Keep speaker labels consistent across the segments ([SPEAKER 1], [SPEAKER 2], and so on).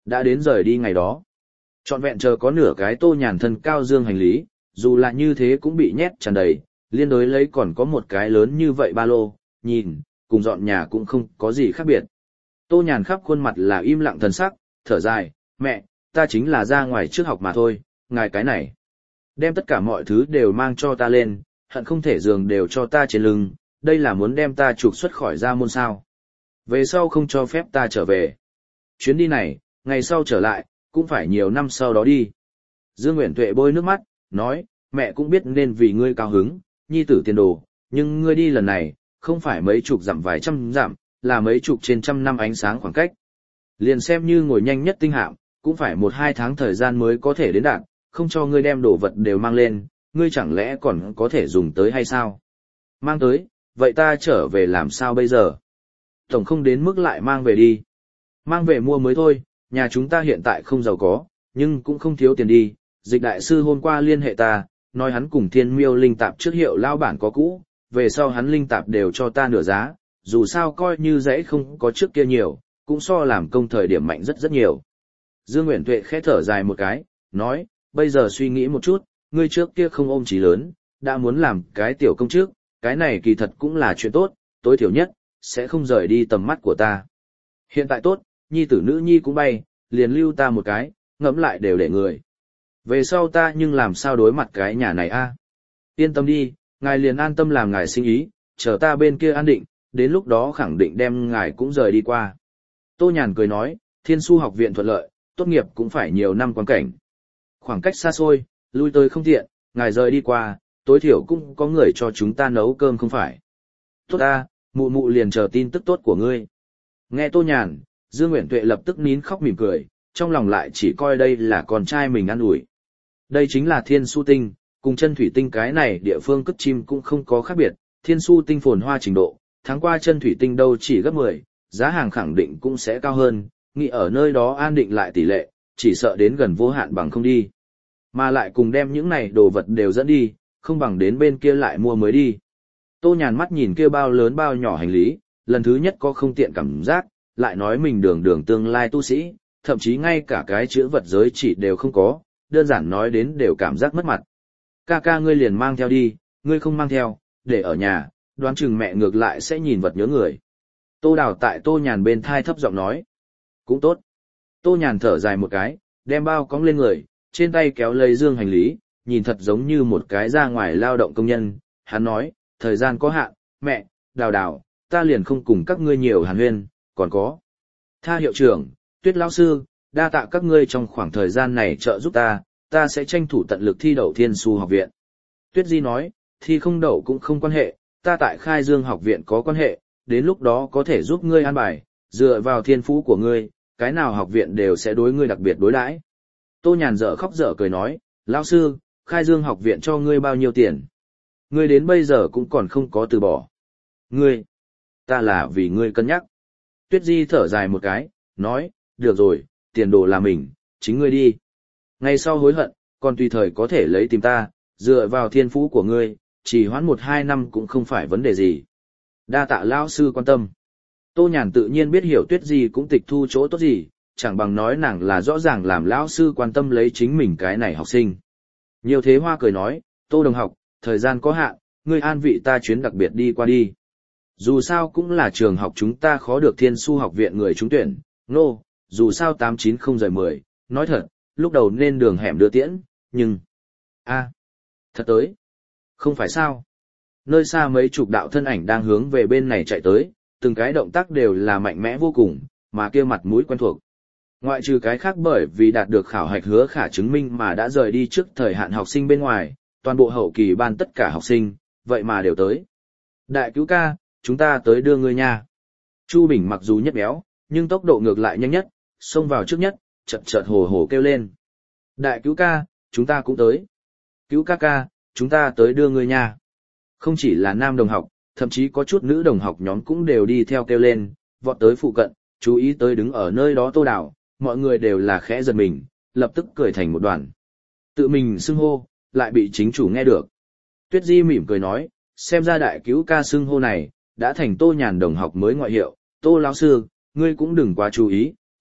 [SPEAKER 1] đã đến rời đi ngày đó. Trọn vẹn chờ có nửa cái Tô Nhàn thân cao dương hành lý, dù là như thế cũng bị nhét tràn đầy, liên đối lấy còn có một cái lớn như vậy ba lô, nhìn, cùng dọn nhà cũng không có gì khác biệt. Tô Nhàn khắp khuôn mặt là im lặng thần sắc, thở dài, mẹ, ta chính là ra ngoài trước học mà thôi, ngài cái này. Đem tất cả mọi thứ đều mang cho ta lên, hận không thể giường đều cho ta trên lưng, đây là muốn đem ta trục xuất khỏi gia môn sao. Về sau không cho phép ta trở về. Chuyến đi này, ngày sau trở lại, cũng phải nhiều năm sau đó đi. Dương Nguyễn Tuệ bôi nước mắt, nói, mẹ cũng biết nên vì ngươi cao hứng, nhi tử tiền đồ, nhưng ngươi đi lần này, không phải mấy chục dặm vài trăm dặm, là mấy chục trên trăm năm ánh sáng khoảng cách. Liền xem như ngồi nhanh nhất tinh hạm, cũng phải 1-2 tháng thời gian mới có thể đến đạt, không cho ngươi đem đồ vật đều mang lên, ngươi chẳng lẽ còn có thể dùng tới hay sao? Mang tới, vậy ta trở về làm sao bây giờ? Tổng không đến mức lại mang về đi. Mang về mua mới thôi, nhà chúng ta hiện tại không giàu có, nhưng cũng không thiếu tiền đi. Dịch đại sư hôm qua liên hệ ta, nói hắn cùng Thiên Miêu linh tạp trước hiệu lao bản có cũ, về sau hắn linh tạp đều cho ta nửa giá, dù sao coi như dãy không có trước kia nhiều, cũng so làm công thời điểm mạnh rất rất nhiều. Dương Nguyễn Tuệ khẽ thở dài một cái, nói, bây giờ suy nghĩ một chút, ngươi trước kia không ôm chí lớn, đã muốn làm cái tiểu công chức, cái này kỳ thật cũng là chuyện tốt, tối thiểu nhất, sẽ không rời đi tầm mắt của ta. Hiện tại tốt, nhi tử nữ nhi cũng bay, liền lưu ta một cái, ngẫm lại đều để người. Về sau ta nhưng làm sao đối mặt cái nhà này a? Yên tâm đi, ngài liền an tâm làm ngài sinh ý, chờ ta bên kia an định, đến lúc đó khẳng định đem ngài cũng rời đi qua. Tô Nhàn cười nói, Thiên Su học viện thuận lợi, tốt nghiệp cũng phải nhiều năm quan cảnh. Khoảng cách xa xôi, lui tới không tiện, ngài rời đi qua, tối thiểu cũng có người cho chúng ta nấu cơm không phải. Tốt ta, mụ mụ liền chờ tin tức tốt của ngươi. Nghe Tô Nhàn, Dương Nguyễn Tuệ lập tức nín khóc mỉm cười, trong lòng lại chỉ coi đây là con trai mình ăn ủi. Đây chính là Thiên Su tinh, cùng chân thủy tinh cái này địa phương cất chim cũng không có khác biệt, Thiên Su tinh phồn hoa trình độ, tháng qua chân thủy tinh đâu chỉ gấp 10, giá hàng khẳng định cũng sẽ cao hơn, nghĩ ở nơi đó an định lại tỷ lệ, chỉ sợ đến gần vô hạn bằng không đi. Mà lại cùng đem những này đồ vật đều dẫn đi, không bằng đến bên kia lại mua mới đi. Tô Nhàn mắt nhìn kia bao lớn bao nhỏ hành lý, lần thứ nhất có không tiện cảm giác, lại nói mình đường tương lai tu sĩ, thậm chí ngay cả cái chữ vật giới chỉ đều không có, đơn giản nói đến đều cảm giác mất mặt. Ca ngươi liền mang theo đi, ngươi không mang theo, để ở nhà, đoán chừng mẹ ngược lại sẽ nhìn vật nhớ người. Tô Đào tại Tô Nhàn bên thai thấp giọng nói. Cũng tốt. Tô Nhàn thở dài một cái, đem bao cong lên người, trên tay kéo lấy dương hành lý, nhìn thật giống như một cái ra ngoài lao động công nhân. Hắn nói, thời gian có hạn, mẹ, Đào, ta liền không cùng các ngươi nhiều hàn huyên, còn có. Tha hiệu trưởng, Tuyết lão sư, đa tạ các ngươi trong khoảng thời gian này trợ giúp ta sẽ tranh thủ tận lực thi đậu Thiên Su học viện. Tuyết Di nói, thi không đậu cũng không quan hệ, ta tại Khai Dương học viện có quan hệ, đến lúc đó có thể giúp ngươi an bài, dựa vào thiên phú của ngươi, cái nào học viện đều sẽ đối ngươi đặc biệt đối đãi. Tô Nhàn dở khóc dở cười nói, lão sư, Khai Dương học viện cho ngươi bao nhiêu tiền? Ngươi đến bây giờ cũng còn không có từ bỏ. Ngươi, ta là vì ngươi cân nhắc. Tuyết Di thở dài một cái, nói, được rồi, tiền đồ là mình, chính ngươi đi. Ngày sau hối hận, còn tùy thời có thể lấy tìm ta, dựa vào thiên phú của ngươi, chỉ hoãn 1-2 năm cũng không phải vấn đề gì. Đa tạ lão sư quan tâm. Tô Nhàn tự nhiên biết hiểu Tuyết Di cũng tịch thu chỗ tốt gì, chẳng bằng nói nàng là rõ ràng làm lão sư quan tâm lấy chính mình cái này học sinh. Nhiều Thế Hoa cười nói, Tô đồng học, thời gian có hạn, ngươi an vị ta chuyến đặc biệt đi qua đi. Dù sao cũng là trường học chúng ta khó được Thiên Su học viện người trúng tuyển, dù sao 890-10, nói thật, lúc đầu nên đường hẻm đưa tiễn, nhưng... thật tới. Không phải sao. Nơi xa mấy chục đạo thân ảnh đang hướng về bên này chạy tới, từng cái động tác đều là mạnh mẽ vô cùng, mà kia mặt mũi quen thuộc. Ngoại trừ cái khác bởi vì đạt được khảo hạch hứa khả chứng minh mà đã rời đi trước thời hạn học sinh bên ngoài, toàn bộ hậu kỳ ban tất cả học sinh, vậy mà đều tới. Đại cứu ca, chúng ta tới đưa ngươi nha. Chu Bình mặc dù nhất béo, nhưng tốc độ ngược lại nhanh nhất, xông vào trước nhất, chợt hồ hồ kêu lên. Đại cứu ca, chúng ta cũng tới. Cứu ca, chúng ta tới đưa ngươi nha. Không chỉ là nam đồng học, thậm chí có chút nữ đồng học nhóm cũng đều đi theo kêu lên, vọt tới phụ cận, chú ý tới đứng ở nơi đó Tô Đào, mọi người đều là khẽ giật mình, lập tức cười thành một đoàn. Tự mình xưng hô, lại bị chính chủ nghe được. Tuyết Di mỉm cười nói, xem ra đại cứu ca xưng hô này, đã thành Tô Nhàn đồng học mới ngoại hiệu, Tô lão sư, ngươi cũng đừng quá chú ý,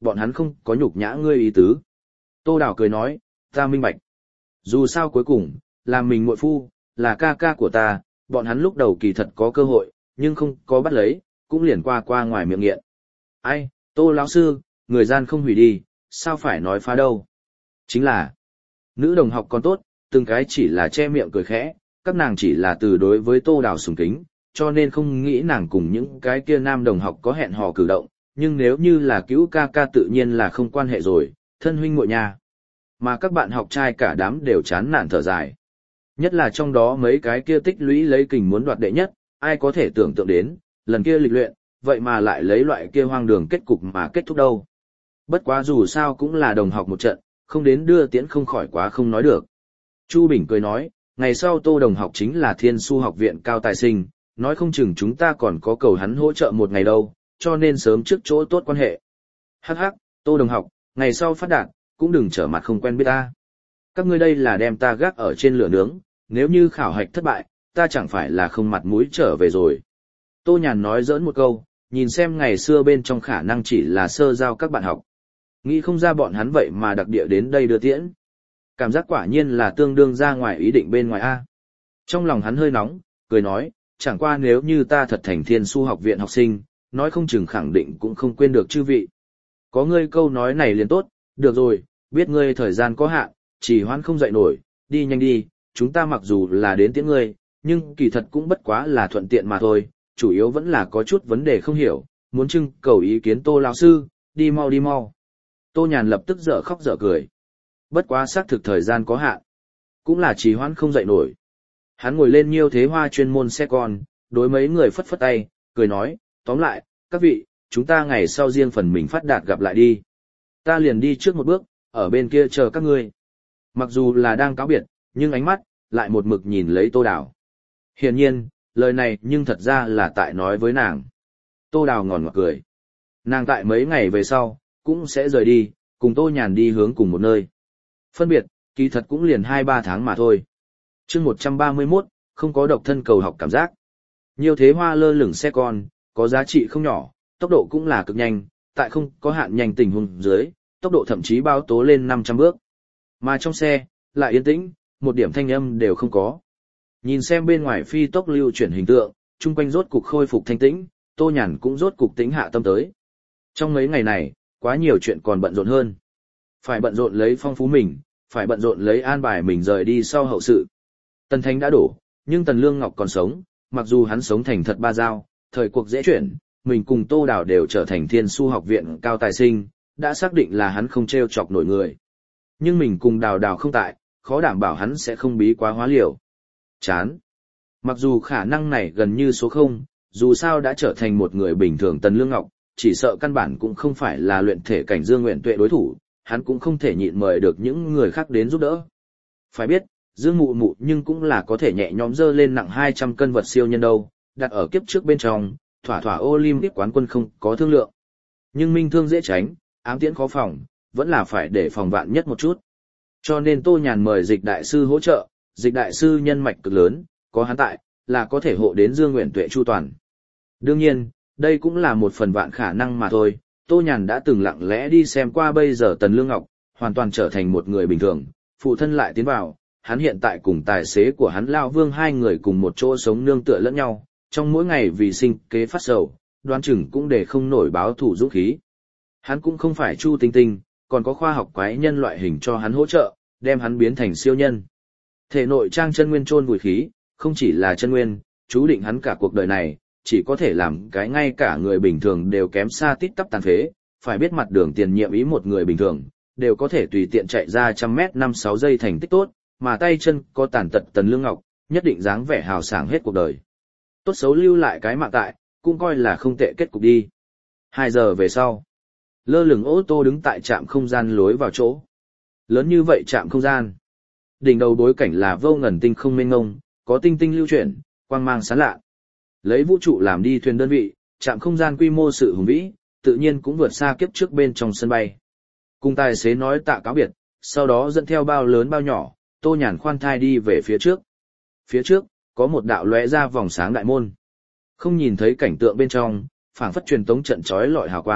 [SPEAKER 1] bọn hắn không có nhục nhã ngươi ý tứ. Tô Đào cười nói, ta minh bạch. Dù sao cuối cùng, là mình muội phu, là ca ca của ta, bọn hắn lúc đầu kỳ thật có cơ hội, nhưng không có bắt lấy, cũng liền qua ngoài miệng nghiện. Ai, Tô lão sư, người gian không hủy đi, sao phải nói phá đâu. Chính là, nữ đồng học còn tốt, từng cái chỉ là che miệng cười khẽ, các nàng chỉ là từ đối với Tô Đào sùng kính, cho nên không nghĩ nàng cùng những cái kia nam đồng học có hẹn hò cử động, nhưng nếu như là cứu ca ca tự nhiên là không quan hệ rồi, thân huynh muội nha. Mà các bạn học trai cả đám đều chán nản thở dài. Nhất là trong đó mấy cái kia tích lũy lấy kình muốn đoạt đệ nhất, ai có thể tưởng tượng đến, lần kia lịch luyện, vậy mà lại lấy loại kia hoang đường kết cục mà kết thúc đâu. Bất quá dù sao cũng là đồng học một trận, không đến đưa tiễn không khỏi quá không nói được. Chu Bình cười nói, ngày sau Tô đồng học chính là Thiên Su học viện cao tài sinh, nói không chừng chúng ta còn có cầu hắn hỗ trợ một ngày đâu, cho nên sớm trước chỗ tốt quan hệ. Hắc hắc, Tô đồng học, ngày sau phát đạt, cũng đừng trở mặt không quen biết ta. Các ngươi đây là đem ta gác ở trên lửa nướng, nếu như khảo hạch thất bại, ta chẳng phải là không mặt mũi trở về rồi. Tô Nhàn nói giỡn một câu, nhìn xem ngày xưa bên trong khả năng chỉ là sơ giao các bạn học. Nghĩ không ra bọn hắn vậy mà đặc địa đến đây đưa tiễn. Cảm giác quả nhiên là tương đương ra ngoài ý định bên ngoài A. Trong lòng hắn hơi nóng, cười nói, chẳng qua nếu như ta thật thành Thiên Su học viện học sinh, nói không chừng khẳng định cũng không quên được chư vị. Có ngươi câu nói này liền tốt, được rồi, biết ngươi thời gian có hạn, chỉ hoãn không dậy nổi, đi nhanh đi, chúng ta mặc dù là đến tiễn ngươi, nhưng kỳ thật cũng bất quá là thuận tiện mà thôi, chủ yếu vẫn là có chút vấn đề không hiểu, muốn trưng cầu ý kiến Tô lão sư, đi mau đi mau. Tô Nhàn lập tức dở khóc dở cười. Bất quá xác thực thời gian có hạn, cũng là trì hoãn không dậy nổi. Hắn ngồi lên Nhiêu Thế Hoa chuyên môn xe con, đối mấy người phất phất tay, cười nói, tóm lại, các vị, chúng ta ngày sau riêng phần mình phát đạt gặp lại đi. Ta liền đi trước một bước, ở bên kia chờ các ngươi. Mặc dù là đang cáo biệt, nhưng ánh mắt lại một mực nhìn lấy Tô Đào. Hiển nhiên, lời này nhưng thật ra là tại nói với nàng. Tô Đào ngòn ngọt cười. Nàng tại mấy ngày về sau, cũng sẽ rời đi, cùng Tô Nhàn đi hướng cùng một nơi. Phân biệt, kỳ thật cũng liền 2-3 tháng mà thôi. chương 131, không có độc thân cầu học cảm giác. Nhiêu Thế Hoa lơ lửng xe con, có giá trị không nhỏ, tốc độ cũng là cực nhanh, tại không có hạn nhanh tình huống dưới, tốc độ thậm chí bao tố lên 500 bước. Mà trong xe, lại yên tĩnh, một điểm thanh âm đều không có. Nhìn xem bên ngoài phi tốc lưu chuyển hình tượng, chung quanh rốt cục khôi phục thanh tĩnh, Tô Nhàn cũng rốt cục tĩnh hạ tâm tới. Trong mấy ngày này, quá nhiều chuyện còn bận rộn hơn. Phải bận rộn lấy phong phú mình, phải bận rộn lấy an bài mình rời đi sau hậu sự. Tần Thánh đã đổ, nhưng Tần Lương Ngọc còn sống, mặc dù hắn sống thành thật ba giao, thời cuộc dễ chuyển, mình cùng Tô Đào đều trở thành Thiên Su học viện cao tài sinh, đã xác định là hắn không trêu chọc nổi người. Nhưng mình cùng Đào không tại, khó đảm bảo hắn sẽ không bí quá hóa liều. Chán. Mặc dù khả năng này gần như số 0, dù sao đã trở thành một người bình thường Tần Lương Ngọc, chỉ sợ căn bản cũng không phải là luyện thể cảnh Dương Nguyện Tuệ đối thủ, hắn cũng không thể nhịn mời được những người khác đến giúp đỡ. Phải biết, Dương Mụ Mụ nhưng cũng là có thể nhẹ nhõm dơ lên nặng 200 cân vật siêu nhân đâu, đặt ở kiếp trước bên trong, thỏa Olympic quán quân không có thương lượng. Nhưng minh thương dễ tránh, ám tiễn khó phòng, vẫn là phải để phòng vạn nhất một chút. Cho nên Tô Nhàn mời Dịch đại sư hỗ trợ, Dịch đại sư nhân mạch cực lớn, có hắn tại, là có thể hộ đến Dương Nguyện Tuệ chu toàn. Đương nhiên, đây cũng là một phần vạn khả năng mà thôi, Tô Nhàn đã từng lặng lẽ đi xem qua bây giờ Tần Lương Ngọc, hoàn toàn trở thành một người bình thường, phụ thân lại tiến vào, hắn hiện tại cùng tài xế của hắn Lao Vương hai người cùng một chỗ sống nương tựa lẫn nhau, trong mỗi ngày vì sinh kế phát sầu, đoán chừng cũng để không nổi báo thủ dũng khí. Hắn cũng không phải Chu Tinh Tinh, còn có khoa học quái nhân loại hình cho hắn hỗ trợ, đem hắn biến thành siêu nhân. Thể nội trang chân nguyên chôn vùi khí, không chỉ là chân nguyên, chú định hắn cả cuộc đời này, chỉ có thể làm cái ngay cả người bình thường đều kém xa tít tắp tàn phế, phải biết mặt đường tiền nhiệm ý một người bình thường, đều có thể tùy tiện chạy ra 100m 5-6 giây thành tích tốt, mà tay chân có tàn tật Tần Lương Ngọc, nhất định dáng vẻ hào sảng hết cuộc đời. Tốt xấu lưu lại cái mạng tại, cũng coi là không tệ kết cục đi. 2 giờ về sau, lơ lửng ô tô đứng tại trạm không gian lối vào chỗ. Lớn như vậy trạm không gian. Đỉnh đầu bối cảnh là vô ngần tinh không mênh mông, có tinh tinh lưu chuyển, quang mang sáng lạ. Lấy vũ trụ làm đi thuyền đơn vị, trạm không gian quy mô sự hùng vĩ, tự nhiên cũng vượt xa kiếp trước bên trong sân bay. Cùng tài xế nói tạ cáo biệt, sau đó dẫn theo bao lớn bao nhỏ, Tô Nhàn khoan thai đi về phía trước. Phía trước, có một đạo lóe ra vòng sáng đại môn. Không nhìn thấy cảnh tượng bên trong, phảng phất truyền tống trận chói lọi hào quang,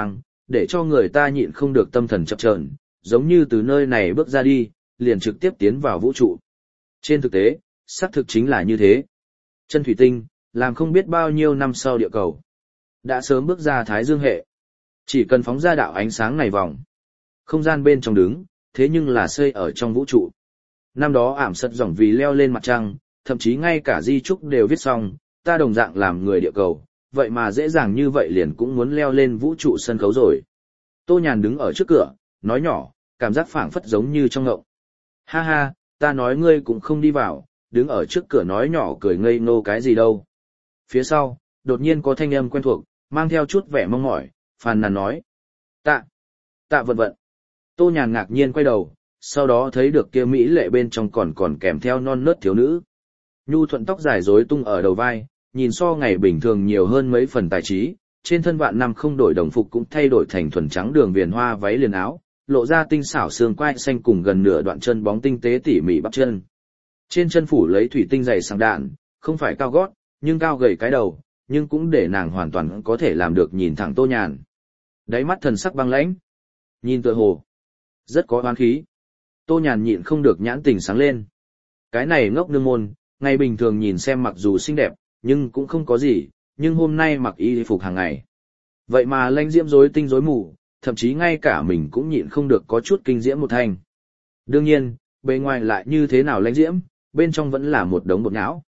[SPEAKER 1] để cho người ta nhịn không được tâm thần chập chờn, giống như từ nơi này bước ra đi, liền trực tiếp tiến vào vũ trụ. Trên thực tế, xác thực chính là như thế. Chân thủy tinh, làm không biết bao nhiêu năm sau địa cầu, đã sớm bước ra Thái Dương hệ. Chỉ cần phóng ra đạo ánh sáng này vòng, không gian bên trong đứng, thế nhưng là xây ở trong vũ trụ. Năm đó ảm sật dòng vì leo lên mặt trăng, thậm chí ngay cả di chúc đều viết xong, ta đồng dạng làm người địa cầu, vậy mà dễ dàng như vậy liền cũng muốn leo lên vũ trụ sân khấu rồi. Tô Nhàn đứng ở trước cửa, nói nhỏ, cảm giác phảng phất giống như trong ngộng. Ha ha, ta nói ngươi cũng không đi vào, đứng ở trước cửa nói nhỏ cười ngây ngô cái gì đâu. Phía sau, đột nhiên có thanh âm quen thuộc, mang theo chút vẻ mong mỏi, phàn nàn nói. Tạ vận vận. Tô Nhàn ngạc nhiên quay đầu, sau đó thấy được kia mỹ lệ bên trong còn kèm theo non nớt thiếu nữ. Nhu thuận tóc dài rối tung ở đầu vai, nhìn so ngày bình thường nhiều hơn mấy phần tài trí, trên thân vạn năm không đổi đồng phục cũng thay đổi thành thuần trắng đường viền hoa váy liền áo, lộ ra tinh xảo xương quai xanh cùng gần nửa đoạn chân bóng tinh tế tỉ mỉ bắp chân. Trên chân phủ lấy thủy tinh dày sáng đạn, không phải cao gót, nhưng cao gầy cái đầu, nhưng cũng để nàng hoàn toàn có thể làm được nhìn thẳng Tô Nhàn. Đáy mắt thần sắc băng lãnh, nhìn tựa hồ rất có oán khí. Tô Nhàn nhịn không được nhãn tình sáng lên. Cái này ngốc nương môn, ngày bình thường nhìn xem mặc dù xinh đẹp, nhưng cũng không có gì, nhưng hôm nay mặc y phục hàng ngày. Vậy mà lãnh diễm rối tinh rối mù, thậm chí ngay cả mình cũng nhịn không được có chút kinh diễm một thanh. Đương nhiên, bề ngoài lại như thế nào lãnh diễm, bên trong vẫn là một đống bột não.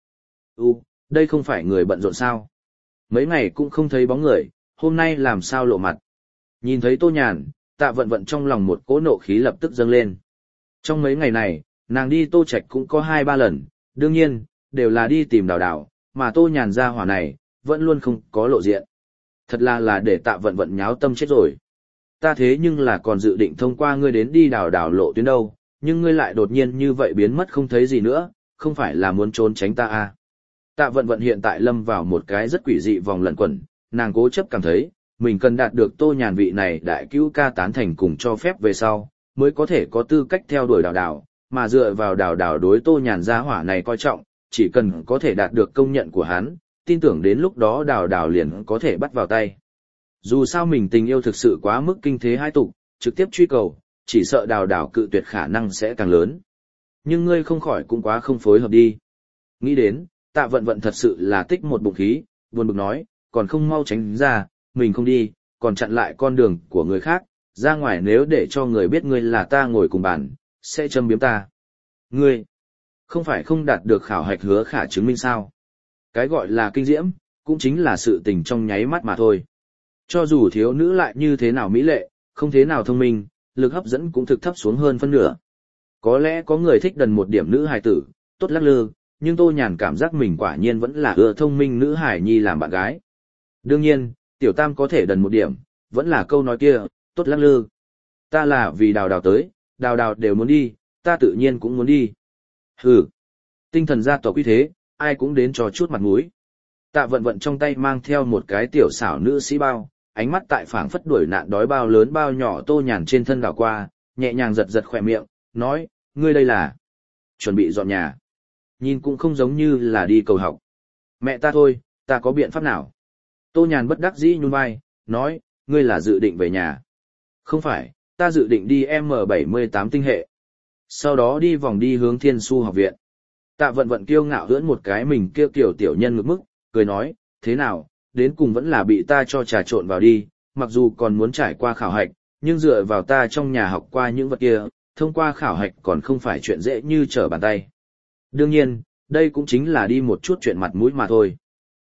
[SPEAKER 1] Đây không phải người bận rộn sao? Mấy ngày cũng không thấy bóng người, hôm nay làm sao lộ mặt? Nhìn thấy Tô Nhàn, Tạ Vận Vận trong lòng một cỗ nộ khí lập tức dâng lên. Trong mấy ngày này, nàng đi Tô Trạch cũng có 2-3 lần, đương nhiên, đều là đi tìm Đào Đào, mà Tô Nhàn ra hỏa này, vẫn luôn không có lộ diện. Thật là để Tạ Vận Vận nháo tâm chết rồi. Ta thế nhưng là còn dự định thông qua ngươi đến đi Đào Đào lộ tuyến đâu, nhưng ngươi lại đột nhiên như vậy biến mất không thấy gì nữa, không phải là muốn trốn tránh ta à. Tạ Vận Vận hiện tại lâm vào một cái rất quỷ dị vòng lẩn quẩn, nàng cố chấp cảm thấy, mình cần đạt được Tô Nhàn vị này đại cứu ca tán thành cùng cho phép về sau, mới có thể có tư cách theo đuổi Đào Đào, mà dựa vào Đào Đào đối Tô Nhàn gia hỏa này coi trọng, chỉ cần có thể đạt được công nhận của hắn, tin tưởng đến lúc đó Đào Đào liền có thể bắt vào tay. Dù sao mình tình yêu thực sự quá mức kinh thế hai tục, trực tiếp truy cầu, chỉ sợ Đào Đào cự tuyệt khả năng sẽ càng lớn. Nhưng ngươi không khỏi cũng quá không phối hợp đi. Nghĩ đến, Tạ Vận Vận thật sự là tích một bụng khí, buồn bực nói, còn không mau tránh ra, mình không đi, còn chặn lại con đường của người khác, ra ngoài nếu để cho người biết ngươi là ta ngồi cùng bàn, sẽ châm biếm ta. Ngươi, không phải không đạt được khảo hạch hứa khả chứng minh sao? Cái gọi là kinh diễm, cũng chính là sự tình trong nháy mắt mà thôi. Cho dù thiếu nữ lại như thế nào mỹ lệ, không thế nào thông minh, lực hấp dẫn cũng thực thấp xuống hơn phân nửa. Có lẽ có người thích đần một điểm nữ hài tử, tốt lắc lư, nhưng Tô Nhàn cảm giác mình quả nhiên vẫn là ưa thông minh nữ hài nhi làm bạn gái. Đương nhiên, tiểu tam có thể đần một điểm, vẫn là câu nói kia, tốt lắc lư. Ta là vì Đào Đào tới, Đào Đào đều muốn đi, ta tự nhiên cũng muốn đi. Hừ, tinh thần gia tộc quý thế, ai cũng đến cho chút mặt mũi. Tạ Vận Vận trong tay mang theo một cái tiểu xảo nữ sĩ bao, ánh mắt tại phảng phất đuổi nạn đói bao lớn bao nhỏ Tô Nhàn trên thân đảo qua, nhẹ nhàng giật giật khỏe miệng, nói, ngươi đây là chuẩn bị dọn nhà. Nhìn cũng không giống như là đi cầu học. Mẹ ta thôi, ta có biện pháp nào? Tô Nhàn bất đắc dĩ nhún vai, nói, ngươi là dự định về nhà. Không phải, ta dự định đi M78 tinh hệ. Sau đó đi vòng đi hướng Thiên Su học viện. Tạ Vận Vận kiêu ngạo hưỡn một cái mình kêu kiểu tiểu nhân ngực mức, cười nói, thế nào, đến cùng vẫn là bị ta cho trà trộn vào đi, mặc dù còn muốn trải qua khảo hạch, nhưng dựa vào ta trong nhà học qua những vật kia, thông qua khảo hạch còn không phải chuyện dễ như trở bàn tay. Đương nhiên, đây cũng chính là đi một chút chuyện mặt mũi mà thôi.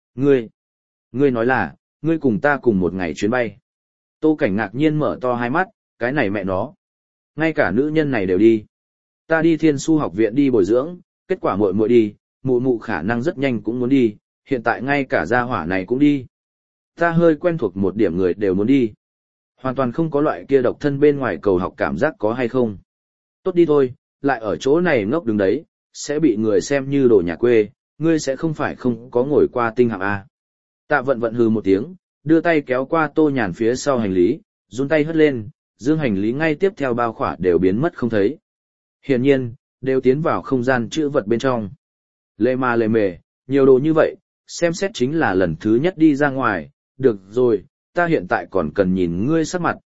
[SPEAKER 1] Ngươi nói là, ngươi cùng ta cùng một ngày chuyến bay. Tô Cảnh ngạc nhiên mở to hai mắt, cái này mẹ nó. Ngay cả nữ nhân này đều đi. Ta đi Thiên Su học viện đi bồi dưỡng, kết quả muội muội đi, mụ mụ khả năng rất nhanh cũng muốn đi, hiện tại ngay cả gia hỏa này cũng đi. Ta hơi quen thuộc một điểm người đều muốn đi. Hoàn toàn không có loại kia độc thân bên ngoài cầu học cảm giác có hay không. Tốt đi thôi, lại ở chỗ này ngốc đứng đấy, sẽ bị người xem như đồ nhà quê, ngươi sẽ không phải không có ngồi qua tinh hạng A. Tạ Vận Vận hừ một tiếng, đưa tay kéo qua Tô Nhàn phía sau hành lý, run tay hất lên, dương hành lý ngay tiếp theo bao khỏa đều biến mất không thấy. Hiển nhiên, đều tiến vào không gian chữ vật bên trong. Lê ma lê mề, nhiều đồ như vậy, xem xét chính là lần thứ nhất đi ra ngoài, được rồi, ta hiện tại còn cần nhìn ngươi sắc mặt,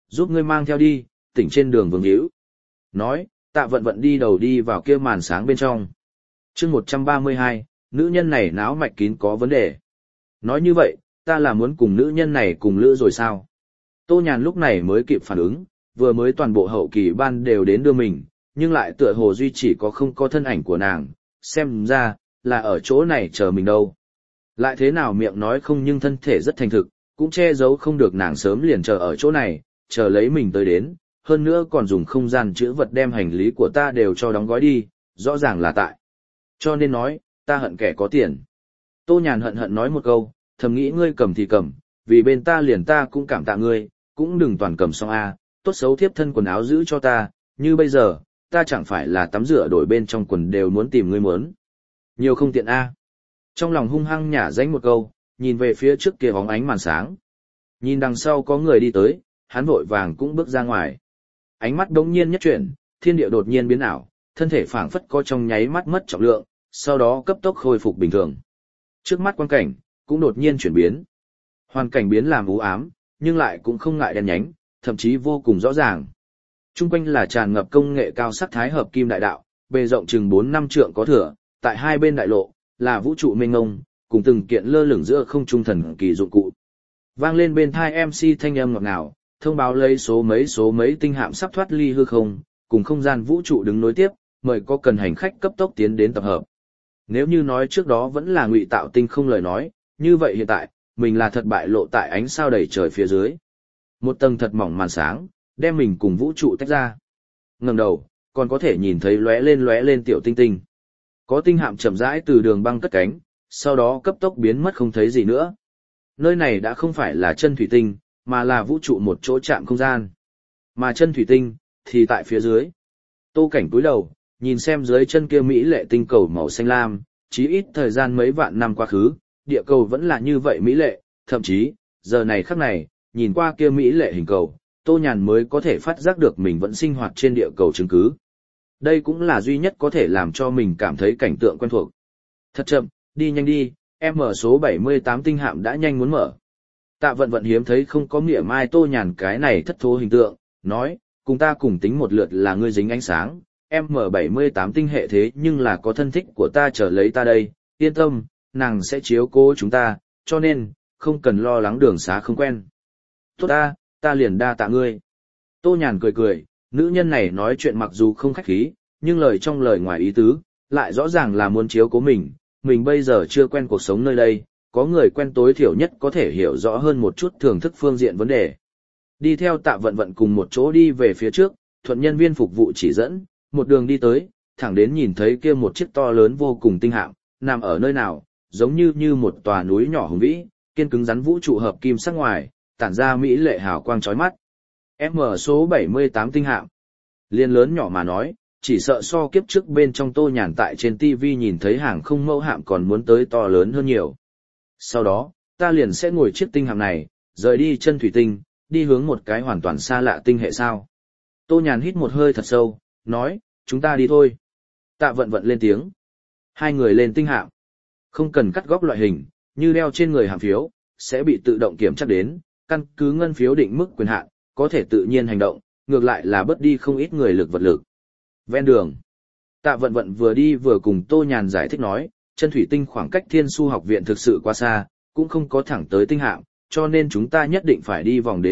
[SPEAKER 1] giúp ngươi mang theo đi, tỉnh trên đường vương hữu. Nói, Tạ Vận Vận đi đầu đi vào kia màn sáng bên trong. chương 132, nữ nhân này náo mạch kín có vấn đề. Nói như vậy, ta là muốn cùng nữ nhân này cùng lữ rồi sao? Tô Nhàn lúc này mới kịp phản ứng, vừa mới toàn bộ hậu kỳ ban đều đến đưa mình, nhưng lại tựa hồ duy chỉ có không có thân ảnh của nàng, xem ra, là ở chỗ này chờ mình đâu. Lại thế nào miệng nói không nhưng thân thể rất thành thực, cũng che giấu không được nàng sớm liền chờ ở chỗ này, chờ lấy mình tới đến, hơn nữa còn dùng không gian chữ vật đem hành lý của ta đều cho đóng gói đi, rõ ràng là tại. Cho nên nói, ta hận kẻ có tiền. Tô Nhàn hận hận nói một câu, thầm nghĩ ngươi cầm thì cầm, vì bên ta liền ta cũng cảm tạ ngươi, cũng đừng toàn cầm xong a, tốt xấu thiếp thân quần áo giữ cho ta, như bây giờ, ta chẳng phải là tắm rửa đổi bên trong quần đều muốn tìm ngươi muốn. Nhiều không tiện a. Trong lòng hung hăng nhả danh một câu, nhìn về phía trước kia bóng ánh màn sáng. Nhìn đằng sau có người đi tới, hắn vội vàng cũng bước ra ngoài. Ánh mắt đống nhiên nhất chuyển, thiên địa đột nhiên biến ảo, thân thể phảng phất có trong nháy mắt mất trọng lượng, sau đó cấp tốc khôi phục bình thường. Trước mắt quang cảnh cũng đột nhiên chuyển biến. Hoàn cảnh biến làm u ám, nhưng lại cũng không ngại đen nhánh, thậm chí vô cùng rõ ràng. Trung quanh là tràn ngập công nghệ cao sắc thái hợp kim đại đạo, bề rộng chừng 4-5 trượng có thừa, tại hai bên đại lộ là vũ trụ mênh mông, cùng từng kiện lơ lửng giữa không trung thần kỳ dụng cụ. Vang lên bên tai MC thanh âm ngọt ngào, thông báo lấy số mấy tinh hạm sắp thoát ly hư không, cùng không gian vũ trụ đứng nối tiếp, mời có cần hành khách cấp tốc tiến đến tập hợp. Nếu như nói trước đó vẫn là ngụy tạo tinh không lời nói, như vậy hiện tại, mình là thật bại lộ tại ánh sao đầy trời phía dưới. Một tầng thật mỏng màn sáng, đem mình cùng vũ trụ tách ra. Ngẩng đầu, còn có thể nhìn thấy lóe lên tiểu tinh tinh. Có tinh hạm chậm rãi từ đường băng cất cánh, sau đó cấp tốc biến mất không thấy gì nữa. Nơi này đã không phải là chân thủy tinh, mà là vũ trụ một chỗ chạm không gian. Mà chân thủy tinh, thì tại phía dưới. Tô Cảnh cúi đầu, nhìn xem dưới chân kia mỹ lệ tinh cầu màu xanh lam, chí ít thời gian mấy vạn năm quá khứ, địa cầu vẫn là như vậy mỹ lệ, thậm chí, giờ này khắc này, nhìn qua kia mỹ lệ hình cầu, Tô Nhàn mới có thể phát giác được mình vẫn sinh hoạt trên địa cầu chứng cứ. Đây cũng là duy nhất có thể làm cho mình cảm thấy cảnh tượng quen thuộc. Thật chậm, đi nhanh đi, em mở số 78 tinh hạm đã nhanh muốn mở. Tạ Vận Vận hiếm thấy không có nghĩa mai Tô Nhàn cái này thất thố hình tượng, nói, cùng ta cùng tính một lượt là ngươi dính ánh sáng, em mở 78 tinh hệ thế nhưng là có thân thích của ta chờ lấy ta đây, yên tâm, nàng sẽ chiếu cố chúng ta, cho nên, không cần lo lắng đường xá không quen. Tốt ta liền đa tạ ngươi. Tô Nhàn cười cười, nữ nhân này nói chuyện mặc dù không khách khí, nhưng lời trong lời ngoài ý tứ, lại rõ ràng là muốn chiếu cố mình bây giờ chưa quen cuộc sống nơi đây, có người quen tối thiểu nhất có thể hiểu rõ hơn một chút thưởng thức phương diện vấn đề. Đi theo Tạ Vận Vận cùng một chỗ đi về phía trước, thuận nhân viên phục vụ chỉ dẫn, một đường đi tới, thẳng đến nhìn thấy kia một chiếc to lớn vô cùng tinh hạm, nằm ở nơi nào, giống như một tòa núi nhỏ hùng vĩ, kiên cứng rắn vũ trụ hợp kim sắc ngoài, tản ra mỹ lệ hào quang chói mắt. M số 78 tinh hạm. Liên lớn nhỏ mà nói, chỉ sợ so kiếp trước bên trong Tô Nhàn tại trên TV nhìn thấy hàng không mẫu hạm còn muốn tới to lớn hơn nhiều. Sau đó, ta liền sẽ ngồi chiếc tinh hạm này, rời đi chân thủy tinh, đi hướng một cái hoàn toàn xa lạ tinh hệ sao. Tô Nhàn hít một hơi thật sâu, nói, chúng ta đi thôi. Tạ Vận Vận lên tiếng. Hai người lên tinh hạm. Không cần cắt góc loại hình, như đeo trên người hàm phiếu, sẽ bị tự động kiểm tra đến, căn cứ ngân phiếu định mức quyền hạn, có thể tự nhiên hành động, ngược lại là bớt đi không ít người lực vật lực. Ven đường, Tạ Vận Vận vừa đi vừa cùng Tô Nhàn giải thích nói, chân thủy tinh khoảng cách Thiên Su học viện thực sự quá xa, cũng không có thẳng tới tinh hạm, cho nên chúng ta nhất định phải đi vòng đến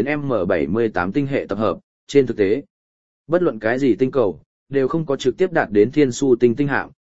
[SPEAKER 1] M78 tinh hệ tập hợp. Trên thực tế, bất luận cái gì tinh cầu, đều không có trực tiếp đạt đến Thiên Su tinh tinh hạm,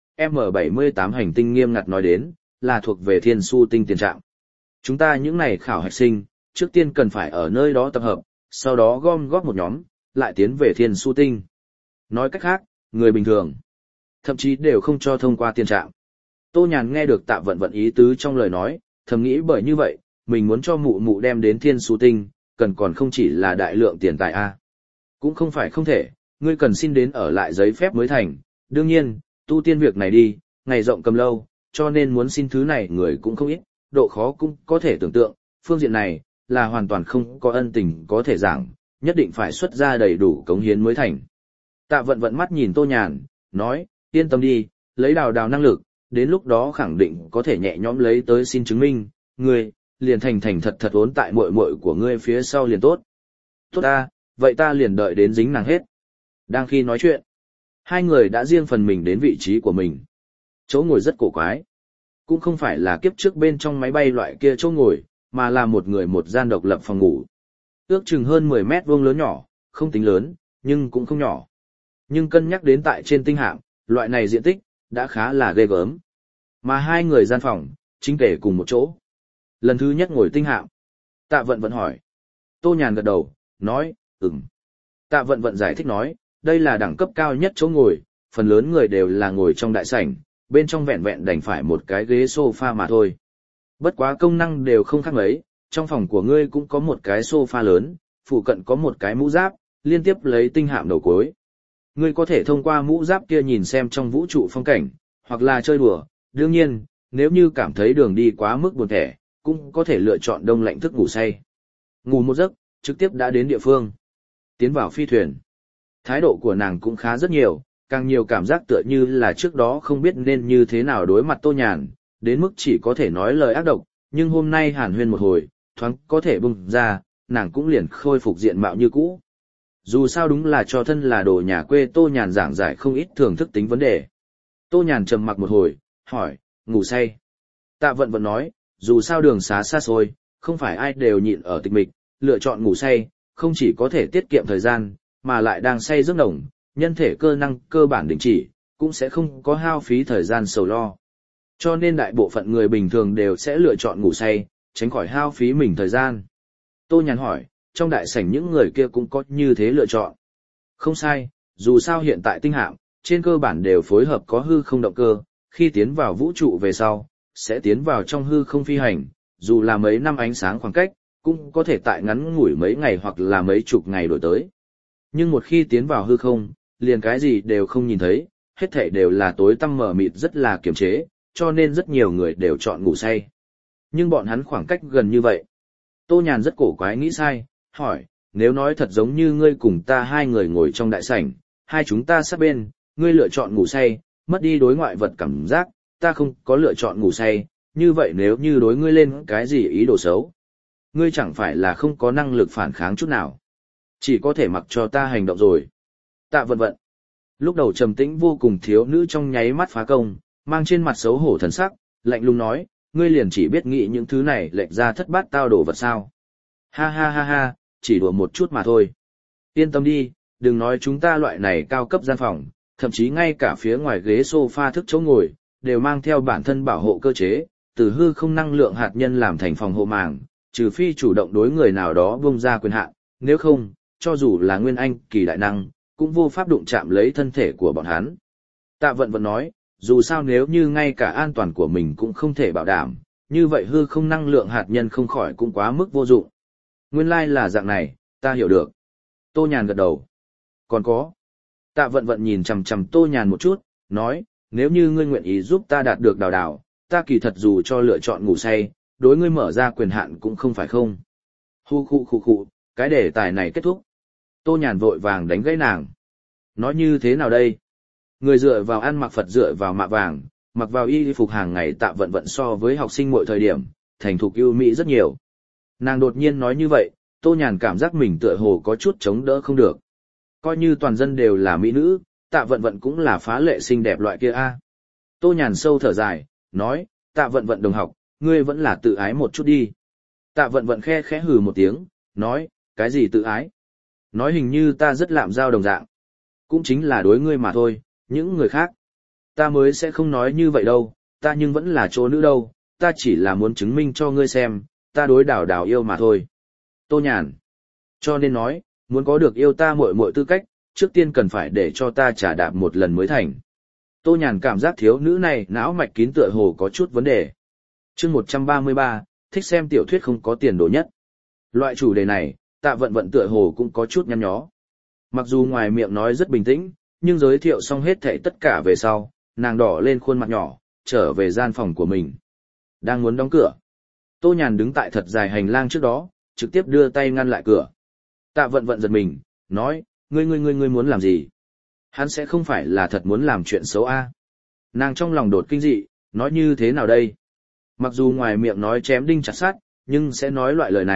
[SPEAKER 1] M78 hành tinh nghiêm ngặt nói đến, là thuộc về Thiên Su tinh tiền trạm. Chúng ta những này khảo hạch sinh, trước tiên cần phải ở nơi đó tập hợp, sau đó gom góp một nhóm, lại tiến về Thiên Su tinh. Nói cách khác, người bình thường, thậm chí đều không cho thông qua tiền trạm. Tô Nhàn nghe được Tạ Vận Vận ý tứ trong lời nói, thầm nghĩ bởi như vậy, mình muốn cho mụ mụ đem đến Thiên Su tinh, cần còn không chỉ là đại lượng tiền tài a. Cũng không phải không thể, ngươi cần xin đến ở lại giấy phép mới thành, đương nhiên, tu tiên việc này đi, ngày rộng cầm lâu, cho nên muốn xin thứ này người cũng không ít, độ khó cũng có thể tưởng tượng, phương diện này, là hoàn toàn không có ân tình có thể giảng, nhất định phải xuất ra đầy đủ cống hiến mới thành. Tạ Vận Vận mắt nhìn Tô Nhàn, nói, yên tâm đi, lấy đào năng lực, đến lúc đó khẳng định có thể nhẹ nhõm lấy tới xin chứng minh, ngươi, liền thành thật ốn tại muội muội của ngươi phía sau liền tốt. Tốt vậy ta liền đợi đến dính nàng hết. Đang khi nói chuyện, hai người đã riêng phần mình đến vị trí của mình. Chỗ ngồi rất cổ quái. Cũng không phải là kiếp trước bên trong máy bay loại kia chỗ ngồi, mà là một người một gian độc lập phòng ngủ. Ước chừng hơn 10 mét vuông lớn nhỏ, không tính lớn, nhưng cũng không nhỏ. Nhưng cân nhắc đến tại trên tinh hạm, loại này diện tích, đã khá là ghê gớm. Mà hai người gian phòng, chính kể cùng một chỗ. Lần thứ nhất ngồi tinh hạm. Tạ Vận Vận hỏi. Tô Nhàn gật đầu, nói, ừm. Tạ Vận Vận giải thích nói, đây là đẳng cấp cao nhất chỗ ngồi, phần lớn người đều là ngồi trong đại sảnh, bên trong vẹn vẹn đành phải một cái ghế sofa mà thôi. Bất quá công năng đều không khác mấy, trong phòng của ngươi cũng có một cái sofa lớn, phụ cận có một cái mũ giáp, liên tiếp lấy tinh hạm đầu cuối. Ngươi có thể thông qua mũ giáp kia nhìn xem trong vũ trụ phong cảnh, hoặc là chơi đùa, đương nhiên, nếu như cảm thấy đường đi quá mức buồn thẻ, cũng có thể lựa chọn đông lạnh thức ngủ say. Ngủ một giấc, trực tiếp đã đến địa phương. Tiến vào phi thuyền. Thái độ của nàng cũng khá rất nhiều, càng nhiều cảm giác tựa như là trước đó không biết nên như thế nào đối mặt Tô Nhàn, đến mức chỉ có thể nói lời ác độc, nhưng hôm nay hàn huyên một hồi, thoáng có thể bung ra, nàng cũng liền khôi phục diện mạo như cũ. Dù sao đúng là cho thân là đồ nhà quê Tô Nhàn giảng giải không ít thường thức tính vấn đề. Tô Nhàn trầm mặc một hồi, hỏi, ngủ say. Tạ Vận Vận nói, dù sao đường xá xa xôi, không phải ai đều nhịn ở tịch mịch, lựa chọn ngủ say, không chỉ có thể tiết kiệm thời gian, mà lại đang say giấc nồng, nhân thể cơ năng cơ bản đình chỉ, cũng sẽ không có hao phí thời gian sầu lo. Cho nên đại bộ phận người bình thường đều sẽ lựa chọn ngủ say, tránh khỏi hao phí mình thời gian. Tô Nhàn hỏi, trong đại sảnh những người kia cũng có như thế lựa chọn. Không sai, dù sao hiện tại tinh hạm, trên cơ bản đều phối hợp có hư không động cơ, khi tiến vào vũ trụ về sau, sẽ tiến vào trong hư không phi hành, dù là mấy năm ánh sáng khoảng cách, cũng có thể tại ngắn ngủi mấy ngày hoặc là mấy chục ngày đổi tới. Nhưng một khi tiến vào hư không, liền cái gì đều không nhìn thấy, hết thảy đều là tối tăm mờ mịt rất là kiềm chế, cho nên rất nhiều người đều chọn ngủ say. Nhưng bọn hắn khoảng cách gần như vậy. Tô Nhàn rất cổ quái nghĩ sai, hỏi, nếu nói thật giống như ngươi cùng ta hai người ngồi trong đại sảnh, hai chúng ta sát bên, ngươi lựa chọn ngủ say, mất đi đối ngoại vật cảm giác, ta không có lựa chọn ngủ say, như vậy nếu như đối ngươi lên cái gì ý đồ xấu, ngươi chẳng phải là không có năng lực phản kháng chút nào. Chỉ có thể mặc cho ta hành động rồi. Tạ Vận Vận. Lúc đầu trầm tĩnh vô cùng thiếu nữ trong nháy mắt phá công, mang trên mặt xấu hổ thần sắc, lạnh lùng nói, ngươi liền chỉ biết nghĩ những thứ này lệch ra thất bát tao đổ vật sao. Ha ha ha ha, chỉ đùa một chút mà thôi. Yên tâm đi, đừng nói chúng ta loại này cao cấp gian phòng, thậm chí ngay cả phía ngoài ghế sofa thức chỗ ngồi, đều mang theo bản thân bảo hộ cơ chế, từ hư không năng lượng hạt nhân làm thành phòng hộ màng, trừ phi chủ động đối người nào đó bung ra quyền hạn, nếu không, cho dù là nguyên anh kỳ đại năng, cũng vô pháp đụng chạm lấy thân thể của bọn hắn. Tạ Vận Vận nói, dù sao nếu như ngay cả an toàn của mình cũng không thể bảo đảm, như vậy hư không năng lượng hạt nhân không khỏi cũng quá mức vô dụng. Nguyên lai là dạng này, ta hiểu được. Tô Nhàn gật đầu. Còn có. Tạ Vận Vận nhìn chằm chằm Tô Nhàn một chút, nói, nếu như ngươi nguyện ý giúp ta đạt được đào đào, ta kỳ thật dù cho lựa chọn ngủ say, đối ngươi mở ra quyền hạn cũng không phải không. Hu khu khu khu, cái đề tài này kết thúc. Tô Nhàn vội vàng đánh gãy nàng. Nói như thế nào đây? Người dựa vào ăn mặc Phật dựa vào mạ vàng, mặc vào y phục hàng ngày Tạ Vận Vận so với học sinh mọi thời điểm, thành thục ưu mỹ rất nhiều. Nàng đột nhiên nói như vậy, Tô Nhàn cảm giác mình tựa hồ có chút chống đỡ không được. Coi như toàn dân đều là mỹ nữ, Tạ Vận Vận cũng là phá lệ xinh đẹp loại kia a. Tô Nhàn sâu thở dài, nói, Tạ Vận Vận đồng học, ngươi vẫn là tự ái một chút đi. Tạ Vận Vận khe khẽ hừ một tiếng, nói, cái gì tự ái? Nói hình như ta rất lạm giao đồng dạng. Cũng chính là đối ngươi mà thôi, những người khác. Ta mới sẽ không nói như vậy đâu, ta nhưng vẫn là chỗ nữ đâu, ta chỉ là muốn chứng minh cho ngươi xem, ta đối đào đào yêu mà thôi. Tô Nhàn. Cho nên nói, muốn có được yêu ta muội muội tư cách, trước tiên cần phải để cho ta trả đạp một lần mới thành. Tô Nhàn cảm giác thiếu nữ này não mạch kín tựa hồ có chút vấn đề. Chương 133, thích xem tiểu thuyết không có tiền đồ nhất. Loại chủ đề này, Tạ Vận Vận tựa hồ cũng có chút nhăn nhó. Mặc dù ngoài miệng nói rất bình tĩnh, nhưng giới thiệu xong hết thảy tất cả về sau, nàng đỏ lên khuôn mặt nhỏ, trở về gian phòng của mình. Đang muốn đóng cửa. Tô Nhàn đứng tại thật dài hành lang trước đó, trực tiếp đưa tay ngăn lại cửa. Tạ Vận Vận giật mình, nói, ngươi muốn làm gì? Hắn sẽ không phải là thật muốn làm chuyện xấu a? Nàng trong lòng đột kinh dị, nói như thế nào đây? Mặc dù ngoài miệng nói chém đinh chặt sắt, nhưng sẽ nói loại lời này,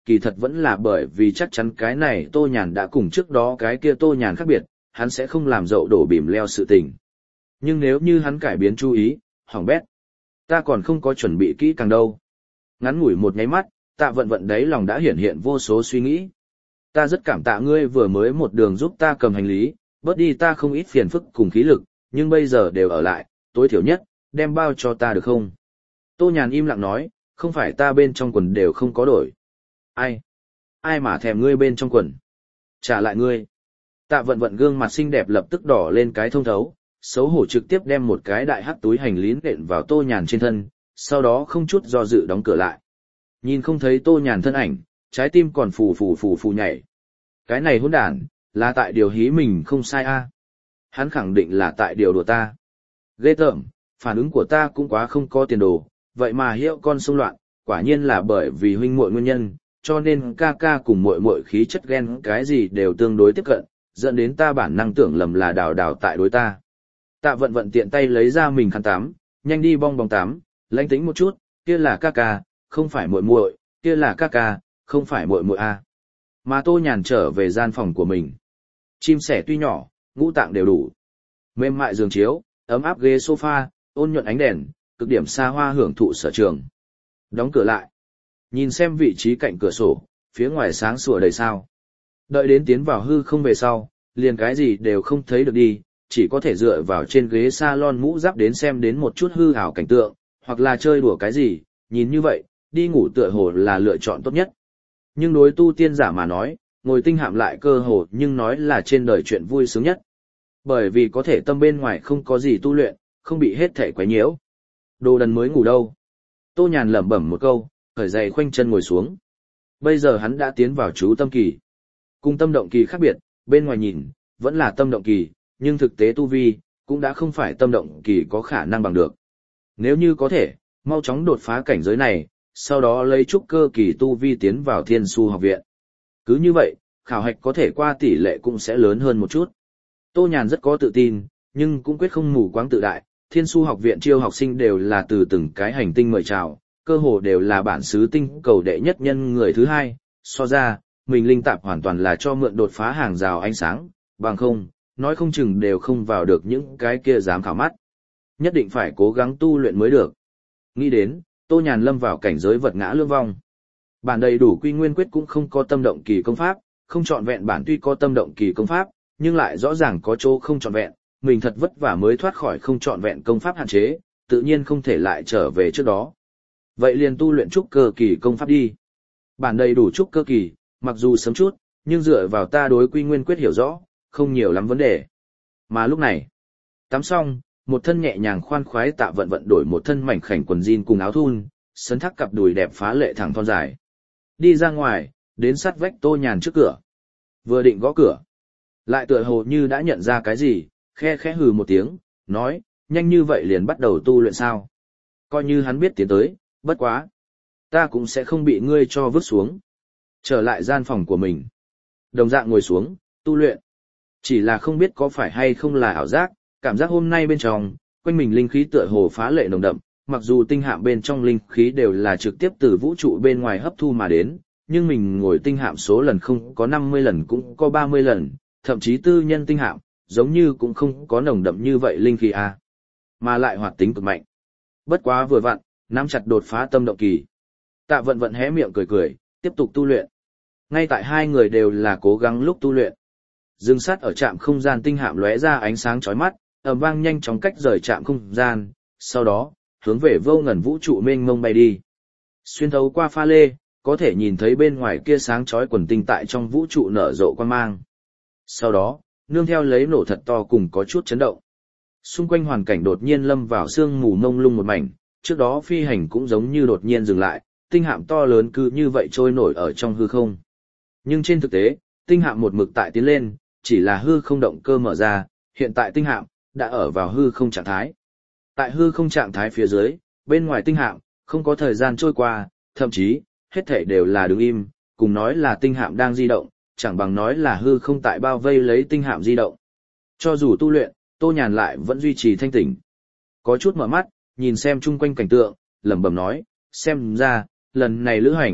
[SPEAKER 1] kỳ thật vẫn là bởi vì chắc chắn cái này Tô Nhàn đã cùng trước đó cái kia Tô Nhàn khác biệt, hắn sẽ không làm dậu đổ bìm leo sự tình. Nhưng nếu như hắn cải biến chú ý, hỏng bét. Ta còn không có chuẩn bị kỹ càng đâu. Ngắn ngủi một nháy mắt, Tạ Vận Vận đấy lòng đã hiển hiện vô số suy nghĩ. Ta rất cảm tạ ngươi vừa mới một đường giúp ta cầm hành lý, bớt đi ta không ít phiền phức cùng khí lực, nhưng bây giờ đều ở lại, tối thiểu nhất, đem bao cho ta được không? Tô Nhàn im lặng nói, không phải ta bên trong quần đều không có đổi. Ai? Ai mà thèm ngươi bên trong quần? Trả lại ngươi. Tạ Vận Vận gương mặt xinh đẹp lập tức đỏ lên cái thông thấu, xấu hổ trực tiếp đem một cái đại hắc túi hành lý nện vào Tô Nhàn trên thân, sau đó không chút do dự đóng cửa lại. Nhìn không thấy Tô Nhàn thân ảnh, trái tim còn phù nhảy. Cái này hỗn đản, là tại điều hí mình không sai a. Hắn khẳng định là tại điều đùa ta. Ghê tởm, phản ứng của ta cũng quá không có tiền đồ, vậy mà hiệu con xung loạn, quả nhiên là bởi vì huynh muội nguyên nhân, cho nên ca ca cùng muội muội khí chất ghen cái gì đều tương đối tiếp cận, dẫn đến ta bản năng tưởng lầm là Đào Đào tại đối ta. Tạ Vận Vận tiện tay lấy ra mình khăn tắm, nhanh đi bong bóng tắm, lãnh tĩnh một chút, kia là ca ca, không phải muội muội, kia là ca ca, không phải muội muội a. Mà Tô Nhàn trở về gian phòng của mình. Chim sẻ tuy nhỏ, ngũ tạng đều đủ. Mềm mại giường chiếu, ấm áp ghế sofa, ôn nhuận ánh đèn, cực điểm xa hoa hưởng thụ sở trường. Đóng cửa lại. Nhìn xem vị trí cạnh cửa sổ, phía ngoài sáng sủa đầy sao. Đợi đến tiến vào hư không về sau, liền cái gì đều không thấy được đi, chỉ có thể dựa vào trên ghế salon mũ giáp đến xem đến một chút hư ảo cảnh tượng, hoặc là chơi đùa cái gì, nhìn như vậy, đi ngủ tựa hồ là lựa chọn tốt nhất. Nhưng đối tu tiên giả mà nói, ngồi tinh hạm lại cơ hồ nhưng nói là trên đời chuyện vui sướng nhất. Bởi vì có thể tâm bên ngoài không có gì tu luyện, không bị hết thể quấy nhiễu. Đồ đần mới ngủ đâu. Tô Nhàn lẩm bẩm một câu, khởi giày khoanh chân ngồi xuống. Bây giờ hắn đã tiến vào chú tâm kỳ. Cùng tâm động kỳ khác biệt, bên ngoài nhìn, vẫn là tâm động kỳ, nhưng thực tế tu vi, cũng đã không phải tâm động kỳ có khả năng bằng được. Nếu như có thể, mau chóng đột phá cảnh giới này, sau đó lấy trúc cơ kỳ tu vi tiến vào Thiên Su học viện. Cứ như vậy, khảo hạch có thể qua tỷ lệ cũng sẽ lớn hơn một chút. Tô Nhàn rất có tự tin, nhưng cũng quyết không mù quáng tự đại. Thiên Su học viện chiêu học sinh đều là từ từng cái hành tinh mời chào, cơ hồ đều là bản xứ tinh cầu đệ nhất nhân người thứ hai. So ra, mình linh tạp hoàn toàn là cho mượn đột phá hàng rào ánh sáng, bằng không, nói không chừng đều không vào được những cái kia dám khảo mắt. Nhất định phải cố gắng tu luyện mới được. Nghĩ đến, Tô Nhàn lâm vào cảnh giới vật ngã lương vong. Bản đầy đủ quy nguyên quyết cũng không có tâm động kỳ công pháp, không trọn vẹn bản tuy có tâm động kỳ công pháp, nhưng lại rõ ràng có chỗ không trọn vẹn, mình thật vất vả mới thoát khỏi không trọn vẹn công pháp hạn chế, tự nhiên không thể lại trở về trước đó. Vậy liền tu luyện trúc cơ kỳ công pháp đi. Bản đầy đủ trúc cơ kỳ, mặc dù sớm chút, nhưng dựa vào ta đối quy nguyên quyết hiểu rõ, không nhiều lắm vấn đề. Mà lúc này, tắm xong, một thân nhẹ nhàng khoan khoái Tạ Vận Vận đổi một thân mảnh khảnh quần jean cùng áo thun, sấn thác cặp đùi đẹp phá lệ thẳng thon dài. Đi ra ngoài, đến sát vách Tô Nhàn trước cửa. Vừa định gõ cửa, lại tựa hồ như đã nhận ra cái gì, khe khẽ hừ một tiếng, nói, nhanh như vậy liền bắt đầu tu luyện sao. Coi như hắn biết tiến tới, bất quá. Ta cũng sẽ không bị ngươi cho vứt xuống. Trở lại gian phòng của mình. Đồng dạng ngồi xuống, tu luyện. Chỉ là không biết có phải hay không là ảo giác, cảm giác hôm nay bên trong, quanh mình linh khí tựa hồ phá lệ nồng đậm, mặc dù tinh hạm bên trong linh khí đều là trực tiếp từ vũ trụ bên ngoài hấp thu mà đến, nhưng mình ngồi tinh hạm số lần không có 50 lần cũng có 30 lần, thậm chí tư nhân tinh hạm, giống như cũng không có nồng đậm như vậy linh khí a, mà lại hoạt tính cực mạnh. Bất quá vừa vặn, nắm chặt đột phá tâm động kỳ. Tạ Vận Vận hé miệng cười cười, tiếp tục tu luyện. Ngay tại hai người đều là cố gắng lúc tu luyện. Dương sắt ở trạm không gian tinh hạm lóe ra ánh sáng chói mắt, ầm vang nhanh chóng cách rời trạm không gian, sau đó, hướng về vô ngần vũ trụ mênh mông bay đi. Xuyên thấu qua pha lê, có thể nhìn thấy bên ngoài kia sáng chói quần tinh tại trong vũ trụ nở rộ quang mang. Sau đó, nương theo lấy nổ thật to cùng có chút chấn động. Xung quanh hoàn cảnh đột nhiên lâm vào sương mù mông lung một mảnh, trước đó phi hành cũng giống như đột nhiên dừng lại, tinh hạm to lớn cứ như vậy trôi nổi ở trong hư không. Nhưng trên thực tế, tinh hạm một mực tại tiến lên, chỉ là hư không động cơ mở ra, hiện tại tinh hạm đã ở vào hư không trạng thái. Tại hư không trạng thái phía dưới, bên ngoài tinh hạm không có thời gian trôi qua, thậm chí hết thảy đều là đứng im, cùng nói là tinh hạm đang di động, chẳng bằng nói là hư không tại bao vây lấy tinh hạm di động. Cho dù tu luyện, Tô Nhàn lại vẫn duy trì thanh tỉnh. Có chút mở mắt, nhìn xem chung quanh cảnh tượng, lẩm bẩm nói, xem ra lần này lữ hành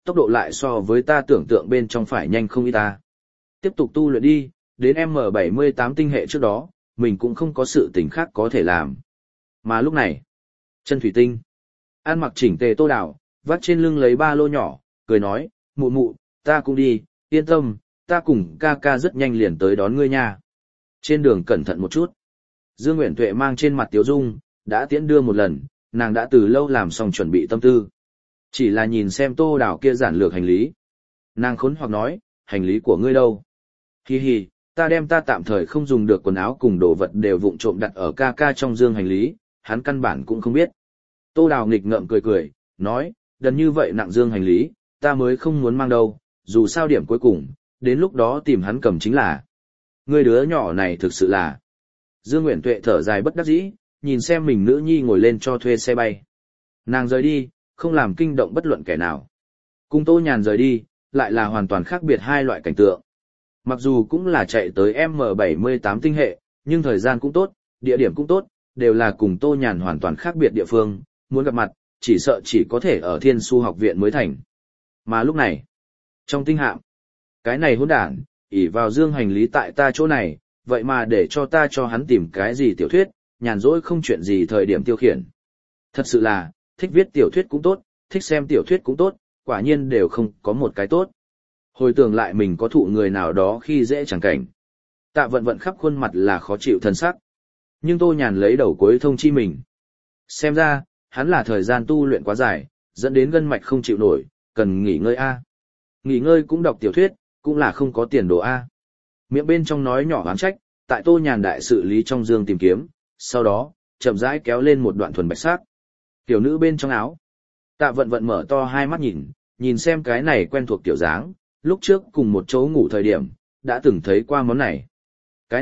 [SPEAKER 1] tốc độ lại so với ta tưởng tượng bên trong phải nhanh không ít ta. Tiếp tục tu luyện đi, đến M78 tinh hệ trước đó, mình cũng không có sự tình khác có thể làm. Mà lúc này, chân thủy tinh, ăn mặc chỉnh tề Tô Đào, vắt trên lưng lấy ba lô nhỏ, cười nói, mụ mụ, ta cũng đi, yên tâm, ta cùng ca ca rất nhanh liền tới đón ngươi nha. Trên đường cẩn thận một chút. Dương Nguyễn Tuệ mang trên mặt tiếu dung, đã tiễn đưa một lần, nàng đã từ lâu làm xong chuẩn bị tâm tư. Chỉ là nhìn xem Tô Đào kia giản lược hành lý. Nàng khốn hoặc nói, hành lý của ngươi đâu? Hi hi, ta đem ta tạm thời không dùng được quần áo cùng đồ vật đều vụng trộm đặt ở ca ca trong dương hành lý, hắn căn bản cũng không biết. Tô Đào nghịch ngợm cười cười, nói, đần như vậy nặng dương hành lý, ta mới không muốn mang đâu, dù sao điểm cuối cùng, đến lúc đó tìm hắn cầm chính là. Người đứa nhỏ này thực sự là. Dương Nguyễn Tuệ thở dài bất đắc dĩ, nhìn xem mình nữ nhi ngồi lên cho thuê xe bay. Nàng rời đi, không làm kinh động bất luận kẻ nào. Cùng Tô Nhàn rời đi, lại là hoàn toàn khác biệt hai loại cảnh tượng. Mặc dù cũng là chạy tới M78 tinh hệ, nhưng thời gian cũng tốt, địa điểm cũng tốt, đều là cùng Tô Nhàn hoàn toàn khác biệt địa phương, muốn gặp mặt, chỉ sợ chỉ có thể ở Thiên Su học viện mới thành. Mà lúc này, trong tinh hạm, cái này hỗn đản, ỷ vào dương hành lý tại ta chỗ này, vậy mà để cho ta cho hắn tìm cái gì tiểu thuyết, nhàn rỗi không chuyện gì thời điểm tiêu khiển. Thật sự là, thích viết tiểu thuyết cũng tốt, thích xem tiểu thuyết cũng tốt, quả nhiên đều không có một cái tốt. Hồi tưởng lại mình có thụ người nào đó khi dễ chẳng cảnh. Tạ vận vận khắp khuôn mặt là khó chịu thân sắc. Nhưng Tô Nhàn lấy đầu cuối thông chi mình. Xem ra, hắn là thời gian tu luyện quá dài, dẫn đến gân mạch không chịu nổi, cần nghỉ ngơi A. Nghỉ ngơi cũng đọc tiểu thuyết, cũng là không có tiền đồ A. Miệng bên trong nói nhỏ oán trách, tại Tô Nhàn đại sự lý trong dương tìm kiếm, sau đó, chậm rãi kéo lên một đoạn thuần bạch sắc. Tiểu nữ bên trong áo. Tạ vận vận mở to hai mắt nhìn xem cái này quen thuộc tiểu dáng, lúc trước cùng một chỗ ngủ thời điểm, đã từng thấy qua món này. Cái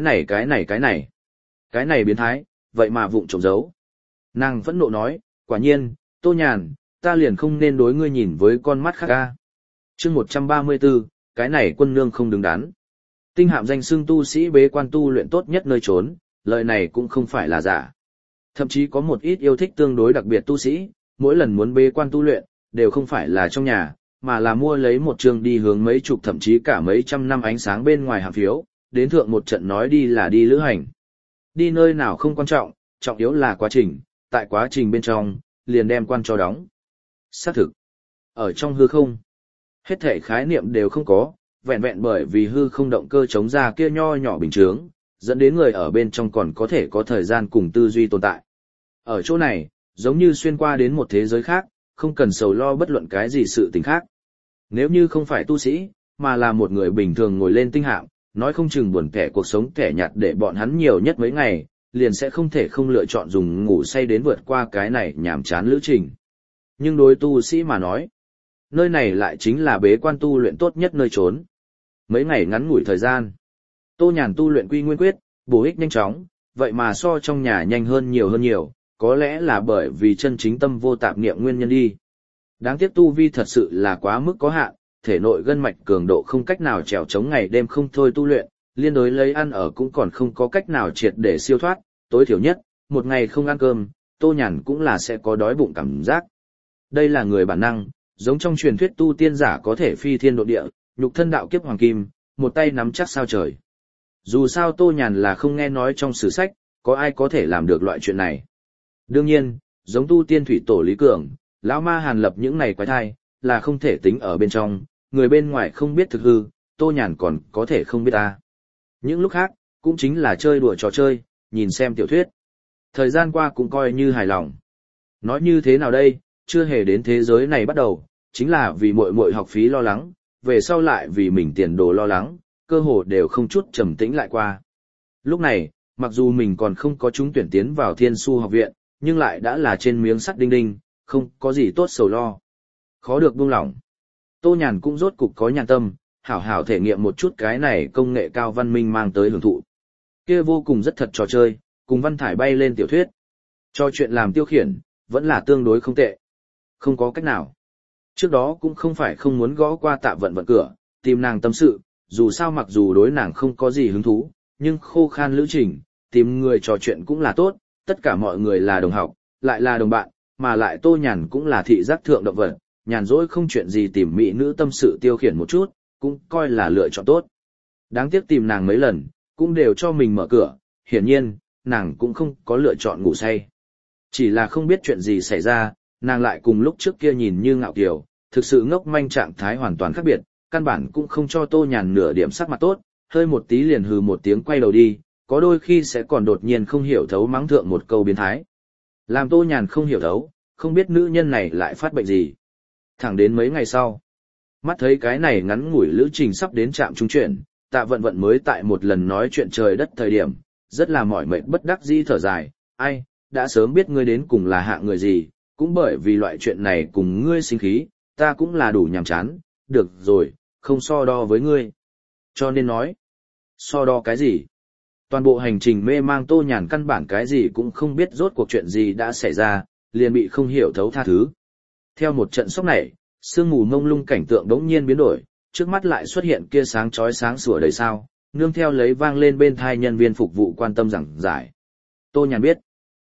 [SPEAKER 1] này biến thái, vậy mà vụng trộm giấu. Nàng phẫn nộ nói, quả nhiên, Tô Nhàn, ta liền không nên đối ngươi nhìn với con mắt khác ca. Chương 134, cái này quân nương không đứng đắn. Tinh hạm danh xưng tu sĩ bế quan tu luyện tốt nhất nơi trốn, lời này cũng không phải là giả. Thậm chí có một ít yêu thích tương đối đặc biệt tu sĩ, mỗi lần muốn bế quan tu luyện, đều không phải là trong nhà, mà là mua lấy một trường đi hướng mấy chục thậm chí cả mấy trăm năm ánh sáng bên ngoài hàm phiếu, đến thượng một trận nói đi là đi lữ hành. Đi nơi nào không quan trọng, trọng yếu là quá trình, tại quá trình bên trong, liền đem quan cho đóng. Xác thực. Ở trong hư không, hết thể khái niệm đều không có, vẹn vẹn bởi vì hư không động cơ chống ra kia nho nhỏ bình chướng, dẫn đến người ở bên trong còn có thể có thời gian cùng tư duy tồn tại. Ở chỗ này, giống như xuyên qua đến một thế giới khác, không cần sầu lo bất luận cái gì sự tình khác. Nếu như không phải tu sĩ, mà là một người bình thường ngồi lên tinh hạm, nói không chừng buồn kẻ cuộc sống kẻ nhạt để bọn hắn nhiều nhất mấy ngày, liền sẽ không thể không lựa chọn dùng ngủ say đến vượt qua cái này nhàm chán lữ trình. Nhưng đối tu sĩ mà nói, nơi này lại chính là bế quan tu luyện tốt nhất nơi trốn. Mấy ngày ngắn ngủi thời gian, Tô Nhàn tu luyện Quy Nguyên Quyết, bổ ích nhanh chóng, vậy mà so trong nhà nhanh hơn nhiều, có lẽ là bởi vì chân chính tâm vô tạp niệm nguyên nhân đi. Đáng tiếc tu vi thật sự là quá mức có hạn, thể nội gân mạch cường độ không cách nào trèo chống ngày đêm không thôi tu luyện, liên đối lấy ăn ở cũng còn không có cách nào triệt để siêu thoát, tối thiểu nhất, một ngày không ăn cơm, Tô Nhàn cũng là sẽ có đói bụng cảm giác. Đây là người bản năng, giống trong truyền thuyết tu tiên giả có thể phi thiên độ địa, nhục thân đạo kiếp hoàng kim, một tay nắm chắc sao trời. Dù sao Tô Nhàn là không nghe nói trong sử sách, có ai có thể làm được loại chuyện này. Đương nhiên, giống tu tiên thủy tổ Lý Cường, lão ma Hàn Lập những này quái thai, là không thể tính ở bên trong, người bên ngoài không biết thực hư, Tô Nhàn còn có thể không biết ta. Những lúc khác, cũng chính là chơi đùa trò chơi, nhìn xem tiểu thuyết. Thời gian qua cũng coi như hài lòng. Nói như thế nào đây, chưa hề đến thế giới này bắt đầu, chính là vì muội học phí lo lắng, về sau lại vì mình tiền đồ lo lắng, cơ hồ đều không chút trầm tĩnh lại qua. Lúc này, mặc dù mình còn không có trúng tuyển tiến vào Thiên Su học viện, nhưng lại đã là trên miếng sắt đinh đinh, không có gì tốt sầu lo. Khó được buông lỏng. Tô Nhàn cũng rốt cục có nhàn tâm, hảo hảo thể nghiệm một chút cái này công nghệ cao văn minh mang tới hưởng thụ. Kia vô cùng rất thật trò chơi, cùng văn thải bay lên tiểu thuyết. Cho chuyện làm tiêu khiển, vẫn là tương đối không tệ. Không có cách nào. Trước đó cũng không phải không muốn gõ qua Tạ Vận Vận cửa, tìm nàng tâm sự, dù sao mặc dù đối nàng không có gì hứng thú, nhưng khô khan lữ trình, tìm người trò chuyện cũng là tốt, tất cả mọi người là đồng học, lại là đồng bạn, mà lại Tô Nhàn cũng là thị giác thượng động vật, nhàn rỗi không chuyện gì tìm mỹ nữ tâm sự tiêu khiển một chút, cũng coi là lựa chọn tốt. Đáng tiếc tìm nàng mấy lần, cũng đều cho mình mở cửa, hiển nhiên, nàng cũng không có lựa chọn ngủ say. Chỉ là không biết chuyện gì xảy ra, nàng lại cùng lúc trước kia nhìn như ngạo kiều, thực sự ngốc manh trạng thái hoàn toàn khác biệt, căn bản cũng không cho Tô Nhàn nửa điểm sắc mặt tốt, hơi một tí liền hừ một tiếng quay đầu đi, có đôi khi sẽ còn đột nhiên không hiểu thấu mắng thượng một câu biến thái. Làm Tô Nhàn không hiểu thấu, không biết nữ nhân này lại phát bệnh gì. Thẳng đến mấy ngày sau, mắt thấy cái này ngắn ngủi lữ trình sắp đến trạm trung chuyển, Tạ Vận Vận mới tại một lần nói chuyện trời đất thời điểm, rất là mỏi mệt bất đắc dĩ thở dài, ai, đã sớm biết ngươi đến cùng là hạ người gì, cũng bởi vì loại chuyện này cùng ngươi sinh khí, ta cũng là đủ nhàm chán, được rồi, không so đo với ngươi. Cho nên nói, so đo cái gì? Toàn bộ hành trình mê mang Tô Nhàn căn bản cái gì cũng không biết rốt cuộc chuyện gì đã xảy ra, liền bị không hiểu thấu tha thứ. Theo một trận sốc này, sương mù mông lung cảnh tượng đống nhiên biến đổi, trước mắt lại xuất hiện kia sáng chói sáng sủa đầy sao, nương theo lấy vang lên bên thai nhân viên phục vụ quan tâm giảng giải. Tô Nhàn biết,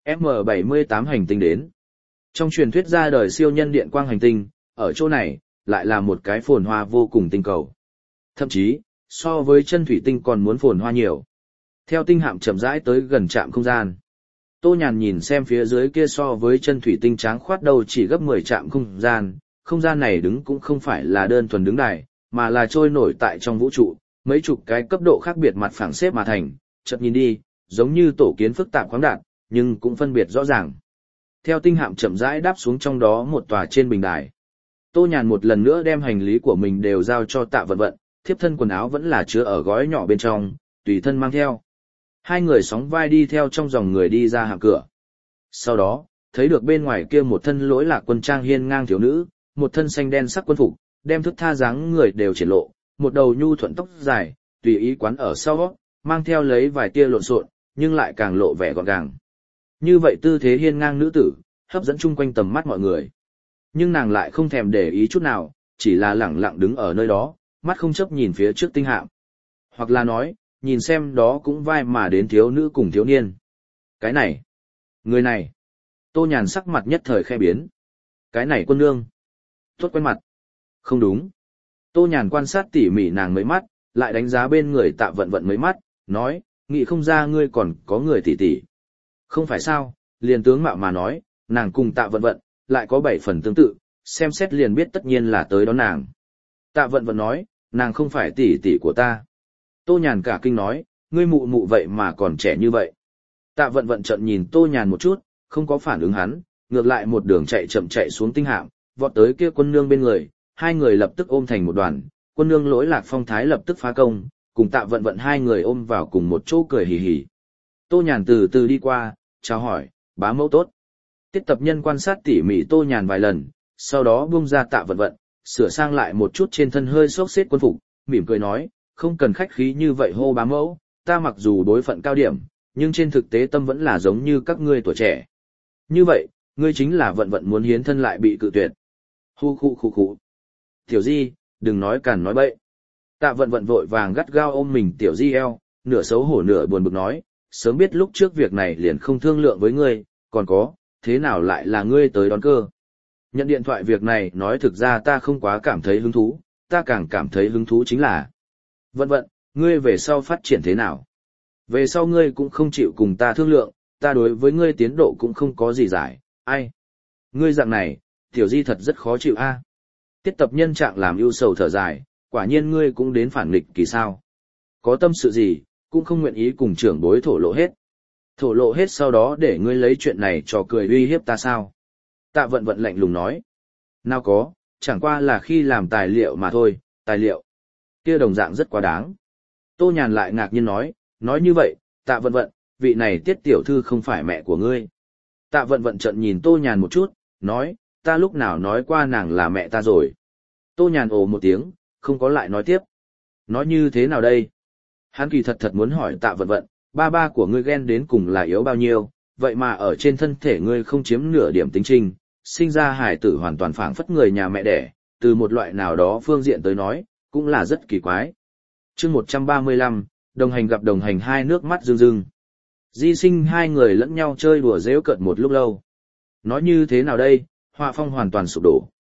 [SPEAKER 1] M78 hành tinh đến. Trong truyền thuyết ra đời siêu nhân điện quang hành tinh, ở chỗ này, lại là một cái phồn hoa vô cùng tinh cầu. Thậm chí, so với chân thủy tinh còn muốn phồn hoa nhiều. Theo tinh hạm chậm rãi tới gần trạm không gian, Tô Nhàn nhìn xem phía dưới kia so với chân thủy tinh tráng khoát đầu chỉ gấp 10 trạm không gian này đứng cũng không phải là đơn thuần đứng đài, mà là trôi nổi tại trong vũ trụ, mấy chục cái cấp độ khác biệt mặt phẳng xếp mà thành, chợt nhìn đi, giống như tổ kiến phức tạp khoáng đạt, nhưng cũng phân biệt rõ ràng. Theo tinh hạm chậm rãi đáp xuống trong đó một tòa trên bình đài, Tô Nhàn một lần nữa đem hành lý của mình đều giao cho Tạ Vận Vận, thiếp thân quần áo vẫn là chứa ở gói nhỏ bên trong, tùy thân mang theo. Hai người sóng vai đi theo trong dòng người đi ra hạm cửa. Sau đó, thấy được bên ngoài kia một thân lỗi lạc quân trang hiên ngang thiếu nữ, một thân xanh đen sắc quân phục, đem thức tha dáng người đều triển lộ, một đầu nhu thuận tóc dài, tùy ý quán ở sau, mang theo lấy vài tia lộn xộn, nhưng lại càng lộ vẻ gọn gàng. Như vậy tư thế hiên ngang nữ tử, hấp dẫn chung quanh tầm mắt mọi người. Nhưng nàng lại không thèm để ý chút nào, chỉ là lẳng lặng đứng ở nơi đó, mắt không chớp nhìn phía trước tinh hạm. Hoặc là nói, nhìn xem đó cũng vai mà đến thiếu nữ cùng thiếu niên. Cái này, người này, Tô Nhàn sắc mặt nhất thời khe biến. Cái này quân nương, tốt quen mặt. Không đúng. Tô Nhàn quan sát tỉ mỉ nàng mấy mắt, lại đánh giá bên người Tạ Vận Vận mấy mắt, nói, nghĩ không ra ngươi còn có người tỷ tỷ. Không phải sao, liền tướng mạo mà nói, nàng cùng Tạ Vận Vận, lại có 7 phần tương tự, xem xét liền biết tất nhiên là tới đón nàng. Tạ Vận Vận nói, nàng không phải tỷ tỷ của ta. Tô Nhàn cả kinh nói, ngươi mụ mụ vậy mà còn trẻ như vậy. Tạ Vận Vận trợn nhìn Tô Nhàn một chút, không có phản ứng hắn, ngược lại một đường chạy chậm chạy xuống tinh hạm, vọt tới kia quân nương bên người, hai người lập tức ôm thành một đoàn, quân nương lỗi lạc phong thái lập tức phá công, cùng Tạ Vận Vận hai người ôm vào cùng một chỗ cười hì hì. Tô Nhàn từ từ đi qua, chào hỏi, bá mẫu tốt. Tiết tập nhân quan sát tỉ mỉ Tô Nhàn vài lần, sau đó buông ra Tạ Vận Vận, sửa sang lại một chút trên thân hơi xốc xếp quân phục, mỉm cười nói, không cần khách khí như vậy hô bá mẫu, ta mặc dù đối phận cao điểm, nhưng trên thực tế tâm vẫn là giống như các ngươi tuổi trẻ. Như vậy, ngươi chính là Vận Vận muốn hiến thân lại bị cự tuyệt. Hu khu khu khu. Tiểu Di, đừng nói càn nói bậy. Tạ Vận Vận vội vàng gắt gao ôm mình Tiểu Di eo, nửa xấu hổ nửa buồn bực nói, sớm biết lúc trước việc này liền không thương lượng với ngươi, còn có, thế nào lại là ngươi tới đón cơ. Nhận điện thoại việc này nói thực ra ta không quá cảm thấy hứng thú, ta càng cảm thấy hứng thú chính là Vận Vận, ngươi về sau phát triển thế nào? Về sau ngươi cũng không chịu cùng ta thương lượng, ta đối với ngươi tiến độ cũng không có gì giải, ai? Ngươi dạng này, Tiểu Di thật rất khó chịu a. Tiết tập nhân trạng làm ưu sầu thở dài, quả nhiên ngươi cũng đến phản nghịch kỳ sao. Có tâm sự gì, cũng không nguyện ý cùng trưởng bối thổ lộ hết. Thổ lộ hết sau đó để ngươi lấy chuyện này trò cười uy hiếp ta sao? Tạ Vận Vận lạnh lùng nói. Nào có, chẳng qua là khi làm tài liệu mà thôi, tài liệu. Kia đồng dạng rất quá đáng. Tô Nhàn lại ngạc nhiên nói như vậy, Tạ Vận Vận, vị này Tiết tiểu thư không phải mẹ của ngươi. Tạ Vận Vận trợn nhìn Tô Nhàn một chút, nói, ta lúc nào nói qua nàng là mẹ ta rồi. Tô Nhàn ồ một tiếng, không có lại nói tiếp. Nói như thế nào đây? Hắn kỳ thật muốn hỏi Tạ Vận Vận, ba của ngươi ghen đến cùng là yếu bao nhiêu, vậy mà ở trên thân thể ngươi không chiếm nửa điểm tính trinh, sinh ra hải tử hoàn toàn phảng phất người nhà mẹ đẻ, từ một loại nào đó phương diện tới nói, cũng là rất kỳ quái. Chương 135, đồng hành gặp đồng hành hai nước mắt rưng rưng. Di Sinh hai người lẫn nhau chơi đùa giễu cợt một lúc lâu. Nói như thế nào đây, họa phong hoàn toàn sụp đổ.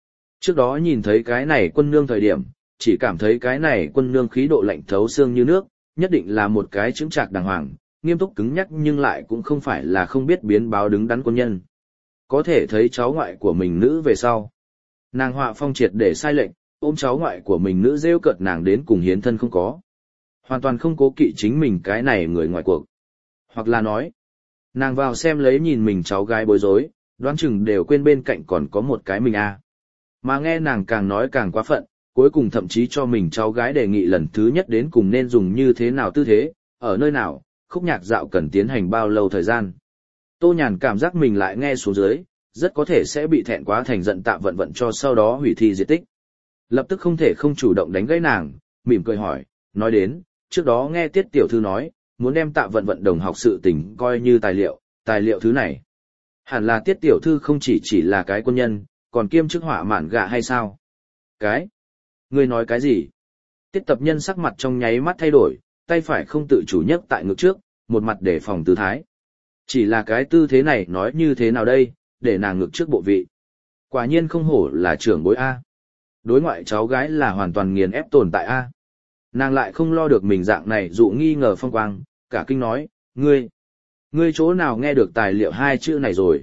[SPEAKER 1] Trước đó nhìn thấy cái này quân nương thời điểm, chỉ cảm thấy cái này quân nương khí độ lạnh thấu xương như nước, nhất định là một cái chững chạc đàng hoàng, nghiêm túc cứng nhắc nhưng lại cũng không phải là không biết biến báo đứng đắn quân nhân. Có thể thấy cháu ngoại của mình nữ về sau. Nàng họa phong triệt để sai lệnh, ôm cháu ngoại của mình nữ rêu cợt nàng đến cùng hiến thân không có. Hoàn toàn không cố kỵ chính mình cái này người ngoài cuộc. Hoặc là nói, nàng vào xem lấy nhìn mình cháu gái bối rối, đoán chừng đều quên bên cạnh còn có một cái mình a. Mà nghe nàng càng nói càng quá phận, cuối cùng thậm chí cho mình cháu gái đề nghị lần thứ nhất đến cùng nên dùng như thế nào tư thế, ở nơi nào, khúc nhạc dạo cần tiến hành bao lâu thời gian. Tô Nhàn cảm giác mình lại nghe xuống dưới, rất có thể sẽ bị thẹn quá thành giận Tạ Vận Vận cho sau đó hủy thi diệt tích. Lập tức không thể không chủ động đánh gãy nàng, mỉm cười hỏi, nói đến, trước đó nghe Tiết tiểu thư nói, muốn đem Tạ Vận Vận đồng học sự tình coi như tài liệu thứ này. Hẳn là Tiết tiểu thư không chỉ là cái quân nhân, còn kiêm chức họa mạn gạ hay sao? Cái? Ngươi nói cái gì? Tiết tập nhân sắc mặt trong nháy mắt thay đổi, tay phải không tự chủ nhấc tại ngực trước, một mặt để phòng tư thái. Chỉ là cái tư thế này nói như thế nào đây, để nàng ngực trước bộ vị. Quả nhiên không hổ là trưởng bối A. Đối ngoại cháu gái là hoàn toàn nghiền ép tồn tại A. Nàng lại không lo được mình dạng này dụ nghi ngờ phong quang, cả kinh nói, ngươi chỗ nào nghe được tài liệu hai chữ này rồi?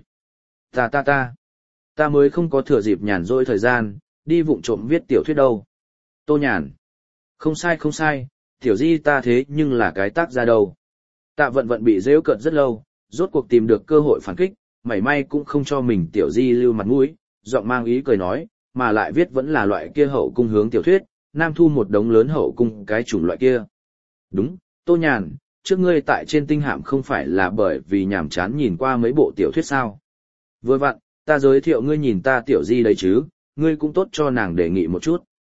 [SPEAKER 1] Ta mới không có thừa dịp nhàn rỗi thời gian, đi vụng trộm viết tiểu thuyết đâu. Tô Nhàn. Không sai, tiểu di ta thế nhưng là cái tác gia đâu. Tạ Vận Vận bị giễu cợt rất lâu, rốt cuộc tìm được cơ hội phản kích, mảy may cũng không cho mình tiểu di lưu mặt mũi, giọng mang ý cười nói, mà lại viết vẫn là loại kia hậu cung hướng tiểu thuyết, nam thu một đống lớn hậu cung cái chủng loại kia. Đúng, Tô Nhàn, trước ngươi tại trên tinh hạm không phải là bởi vì nhàm chán nhìn qua mấy bộ tiểu thuyết sao? Vừa vặn, ta giới thiệu ngươi nhìn ta tiểu di đấy chứ, ngươi cũng tốt cho nàng đề nghị một chút.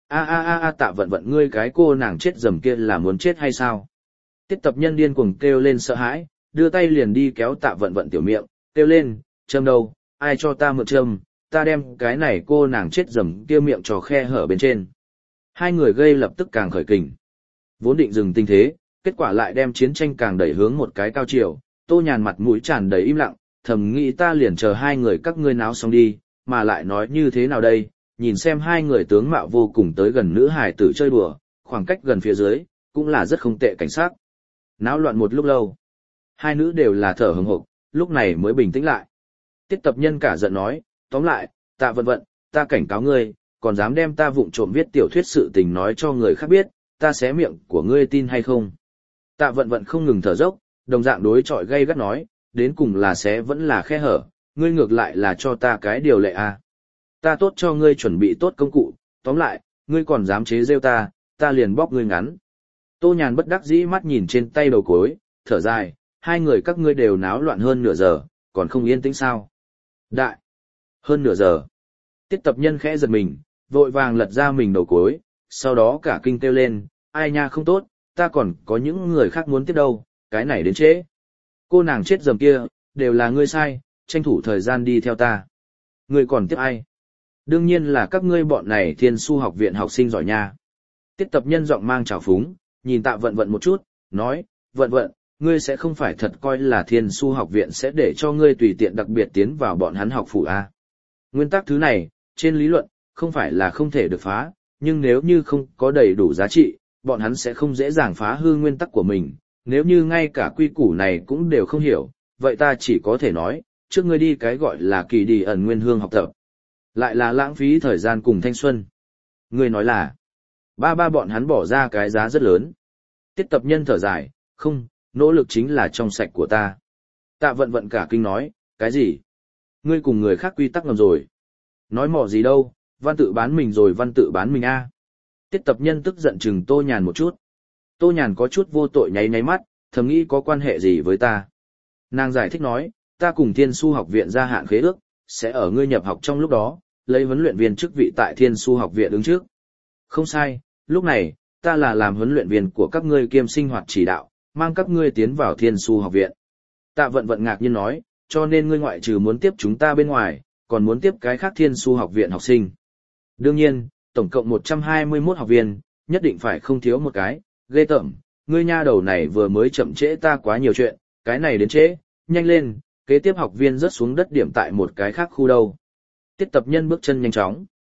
[SPEAKER 1] Tạ Vận Vận ngươi cái cô nàng chết dầm kia là muốn chết hay sao? Tiết tập nhân điên cuồng kêu lên sợ hãi, đưa tay liền đi kéo Tạ Vận Vận tiểu miệng, kêu lên, châm đâu, ai cho ta mượn châm, ta đem cái này cô nàng chết dầm kia miệng trò khe hở bên trên. Hai người gây lập tức càng khởi kình. Vốn định dừng tình thế, kết quả lại đem chiến tranh càng đẩy hướng một cái cao chiều, Tô Nhàn mặt mũi tràn đầy im lặng, thầm nghĩ ta liền chờ hai người các ngươi náo xong đi, mà lại nói như thế nào đây, nhìn xem hai người tướng mạo vô cùng tới gần nữ hài tử chơi đùa, khoảng cách gần phía dưới, cũng là rất không tệ cảnh sát. Náo loạn một lúc lâu, hai nữ đều là thở hừng hực, lúc này mới bình tĩnh lại. Tiết tập nhân cả giận nói, tóm lại, Tạ Vận Vận, ta cảnh cáo ngươi, còn dám đem ta vụng trộm viết tiểu thuyết sự tình nói cho người khác biết, ta xé miệng của ngươi tin hay không? Tạ Vận Vận không ngừng thở dốc, đồng dạng đối chọi gay gắt nói, đến cùng là xé vẫn là khe hở, ngươi ngược lại là cho ta cái điều lệ à. Ta tốt cho ngươi chuẩn bị tốt công cụ, tóm lại, ngươi còn dám chế rêu ta liền bóp ngươi ngắn. Tô Nhàn bất đắc dĩ mắt nhìn trên tay đầu cối, thở dài, hai người các ngươi đều náo loạn hơn nửa giờ, còn không yên tĩnh sao? Đại! Hơn nửa giờ. Tiết tập nhân khẽ giật mình, vội vàng lật ra mình đầu cối, sau đó cả kinh kêu lên, ai nha không tốt, ta còn có những người khác muốn tiếp đâu, cái này đến trễ. Cô nàng chết dầm kia, đều là ngươi sai, tranh thủ thời gian đi theo ta. Ngươi còn tiếp ai? Đương nhiên là các ngươi bọn này Thiên Su học viện học sinh giỏi nha. Tiết tập nhân giọng mang trào phúng, nhìn Tạ Vận Vận một chút, nói, Vận Vận, ngươi sẽ không phải thật coi là Thiên Su học viện sẽ để cho ngươi tùy tiện đặc biệt tiến vào bọn hắn học phủ à. Nguyên tắc thứ này, trên lý luận, không phải là không thể được phá, nhưng nếu như không có đầy đủ giá trị, bọn hắn sẽ không dễ dàng phá hư nguyên tắc của mình. Nếu như ngay cả quy củ này cũng đều không hiểu, vậy ta chỉ có thể nói, trước ngươi đi cái gọi là kỳ đi ẩn nguyên hương học tập. Lại là lãng phí thời gian cùng thanh xuân. Ngươi nói là, ba bọn hắn bỏ ra cái giá rất lớn. Tiết tập nhân thở dài, không, nỗ lực chính là trong sạch của ta. Tạ Vận Vận cả kinh nói, cái gì? Ngươi cùng người khác quy tắc ngầm rồi. Nói mỏ gì đâu, văn tự bán mình rồi văn tự bán mình a. Tiết tập nhân tức giận chừng Tô Nhàn một chút. Tô Nhàn có chút vô tội nháy mắt, thầm nghĩ có quan hệ gì với ta. Nàng giải thích nói, ta cùng Thiên Su học viện gia hạn khế ước, sẽ ở ngươi nhập học trong lúc đó, lấy huấn luyện viên chức vị tại Thiên Su học viện đứng trước. Không sai, lúc này, ta là làm huấn luyện viên của các ngươi kiêm sinh hoạt chỉ đạo, mang các ngươi tiến vào Thiên Su học viện. Tạ Vận Vận ngạc nhiên nói, cho nên ngươi ngoại trừ muốn tiếp chúng ta bên ngoài, còn muốn tiếp cái khác Thiên Su học viện học sinh. Đương nhiên, tổng cộng 121 học viên, nhất định phải không thiếu một cái, ghê tởm, ngươi nha đầu này vừa mới chậm trễ ta quá nhiều chuyện, cái này đến trễ, nhanh lên, kế tiếp học viên rớt xuống đất điểm tại một cái khác khu đâu. Tiết tập nhân bước chân nhanh chóng.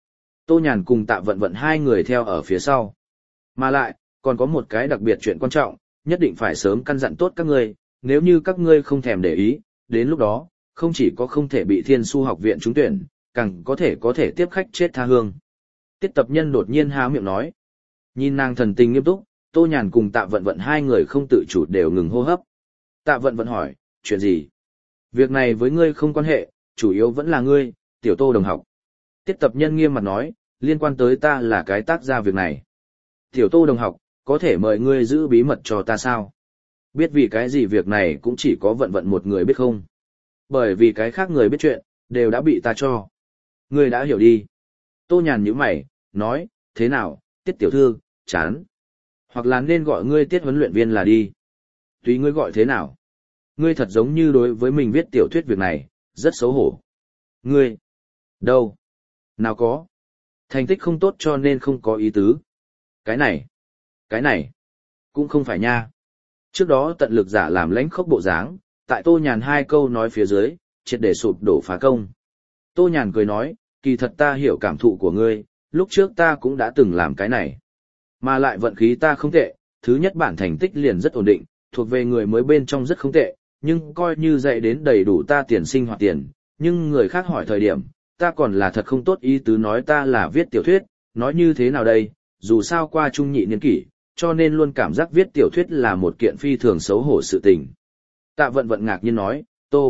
[SPEAKER 1] Tô Nhàn cùng Tạ Vận Vận hai người theo ở phía sau. Mà lại, còn có một cái đặc biệt chuyện quan trọng, nhất định phải sớm căn dặn tốt các ngươi, nếu như các ngươi không thèm để ý, đến lúc đó, không chỉ có không thể bị Thiên Su học viện trúng tuyển, càng có thể tiếp khách chết tha hương. Tiết Tập Nhân đột nhiên há miệng nói. Nhìn nàng thần tình nghiêm túc, Tô Nhàn cùng Tạ Vận Vận hai người không tự chủ đều ngừng hô hấp. Tạ Vận Vận hỏi, chuyện gì? Việc này với ngươi không quan hệ, chủ yếu vẫn là ngươi, tiểu Tô đồng học. Tiết Tập Nhân nghiêm mặt nói, liên quan tới ta là cái tác gia việc này. Tiểu Tô đồng học, có thể mời ngươi giữ bí mật cho ta sao? Biết vì cái gì việc này cũng chỉ có Vận Vận một người biết không? Bởi vì cái khác người biết chuyện, đều đã bị ta cho. Ngươi đã hiểu đi. Tô Nhàn nhíu mày, nói, thế nào, Tiết tiểu thư, chán. Hoặc là nên gọi ngươi Tiết huấn luyện viên là đi. Tùy ngươi gọi thế nào. Ngươi thật giống như đối với mình viết tiểu thuyết việc này, rất xấu hổ. Ngươi, đâu? Nào có. Thành tích không tốt cho nên không có ý tứ. Cái này, cũng không phải nha. Trước đó tận lực giả làm lãnh khốc bộ dáng, tại Tô Nhàn hai câu nói phía dưới, triệt để sụp đổ phá công. Tô Nhàn cười nói, kỳ thật ta hiểu cảm thụ của ngươi, lúc trước ta cũng đã từng làm cái này. Mà lại vận khí ta không tệ, thứ nhất bản thành tích liền rất ổn định, thuộc về người mới bên trong rất không tệ, nhưng coi như dạy đến đầy đủ ta tiền sinh hoạt tiền, nhưng người khác hỏi thời điểm, ta còn là thật không tốt ý tứ nói ta là viết tiểu thuyết, nói như thế nào đây, dù sao qua trung nhị niên kỷ, cho nên luôn cảm giác viết tiểu thuyết là một kiện phi thường xấu hổ sự tình. Tạ Vận Vận ngạc nhiên nói,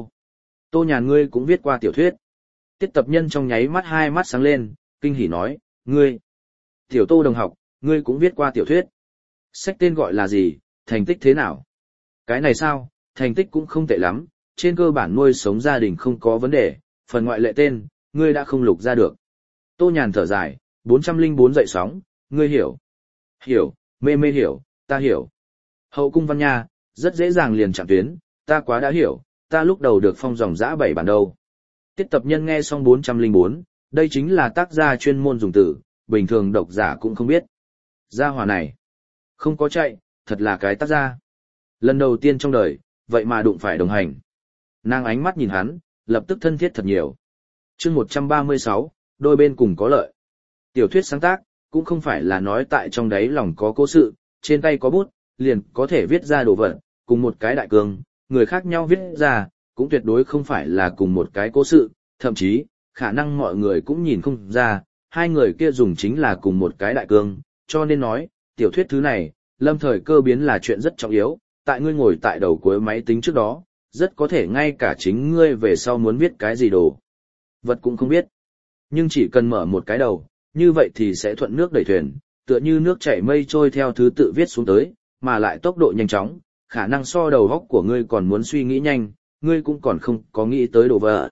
[SPEAKER 1] Tô Nhàn ngươi cũng viết qua tiểu thuyết. Tiết Tập Nhân trong nháy mắt hai mắt sáng lên, kinh hỉ nói, ngươi, tiểu Tô đồng học, ngươi cũng viết qua tiểu thuyết. Sách tên gọi là gì, thành tích thế nào? Cái này sao, thành tích cũng không tệ lắm, trên cơ bản nuôi sống gia đình không có vấn đề, phần ngoại lệ tên, ngươi đã không lục ra được. Tô Nhàn thở dài, 404 dậy sóng, ngươi hiểu. Hiểu, mê hiểu, ta hiểu. Hậu cung văn nha, rất dễ dàng liền chạm tuyến, ta quá đã hiểu, ta lúc đầu được phong dòng dã 7 bản đâu. Tiết Tập Nhân nghe xong 404, đây chính là tác gia chuyên môn dùng từ, bình thường độc giả cũng không biết. Gia hỏa này, không có chạy, thật là cái tác gia. Lần đầu tiên trong đời, vậy mà đụng phải đồng hành. Nàng ánh mắt nhìn hắn, lập tức thân thiết thật nhiều. Chương 136, đôi bên cùng có lợi. Tiểu thuyết sáng tác, cũng không phải là nói tại trong đáy lòng có cố sự, trên tay có bút, liền có thể viết ra đồ vật, cùng một cái đại cương, người khác nhau viết ra, cũng tuyệt đối không phải là cùng một cái cố sự, thậm chí, khả năng mọi người cũng nhìn không ra, hai người kia dùng chính là cùng một cái đại cương, cho nên nói, tiểu thuyết thứ này, lâm thời cơ biến là chuyện rất trọng yếu, tại ngươi ngồi tại đầu cuối máy tính trước đó, rất có thể ngay cả chính ngươi về sau muốn viết cái gì đồ vật cũng không biết. Nhưng chỉ cần mở một cái đầu, như vậy thì sẽ thuận nước đẩy thuyền, tựa như nước chảy mây trôi theo thứ tự viết xuống tới, mà lại tốc độ nhanh chóng, khả năng so đầu óc của ngươi còn muốn suy nghĩ nhanh, ngươi cũng còn không có nghĩ tới đồ vật.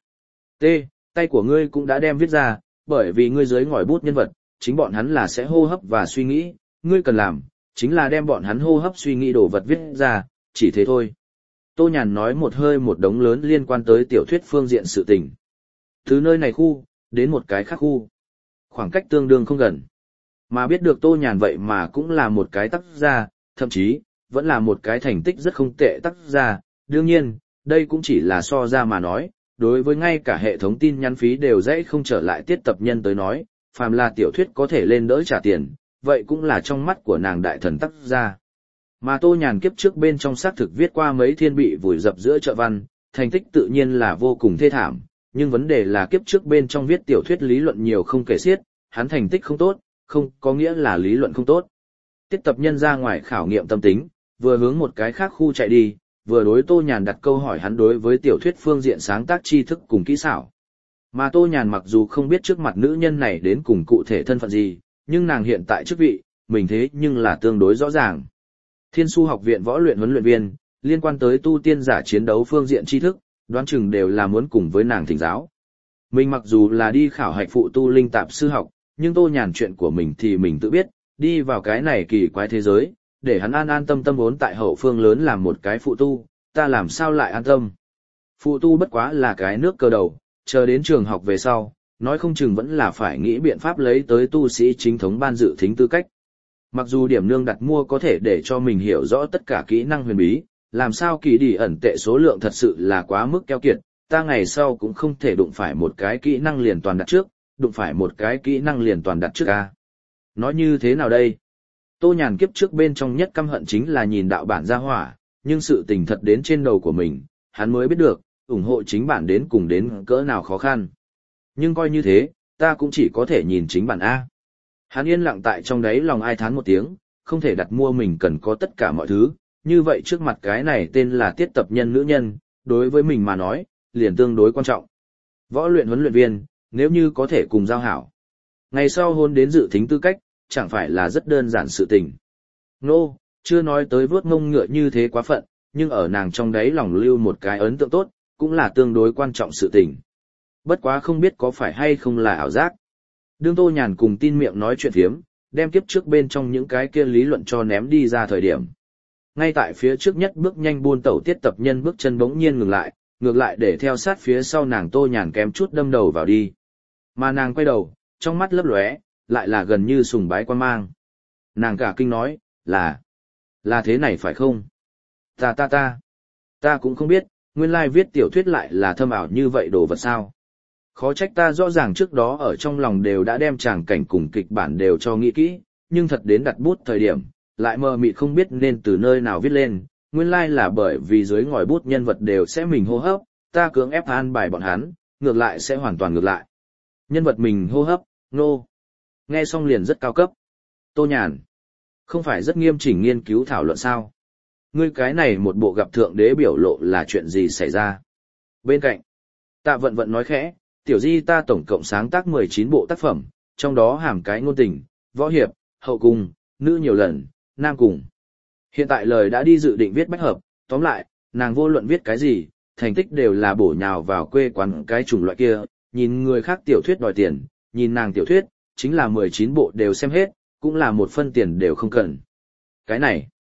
[SPEAKER 1] Tay của ngươi cũng đã đem viết ra, bởi vì ngươi dưới ngòi bút nhân vật, chính bọn hắn là sẽ hô hấp và suy nghĩ, ngươi cần làm, chính là đem bọn hắn hô hấp suy nghĩ đồ vật viết ra, chỉ thế thôi. Tô Nhàn nói một hơi một đống lớn liên quan tới tiểu thuyết phương diện sự tình. Từ nơi này khu, đến một cái khác khu. Khoảng cách tương đương không gần. Mà biết được Tô Nhàn vậy mà cũng là một cái tác gia, thậm chí, vẫn là một cái thành tích rất không tệ tác gia. Đương nhiên, đây cũng chỉ là so ra mà nói, đối với ngay cả hệ thống tin nhắn phí đều dễ không trở lại Tiết Tập Nhân tới nói, phàm là tiểu thuyết có thể lên đỡ trả tiền, vậy cũng là trong mắt của nàng đại thần tác gia. Mà Tô Nhàn kiếp trước bên trong xác thực viết qua mấy thiên bị vùi dập giữa chợ văn, thành tích tự nhiên là vô cùng thê thảm, nhưng vấn đề là kiếp trước bên trong viết tiểu thuyết lý luận nhiều không kể xiết, hắn thành tích không tốt, không có nghĩa là lý luận không tốt. Tiết Tập Nhân ra ngoài khảo nghiệm tâm tính, vừa hướng một cái khác khu chạy đi, vừa đối Tô Nhàn đặt câu hỏi hắn đối với tiểu thuyết phương diện sáng tác tri thức cùng kỹ xảo. Mà Tô Nhàn mặc dù không biết trước mặt nữ nhân này đến cùng cụ thể thân phận gì, nhưng nàng hiện tại chức vị, mình thế nhưng là tương đối rõ ràng. Thiên Su học viện võ luyện huấn luyện viên, liên quan tới tu tiên giả chiến đấu phương diện tri thức, đoán chừng đều là muốn cùng với nàng thỉnh giáo. Mình mặc dù là đi khảo hạch phụ tu linh tạp sư học, nhưng Tô Nhàn chuyện của mình thì mình tự biết, đi vào cái này kỳ quái thế giới, để hắn an an tâm tâm vốn tại hậu phương lớn làm một cái phụ tu, ta làm sao lại an tâm. Phụ tu bất quá là cái nước cơ đầu, chờ đến trường học về sau, nói không chừng vẫn là phải nghĩ biện pháp lấy tới tu sĩ chính thống ban dự thính tư cách. Mặc dù điểm nương đặt mua có thể để cho mình hiểu rõ tất cả kỹ năng huyền bí, làm sao kỳ đi ẩn tệ số lượng thật sự là quá mức keo kiệt, ta ngày sau cũng không thể đụng phải một cái kỹ năng liền toàn đặt trước, đụng phải một cái kỹ năng liền toàn đặt trước a. Nói như thế nào đây? Tô Nhàn kiếp trước bên trong nhất căm hận chính là nhìn đạo bản ra hỏa, nhưng sự tình thật đến trên đầu của mình, hắn mới biết được, ủng hộ chính bản đến cùng đến cỡ nào khó khăn. Nhưng coi như thế, ta cũng chỉ có thể nhìn chính bản A. Hắn yên lặng tại trong đấy lòng ai thán một tiếng, không thể đặt mua mình cần có tất cả mọi thứ, như vậy trước mặt cái này tên là tiết tập nhân nữ nhân, đối với mình mà nói, liền tương đối quan trọng. Võ luyện huấn luyện viên, nếu như có thể cùng giao hảo. Ngày sau hôn đến dự thính tư cách, chẳng phải là rất đơn giản sự tình. Nô, chưa nói tới vớt ngông ngựa như thế quá phận, nhưng ở nàng trong đấy lòng lưu một cái ấn tượng tốt, cũng là tương đối quan trọng sự tình. Bất quá không biết có phải hay không là ảo giác. Đương Tô Nhàn cùng tin miệng nói chuyện phiếm, đem kiếp trước bên trong những cái kia lý luận cho ném đi ra thời điểm. Ngay tại phía trước nhất bước nhanh buôn tẩu tiết tập nhân bước chân bỗng nhiên ngược lại để theo sát phía sau nàng Tô Nhàn kém chút đâm đầu vào đi. Mà nàng quay đầu, trong mắt lấp lóe, lại là gần như sùng bái quan mang. Nàng cả kinh nói, là thế này phải không? Ta cũng không biết, nguyên lai viết tiểu thuyết lại là thâm ảo như vậy đồ vật sao. Khó trách ta rõ ràng trước đó ở trong lòng đều đã đem tràng cảnh cùng kịch bản đều cho nghĩ kỹ, nhưng thật đến đặt bút thời điểm, lại mờ mịt không biết nên từ nơi nào viết lên, nguyên lai là bởi vì dưới ngòi bút nhân vật đều sẽ mình hô hấp, ta cưỡng ép an bài bọn hắn, ngược lại sẽ hoàn toàn ngược lại. Nhân vật mình hô hấp, nô. Nghe xong liền rất cao cấp. Tô Nhàn, không phải rất nghiêm chỉnh nghiên cứu thảo luận sao? Ngươi cái này một bộ gặp thượng đế biểu lộ là chuyện gì xảy ra? Bên cạnh, Tạ Vận Vận nói khẽ, tiểu di ta tổng cộng sáng tác 19 bộ tác phẩm, trong đó hàm cái ngôn tình, võ hiệp, hậu cung, nữ nhiều lần, nam cùng. Hiện tại lời đã đi dự định viết bách hợp, tóm lại, nàng vô luận viết cái gì, thành tích đều là bổ nhào vào quê quán cái chủng loại kia, nhìn người khác tiểu thuyết đòi tiền, nhìn nàng tiểu thuyết, chính là 19 bộ đều xem hết, cũng là một phân tiền đều không cần. Cái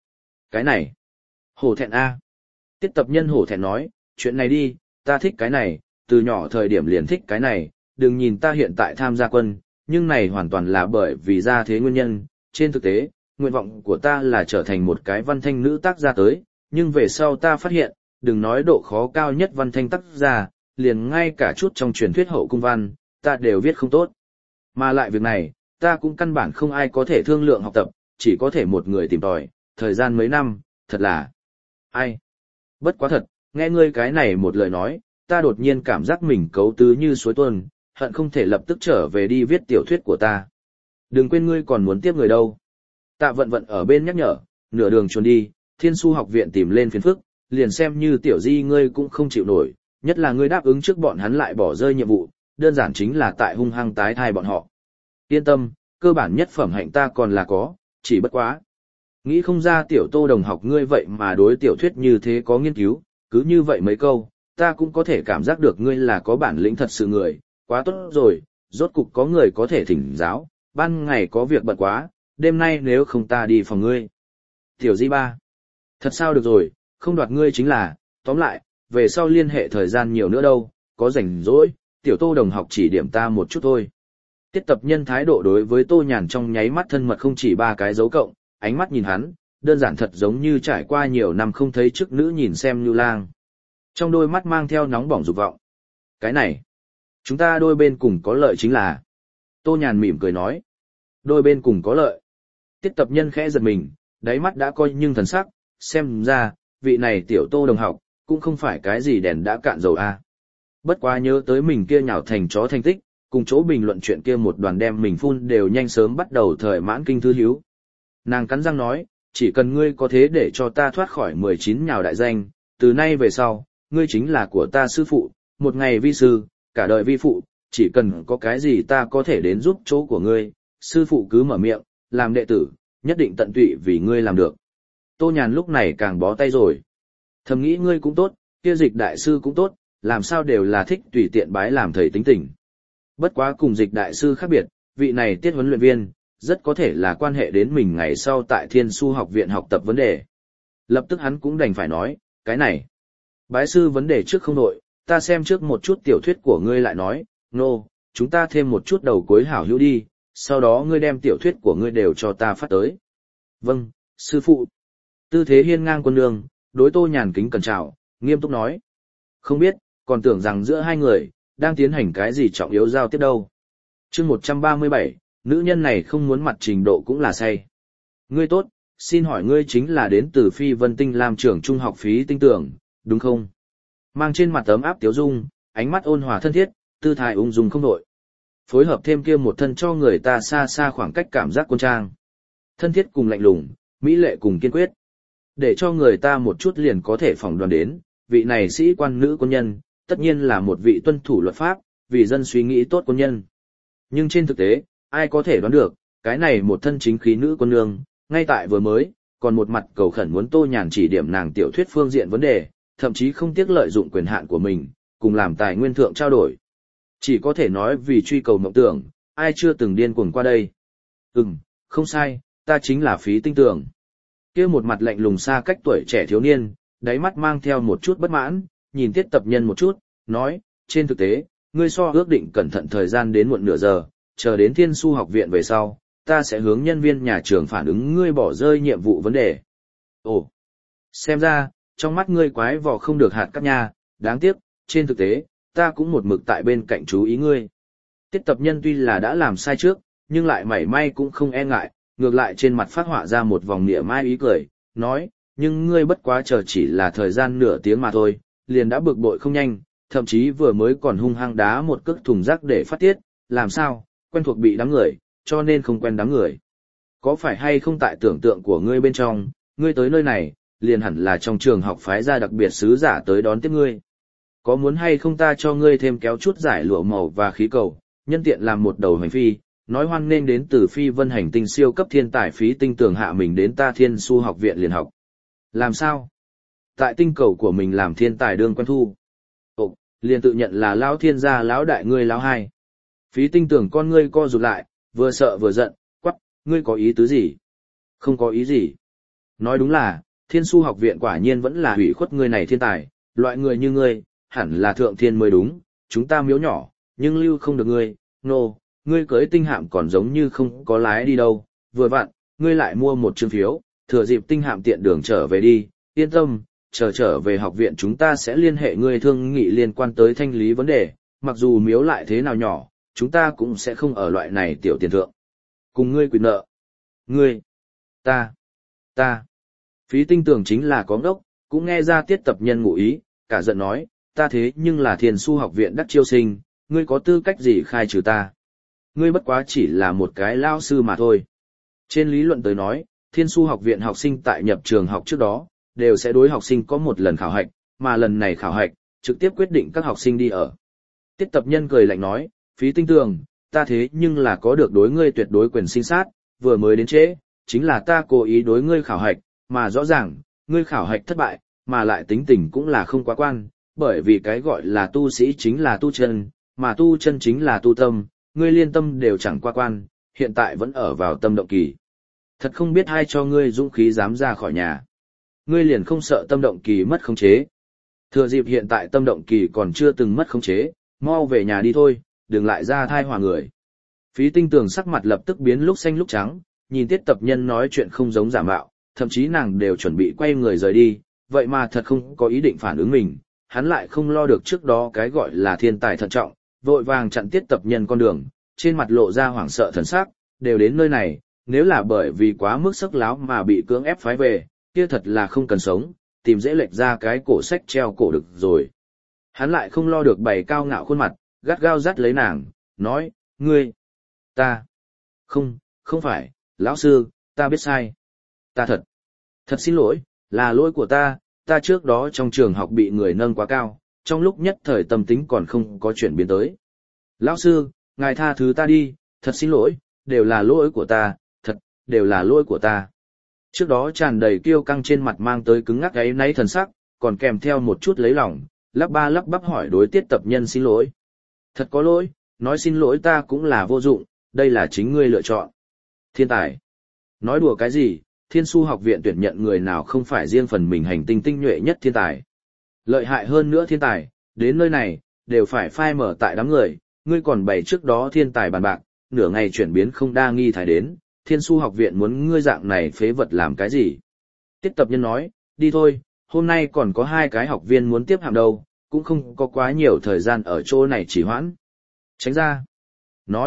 [SPEAKER 1] này, hổ thẹn a. Tiết tập nhân hổ thẹn nói, chuyện này đi, ta thích cái này, từ nhỏ thời điểm liền thích cái này, đừng nhìn ta hiện tại tham gia quân, nhưng này hoàn toàn là bởi vì ra thế nguyên nhân, trên thực tế, nguyện vọng của ta là trở thành một cái văn thanh nữ tác gia tới, nhưng về sau ta phát hiện, đừng nói độ khó cao nhất văn thanh tác gia, liền ngay cả chút trong truyền thuyết hậu cung văn, ta đều viết không tốt. Mà lại việc này, ta cũng căn bản không ai có thể thương lượng học tập, chỉ có thể một người tìm tòi, thời gian mấy năm, thật là... Ai? Bất quá thật, nghe ngươi cái này một lời nói, ta đột nhiên cảm giác mình cấu tứ như suối tuôn, hận không thể lập tức trở về đi viết tiểu thuyết của ta. Đừng quên ngươi còn muốn tiếp người đâu. Tạ Vận Vận ở bên nhắc nhở, nửa đường trốn đi, Thiên Su học viện tìm lên phiền phức, liền xem như tiểu di ngươi cũng không chịu nổi, nhất là ngươi đáp ứng trước bọn hắn lại bỏ rơi nhiệm vụ, đơn giản chính là tại hung hăng tái thai bọn họ. Yên tâm, cơ bản nhất phẩm hạnh ta còn là có, chỉ bất quá. Nghĩ không ra tiểu Tô đồng học ngươi vậy mà đối tiểu thuyết như thế có nghiên cứu, cứ như vậy mấy câu, ta cũng có thể cảm giác được ngươi là có bản lĩnh thật sự người, quá tốt rồi, rốt cục có người có thể thỉnh giáo, ban ngày có việc bận quá, đêm nay nếu không ta đi phòng ngươi. Tiểu Di ba, thật sao được rồi, không đoạt ngươi chính là, tóm lại, về sau liên hệ thời gian nhiều nữa đâu, có rảnh rỗi, tiểu Tô đồng học chỉ điểm ta một chút thôi. Tiết tập nhân thái độ đối với Tô Nhàn trong nháy mắt thân mật không chỉ 3 cái dấu cộng, ánh mắt nhìn hắn, đơn giản thật giống như trải qua nhiều năm không thấy chức nữ nhìn xem Như Lang. Trong đôi mắt mang theo nóng bỏng dục vọng. Cái này, chúng ta đôi bên cùng có lợi chính là. Tô Nhàn mỉm cười nói. Đôi bên cùng có lợi. Tiết tập nhân khẽ giật mình, đáy mắt đã coi nhưng thần sắc, xem ra, vị này tiểu Tô đồng học, cũng không phải cái gì đèn đã cạn dầu a. Bất quá nhớ tới mình kia nhào thành chó thành tích, cùng chỗ bình luận chuyện kia một đoàn đem mình phun đều nhanh sớm bắt đầu thời mãn kinh thư hiếu. Nàng cắn răng nói, chỉ cần ngươi có thế để cho ta thoát khỏi 19 nhào đại danh, từ nay về sau, ngươi chính là của ta sư phụ, một ngày vi sư, cả đời vi phụ, chỉ cần có cái gì ta có thể đến giúp chỗ của ngươi, sư phụ cứ mở miệng, làm đệ tử, nhất định tận tụy vì ngươi làm được. Tô Nhàn lúc này càng bó tay rồi. Thầm nghĩ ngươi cũng tốt, kia Dịch đại sư cũng tốt, làm sao đều là thích tùy tiện bái làm thầy tính tình. Bất quá cùng Dịch đại sư khác biệt, vị này Tiết huấn luyện viên, rất có thể là quan hệ đến mình ngày sau tại Thiên Su học viện học tập vấn đề. Lập tức hắn cũng đành phải nói, cái này. Bái sư vấn đề trước không đội, ta xem trước một chút tiểu thuyết của ngươi lại nói, chúng ta thêm một chút đầu cuối hảo hữu đi, sau đó ngươi đem tiểu thuyết của ngươi đều cho ta phát tới. Vâng, sư phụ. Tư thế hiên ngang quân nương, đối Tô Nhàn kính cẩn chào, nghiêm túc nói. Không biết, còn tưởng rằng giữa hai người, đang tiến hành cái gì trọng yếu giao tiếp đâu. chương 137, nữ nhân này không muốn mặt trình độ cũng là say. Ngươi tốt, xin hỏi ngươi chính là đến từ Phi Vân Tinh làm trưởng trung học Phí Tinh Tưởng, đúng không? Mang trên mặt ấm áp tiếu dung, ánh mắt ôn hòa thân thiết, tư thái ung dung không đổi. Phối hợp thêm kia một thân cho người ta xa xa khoảng cách cảm giác quân trang. Thân thiết cùng lạnh lùng, mỹ lệ cùng kiên quyết. Để cho người ta một chút liền có thể phỏng đoán đến, vị này sĩ quan nữ quân nhân, tất nhiên là một vị tuân thủ luật pháp, vì dân suy nghĩ tốt quân nhân. Nhưng trên thực tế, ai có thể đoán được, cái này một thân chính khí nữ quân nương, ngay tại vừa mới, còn một mặt cầu khẩn muốn Tô Nhàn chỉ điểm nàng tiểu thuyết phương diện vấn đề, thậm chí không tiếc lợi dụng quyền hạn của mình, cùng làm tài nguyên thượng trao đổi. Chỉ có thể nói vì truy cầu mộng tưởng, ai chưa từng điên cuồng qua đây. Không sai, ta chính là Phí Tinh Tưởng. Kia một mặt lạnh lùng xa cách tuổi trẻ thiếu niên, đáy mắt mang theo một chút bất mãn, nhìn Tiết Tập Nhân một chút, nói, trên thực tế, ngươi so ước định cẩn thận thời gian đến muộn nửa giờ, chờ đến Thiên Su học viện về sau, ta sẽ hướng nhân viên nhà trường phản ứng ngươi bỏ rơi nhiệm vụ vấn đề. Ồ, xem ra, trong mắt ngươi quái vỏ không được hạt cát nha, đáng tiếc, trên thực tế, ta cũng một mực tại bên cạnh chú ý ngươi. Tiết Tập Nhân tuy là đã làm sai trước, nhưng lại mảy may cũng không e ngại, ngược lại trên mặt phát họa ra một vòng mỉa mai ý cười, nói, nhưng ngươi bất quá chờ chỉ là thời gian nửa tiếng mà thôi, liền đã bực bội không nhanh, thậm chí vừa mới còn hung hăng đá một cước thùng rác để phát tiết, làm sao, quen thuộc bị đám người, cho nên không quen đám người. Có phải hay không tại tưởng tượng của ngươi bên trong, ngươi tới nơi này, liền hẳn là trong trường học phái ra đặc biệt sứ giả tới đón tiếp ngươi. Có muốn hay không ta cho ngươi thêm kéo chút giải lụa màu và khí cầu, nhân tiện làm một đầu hành phi, nói hoan nghênh đến từ Phi Vân hành tinh siêu cấp thiên tài Phí Tinh Tưởng hạ mình đến ta Thiên Su học viện liền học. Làm sao? Tại tinh cầu của mình làm thiên tài đương quen thu. Ồ, liền tự nhận là lão thiên gia lão đại ngươi lão hai. Phí Tinh Tưởng con ngươi co rụt lại, vừa sợ vừa giận, quắc, ngươi có ý tứ gì? Không có ý gì. Nói đúng là, Thiên Su học viện quả nhiên vẫn là hủy khuất ngươi này thiên tài, loại người như ngươi, hẳn là thượng thiên mới đúng, chúng ta miếu nhỏ, nhưng lưu không được ngươi, ngươi cưới tinh hạm còn giống như không có lái đi đâu, vừa vặn, ngươi lại mua một chương phiếu, thừa dịp tinh hạm tiện đường trở về đi, yên tâm, trở về học viện chúng ta sẽ liên hệ ngươi thương nghị liên quan tới thanh lý vấn đề, mặc dù miếu lại thế nào nhỏ, chúng ta cũng sẽ không ở loại này tiểu tiền thượng. Cùng ngươi quyền nợ. Ngươi, ta. Phí Tinh Tưởng chính là có ngốc, cũng nghe ra Tiết Tập Nhân ngụ ý, cả giận nói, ta thế nhưng là Thiên Su học viện đắc chiêu sinh, ngươi có tư cách gì khai trừ ta? Ngươi bất quá chỉ là một cái lao sư mà thôi. Trên lý luận tới nói, Thiên Su học viện học sinh tại nhập trường học trước đó, đều sẽ đối học sinh có một lần khảo hạch, mà lần này khảo hạch, trực tiếp quyết định các học sinh đi ở. Tiết Tập Nhân cười lạnh nói, Phí Tinh Tưởng, ta thế nhưng là có được đối ngươi tuyệt đối quyền sinh sát, vừa mới đến trễ, chính là ta cố ý đối ngươi khảo hạch, mà rõ ràng, ngươi khảo hạch thất bại, mà lại tính tình cũng là không quá quan, bởi vì cái gọi là tu sĩ chính là tu chân, mà tu chân chính là tu tâm, ngươi liên tâm đều chẳng qua quan, hiện tại vẫn ở vào tâm động kỳ. Thật không biết ai cho ngươi dũng khí dám ra khỏi nhà. Ngươi liền không sợ tâm động kỳ mất khống chế. Thừa dịp hiện tại tâm động kỳ còn chưa từng mất khống chế, mau về nhà đi thôi, đừng lại ra thai hòa người. Phí Tinh Tưởng sắc mặt lập tức biến lúc xanh lúc trắng, nhìn Tiết Tập Nhân nói chuyện không giống giả mạo, thậm chí nàng đều chuẩn bị quay người rời đi, vậy mà thật không có ý định phản ứng mình, hắn lại không lo được trước đó cái gọi là thiên tài thận trọng, vội vàng chặn Tiết Tập Nhân con đường, trên mặt lộ ra hoảng sợ thần sắc, đều đến nơi này, nếu là bởi vì quá mức sức láo mà bị cưỡng ép phái về, kia thật là không cần sống, tìm dễ lệch ra cái cổ sách treo cổ được rồi. Hắn lại không lo được bày cao ngạo khuôn mặt, gắt gao dắt lấy nàng, nói, ngươi, ta, không phải, lão sư, ta biết sai. Ta thật xin lỗi, là lỗi của ta trước đó trong trường học bị người nâng quá cao, trong lúc nhất thời tâm tính còn không có chuyển biến tới. Lão sư, ngài tha thứ ta đi, thật xin lỗi, đều là lỗi của ta, đều là lỗi của ta. Trước đó tràn đầy kiêu căng trên mặt mang tới cứng ngắc ấy náy thần sắc, còn kèm theo một chút lấy lòng, lắp ba lắp bắp hỏi đối Tiết Tập Nhân xin lỗi. Thật có lỗi, nói xin lỗi ta cũng là vô dụng, đây là chính ngươi lựa chọn. Thiên tài. Nói đùa cái gì, Thiên Su học viện tuyển nhận người nào không phải riêng phần mình hành tinh tinh nhuệ nhất thiên tài. Lợi hại hơn nữa thiên tài, đến nơi này, đều phải phai mở tại đám người, ngươi còn bày trước đó thiên tài bàn bạc, nửa ngày chuyển biến không đa nghi thái đến, Thiên Su học viện muốn ngươi dạng này phế vật làm cái gì? Tiết Tập Nhân nói, đi thôi, hôm nay còn có 2 cái học viên muốn tiếp hàm đâu, cũng không có quá nhiều thời gian ở chỗ này chỉ hoãn. Tránh ra. Nói,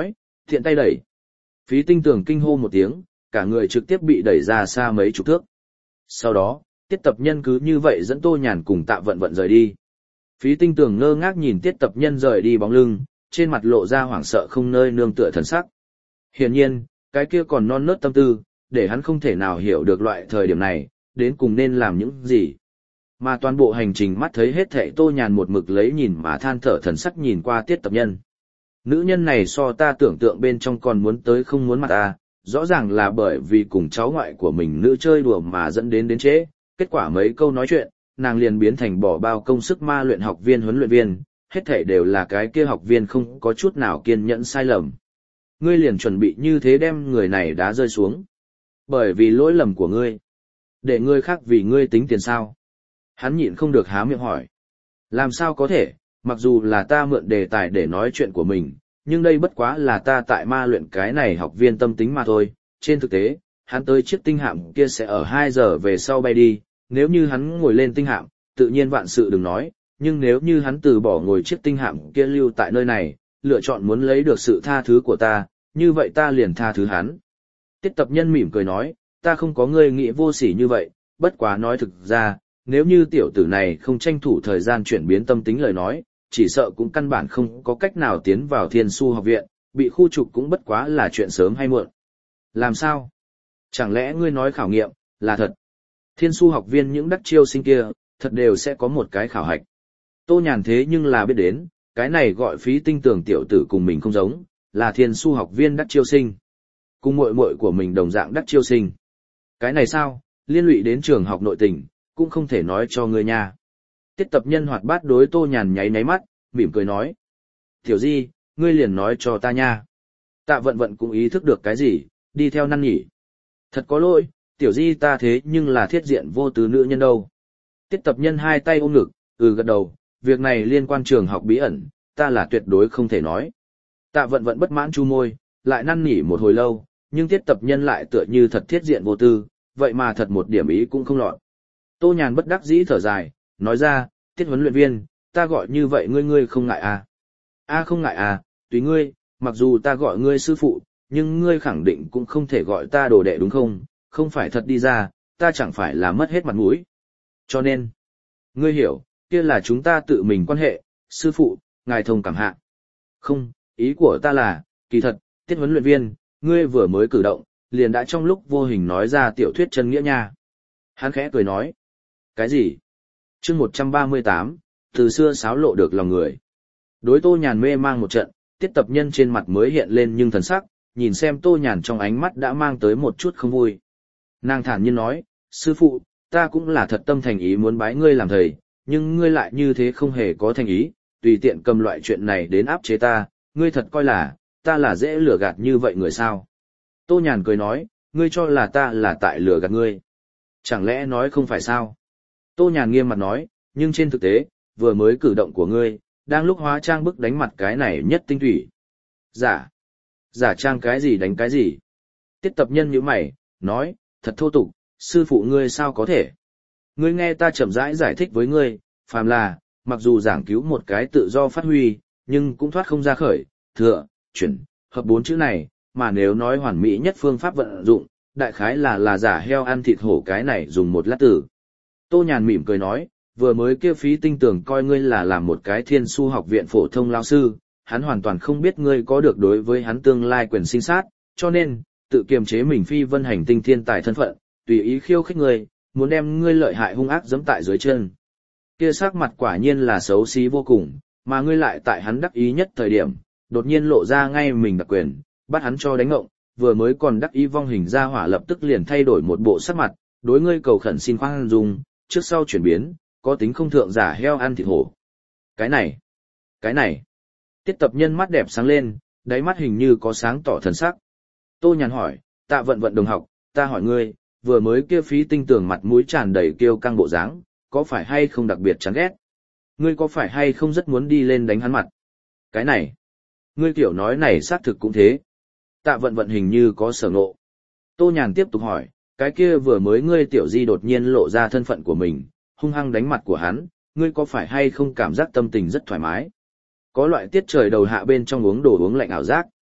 [SPEAKER 1] Thiện tay đẩy. Phí Tinh Tường kinh hô một tiếng, cả người trực tiếp bị đẩy ra xa mấy chục thước. Sau đó, Tiết Tập Nhân cứ như vậy dẫn Tô Nhàn cùng Tạ Vận Vận rời đi. Phí Tinh Tường ngơ ngác nhìn Tiết Tập Nhân rời đi bóng lưng, trên mặt lộ ra hoảng sợ không nơi nương tựa thần sắc. Hiển nhiên, cái kia còn non nớt tâm tư, để hắn không thể nào hiểu được loại thời điểm này, đến cùng nên làm những gì. Mà toàn bộ hành trình mắt thấy hết thảy Tô Nhàn một mực lấy nhìn mà than thở thần sắc nhìn qua Tiết Tập Nhân. Nữ nhân này so ta tưởng tượng bên trong còn muốn tới không muốn mặt ta, rõ ràng là bởi vì cùng cháu ngoại của mình nữ chơi đùa mà dẫn đến trễ, kết quả mấy câu nói chuyện, nàng liền biến thành bỏ bao công sức ma luyện học viên huấn luyện viên, hết thảy đều là cái kia học viên không có chút nào kiên nhẫn sai lầm. Ngươi liền chuẩn bị như thế đem người này đá rơi xuống. Bởi vì lỗi lầm của ngươi. Để người khác vì ngươi tính tiền sao? Hắn nhịn không được há miệng hỏi. Làm sao có thể, mặc dù là ta mượn đề tài để nói chuyện của mình, nhưng đây bất quá là ta tại ma luyện cái này học viên tâm tính mà thôi. Trên thực tế, hắn tới chiếc tinh hạm kia sẽ ở 2 giờ về sau bay đi, nếu như hắn ngồi lên tinh hạm, tự nhiên vạn sự đừng nói, nhưng nếu như hắn từ bỏ ngồi chiếc tinh hạm kia lưu tại nơi này, lựa chọn muốn lấy được sự tha thứ của ta, như vậy ta liền tha thứ hắn. Tiết Tập Nhân mỉm cười nói, ta không có ngươi nghĩ vô sỉ như vậy, bất quá nói thực ra, nếu như tiểu tử này không tranh thủ thời gian chuyển biến tâm tính lời nói, chỉ sợ cũng căn bản không có cách nào tiến vào Thiên Su học viện, bị khu trục cũng bất quá là chuyện sớm hay muộn. Làm sao? Chẳng lẽ ngươi nói khảo nghiệm, là thật? Thiên Su học viên những đắc chiêu sinh kia, thật đều sẽ có một cái khảo hạch. Tô Nhàn thế nhưng là biết đến, cái này gọi Phí Tinh Tường tiểu tử cùng mình không giống, là Thiên Su học viên đắc chiêu sinh. Cùng muội muội của mình đồng dạng đắc chiêu sinh. Cái này sao, liên lụy đến trường học nội tình, cũng không thể nói cho ngươi nha. Tiết Tập Nhân hoạt bát đối Tô Nhàn nháy nháy mắt, mỉm cười nói. Tiểu Di, ngươi liền nói cho ta nha. Tạ Vận Vận cũng ý thức được cái gì, đi theo năn nỉ. Thật có lỗi, Tiểu Di ta thế nhưng là thiết diện vô tứ nữ nhân đâu. Tiết Tập Nhân hai tay ôm ngực, gật đầu, việc này liên quan trường học bí ẩn, ta là tuyệt đối không thể nói. Tạ Vận Vận bất mãn chu môi, lại năn nỉ một hồi lâu, nhưng Tiết Tập Nhân lại tựa như thật thiết diện vô tư, vậy mà thật một điểm ý cũng không lọt. Tô Nhàn bất đắc dĩ thở dài, nói ra, Tiết huấn luyện viên, ta gọi như vậy ngươi không ngại à? Không ngại à, tùy ngươi, mặc dù ta gọi ngươi sư phụ, nhưng ngươi khẳng định cũng không thể gọi ta đồ đệ đúng không? Không phải thật đi ra, ta chẳng phải là mất hết mặt mũi. Cho nên, ngươi hiểu, kia là chúng ta tự mình quan hệ, sư phụ, ngài thông cảm hạ. Không, ý của ta là, kỳ thật, Tiết huấn luyện viên, ngươi vừa mới cử động, liền đã trong lúc vô hình nói ra tiểu thuyết chân nghĩa nha. Hắn khẽ cười nói. Cái gì? Chương 138, từ xưa xáo lộ được lòng người. Đối Tô Nhàn mê mang một trận, Tiết Tập Nhân trên mặt mới hiện lên nhưng thần sắc, nhìn xem Tô Nhàn trong ánh mắt đã mang tới một chút không vui. Nàng thản nhiên nói, sư phụ, ta cũng là thật tâm thành ý muốn bái ngươi làm thầy, nhưng ngươi lại như thế không hề có thành ý, tùy tiện cầm loại chuyện này đến áp chế ta, ngươi thật coi là, ta là dễ lừa gạt như vậy người sao? Tô Nhàn cười nói, ngươi cho là ta là tại lừa gạt ngươi. Chẳng lẽ nói không phải sao? Tô Nhàn nghiêm mặt nói, nhưng trên thực tế, vừa mới cử động của ngươi, đang lúc hóa trang bức đánh mặt cái này nhất tinh thủy. Giả trang cái gì đánh cái gì? Tiết Tập Nhân nhíu mày, nói, thật thô tục, sư phụ ngươi sao có thể? Ngươi nghe ta chậm rãi giải thích với ngươi, phàm là, mặc dù giảng cứu một cái tự do phát huy, nhưng cũng thoát không ra khởi, thừa, chuyển, hợp 4 chữ này, mà nếu nói hoàn mỹ nhất phương pháp vận dụng, đại khái là giả heo ăn thịt hổ cái này dùng một lát từ. Tô Nhàn mỉm cười nói, vừa mới kia Phí Tinh Tường coi ngươi là làm một cái Thiên Su học viện phổ thông lao sư, hắn hoàn toàn không biết ngươi có được đối với hắn tương lai quyền sinh sát, cho nên, tự kiềm chế mình phi vân hành tinh thiên tài thân phận, tùy ý khiêu khích ngươi, muốn đem ngươi lợi hại hung ác giẫm tại dưới chân. Kia sắc mặt quả nhiên là xấu xí vô cùng, mà ngươi lại tại hắn đắc ý nhất thời điểm, đột nhiên lộ ra ngay mình đặc quyền, bắt hắn cho đánh ngộng, vừa mới còn đắc ý vong hình ra hỏa lập tức liền thay đổi một bộ sắc mặt, đối ngươi cầu khẩn xin khoan dung, trước sau chuyển biến, có tính không thượng giả heo ăn thịt hổ. Cái này. Tiết Tập Nhân mắt đẹp sáng lên, đáy mắt hình như có sáng tỏ thần sắc. Tô Nhàn hỏi, Tạ Vận Vận đồng học, ta hỏi ngươi, vừa mới kia Phí Tinh Tường mặt mũi tràn đầy kiêu căng bộ dáng, có phải hay không đặc biệt chán ghét? Ngươi có phải hay không rất muốn đi lên đánh hắn mặt? Cái này. Ngươi kiểu nói này xác thực cũng thế. Tạ Vận Vận hình như có sở ngộ. Tô Nhàn tiếp tục hỏi, cái kia vừa mới ngươi tiểu di đột nhiên lộ ra thân phận của mình, hung hăng đánh mặt của hắn, ngươi có phải hay không cảm giác tâm tình rất thoải mái? Có loại tiết trời đầu hạ bên trong uống đồ uống lạnh ảo giác.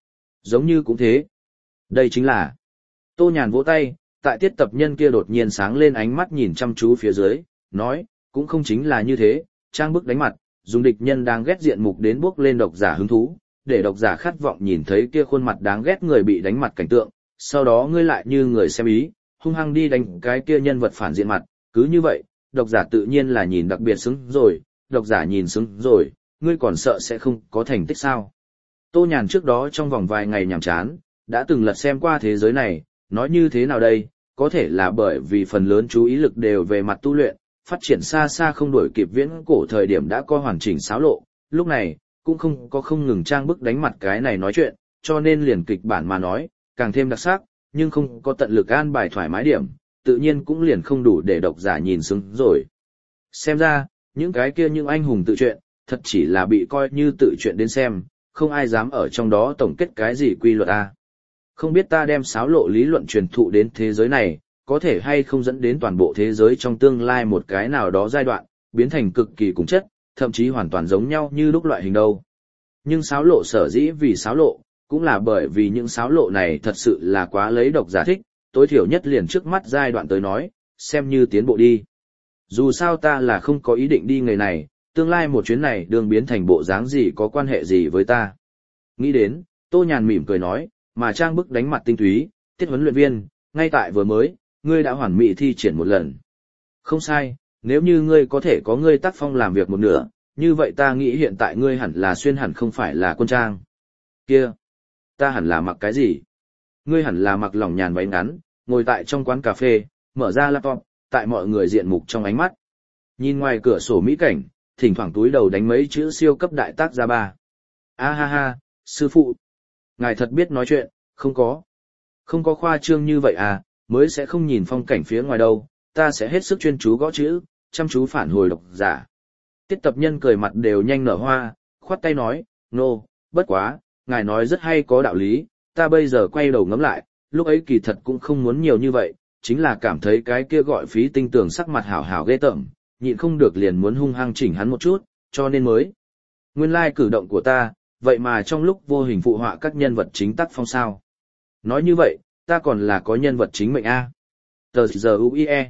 [SPEAKER 1] Giống như cũng thế. Đây chính là. Tô Nhàn vỗ tay, tại tiết tập nhân kia đột nhiên sáng lên ánh mắt nhìn chăm chú phía dưới, nói, cũng không chính là như thế, trang bức đánh mặt, dùng địch nhân đang ghét diện mục đến bước lên độc giả hứng thú, để độc giả khát vọng nhìn thấy kia khuôn mặt đáng ghét người bị đánh mặt cảnh tượng, sau đó ngươi lại như người xem ý, hung hăng đi đánh cái kia nhân vật phản diện mặt, cứ như vậy, độc giả tự nhiên là nhìn đặc biệt xứng rồi, độc giả nhìn xứng rồi, ngươi còn sợ sẽ không có thành tích sao. Tô Nhàn trước đó trong vòng vài ngày nhàm chán, đã từng lật xem qua thế giới này, nói như thế nào đây, có thể là bởi vì phần lớn chú ý lực đều về mặt tu luyện, phát triển xa xa không đuổi kịp viễn cổ thời điểm đã có hoàn chỉnh xáo lộ, lúc này, cũng không ngừng trang bức đánh mặt cái này nói chuyện, cho nên liền kịch bản mà nói, càng thêm đặc sắc, nhưng không có tận lực an bài thoải mái điểm, tự nhiên cũng liền không đủ để độc giả nhìn xứng rồi. Xem ra, những cái kia những anh hùng tự truyện, thật chỉ là bị coi như tự truyện đến xem, không ai dám ở trong đó tổng kết cái gì quy luật a. Không biết ta đem xáo lộ lý luận truyền thụ đến thế giới này, có thể hay không dẫn đến toàn bộ thế giới trong tương lai một cái nào đó giai đoạn, biến thành cực kỳ cùng chất, thậm chí hoàn toàn giống nhau như lúc loại hình đâu. Nhưng xáo lộ sở dĩ vì xáo lộ, cũng là bởi vì những xáo lộ này thật sự là quá lấy độc giả thích, tối thiểu nhất liền trước mắt giai đoạn tới nói, xem như tiến bộ đi. Dù sao ta là không có ý định đi người này, tương lai một chuyến này đường biến thành bộ dáng gì có quan hệ gì với ta. Nghĩ đến, Tô Nhàn mỉm cười nói, mà trang bức đánh mặt tinh túy, tiết huấn luyện viên, ngay tại vừa mới, ngươi đã hoàn mỹ thi triển một lần. Không sai, nếu như ngươi có thể có ngươi tác phong làm việc một nửa, như vậy ta nghĩ hiện tại ngươi hẳn là xuyên hẳn không phải là quân trang. Kia, ta hẳn là mặc cái gì? Ngươi hẳn là mặc lỏng nhàn váy ngắn, ngồi tại trong quán cà phê, mở ra laptop, tại mọi người diện mục trong ánh mắt. Nhìn ngoài cửa sổ mỹ cảnh, thỉnh thoảng túi đầu đánh mấy chữ siêu cấp đại tác ra ba. A ha ha, sư phụ. Ngài thật biết nói chuyện, không có. Không có khoa trương như vậy à, mới sẽ không nhìn phong cảnh phía ngoài đâu, ta sẽ hết sức chuyên chú gõ chữ, chăm chú phản hồi độc giả. Tiết tập nhân cười mặt đều nhanh nở hoa, khoát tay nói, nô, bất quá, ngài nói rất hay có đạo lý, ta bây giờ quay đầu ngẫm lại, lúc ấy kỳ thật cũng không muốn nhiều như vậy, chính là cảm thấy cái kia gọi phí tinh tường sắc mặt hảo hảo ghê tởm, nhịn không được liền muốn hung hăng chỉnh hắn một chút, cho nên mới. Nguyên lai cử động của ta, vậy mà trong lúc vô hình phụ họa các nhân vật chính tác phong sao. Nói như vậy, ta còn là có nhân vật chính mệnh A. Tờ giờ UIE.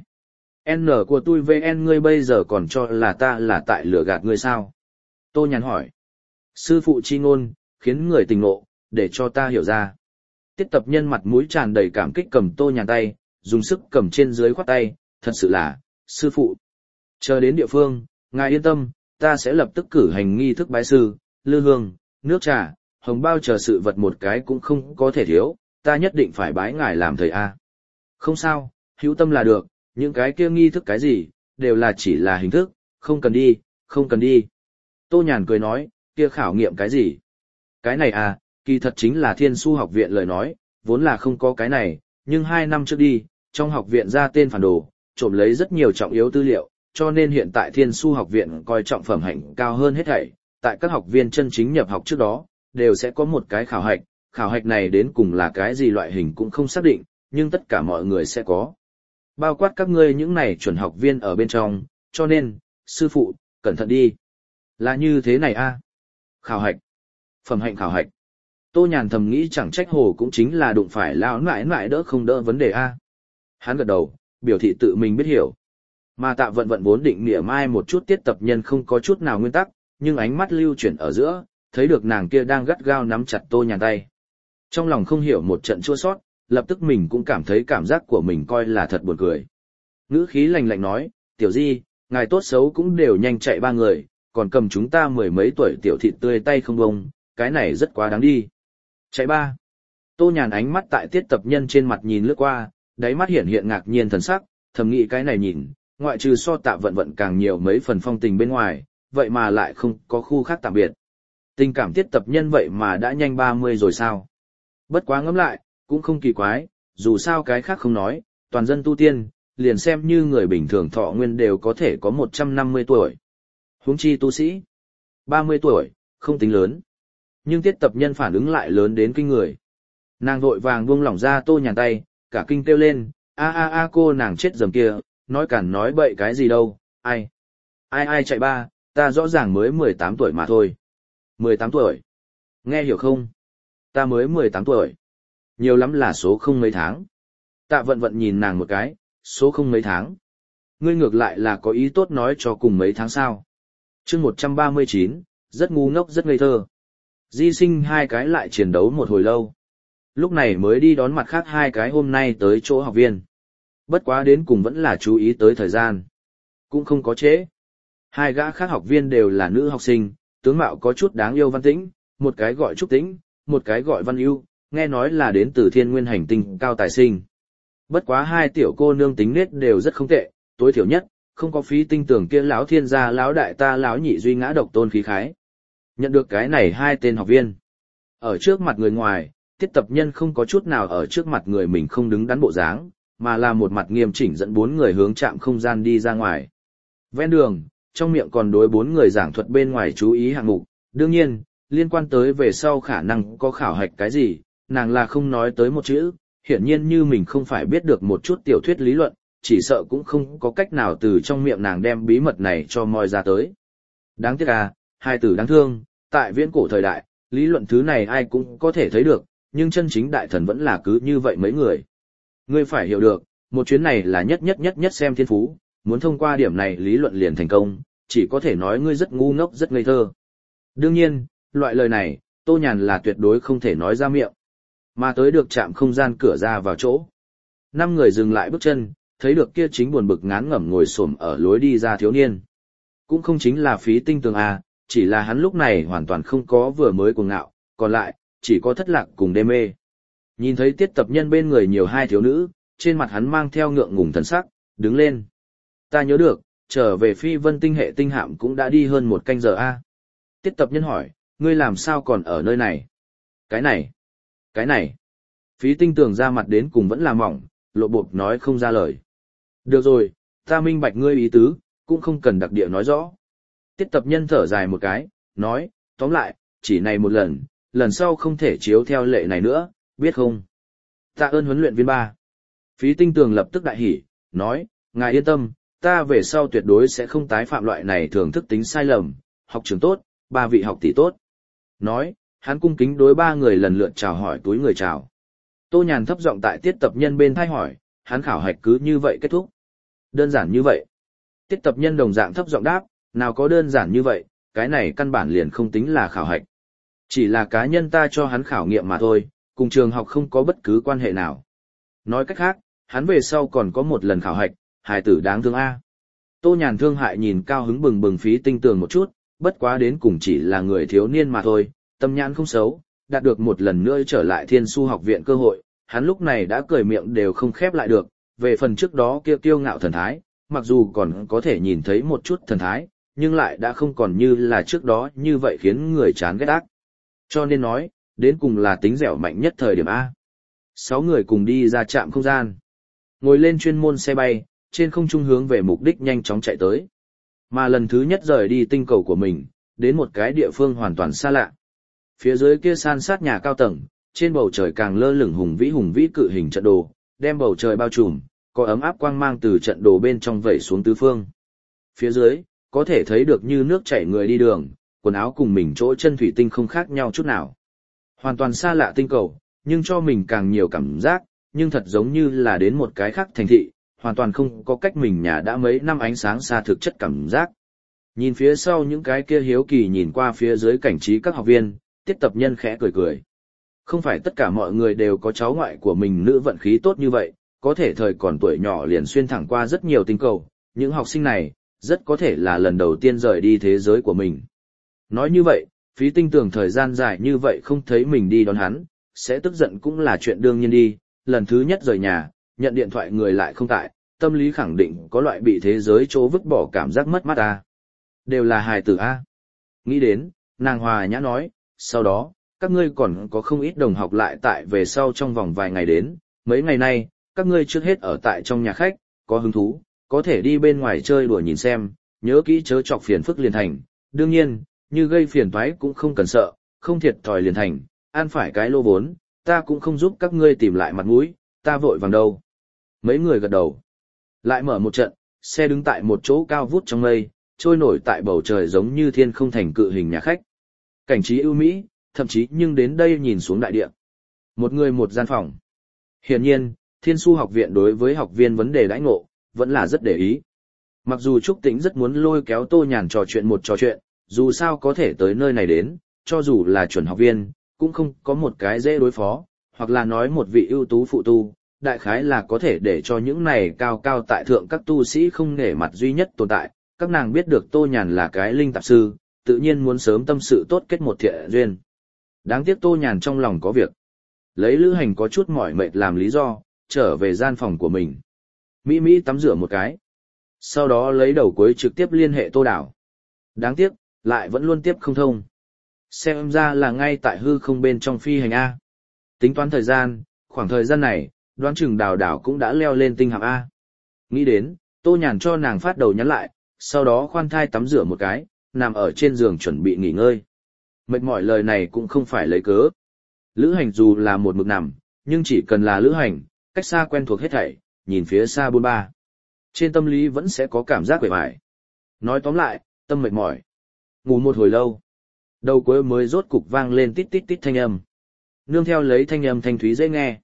[SPEAKER 1] N của tôi VN ngươi bây giờ còn cho là ta là tại lửa gạt ngươi sao? Tô Nhàn hỏi. Sư phụ chi ngôn, khiến người tình ngộ, để cho ta hiểu ra. Tiết tập nhân mặt mũi tràn đầy cảm kích cầm Tô Nhàn tay, dùng sức cầm trên dưới khoát tay, thật sự là, sư phụ. Chờ đến địa phương, ngài yên tâm, ta sẽ lập tức cử hành nghi thức bái sư, lư hương, nước trà, hồng bao chờ sự vật một cái cũng không có thể thiếu, ta nhất định phải bái ngài làm thầy A. Không sao, hữu tâm là được, những cái kia nghi thức cái gì, đều là chỉ là hình thức, không cần đi, không cần đi. Tô Nhàn cười nói, kia khảo nghiệm cái gì? Cái này à, kỳ thật chính là Thiên Su học viện lời nói, vốn là không có cái này, nhưng 2 năm trước đi, trong học viện ra tên phản đồ, trộm lấy rất nhiều trọng yếu tư liệu, cho nên hiện tại Thiên Su học viện coi trọng phẩm hạnh cao hơn hết thảy, tại các học viên chân chính nhập học trước đó, đều sẽ có một cái khảo hạch này đến cùng là cái gì loại hình cũng không xác định, nhưng tất cả mọi người sẽ có. Bao quát các ngươi những này chuẩn học viên ở bên trong, cho nên, sư phụ, cẩn thận đi. Là như thế này a. Khảo hạch. Phẩm hạnh khảo hạch. Tô Nhàn thầm nghĩ chẳng trách hồ cũng chính là đụng phải lão nãi nãi đỡ không đỡ vấn đề a. Hắn gật đầu, biểu thị tự mình biết hiểu. Mà Tạ Vận Vận vốn định mỉa mai một chút tiết tập nhân không có chút nào nguyên tắc, nhưng ánh mắt lưu chuyển ở giữa, thấy được nàng kia đang gắt gao nắm chặt Tô Nhàn tay. Trong lòng không hiểu một trận chua sót, lập tức mình cũng cảm thấy cảm giác của mình coi là thật buồn cười. Ngữ khí lạnh lạnh nói, tiểu di, ngài tốt xấu cũng đều nhanh chạy 3 người, còn cầm chúng ta 10 mấy tuổi tiểu thịt tươi tay không bông, cái này rất quá đáng đi. Chạy 3. Tô Nhàn ánh mắt tại tiết tập nhân trên mặt nhìn lướt qua, đáy mắt hiện hiện ngạc nhiên thần sắc, thầm nghĩ cái này nhìn, ngoại trừ so Tạ Vận Vận càng nhiều mấy phần phong tình bên ngoài, vậy mà lại không có khu khác tạm biệt. Tình cảm tiết tập nhân vậy mà đã nhanh 30 rồi sao? Bất quá ngẫm lại, cũng không kỳ quái, dù sao cái khác không nói, toàn dân tu tiên, liền xem như người bình thường thọ nguyên đều có thể có 150 tuổi. Huống chi tu sĩ, 30 tuổi, không tính lớn. Nhưng tiết tập nhân phản ứng lại lớn đến kinh người. Nàng vội vàng buông lỏng ra Tô Nhàn tay, cả kinh kêu lên, a cô nàng chết dầm kia, nói cản nói bậy cái gì đâu, ai chạy 3, ta rõ ràng mới 18 tuổi mà thôi. 18 tuổi. Nghe hiểu không? Ta mới 18 tuổi. Nhiều lắm là số không mấy tháng. Tạ vận vận nhìn nàng một cái, số không mấy tháng. Ngươi ngược lại là có ý tốt nói cho cùng mấy tháng sao. chương 139, rất ngu ngốc rất ngây thơ. Di sinh hai cái lại chiến đấu một hồi lâu. Lúc này mới đi đón mặt khác hai cái hôm nay tới chỗ học viên. Bất quá đến cùng vẫn là chú ý tới thời gian. Cũng không có trễ. Hai gã khác học viên đều là nữ học sinh, tướng mạo có chút đáng yêu Văn Tĩnh, một cái gọi Trúc Tĩnh, một cái gọi Văn Ưu, nghe nói là đến từ thiên nguyên hành tinh cao tài sinh. Bất quá hai tiểu cô nương tính nết đều rất không tệ, tối thiểu nhất, không có phí tinh tưởng kia lão thiên gia lão đại ta lão nhị duy ngã độc tôn khí khái. Nhận được cái này hai tên học viên. Ở trước mặt người ngoài, Tiết Tập Nhân không có chút nào ở trước mặt người mình không đứng đắn bộ dáng, mà là một mặt nghiêm chỉnh dẫn bốn người hướng trạm không gian đi ra ngoài. Ven đường, trong miệng còn đối bốn người giảng thuật bên ngoài chú ý hạng mục, đương nhiên, liên quan tới về sau khả năng có khảo hạch cái gì, nàng là không nói tới một chữ, hiển nhiên như mình không phải biết được một chút tiểu thuyết lý luận, chỉ sợ cũng không có cách nào từ trong miệng nàng đem bí mật này cho moi ra tới. Đáng tiếc à, hai tử đáng thương, tại viễn cổ thời đại, lý luận thứ này ai cũng có thể thấy được, nhưng chân chính đại thần vẫn là cứ như vậy mấy người. Ngươi phải hiểu được, một chuyến này là nhất xem thiên phú, muốn thông qua điểm này lý luận liền thành công, chỉ có thể nói ngươi rất ngu ngốc rất ngây thơ. Đương nhiên, loại lời này, Tô Nhàn là tuyệt đối không thể nói ra miệng. Mà tới được trạm không gian cửa ra vào chỗ. 5 người dừng lại bước chân, thấy được kia chính buồn bực ngán ngẩm ngồi xổm ở lối đi ra thiếu niên. Cũng không chính là Phí Tinh Tường à, chỉ là hắn lúc này hoàn toàn không có vừa mới cuồng ngạo, còn lại, chỉ có thất lạc cùng đê mê. Nhìn thấy Tiết Tập Nhân bên người nhiều hai thiếu nữ, trên mặt hắn mang theo ngượng ngùng thần sắc, đứng lên. Ta nhớ được, trở về Phi Vân tinh hệ tinh hạm cũng đã đi hơn 1 canh giờ a. Tiết Tập Nhân hỏi, ngươi làm sao còn ở nơi này? Cái này. Phí Tinh Tường ra mặt đến cùng vẫn là mỏng, lộ bộp nói không ra lời. Được rồi, ta minh bạch ngươi ý tứ, cũng không cần đặc địa nói rõ. Tiết Tập Nhân thở dài một cái, nói, tóm lại, chỉ này một lần, lần sau không thể chiếu theo lệ này nữa, biết không? Tạ ơn huấn luyện viên 3. Phí Tinh Tường lập tức đại hỉ, nói, ngài yên tâm, ta về sau tuyệt đối sẽ không tái phạm loại này thường thức tính sai lầm, học trường tốt, 3 vị học tỷ tốt. Nói, hắn cung kính đối 3 người lần lượt chào hỏi túi người chào. Tô Nhàn thấp giọng tại Tiết Tập Nhân bên thai hỏi, hắn khảo hạch cứ như vậy kết thúc. Đơn giản như vậy. Tiết Tập Nhân đồng dạng thấp giọng đáp, nào có đơn giản như vậy, cái này căn bản liền không tính là khảo hạch. Chỉ là cá nhân ta cho hắn khảo nghiệm mà thôi, cùng trường học không có bất cứ quan hệ nào. Nói cách khác, hắn về sau còn có một lần khảo hạch, hài tử đáng thương a. Tô Nhàn thương hại nhìn cao hứng bừng bừng Phí Tinh Tường một chút, bất quá đến cùng chỉ là người thiếu niên mà thôi, tâm nhãn không xấu, đạt được một lần nữa trở lại Thiên Su học viện cơ hội, hắn lúc này đã cười miệng đều không khép lại được, về phần trước đó kia kiêu ngạo thần thái, mặc dù còn có thể nhìn thấy một chút thần thái, nhưng lại đã không còn như là trước đó như vậy khiến người chán ghét ác. Cho nên nói, đến cùng là tính dẻo mạnh nhất thời điểm A. 6 người cùng đi ra trạm không gian. Ngồi lên chuyên môn xe bay, trên không trung hướng về mục đích nhanh chóng chạy tới. Mà lần thứ nhất rời đi tinh cầu của mình, đến một cái địa phương hoàn toàn xa lạ. Phía dưới kia san sát nhà cao tầng, trên bầu trời càng lơ lửng hùng vĩ cự hình trận đồ, đem bầu trời bao trùm, có ấm áp quang mang từ trận đồ bên trong vẩy xuống tứ phương. Phía dưới, có thể thấy được như nước chảy người đi đường, quần áo cùng mình chỗ chân thủy tinh không khác nhau chút nào. Hoàn toàn xa lạ tinh cầu, nhưng cho mình càng nhiều cảm giác, nhưng thật giống như là đến một cái khác thành thị, hoàn toàn không có cách mình nhà đã mấy năm ánh sáng xa thực chất cảm giác. Nhìn phía sau những cái kia hiếu kỳ nhìn qua phía dưới cảnh trí các học viên, Tiết Tập Nhân khẽ cười cười. Không phải tất cả mọi người đều có cháu ngoại của mình nữ vận khí tốt như vậy, có thể thời còn tuổi nhỏ liền xuyên thẳng qua rất nhiều tinh cầu, những học sinh này, rất có thể là lần đầu tiên rời đi thế giới của mình. Nói như vậy, Phí Tinh Tường thời gian dài như vậy không thấy mình đi đón hắn, sẽ tức giận cũng là chuyện đương nhiên đi, lần thứ nhất rời nhà, nhận điện thoại người lại không tại, tâm lý khẳng định có loại bị thế giới chỗ vứt bỏ cảm giác mất mát a. Đều là hài tử a. Nghĩ đến, nàng hòa nhã nói, sau đó, các ngươi còn có không ít đồng học lại tại về sau trong vòng vài ngày đến, mấy ngày nay, các ngươi trước hết ở tại trong nhà khách, có hứng thú, có thể đi bên ngoài chơi đùa nhìn xem, nhớ kỹ chớ chọc phiền phức liền thành, đương nhiên, như gây phiền toái cũng không cần sợ, không thiệt thòi liền thành, ăn phải cái lô vốn, ta cũng không giúp các ngươi tìm lại mặt mũi, ta vội vàng đâu. Mấy người gật đầu. Lại mở một trận, xe đứng tại một chỗ cao vút trong mây, trôi nổi tại bầu trời giống như thiên không thành cự hình nhà khách. Cảnh trí ưu mỹ, thậm chí nhưng đến đây nhìn xuống đại địa. Một người một gian phòng. Hiển nhiên, Thiên Su học viện đối với học viên vấn đề đãi ngộ, vẫn là rất để ý. Mặc dù Trúc Tĩnh rất muốn lôi kéo Tô Nhàn trò chuyện, dù sao có thể tới nơi này đến, cho dù là chuẩn học viên, cũng không có một cái dễ đối phó, hoặc là nói một vị ưu tú phụ tu, đại khái là có thể để cho những này cao cao tại thượng các tu sĩ không nể mặt duy nhất tồn tại. Các nàng biết được Tô Nhàn là cái linh tạp sư, tự nhiên muốn sớm tâm sự tốt kết một thiện duyên. Đáng tiếc Tô Nhàn trong lòng có việc. Lấy Lữ Hành có chút mỏi mệt làm lý do, trở về gian phòng của mình. Mỹ tắm rửa một cái. Sau đó lấy đầu cuối trực tiếp liên hệ Tô Đảo. Đáng tiếc, lại vẫn luôn tiếp không thông. Xem ra là ngay tại hư không bên trong phi hành A. Tính toán thời gian, khoảng thời gian này, đoán chừng Đảo cũng đã leo lên tinh hạm A. Nghĩ đến, Tô Nhàn cho nàng phát đầu nhắn lại, sau đó khoan thai tắm rửa một cái, nằm ở trên giường chuẩn bị nghỉ ngơi. Mệt mỏi lời này cũng không phải lấy cớ. Lữ Hành dù là một mực nằm, nhưng chỉ cần là Lữ Hành, cách xa quen thuộc hết thảy, nhìn phía xa bôn ba. Trên tâm lý vẫn sẽ có cảm giác quệ vải. Nói tóm lại, tâm mệt mỏi. Ngủ một hồi lâu. Đầu cuối mới rốt cục vang lên tít tít tít thanh âm. Nương theo lấy thanh âm thanh thúy dễ nghe.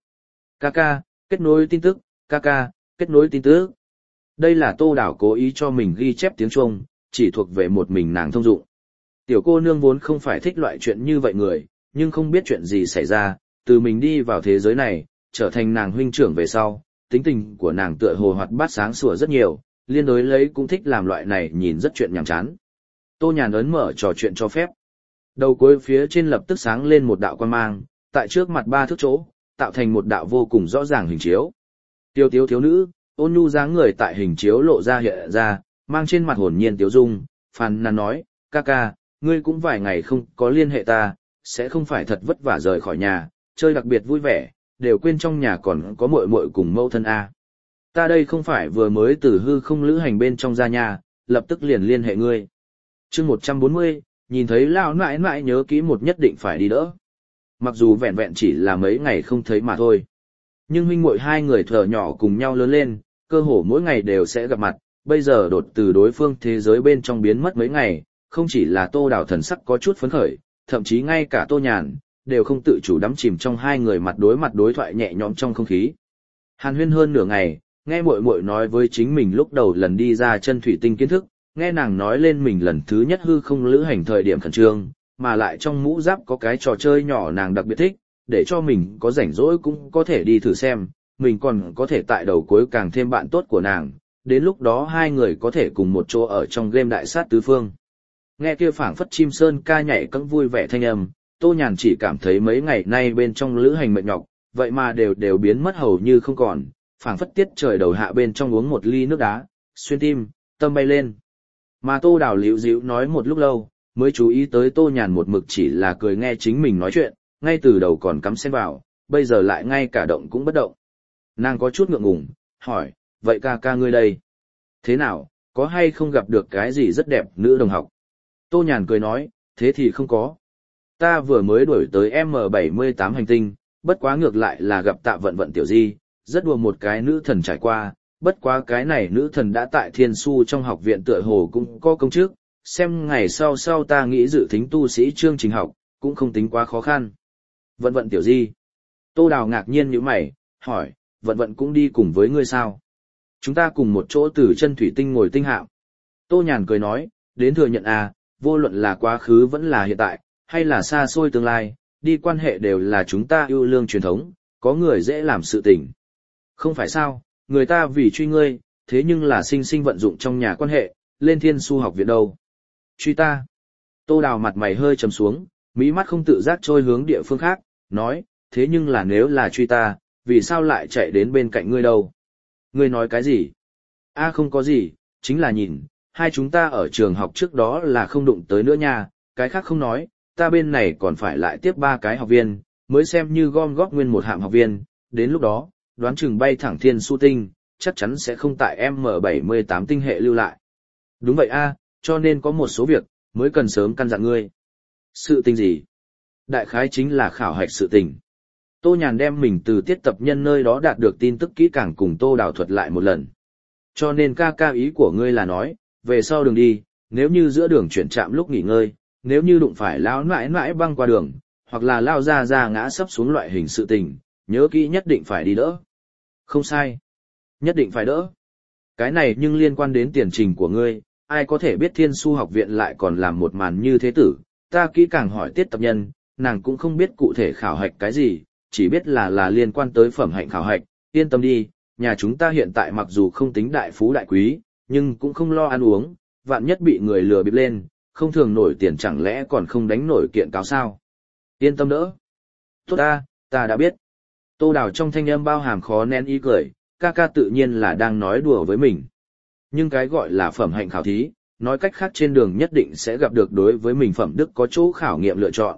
[SPEAKER 1] Ca, kết nối tin tức, ca, kết nối tin tức. Đây là Tô Đảo cố ý cho mình ghi chép tiếng Trung, chỉ thuộc về một mình nàng thông dụng. Tiểu cô nương vốn không phải thích loại chuyện như vậy người, nhưng không biết chuyện gì xảy ra, từ mình đi vào thế giới này, trở thành nàng huynh trưởng về sau, tính tình của nàng tựa hồ hoạt bát sáng sủa rất nhiều, liên đối lấy cũng thích làm loại này nhìn rất chuyện nhàm chán. Tô Nhàn ấn mở trò chuyện cho phép. Đầu cuối phía trên lập tức sáng lên một đạo quang mang, tại trước mặt 3 thước chỗ, tạo thành một đạo vô cùng rõ ràng hình chiếu. Tiêu tiếu thiếu nữ, ôn nhu dáng người tại hình chiếu lộ ra hiện ra, mang trên mặt hồn nhiên tiếu dung, phàn nàn nói, ca, ngươi cũng vài ngày không có liên hệ ta, sẽ không phải thật vất vả rời khỏi nhà, chơi đặc biệt vui vẻ, đều quên trong nhà còn có muội muội cùng mẫu thân a. Ta đây không phải vừa mới từ hư không lữ hành bên trong ra nhà, lập tức liền liên hệ ngươi. Chương 140, nhìn thấy lão nãi nãi nhớ kỹ một nhất định phải đi đỡ. Mặc dù vẹn vẹn chỉ là mấy ngày không thấy mà thôi. Nhưng huynh muội hai người thở nhỏ cùng nhau lớn lên, cơ hồ mỗi ngày đều sẽ gặp mặt, bây giờ đột từ đối phương thế giới bên trong biến mất mấy ngày, không chỉ là Tô Đảo thần sắc có chút phấn khởi, thậm chí ngay cả Tô Nhàn, đều không tự chủ đắm chìm trong hai người mặt đối thoại nhẹ nhõm trong không khí. Hàn huyên hơn nửa ngày, nghe muội muội nói với chính mình lúc đầu lần đi ra chân thủy tinh kiến thức, nghe nàng nói lên mình lần thứ nhất hư không lữ hành thời điểm khẩn trương, mà lại trong mũ giáp có cái trò chơi nhỏ nàng đặc biệt thích, để cho mình có rảnh rỗi cũng có thể đi thử xem, mình còn có thể tại đầu cuối càng thêm bạn tốt của nàng, đến lúc đó hai người có thể cùng một chỗ ở trong game đại sát tứ phương. Nghe kia phảng phất chim sơn ca nhảy cẫng vui vẻ thanh âm, Tô Nhàn chỉ cảm thấy mấy ngày nay bên trong lữ hành mệt nhọc, vậy mà đều biến mất hầu như không còn, phảng phất tiết trời đầu hạ bên trong uống một ly nước đá, xuyên tim, tâm bay lên. Mà Tô Đảo liễu dĩu nói một lúc lâu, mới chú ý tới Tô Nhàn một mực chỉ là cười nghe chính mình nói chuyện, ngay từ đầu còn cắm xen vào, bây giờ lại ngay cả động cũng bất động. Nàng có chút ngượng ngùng, hỏi, vậy ca ngươi đây? Thế nào, có hay không gặp được cái gì rất đẹp nữ đồng học? Tô Nhàn cười nói, thế thì không có. Ta vừa mới đuổi tới M78 hành tinh, bất quá ngược lại là gặp Tạ Vận tiểu di, rất đùa một cái nữ thần trải qua, bất quá cái này nữ thần đã tại Thiên Su trong học viện tựa hồ cũng có công chức, xem ngày sau ta nghĩ dự thính tu sĩ chương trình học, cũng không tính quá khó khăn. Vận tiểu di. Tô Đào ngạc nhiên nhíu mày, hỏi, Vận cũng đi cùng với ngươi sao? Chúng ta cùng một chỗ từ chân thủy tinh ngồi tinh hạm. Tô Nhàn cười nói, đến thừa nhận à, vô luận là quá khứ vẫn là hiện tại, hay là xa xôi tương lai, đi quan hệ đều là chúng ta yêu lương truyền thống, có người dễ làm sự tình. Không phải sao, người ta vì truy ngươi, thế nhưng là sinh vận dụng trong nhà quan hệ, lên Thiên Su học viện đâu. Truy ta. Tô Đào mặt mày hơi trầm xuống, mí mắt không tự giác trôi hướng địa phương khác, nói, thế nhưng là nếu là truy ta, vì sao lại chạy đến bên cạnh ngươi đâu? Ngươi nói cái gì? Không có gì, chính là nhìn, hai chúng ta ở trường học trước đó là không đụng tới nữa nha, cái khác không nói, ta bên này còn phải lại tiếp 3 cái học viên, mới xem như gom góp nguyên một hạng học viên, đến lúc đó, đoán chừng bay thẳng Thiên Su tinh, chắc chắn sẽ không tại M78 tinh hệ lưu lại. Đúng vậy cho nên có một số việc, mới cần sớm căn dặn ngươi. Sự tình gì? Đại khái chính là khảo hạch sự tình. Tô Nhàn đem mình từ tiết tập nhân nơi đó đạt được tin tức kỹ càng cùng Tô Đào thuật lại một lần. Cho nên ca ý của ngươi là nói, về sau đường đi, nếu như giữa đường chuyển trạm lúc nghỉ ngơi, nếu như đụng phải lão nãi nãi băng qua đường, hoặc là lao ra ngã sấp xuống loại hình sự tình, nhớ kỹ nhất định phải đi đỡ. Không sai. Nhất định phải đỡ. Cái này nhưng liên quan đến tiền trình của ngươi, ai có thể biết Thiên Su học viện lại còn làm một màn như thế tử, ta kỹ càng hỏi Tiết Tập Nhân, nàng cũng không biết cụ thể khảo hạch cái gì, chỉ biết là liên quan tới phẩm hạnh khảo hạch, yên tâm đi, nhà chúng ta hiện tại mặc dù không tính đại phú đại quý, nhưng cũng không lo ăn uống, vạn nhất bị người lừa bịp lên, không thường nổi tiền chẳng lẽ còn không đánh nổi kiện cáo sao. Yên tâm đỡ. Tốt ta đã biết. Tô Đào trong thanh âm bao hàm khó nén ý cười, ca ca tự nhiên là đang nói đùa với mình. Nhưng cái gọi là phẩm hạnh khảo thí, nói cách khác trên đường nhất định sẽ gặp được đối với mình phẩm đức có chỗ khảo nghiệm lựa chọn.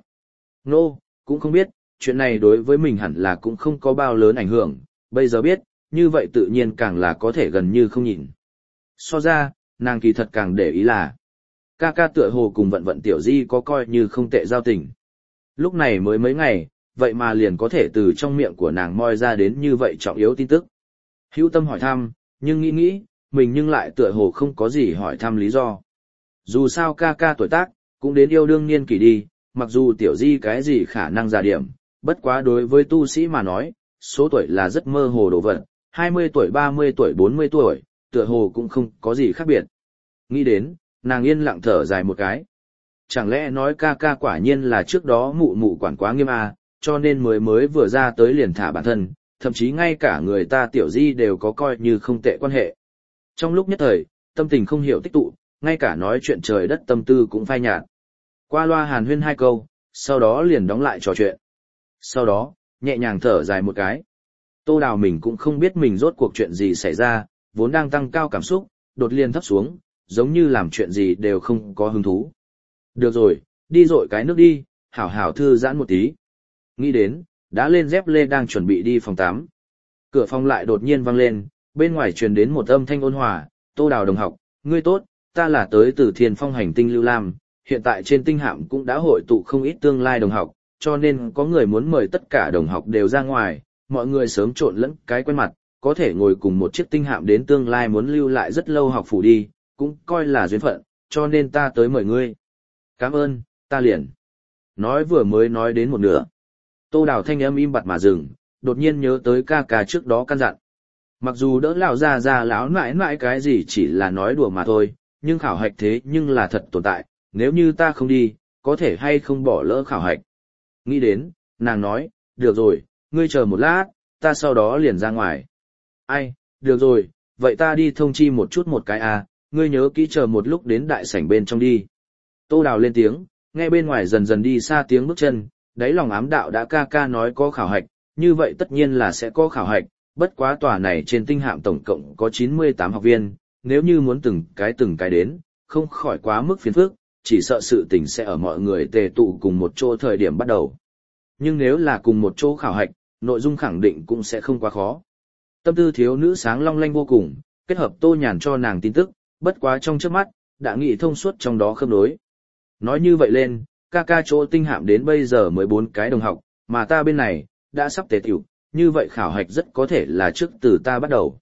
[SPEAKER 1] Cũng không biết, chuyện này đối với mình hẳn là cũng không có bao lớn ảnh hưởng, bây giờ biết, như vậy tự nhiên càng là có thể gần như không nhìn. So ra, nàng kỳ thật càng để ý là, ca ca tựa hồ cùng vận vận tiểu di có coi như không tệ giao tình. Lúc này mới mấy ngày, vậy mà liền có thể từ trong miệng của nàng moi ra đến như vậy trọng yếu tin tức. Hữu tâm hỏi thăm, nhưng nghĩ, mình nhưng lại tựa hồ không có gì hỏi thăm lý do. Dù sao ca ca tuổi tác, cũng đến yêu đương niên kỷ đi, mặc dù tiểu di cái gì khả năng già điểm, bất quá đối với tu sĩ mà nói, số tuổi là rất mơ hồ đồ vật, 20 tuổi 30 tuổi 40 tuổi, tựa hồ cũng không có gì khác biệt. Nghĩ đến, nàng yên lặng thở dài một cái. Chẳng lẽ nói ca ca quả nhiên là trước đó mụ mụ quản quá nghiêm cho nên mới vừa ra tới liền thả bản thân, thậm chí ngay cả người ta tiểu di đều có coi như không tệ quan hệ. Trong lúc nhất thời, tâm tình không hiểu tích tụ, ngay cả nói chuyện trời đất tâm tư cũng phai nhạt. Qua loa hàn huyên 2 câu, sau đó liền đóng lại trò chuyện. Sau đó, nhẹ nhàng thở dài một cái. Tô Đào mình cũng không biết mình rốt cuộc chuyện gì xảy ra, vốn đang tăng cao cảm xúc, đột nhiên thấp xuống, giống như làm chuyện gì đều không có hứng thú. Được rồi, đi dội cái nước đi, hảo hảo thư giãn một tí. Nghĩ đến, đã lên dép lê đang chuẩn bị đi phòng tắm. Cửa phòng lại đột nhiên vang lên, bên ngoài truyền đến một âm thanh ôn hòa, Tô Đào đồng học, ngươi tốt, ta là tới từ Thiên Phong hành tinh Lưu Lam, hiện tại trên tinh hạm cũng đã hội tụ không ít tương lai đồng học, cho nên có người muốn mời tất cả đồng học đều ra ngoài, mọi người sớm trộn lẫn cái quen mặt, có thể ngồi cùng một chiếc tinh hạm đến tương lai muốn lưu lại rất lâu học phủ đi, cũng coi là duyên phận, cho nên ta tới mời ngươi. Cảm ơn, ta liền. Nói vừa mới nói đến một nửa. Tô Đào thanh âm im bặt mà dừng, đột nhiên nhớ tới ca ca trước đó căn dặn. Mặc dù đỡ lão ra lão nãi nãi cái gì chỉ là nói đùa mà thôi, nhưng khảo hạch thế nhưng là thật tồn tại, nếu như ta không đi, có thể hay không bỏ lỡ khảo hạch. Nghĩ đến, nàng nói, được rồi, ngươi chờ một lát, ta sau đó liền ra ngoài. Ai, được rồi, vậy ta đi thông chi một chút một cái ngươi nhớ kỹ chờ một lúc đến đại sảnh bên trong đi. Tô Đào lên tiếng, nghe bên ngoài dần dần đi xa tiếng bước chân, đáy lòng ám đạo đã ca ca nói có khảo hạch, như vậy tất nhiên là sẽ có khảo hạch, bất quá tòa này trên tinh hạm tổng cộng có 98 học viên, nếu như muốn từng cái đến, không khỏi quá mức phiền phức, chỉ sợ sự tình sẽ ở mọi người tề tụ cùng một chỗ thời điểm bắt đầu. Nhưng nếu là cùng một chỗ khảo hạch, nội dung khẳng định cũng sẽ không quá khó. Tâm tư thiếu nữ sáng long lanh vô cùng, kết hợp Tô Nhàn cho nàng tin tức, bất quá trong trước mắt, đã nghĩ thông suốt trong đó khớp nối. Nói như vậy lên, ca ca chỗ tinh hạm đến bây giờ mới 4 cái đồng học, mà ta bên này, đã sắp tề tiểu, như vậy khảo hạch rất có thể là trước từ ta bắt đầu.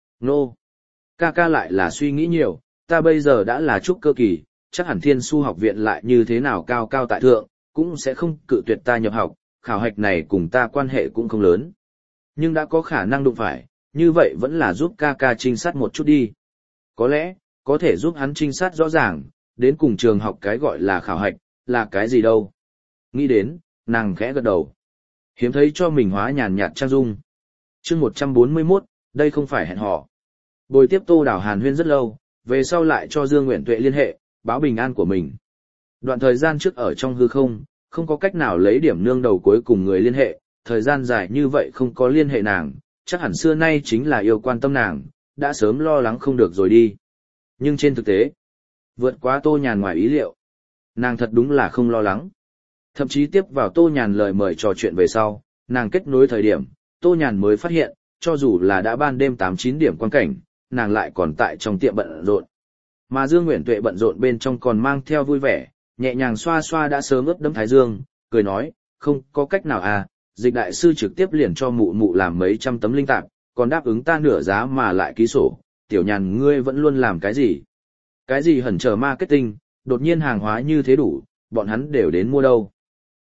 [SPEAKER 1] Ca ca lại là suy nghĩ nhiều, ta bây giờ đã là trúc cơ kỳ, chắc hẳn Thiên Su học viện lại như thế nào cao cao tại thượng, cũng sẽ không cự tuyệt ta nhập học, khảo hạch này cùng ta quan hệ cũng không lớn. Nhưng đã có khả năng đụng phải, như vậy vẫn là giúp ca ca trinh sát một chút đi. Có lẽ, có thể giúp hắn trinh sát rõ ràng, đến cùng trường học cái gọi là khảo hạch, là cái gì đâu. Nghĩ đến, nàng khẽ gật đầu. Hiếm thấy cho mình hóa nhàn nhạt trang dung. Chương 141, đây không phải hẹn hò. Bồi tiếp Tô Đào hàn huyên rất lâu, về sau lại cho Dương Nguyện Tuệ liên hệ, báo bình an của mình. Đoạn thời gian trước ở trong hư không, không có cách nào lấy điểm nương đầu cuối cùng người liên hệ, thời gian dài như vậy không có liên hệ nàng, chắc hẳn xưa nay chính là yêu quan tâm nàng, đã sớm lo lắng không được rồi đi. Nhưng trên thực tế, vượt quá Tô Nhàn ngoài ý liệu. Nàng thật đúng là không lo lắng. Thậm chí tiếp vào Tô Nhàn lời mời trò chuyện về sau, nàng kết nối thời điểm, Tô Nhàn mới phát hiện, cho dù là đã ban đêm 8-9 điểm quan cảnh, nàng lại còn tại trong tiệm bận rộn. Mà Dương Nguyễn Tuệ bận rộn bên trong còn mang theo vui vẻ, nhẹ nhàng xoa xoa đã sớm ướt đẫm thái dương, cười nói, không có cách nào dịch đại sư trực tiếp liền cho mụ mụ làm mấy trăm tấm linh tạp, còn đáp ứng ta nửa giá mà lại ký sổ, tiểu Nhàn ngươi vẫn luôn làm cái gì? Cái gì hẩn chờ marketing, đột nhiên hàng hóa như thế đủ, bọn hắn đều đến mua đâu.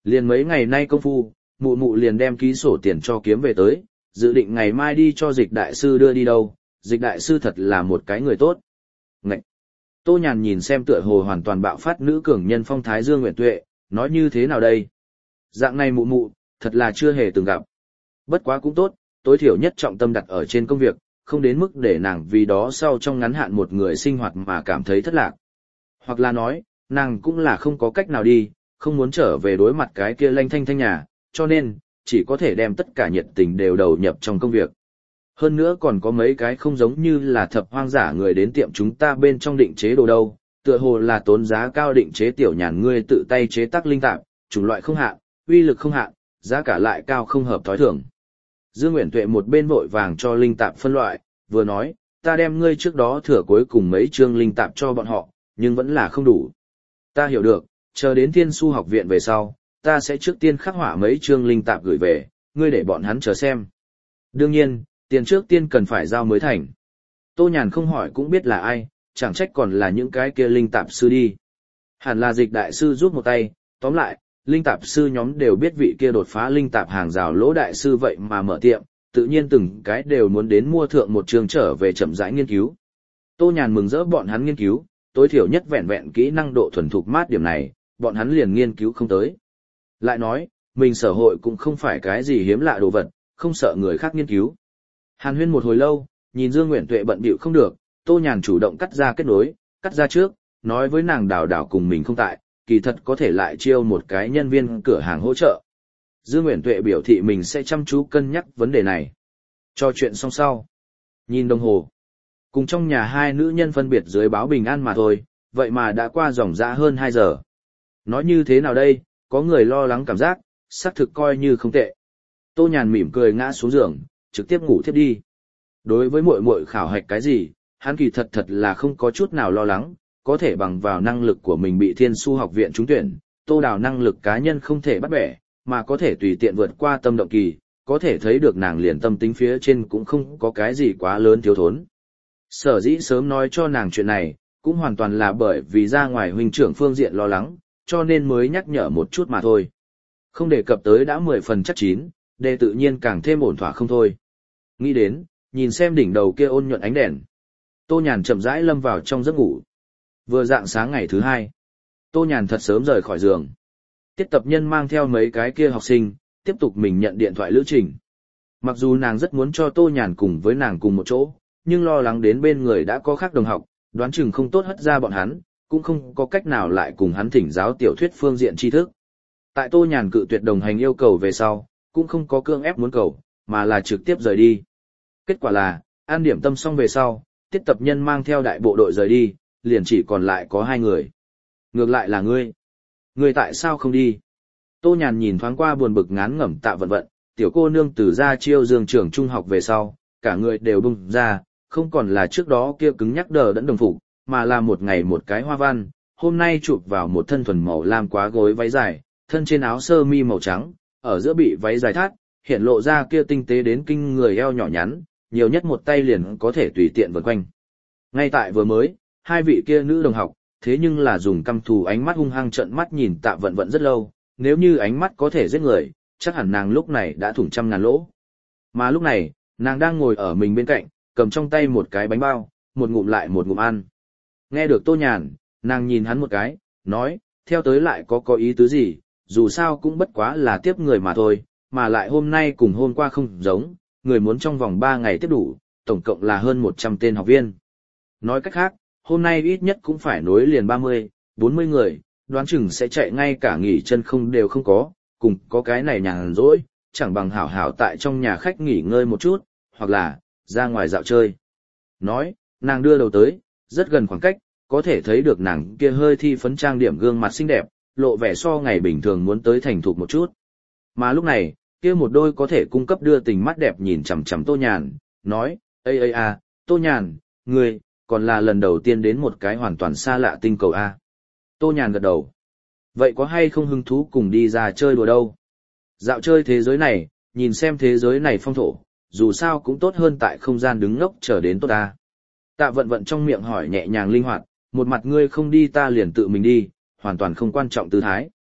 [SPEAKER 1] Liền mấy ngày nay công phu, mụ mụ liền đem ký sổ tiền cho kiếm về tới, dự định ngày mai đi cho dịch đại sư đưa đi đâu, dịch đại sư thật là một cái người tốt. Ngậy! Tô Nhàn nhìn xem tựa hồ hoàn toàn bạo phát nữ cường nhân phong thái Dương Nguyện Tuệ, nói như thế nào đây? Dạng này mụ mụ, thật là chưa hề từng gặp. Bất quá cũng tốt, tối thiểu nhất trọng tâm đặt ở trên công việc, không đến mức để nàng vì đó sau trong ngắn hạn một người sinh hoạt mà cảm thấy thất lạc. Hoặc là nói, nàng cũng là không có cách nào đi, không muốn trở về đối mặt cái kia lanh thanh thanh nhà, cho nên, chỉ có thể đem tất cả nhiệt tình đều đầu nhập trong công việc. Hơn nữa còn có mấy cái không giống như là thập hoang giả người đến tiệm chúng ta bên trong định chế đồ đâu, tựa hồ là tốn giá cao định chế tiểu nhàn ngươi tự tay chế tác linh tạp, chủng loại không hạn, uy lực không hạn, giá cả lại cao không hợp thói thường. Dương Nguyễn Tuệ một bên vội vàng cho linh tạp phân loại, vừa nói, ta đem ngươi trước đó thừa cuối cùng mấy chương linh tạp cho bọn họ, nhưng vẫn là không đủ. Ta hiểu được, chờ đến Thiên Su học viện về sau, ta sẽ trước tiên khắc họa mấy chương linh tạp gửi về, ngươi để bọn hắn chờ xem. Đương nhiên, tiền trước tiên cần phải giao mới thành. Tô Nhàn không hỏi cũng biết là ai, chẳng trách còn là những cái kia linh tạp sư đi. Hẳn là dịch đại sư giúp một tay, tóm lại, linh tạp sư nhóm đều biết vị kia đột phá linh tạp hàng rào lỗ đại sư vậy mà mở tiệm, tự nhiên từng cái đều muốn đến mua thượng một trường trở về chậm rãi nghiên cứu. Tô Nhàn mừng rỡ bọn hắn nghiên cứu, tối thiểu nhất vẹn vẹn kỹ năng độ thuần thục mát điểm này, bọn hắn liền nghiên cứu không tới. Lại nói, mình sở hội cũng không phải cái gì hiếm lạ đồ vật, không sợ người khác nghiên cứu. Hàn huyên một hồi lâu, nhìn Dương Nguyễn Tuệ bận bịu không được, Tô Nhàn chủ động cắt ra kết nối, cắt ra trước, nói với nàng Đào Đào cùng mình không tại, kỳ thật có thể lại chiêu một cái nhân viên cửa hàng hỗ trợ. Dương Nguyễn Tuệ biểu thị mình sẽ chăm chú cân nhắc vấn đề này. Trò chuyện xong sau. Nhìn đồng hồ. Cùng trong nhà hai nữ nhân phân biệt dưới báo bình an mà thôi, vậy mà đã qua dòng dã hơn 2 giờ. Nói như thế nào đây, có người lo lắng cảm giác, xác thực coi như không tệ. Tô Nhàn mỉm cười ngã xuống giường, trực tiếp ngủ thiếp đi. Đối với muội muội khảo hạch cái gì, hắn kỳ thật là không có chút nào lo lắng, có thể bằng vào năng lực của mình bị Thiên Su học viện trúng tuyển, Tô Đào năng lực cá nhân không thể bắt bẻ, mà có thể tùy tiện vượt qua tâm động kỳ, có thể thấy được nàng liền tâm tính phía trên cũng không có cái gì quá lớn thiếu thốn. Sở dĩ sớm nói cho nàng chuyện này, cũng hoàn toàn là bởi vì ra ngoài huynh trưởng phương diện lo lắng, cho nên mới nhắc nhở một chút mà thôi. Không đề cập tới đã 10 phần chắc chín, để tự nhiên càng thêm ổn thỏa không thôi. Nghĩ đến, nhìn xem đỉnh đầu kia ôn nhuận ánh đèn. Tô Nhàn chậm rãi lâm vào trong giấc ngủ. Vừa rạng sáng ngày thứ 2, Tô Nhàn thật sớm rời khỏi giường. Tiết tập nhân mang theo mấy cái kia học sinh, tiếp tục mình nhận điện thoại lữ trình. Mặc dù nàng rất muốn cho Tô Nhàn cùng với nàng cùng một chỗ, nhưng lo lắng đến bên người đã có khác đồng học, đoán chừng không tốt hất ra bọn hắn, cũng không có cách nào lại cùng hắn thỉnh giáo tiểu thuyết phương diện tri thức. Tại Tô Nhàn cự tuyệt đồng hành yêu cầu về sau, cũng không có cưỡng ép muốn cầu, mà là trực tiếp rời đi. Kết quả là, ăn điểm tâm xong về sau, tiết tập nhân mang theo đại bộ đội rời đi, liền chỉ còn lại có 2 người. Ngược lại là ngươi. Ngươi tại sao không đi? Tô Nhàn nhìn thoáng qua buồn bực ngán ngẩm Tạ Vận Vận, tiểu cô nương từ ra chiêu Dương trường trung học về sau, cả người đều bung ra, không còn là trước đó kia cứng nhắc đờ đẫn đồng phục, mà là một ngày một cái hoa văn, hôm nay chụp vào một thân thuần màu lam quá gối váy dài, thân trên áo sơ mi màu trắng, ở giữa bị váy dài thắt, hiện lộ ra kia tinh tế đến kinh người eo nhỏ nhắn, nhiều nhất một tay liền có thể tùy tiện vần quanh. Ngay tại vừa mới, 2 vị kia nữ đồng học, thế nhưng là dùng căm thù ánh mắt hung hăng trợn mắt nhìn Tạ Vận Vận rất lâu, nếu như ánh mắt có thể giết người, chắc hẳn nàng lúc này đã thủng trăm ngàn lỗ. Mà lúc này, nàng đang ngồi ở mình bên cạnh, cầm trong tay một cái bánh bao, một ngụm lại một ngụm ăn. Nghe được Tô Nhàn, nàng nhìn hắn một cái, nói, theo tới lại có ý tứ gì, dù sao cũng bất quá là tiếp người mà thôi, mà lại hôm nay cùng hôm qua không giống, người muốn trong vòng 3 ngày tiếp đủ, tổng cộng là hơn 100 tên học viên. Nói cách khác, hôm nay ít nhất cũng phải nối liền 30, 40 người, đoán chừng sẽ chạy ngay cả nghỉ chân không đều không có, cùng có cái này nhàn rỗi, chẳng bằng hảo hảo tại trong nhà khách nghỉ ngơi một chút, hoặc là ra ngoài dạo chơi. Nói, nàng đưa đầu tới, rất gần khoảng cách, có thể thấy được nàng kia hơi thi phấn trang điểm gương mặt xinh đẹp, lộ vẻ so ngày bình thường muốn tới thành thục một chút. Mà lúc này, kia một đôi có thể cung cấp đưa tình mắt đẹp nhìn chằm chằm Tô Nhàn, nói, ây à, Tô Nhàn, ngươi, còn là lần đầu tiên đến một cái hoàn toàn xa lạ tinh cầu a. Tô Nhàn gật đầu. Vậy có hay không hứng thú cùng đi ra chơi đùa đâu? Dạo chơi thế giới này, nhìn xem thế giới này phong thổ, dù sao cũng tốt hơn tại không gian đứng ngốc chờ đến tốt ta. Tạ Vận Vận trong miệng hỏi nhẹ nhàng linh hoạt, một mặt ngươi không đi ta liền tự mình đi, hoàn toàn không quan trọng tư thái.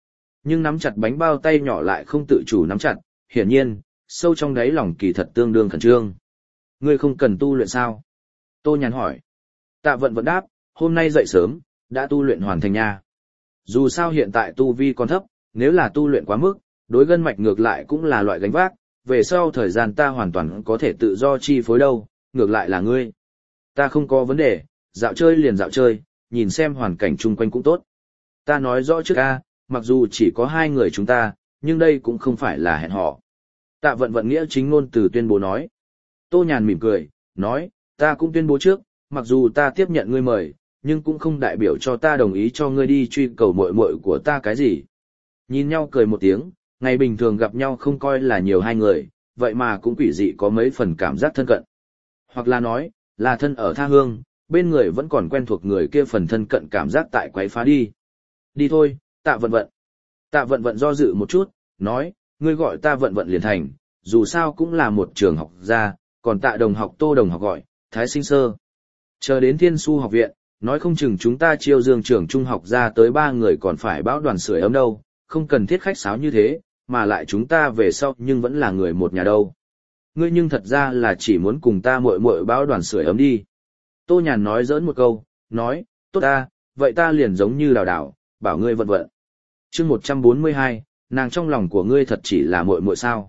[SPEAKER 1] Nhưng nắm chặt bánh bao tay nhỏ lại không tự chủ nắm chặt, hiển nhiên, sâu trong đáy lòng kỳ thật tương đương khẩn trương. Ngươi không cần tu luyện sao? Tô Nhàn hỏi. Tạ Vận Vận đáp, hôm nay dậy sớm, đã tu luyện hoàn thành nha. Dù sao hiện tại tu vi còn thấp, nếu là tu luyện quá mức, đối gân mạch ngược lại cũng là loại gánh vác, về sau thời gian ta hoàn toàn có thể tự do chi phối đâu, ngược lại là ngươi. Ta không có vấn đề, dạo chơi liền dạo chơi, nhìn xem hoàn cảnh chung quanh cũng tốt. Ta nói rõ trước a, mặc dù chỉ có hai người chúng ta, nhưng đây cũng không phải là hẹn hò. Tạ Vận Vận nghĩa chính ngôn từ tuyên bố nói. Tô Nhàn mỉm cười, nói, ta cũng tuyên bố trước, mặc dù ta tiếp nhận ngươi mời, nhưng cũng không đại biểu cho ta đồng ý cho ngươi đi truy cầu muội muội của ta cái gì. Nhìn nhau cười một tiếng, ngày bình thường gặp nhau không coi là nhiều hai người, vậy mà cũng quỷ dị có mấy phần cảm giác thân cận. Hoặc là nói, là thân ở tha hương, bên người vẫn còn quen thuộc người kia phần thân cận cảm giác tại quấy phá đi. Đi thôi, Tạ Vận Vận. Tạ Vận Vận do dự một chút, nói, ngươi gọi ta Vận Vận liền thành, dù sao cũng là một trường học gia, còn Tạ đồng học Tô đồng học gọi, Thái Sinh Sơ. Chờ đến Thiên Su học viện, nói không chừng chúng ta chiêu dương trường trung học ra tới 3 người còn phải bão đoàn sưởi ấm đâu, không cần thiết khách sáo như thế, mà lại chúng ta về sau nhưng vẫn là người một nhà đâu. Ngươi nhưng thật ra là chỉ muốn cùng ta muội muội bão đoàn sưởi ấm đi. Tô Nhàn nói giỡn một câu, nói, tốt ta, vậy ta liền giống như Đào Đào, bảo ngươi Vận Vận. Chương 142, nàng trong lòng của ngươi thật chỉ là muội muội sao?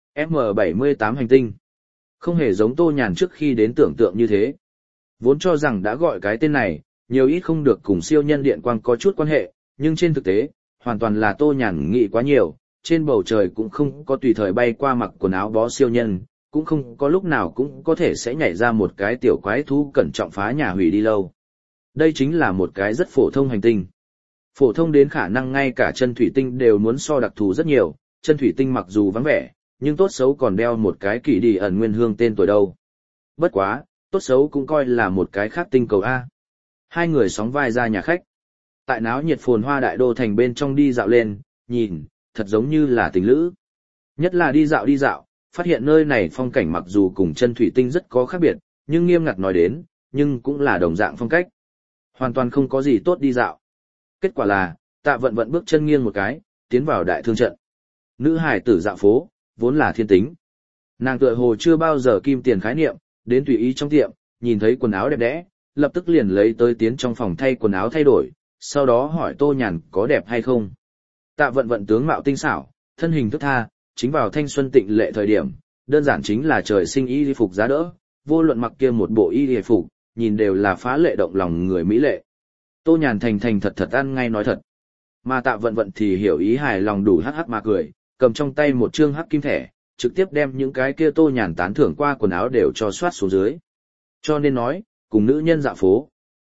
[SPEAKER 1] M78 hành tinh. Không hề giống Tô Nhàn trước khi đến tưởng tượng như thế. Vốn cho rằng đã gọi cái tên này, nhiều ít không được cùng siêu nhân điện quang có chút quan hệ, nhưng trên thực tế, hoàn toàn là Tô Nhàn nghĩ quá nhiều, trên bầu trời cũng không có tùy thời bay qua mặc quần áo bó siêu nhân, cũng không có lúc nào cũng có thể sẽ nhảy ra một cái tiểu quái thú cẩn trọng phá nhà hủy đi lâu. Đây chính là một cái rất phổ thông hành tinh. Phổ thông đến khả năng ngay cả chân thủy tinh đều muốn so đặc thù rất nhiều, chân thủy tinh mặc dù vắng vẻ, nhưng tốt xấu còn đeo một cái kỳ đi ẩn nguyên hương tên tuổi đâu. Bất quá, tốt xấu cũng coi là một cái khác tinh cầu A. Hai người sóng vai ra nhà khách. Tại náo nhiệt phồn hoa đại đô thành bên trong đi dạo lên, nhìn, thật giống như là tình lữ. Nhất là đi dạo, phát hiện nơi này phong cảnh mặc dù cùng chân thủy tinh rất có khác biệt, nhưng nghiêm ngặt nói đến, nhưng cũng là đồng dạng phong cách. Hoàn toàn không có gì tốt đi dạo. Kết quả là, Tạ Vận Vận bước chân nghiêng một cái, tiến vào đại thương trận. Nữ hải tử dạo phố, vốn là thiên tính. Nàng tựa hồ chưa bao giờ kim tiền khái niệm, đến tùy ý trong tiệm, nhìn thấy quần áo đẹp đẽ, lập tức liền lấy tới tiến trong phòng thay quần áo thay đổi, sau đó hỏi Tô Nhàn có đẹp hay không. Tạ Vận Vận tướng mạo tinh xảo, thân hình thức tha, chính vào thanh xuân tịnh lệ thời điểm, đơn giản chính là trời sinh y phục giá đỡ, vô luận mặc kia một bộ y phục, nhìn đều là phá lệ động lòng người mỹ lệ. Tô Nhàn thành thành thật thật ăn ngay nói thật. Mà Tạ Vận Vận thì hiểu ý hài lòng đủ hắc hắc mà cười, cầm trong tay một trương hắc kim thẻ, trực tiếp đem những cái kia Tô Nhàn tán thưởng qua quần áo đều cho soát xuống dưới. Cho nên nói, cùng nữ nhân dạo phố.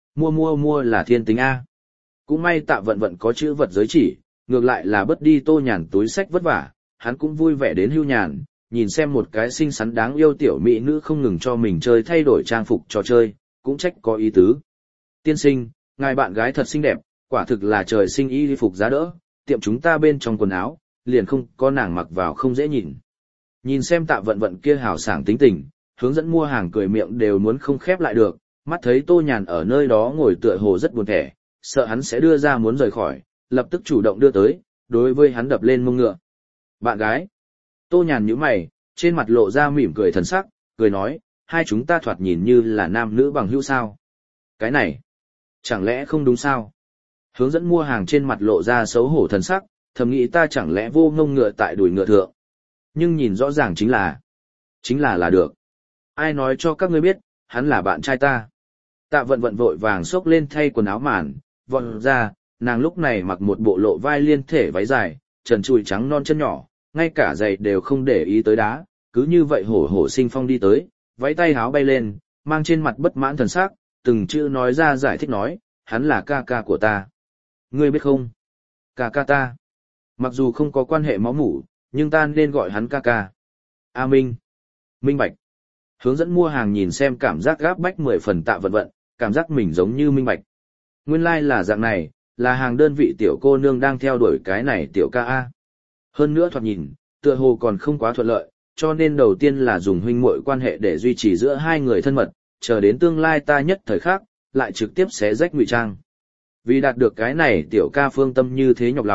[SPEAKER 1] Mua là thiên tính A. Cũng may Tạ Vận Vận có chữ vật giới chỉ, ngược lại là bớt đi Tô Nhàn túi sách vất vả, hắn cũng vui vẻ đến hưu nhàn, nhìn xem một cái xinh xắn đáng yêu tiểu mỹ nữ không ngừng cho mình chơi thay đổi trang phục trò chơi, cũng trách có ý tứ. Tiên sinh, ngài bạn gái thật xinh đẹp, quả thực là trời sinh y phục giá đỡ, tiệm chúng ta bên trong quần áo, liền không có nàng mặc vào không dễ nhìn. Nhìn xem Tạ Vận Vận kia hào sảng tính tình, hướng dẫn mua hàng cười miệng đều muốn không khép lại được, mắt thấy Tô Nhàn ở nơi đó ngồi tựa hồ rất buồn thẻ, sợ hắn sẽ đưa ra muốn rời khỏi, lập tức chủ động đưa tới, đối với hắn đập lên mông ngựa. Bạn gái. Tô Nhàn nhíu mày, trên mặt lộ ra mỉm cười thần sắc, cười nói, hai chúng ta thoạt nhìn như là nam nữ bằng hữu sao. Cái này, chẳng lẽ không đúng sao? Hướng dẫn mua hàng trên mặt lộ ra xấu hổ thần sắc, thầm nghĩ ta chẳng lẽ vô ngông ngựa tại đùi ngựa thượng. Nhưng nhìn rõ ràng chính là được. Ai nói cho các ngươi biết, hắn là bạn trai ta. Tạ Vận Vận vội vàng xốc lên thay quần áo màn, vọt ra, nàng lúc này mặc một bộ lộ vai liên thể váy dài, trần trụi trắng non chân nhỏ, ngay cả giày đều không để ý tới đá, cứ như vậy hổ hổ sinh phong đi tới, váy tay háo bay lên, mang trên mặt bất mãn thần sắc, từng chữ nói ra giải thích nói, hắn là ca ca của ta. Ngươi biết không? Ca ca ta. Mặc dù không có quan hệ máu mủ, nhưng ta nên gọi hắn ca ca. A Minh. Minh Bạch. Hướng dẫn mua hàng nhìn xem cảm giác gáp bách 10 phần Tạ Vận Vận, cảm giác mình giống như Minh Bạch. Nguyên lai là dạng này, là hàng đơn vị tiểu cô nương đang theo đuổi cái này tiểu ca A. Hơn nữa thoạt nhìn, tựa hồ còn không quá thuận lợi, cho nên đầu tiên là dùng huynh muội quan hệ để duy trì giữa hai người thân mật, chờ đến tương lai ta nhất thời khác, lại trực tiếp xé rách ngụy trang. Vì đạt được cái này tiểu ca phương tâm như thế nhọc lòng,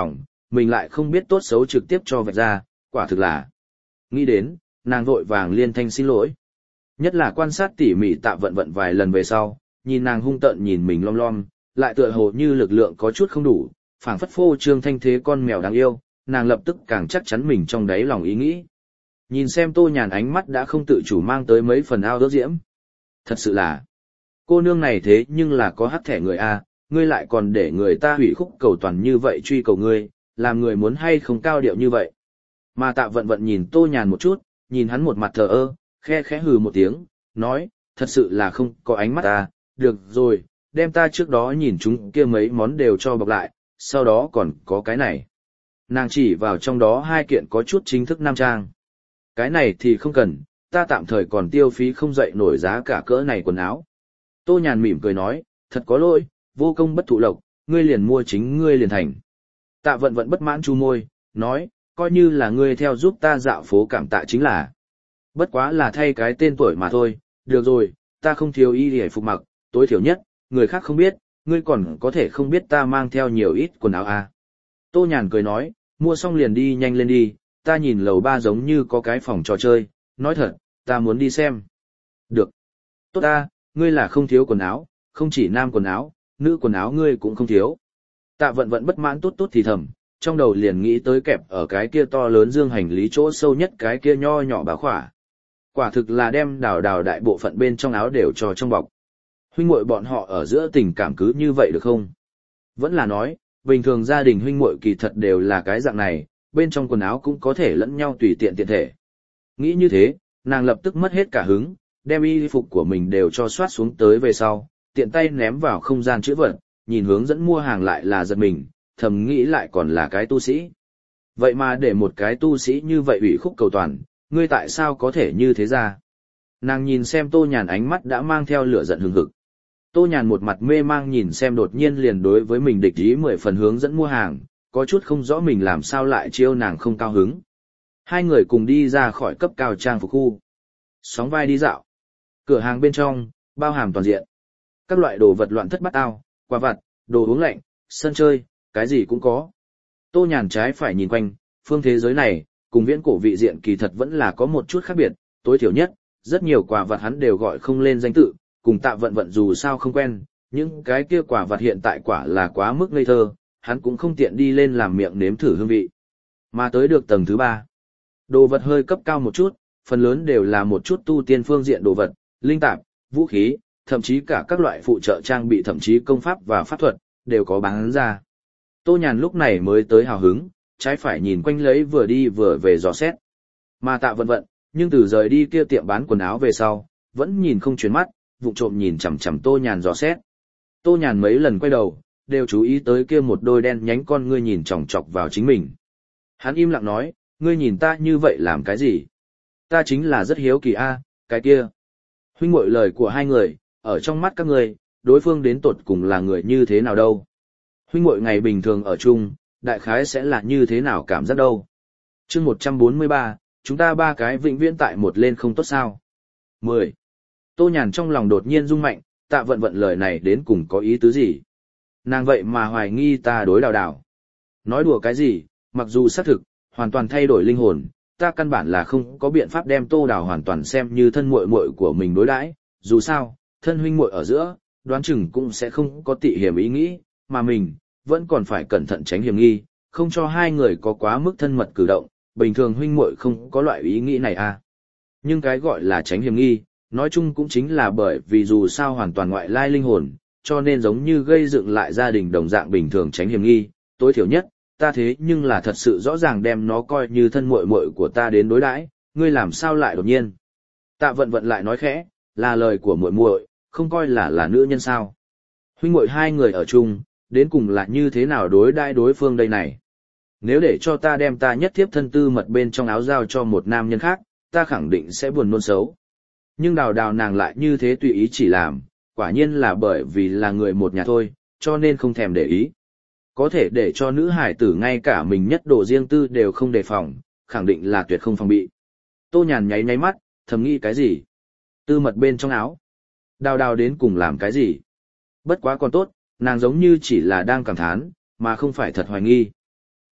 [SPEAKER 1] mình lại không biết tốt xấu trực tiếp cho vạch ra, quả thực là. Nghĩ đến, nàng vội vàng liên thanh xin lỗi. Nhất là quan sát tỉ mỉ Tạ Vận Vận vài lần về sau, nhìn nàng hung tợn nhìn mình lom lom, lại tựa hồ như lực lượng có chút không đủ, phảng phất phô trương thanh thế con mèo đáng yêu, nàng lập tức càng chắc chắn mình trong đáy lòng ý nghĩ. Nhìn xem Tô Nhàn ánh mắt đã không tự chủ mang tới mấy phần ao ước diễm. Thật sự là, cô nương này thế nhưng là có hắc thẻ người A, ngươi lại còn để người ta hủy khúc cầu toàn như vậy truy cầu ngươi, làm người muốn hay không cao điệu như vậy. Mà Tạ Vận Vận nhìn Tô Nhàn một chút, nhìn hắn một mặt thờ ơ, khe khẽ hừ một tiếng, nói, thật sự là không có ánh mắt ta, được rồi, đem ta trước đó nhìn chúng kia mấy món đều cho bọc lại, sau đó còn có cái này. Nàng chỉ vào trong đó hai kiện có chút chính thức nam trang. Cái này thì không cần, ta tạm thời còn tiêu phí không dậy nổi giá cả cỡ này quần áo. Tô Nhàn mỉm cười nói, thật có lỗi, vô công bất thụ lộc, ngươi liền mua chính ngươi liền thành. Tạ Vận Vận bất mãn chu môi, nói, coi như là ngươi theo giúp ta dạo phố cảm tạ chính là. Bất quá là thay cái tên tuổi mà thôi, được rồi, ta không thiếu y để phục mặc, tối thiểu nhất, người khác không biết, ngươi còn có thể không biết ta mang theo nhiều ít quần áo à. Tô Nhàn cười nói, mua xong liền đi nhanh lên đi, ta nhìn lầu 3 giống như có cái phòng trò chơi, nói thật, ta muốn đi xem. Được. Tốt ta, ngươi là không thiếu quần áo, không chỉ nam quần áo, nữ quần áo ngươi cũng không thiếu. Tạ Vận Vận bất mãn tốt tốt thì thầm, trong đầu liền nghĩ tới kẹp ở cái kia to lớn dương hành lý chỗ sâu nhất cái kia nho nhỏ bá khỏa. Quả thực là đem đào đào đại bộ phận bên trong áo đều cho trong bọc. Huynh muội bọn họ ở giữa tình cảm cứ như vậy được không? Vẫn là nói, bình thường gia đình huynh muội kỳ thật đều là cái dạng này, bên trong quần áo cũng có thể lẫn nhau tùy tiện tiện thể. Nghĩ như thế, nàng lập tức mất hết cả hứng, đem y phục của mình đều cho soát xuống tới về sau, tiện tay ném vào không gian chữ vật, nhìn hướng dẫn mua hàng lại là giật mình, thầm nghĩ lại còn là cái tu sĩ. Vậy mà để một cái tu sĩ như vậy ủy khúc cầu toàn, ngươi tại sao có thể như thế ra? Nàng nhìn xem Tô Nhàn ánh mắt đã mang theo lửa giận hừng hực. Tô Nhàn một mặt mê mang nhìn xem đột nhiên liền đối với mình địch ý 10 phần hướng dẫn mua hàng, có chút không rõ mình làm sao lại chiêu nàng không cao hứng. Hai người cùng đi ra khỏi cấp cao trang phục khu. Sóng vai đi dạo. Cửa hàng bên trong, bao hàm toàn diện. Các loại đồ vật loạn thất bát ao, quà vặt, đồ uống lạnh, sân chơi, cái gì cũng có. Tô Nhàn trái phải nhìn quanh, phương thế giới này, cùng viễn cổ vị diện kỳ thật vẫn là có một chút khác biệt, tối thiểu nhất, rất nhiều quà vặt hắn đều gọi không lên danh tự, cùng Tạ Vận Vận dù sao không quen, những cái kia quà vặt hiện tại quả là quá mức ngây thơ, hắn cũng không tiện đi lên làm miệng nếm thử hương vị. Mà tới được tầng thứ 3. Đồ vật hơi cấp cao một chút, phần lớn đều là một chút tu tiên phương diện đồ vật, linh tạp, vũ khí, thậm chí cả các loại phụ trợ trang bị thậm chí công pháp và pháp thuật, đều có bán ra. Tô Nhàn lúc này mới tới hào hứng, trái phải nhìn quanh lấy vừa đi vừa về dò xét. Mà Tạ Vận Vận, nhưng từ rời đi kia tiệm bán quần áo về sau, vẫn nhìn không chuyển mắt, vụng trộm nhìn chằm chằm Tô Nhàn dò xét. Tô Nhàn mấy lần quay đầu, đều chú ý tới kia một đôi đen nhánh con ngươi nhìn chòng chọc vào chính mình. Hắn im lặng nói, ngươi nhìn ta như vậy làm cái gì? Ta chính là rất hiếu kỳ a, cái kia. Huynh muội lời của hai người, ở trong mắt các ngươi, đối phương đến tột cùng là người như thế nào đâu? Huynh muội ngày bình thường ở chung, đại khái sẽ là như thế nào cảm giác đâu? Chương 143, chúng ta ba cái vĩnh viễn tại một lên không tốt sao? 10. Tô Nhàn trong lòng đột nhiên rung mạnh, Tạ Vận Vận lời này đến cùng có ý tứ gì? Nàng vậy mà hoài nghi ta đối đào đào. Nói đùa cái gì, mặc dù xác thực, hoàn toàn thay đổi linh hồn, ta căn bản là không có biện pháp đem Tô Đào hoàn toàn xem như thân muội muội của mình đối đãi, dù sao, thân huynh muội ở giữa, đoán chừng cũng sẽ không có tị hiểm ý nghĩ, mà mình vẫn còn phải cẩn thận tránh hiểm nghi, không cho hai người có quá mức thân mật cử động, bình thường huynh muội không có loại ý nghĩ này à. Nhưng cái gọi là tránh hiểm nghi, nói chung cũng chính là bởi vì dù sao hoàn toàn ngoại lai linh hồn, cho nên giống như gây dựng lại gia đình đồng dạng bình thường tránh hiểm nghi, tối thiểu nhất, ta thế nhưng là thật sự rõ ràng đem nó coi như thân muội muội của ta đến đối đãi, ngươi làm sao lại đột nhiên? Tạ Vận Vận lại nói khẽ, là lời của muội muội, không coi là nữ nhân sao? Huynh muội hai người ở chung, đến cùng là như thế nào đối đãi đối phương đây này? Nếu để cho ta đem ta nhất thiếp thân tư mật bên trong áo giao cho một nam nhân khác, ta khẳng định sẽ buồn nôn xấu. Nhưng Đào Đào nàng lại như thế tùy ý chỉ làm, quả nhiên là bởi vì là người một nhà thôi, cho nên không thèm để ý. Có thể để cho nữ hải tử ngay cả mình nhất đồ riêng tư đều không đề phòng, khẳng định là tuyệt không phòng bị. Tô Nhàn nháy nháy mắt, thầm nghĩ cái gì? Tư mật bên trong áo. Đào Đào đến cùng làm cái gì? Bất quá còn tốt, nàng giống như chỉ là đang cảm thán, mà không phải thật hoài nghi.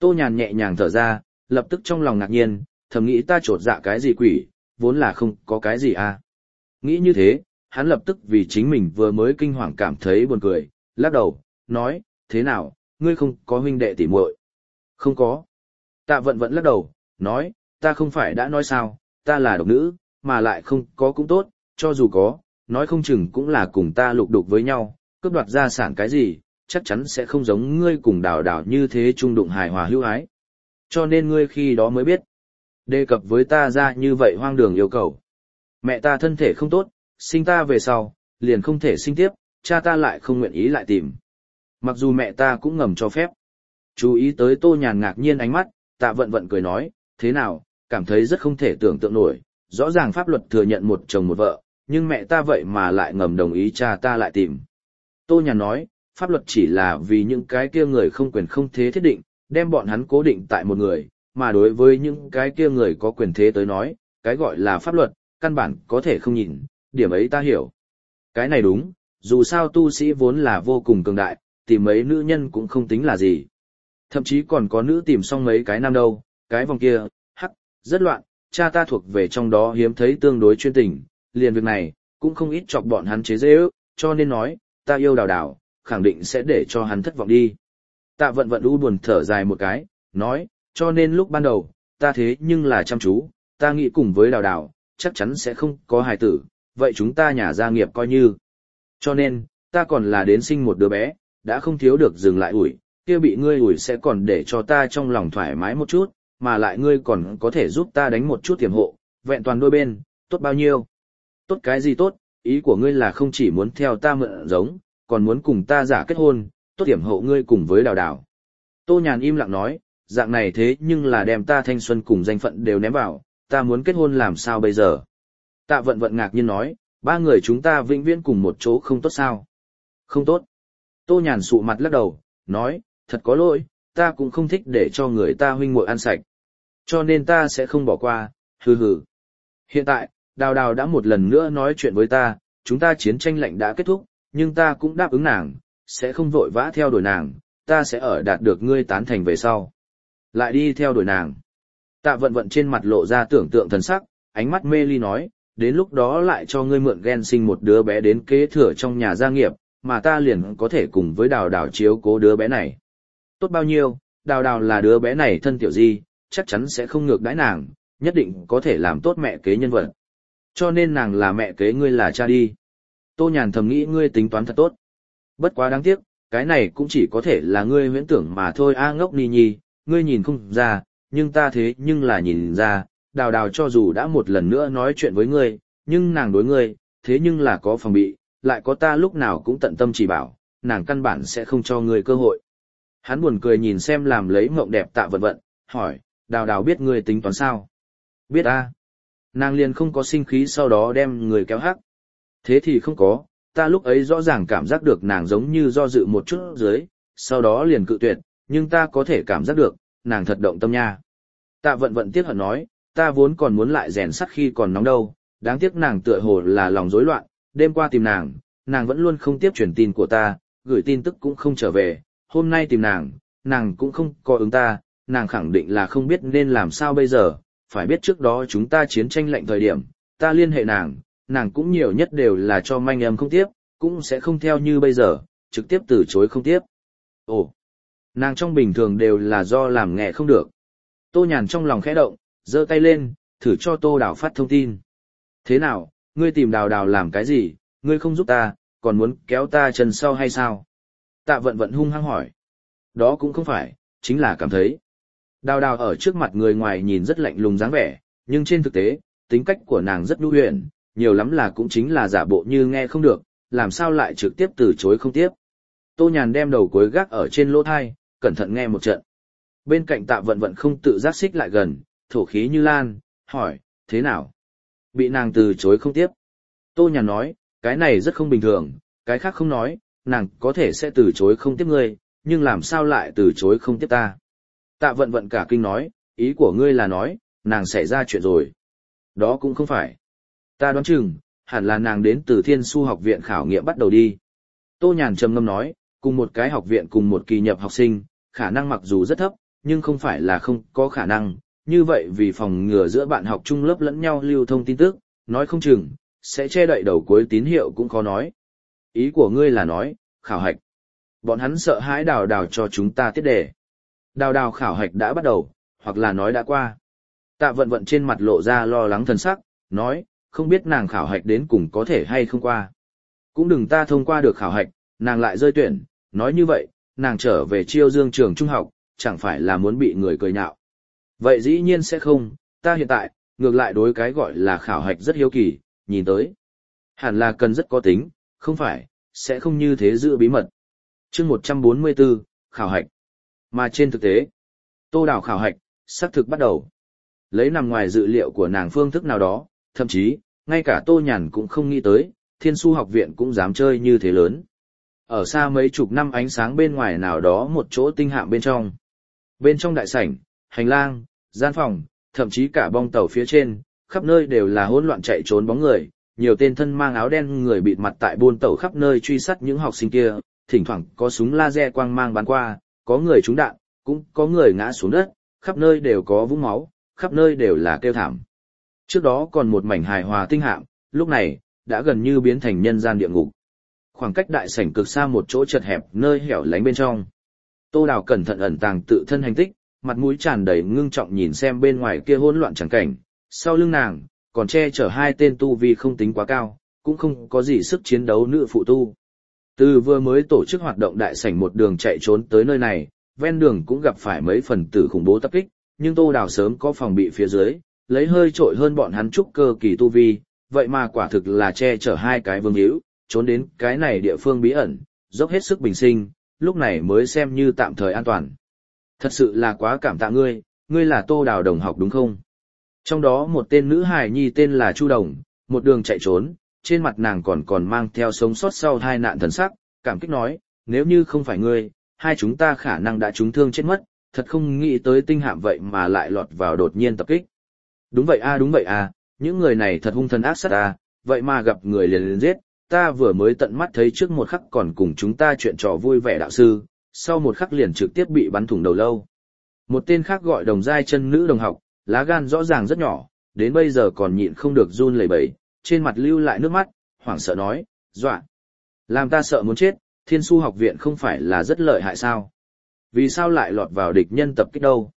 [SPEAKER 1] Tô Nhàn nhẹ nhàng thở ra, lập tức trong lòng ngạc nhiên, thầm nghĩ ta trột dạ cái gì quỷ, vốn là không có cái gì à. Nghĩ như thế, hắn lập tức vì chính mình vừa mới kinh hoàng cảm thấy buồn cười, lắc đầu, nói, thế nào, ngươi không có huynh đệ tỉ muội? Không có. Tạ Vận vẫn lắc đầu, nói, ta không phải đã nói sao, ta là độc nữ, mà lại không có cũng tốt, cho dù có, nói không chừng cũng là cùng ta lục đục với nhau, cướp đoạt gia sản cái gì, chắc chắn sẽ không giống ngươi cùng Đào Đào như thế trung đụng hài hòa hữu ái. Cho nên ngươi khi đó mới biết, đề cập với ta ra như vậy hoang đường yêu cầu. Mẹ ta thân thể không tốt, sinh ta về sau, liền không thể sinh tiếp, cha ta lại không nguyện ý lại tìm. Mặc dù mẹ ta cũng ngầm cho phép. Chú ý tới Tô Nhàn ngạc nhiên ánh mắt, Tạ Vận Vận cười nói, thế nào, cảm thấy rất không thể tưởng tượng nổi, rõ ràng pháp luật thừa nhận một chồng một vợ, nhưng mẹ ta vậy mà lại ngầm đồng ý cha ta lại tìm. Tô Nhàn nói, pháp luật chỉ là vì những cái kia người không quyền không thế thiết định, đem bọn hắn cố định tại một người, mà đối với những cái kia người có quyền thế tới nói, cái gọi là pháp luật, căn bản có thể không nhìn, điểm ấy ta hiểu. Cái này đúng, dù sao tu sĩ vốn là vô cùng cường đại, tìm mấy nữ nhân cũng không tính là gì. Thậm chí còn có nữ tìm xong mấy cái nam đâu, cái vòng kia, hắc, rất loạn, cha ta thuộc về trong đó hiếm thấy tương đối chuyên tình, liền việc này, cũng không ít chọc bọn hắn chế dễ ước, cho nên nói, ta yêu Đào Đào, khẳng định sẽ để cho hắn thất vọng đi. Tạ Vận Vận u buồn thở dài một cái, nói, cho nên lúc ban đầu, ta thế nhưng là chăm chú, ta nghĩ cùng với Đào Đào, chắc chắn sẽ không có hài tử, vậy chúng ta nhà gia nghiệp coi như. Cho nên, ta còn là đến sinh một đứa bé, đã không thiếu được dừng lại ủi, kia bị ngươi ủi sẽ còn để cho ta trong lòng thoải mái một chút, mà lại ngươi còn có thể giúp ta đánh một chút tiềm hộ, vẹn toàn đôi bên, tốt bao nhiêu. Tốt cái gì tốt, ý của ngươi là không chỉ muốn theo ta mượn giống, còn muốn cùng ta giả kết hôn, tốt tiềm hộ ngươi cùng với Đào Đào. Tô Nhàn im lặng nói, dạng này thế nhưng là đem ta thanh xuân cùng danh phận đều ném vào, ta muốn kết hôn làm sao bây giờ? Tạ Vận Vận ngạc nhiên nói, ba người chúng ta vĩnh viễn cùng một chỗ không tốt sao? Không tốt. Tô Nhàn sụ mặt lắc đầu, nói, thật có lỗi, ta cũng không thích để cho người ta huynh muội ăn sạch. Cho nên ta sẽ không bỏ qua, hừ hừ. Hiện tại, Đào Đào đã một lần nữa nói chuyện với ta, chúng ta chiến tranh lạnh đã kết thúc, nhưng ta cũng đáp ứng nàng, sẽ không vội vã theo đuổi nàng, ta sẽ ở đạt được ngươi tán thành về sau. Lại đi theo đuổi nàng. Tạ Vận Vận trên mặt lộ ra tưởng tượng thần sắc, ánh mắt mê ly nói, đến lúc đó lại cho ngươi mượn ghen sinh một đứa bé đến kế thừa trong nhà gia nghiệp, mà ta liền có thể cùng với Đào Đào chiếu cố đứa bé này. Tốt bao nhiêu, Đào Đào là đứa bé này thân tiểu di, chắc chắn sẽ không ngược đãi nàng, nhất định có thể làm tốt mẹ kế nhân vật. Cho nên nàng là mẹ kế ngươi là cha đi. Tô Nhàn thầm nghĩ ngươi tính toán thật tốt. Bất quá đáng tiếc, cái này cũng chỉ có thể là ngươi huyễn tưởng mà thôi a ngốc ni nhi, ngươi nhìn không ra, nhưng ta thế nhưng là nhìn ra, Đào Đào cho dù đã một lần nữa nói chuyện với ngươi, nhưng nàng đối ngươi, thế nhưng là có phòng bị, lại có ta lúc nào cũng tận tâm chỉ bảo, nàng căn bản sẽ không cho ngươi cơ hội. Hắn buồn cười nhìn xem làm lấy mộng đẹp Tạ Vận Vận, hỏi, Đào Đào biết ngươi tính toán sao? Biết a. Nàng liền không có sinh khí sau đó đem người kéo hắc. Thế thì không có, ta lúc ấy rõ ràng cảm giác được nàng giống như do dự một chút dưới, sau đó liền cự tuyệt, nhưng ta có thể cảm giác được, nàng thật động tâm nha. Tạ Vận Vận tiếc hận nói, ta vốn còn muốn lại rèn sắt khi còn nóng đâu, đáng tiếc nàng tựa hồ là lòng rối loạn, đêm qua tìm nàng vẫn luôn không tiếp truyền tin của ta, gửi tin tức cũng không trở về, hôm nay tìm nàng cũng không có ứng ta, nàng khẳng định là không biết nên làm sao bây giờ, phải biết trước đó chúng ta chiến tranh lạnh thời điểm, ta liên hệ nàng cũng nhiều nhất đều là cho manh âm không tiếp, cũng sẽ không theo như bây giờ, trực tiếp từ chối không tiếp. Ồ, nàng trong bình thường đều là do làm nghề không được. Tô Nhàn trong lòng khẽ động, giơ tay lên, thử cho Tô Đào phát thông tin. Thế nào, ngươi tìm Đào Đào làm cái gì, ngươi không giúp ta, còn muốn kéo ta chân sau hay sao? Tạ Vận Vận hung hăng hỏi. Đó cũng không phải, chính là cảm thấy. Đào Đào ở trước mặt người ngoài nhìn rất lạnh lùng dáng vẻ, nhưng trên thực tế, tính cách của nàng rất nhu huyền, nhiều lắm là cũng chính là giả bộ như nghe không được, làm sao lại trực tiếp từ chối không tiếp. Tô Nhàn đem đầu cuối gác ở trên lỗ thai, cẩn thận nghe một trận. Bên cạnh Tạ Vận Vận không tự giác xích lại gần, thổ khí như lan, hỏi, thế nào? Bị nàng từ chối không tiếp. Tô Nhàn nói, cái này rất không bình thường, cái khác không nói, nàng có thể sẽ từ chối không tiếp ngươi, nhưng làm sao lại từ chối không tiếp ta? Tạ Vận Vận cả kinh nói, ý của ngươi là nói, nàng xảy ra chuyện rồi. Đó cũng không phải. Ta đoán chừng, hẳn là nàng đến từ Thiên Su học viện khảo nghiệm bắt đầu đi. Tô Nhàn trầm ngâm nói, cùng một cái học viện cùng một kỳ nhập học sinh, khả năng mặc dù rất thấp, nhưng không phải là không có khả năng, như vậy vì phòng ngừa giữa bạn học chung lớp lẫn nhau lưu thông tin tức, nói không chừng, sẽ che đậy đầu cuối tín hiệu cũng khó nói. Ý của ngươi là nói, khảo hạch. Bọn hắn sợ hãi Đào Đào cho chúng ta tiết đề. Đào Đào khảo hạch đã bắt đầu, hoặc là nói đã qua. Tạ Vận Vận trên mặt lộ ra lo lắng thần sắc, nói, không biết nàng khảo hạch đến cùng có thể hay không qua. Cũng đừng ta thông qua được khảo hạch, nàng lại rơi tuyển, nói như vậy, nàng trở về Chiêu Dương trường trung học, chẳng phải là muốn bị người cười nhạo. Vậy dĩ nhiên sẽ không, ta hiện tại, ngược lại đối cái gọi là khảo hạch rất hiếu kỳ, nhìn tới. Hẳn là cần rất có tính, không phải, sẽ không như thế giữ bí mật. Chương 144, khảo hạch. Mà trên thực tế, Tô Đào khảo hạch, xác thực bắt đầu. Lấy nằm ngoài dự liệu của nàng phương thức nào đó, thậm chí, ngay cả Tô Nhàn cũng không nghĩ tới, Thiên Su học viện cũng dám chơi như thế lớn. Ở xa mấy chục năm ánh sáng bên ngoài nào đó một chỗ tinh hạm bên trong. Bên trong đại sảnh, hành lang, gian phòng, thậm chí cả bong tàu phía trên, khắp nơi đều là hỗn loạn chạy trốn bóng người, nhiều tên thân mang áo đen người bịt mặt tại buôn tàu khắp nơi truy sát những học sinh kia, thỉnh thoảng có súng laser quang mang bắn qua, có người trúng đạn, cũng có người ngã xuống đất, khắp nơi đều có vũng máu, khắp nơi đều là kêu thảm. Trước đó còn một mảnh hài hòa tinh hạm, lúc này, đã gần như biến thành nhân gian địa ngục. Khoảng cách đại sảnh cực xa một chỗ chật hẹp nơi hẻo lánh bên trong. Tô Đào cẩn thận ẩn tàng tự thân hành tích, mặt mũi tràn đầy ngưng trọng nhìn xem bên ngoài kia hỗn loạn chẳng cảnh, sau lưng nàng, còn che chở hai tên tu vi không tính quá cao, cũng không có gì sức chiến đấu nữ phụ tu. Từ vừa mới tổ chức hoạt động đại sảnh một đường chạy trốn tới nơi này, ven đường cũng gặp phải mấy phần tử khủng bố tập kích, nhưng Tô Đào sớm có phòng bị phía dưới, lấy hơi trội hơn bọn hắn trúc cơ kỳ tu vi, vậy mà quả thực là che chở hai cái vương hữu, trốn đến cái này địa phương bí ẩn, dốc hết sức bình sinh, lúc này mới xem như tạm thời an toàn. Thật sự là quá cảm tạ ngươi, ngươi là Tô Đào đồng học đúng không? Trong đó một tên nữ hài nhi tên là Chu Đồng, một đường chạy trốn, trên mặt nàng còn mang theo sống sót sau hai nạn thần sắc, cảm kích nói, nếu như không phải ngươi, hai chúng ta khả năng đã trúng thương chết mất, thật không nghĩ tới tinh hạm vậy mà lại lọt vào đột nhiên tập kích. Đúng vậy a, những người này thật hung thần ác sát a, vậy mà gặp người liền giết, ta vừa mới tận mắt thấy trước một khắc còn cùng chúng ta chuyện trò vui vẻ đạo sư, sau một khắc liền trực tiếp bị bắn thủng đầu lâu. Một tên khác gọi Đồng Giai Chân nữ đồng học, lá gan rõ ràng rất nhỏ, đến bây giờ còn nhịn không được run lẩy bẩy, trên mặt lưu lại nước mắt, hoảng sợ nói, dọa. Làm ta sợ muốn chết, Thiên Su học viện không phải là rất lợi hại sao? Vì sao lại lọt vào địch nhân tập kích đâu?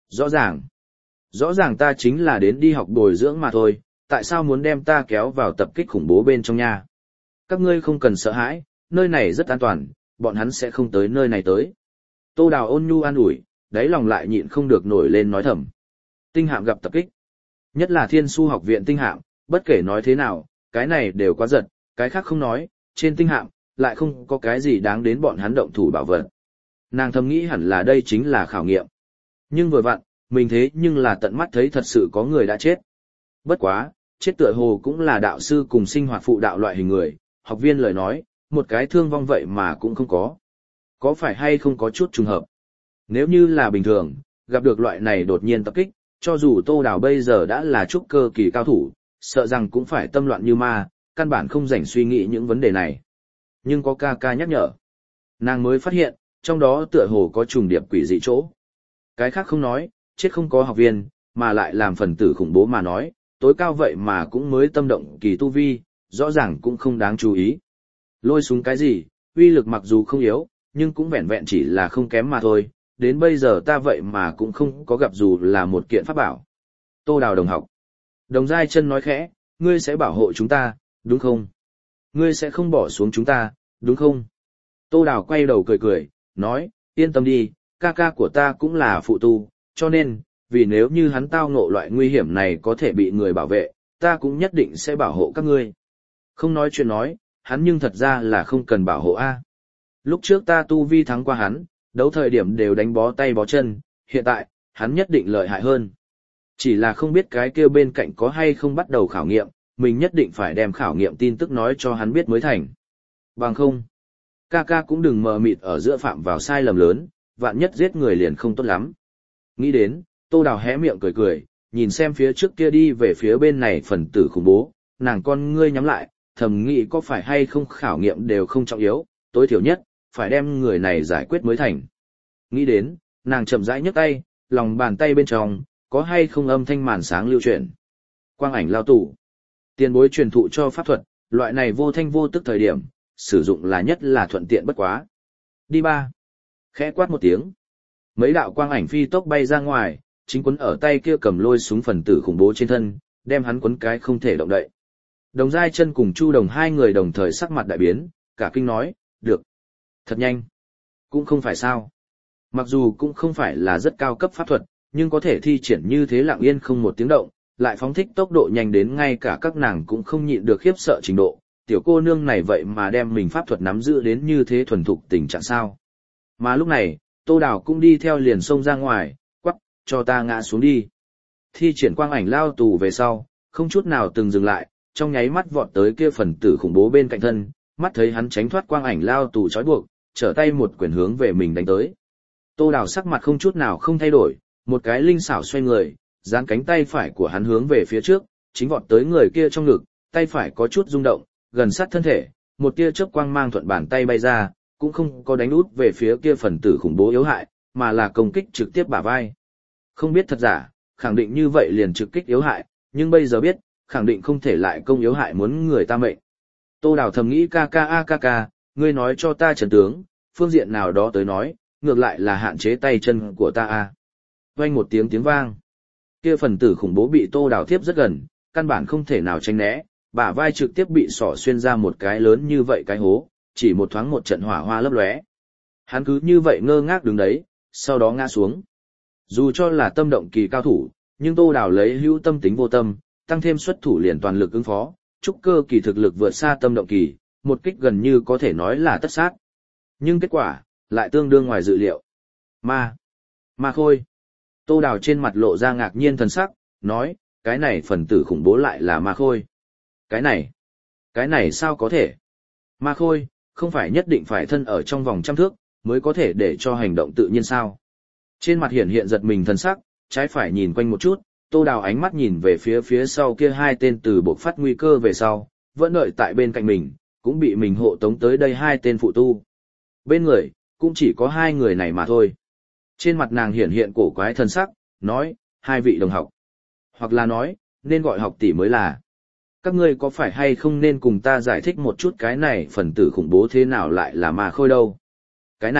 [SPEAKER 1] Rõ ràng ta chính là đến đi học bồi dưỡng mà thôi, tại sao muốn đem ta kéo vào tập kích khủng bố bên trong nha? Các ngươi không cần sợ hãi, nơi này rất an toàn, bọn hắn sẽ không tới nơi này tới. Tô Đào ôn nhu an ủi, đáy lòng lại nhịn không được nổi lên nói thầm. Tinh hạm gặp tập kích. Nhất là Thiên Su học viện tinh hạm, bất kể nói thế nào, cái này đều quá giật, cái khác không nói, trên tinh hạm, lại không có cái gì đáng đến bọn hắn động thủ bảo vật. Nàng thầm nghĩ hẳn là đây chính là khảo nghiệm. Nhưng vừa vặn, mình thế nhưng là tận mắt thấy thật sự có người đã chết. Bất quá, chết tựa hồ cũng là đạo sư cùng sinh hoạt phụ đạo loại hình người, học viên lời nói, một cái thương vong vậy mà cũng không có. Có phải hay không có chút trùng hợp? Nếu như là bình thường, gặp được loại này đột nhiên tập kích, cho dù Tô Đào bây giờ đã là trúc cơ kỳ cao thủ, sợ rằng cũng phải tâm loạn như ma, căn bản không rảnh suy nghĩ những vấn đề này. Nhưng có ca ca nhắc nhở. Nàng mới phát hiện, trong đó tựa hồ có trùng điệp quỷ dị chỗ. Cái khác không nói, chết không có học viên, mà lại làm phần tử khủng bố mà nói, tối cao vậy mà cũng mới tâm động kỳ tu vi, rõ ràng cũng không đáng chú ý. Lôi súng cái gì, uy lực mặc dù không yếu, nhưng cũng vẹn vẹn chỉ là không kém mà thôi, đến bây giờ ta vậy mà cũng không có gặp dù là một kiện pháp bảo. Tô Đào đồng học. Đồng Giai Chân nói khẽ, ngươi sẽ bảo hộ chúng ta, đúng không? Ngươi sẽ không bỏ xuống chúng ta, đúng không? Tô Đào quay đầu cười cười, nói, yên tâm đi, ca ca của ta cũng là phụ tu, cho nên, vì nếu như hắn tao ngộ loại nguy hiểm này có thể bị người bảo vệ, ta cũng nhất định sẽ bảo hộ các ngươi. Không nói chuyện nói, hắn nhưng thật ra là không cần bảo hộ a. Lúc trước ta tu vi thắng qua hắn, đấu thời điểm đều đánh bó tay bó chân, hiện tại, hắn nhất định lợi hại hơn. Chỉ là không biết cái kia bên cạnh có hay không bắt đầu khảo nghiệm, mình nhất định phải đem khảo nghiệm tin tức nói cho hắn biết mới thành. Bằng không, ca ca cũng đừng mờ mịt ở giữa phạm vào sai lầm lớn, vạn nhất giết người liền không tốt lắm. Nghĩ đến, Tô Đào hé miệng cười cười, nhìn xem phía trước kia đi về phía bên này phần tử khủng bố, nàng con ngươi nhắm lại, thầm nghĩ có phải hay không khảo nghiệm đều không trọng yếu, tối thiểu nhất, phải đem người này giải quyết mới thành. Nghĩ đến, nàng chậm rãi nhấc tay, lòng bàn tay bên trong, có hay không âm thanh màn sáng lưu chuyển. Quang ảnh lao tù. Tiền bối truyền thụ cho pháp thuật, loại này vô thanh vô tức thời điểm, sử dụng là nhất là thuận tiện bất quá. Đi ba. Khẽ quát một tiếng. Mấy đạo quang ảnh phi tốc bay ra ngoài, chính quấn ở tay kia cầm lôi súng phần tử khủng bố trên thân, đem hắn quấn cái không thể động đậy. Đồng Giai Chân cùng Chu Đồng hai người đồng thời sắc mặt đại biến, cả kinh nói, được. Thật nhanh. Cũng không phải sao. Mặc dù cũng không phải là rất cao cấp pháp thuật, nhưng có thể thi triển như thế lặng yên không một tiếng động, lại phóng thích tốc độ nhanh đến ngay cả các nàng cũng không nhịn được khiếp sợ trình độ. Tiểu cô nương này vậy mà đem mình pháp thuật nắm giữ đến như thế thuần thục tình trạng sao. Mà lúc này, Tô Đào cũng đi theo liền xông ra ngoài, quắc, cho ta ngã xuống đi. Thi triển quang ảnh lao tù về sau, không chút nào từng dừng lại, trong nháy mắt vọt tới kia phần tử khủng bố bên cạnh thân, mắt thấy hắn tránh thoát quang ảnh lao tù trói buộc, trở tay một quyền hướng về mình đánh tới. Tô Đào sắc mặt không chút nào không thay đổi, một cái linh xảo xoay người, dán cánh tay phải của hắn hướng về phía trước, chính vọt tới người kia trong ngực, tay phải có chút rung động, gần sát thân thể, một tia chớp quang mang thuận bàn tay bay ra, cũng không có đánh út về phía kia phần tử khủng bố yếu hại, mà là công kích trực tiếp bả vai. Không biết thật giả, khẳng định như vậy liền trực kích yếu hại, nhưng bây giờ biết, khẳng định không thể lại công yếu hại muốn người ta mệnh. Tô Đào thầm nghĩ ca, ngươi nói cho ta trần tướng, phương diện nào đó tới nói, ngược lại là hạn chế tay chân của ta a. Vang một tiếng vang. Kia phần tử khủng bố bị Tô Đào tiếp rất gần, căn bản không thể nào tránh né, bả vai trực tiếp bị xỏ xuyên ra một cái lớn như vậy cái hố, chỉ một thoáng một trận hỏa hoa lấp lóe. Hắn cứ như vậy ngơ ngác đứng đấy, sau đó ngã xuống. Dù cho là tâm động kỳ cao thủ, nhưng Tô Đào lấy hữu tâm tính vô tâm, tăng thêm xuất thủ liền toàn lực ứng phó, trúc cơ kỳ thực lực vượt xa tâm động kỳ, một kích gần như có thể nói là tất sát. Nhưng kết quả, lại tương đương ngoài dự liệu. Ma khôi. Tô Đào trên mặt lộ ra ngạc nhiên thần sắc, nói, cái này phần tử khủng bố lại là ma khôi. Cái này sao có thể? Ma khôi, không phải nhất định phải thân ở trong vòng trăm thước, mới có thể để cho hành động tự nhiên sao? Trên mặt hiện giật mình thần sắc, trái phải nhìn quanh một chút, Tô Đào ánh mắt nhìn về phía sau kia hai tên từ bộc phát nguy cơ về sau, vẫn đợi tại bên cạnh mình, cũng bị mình hộ tống tới đây hai tên phụ tu. Bên người, cũng chỉ có hai người này mà thôi. Trên mặt nàng hiện cổ quái thần sắc, nói, hai vị đồng học. Hoặc là nói, nên gọi học tỷ mới là. Các ngươi có phải hay không nên cùng ta giải thích một chút cái này phần tử khủng bố thế nào lại là ma khôi đâu? Cái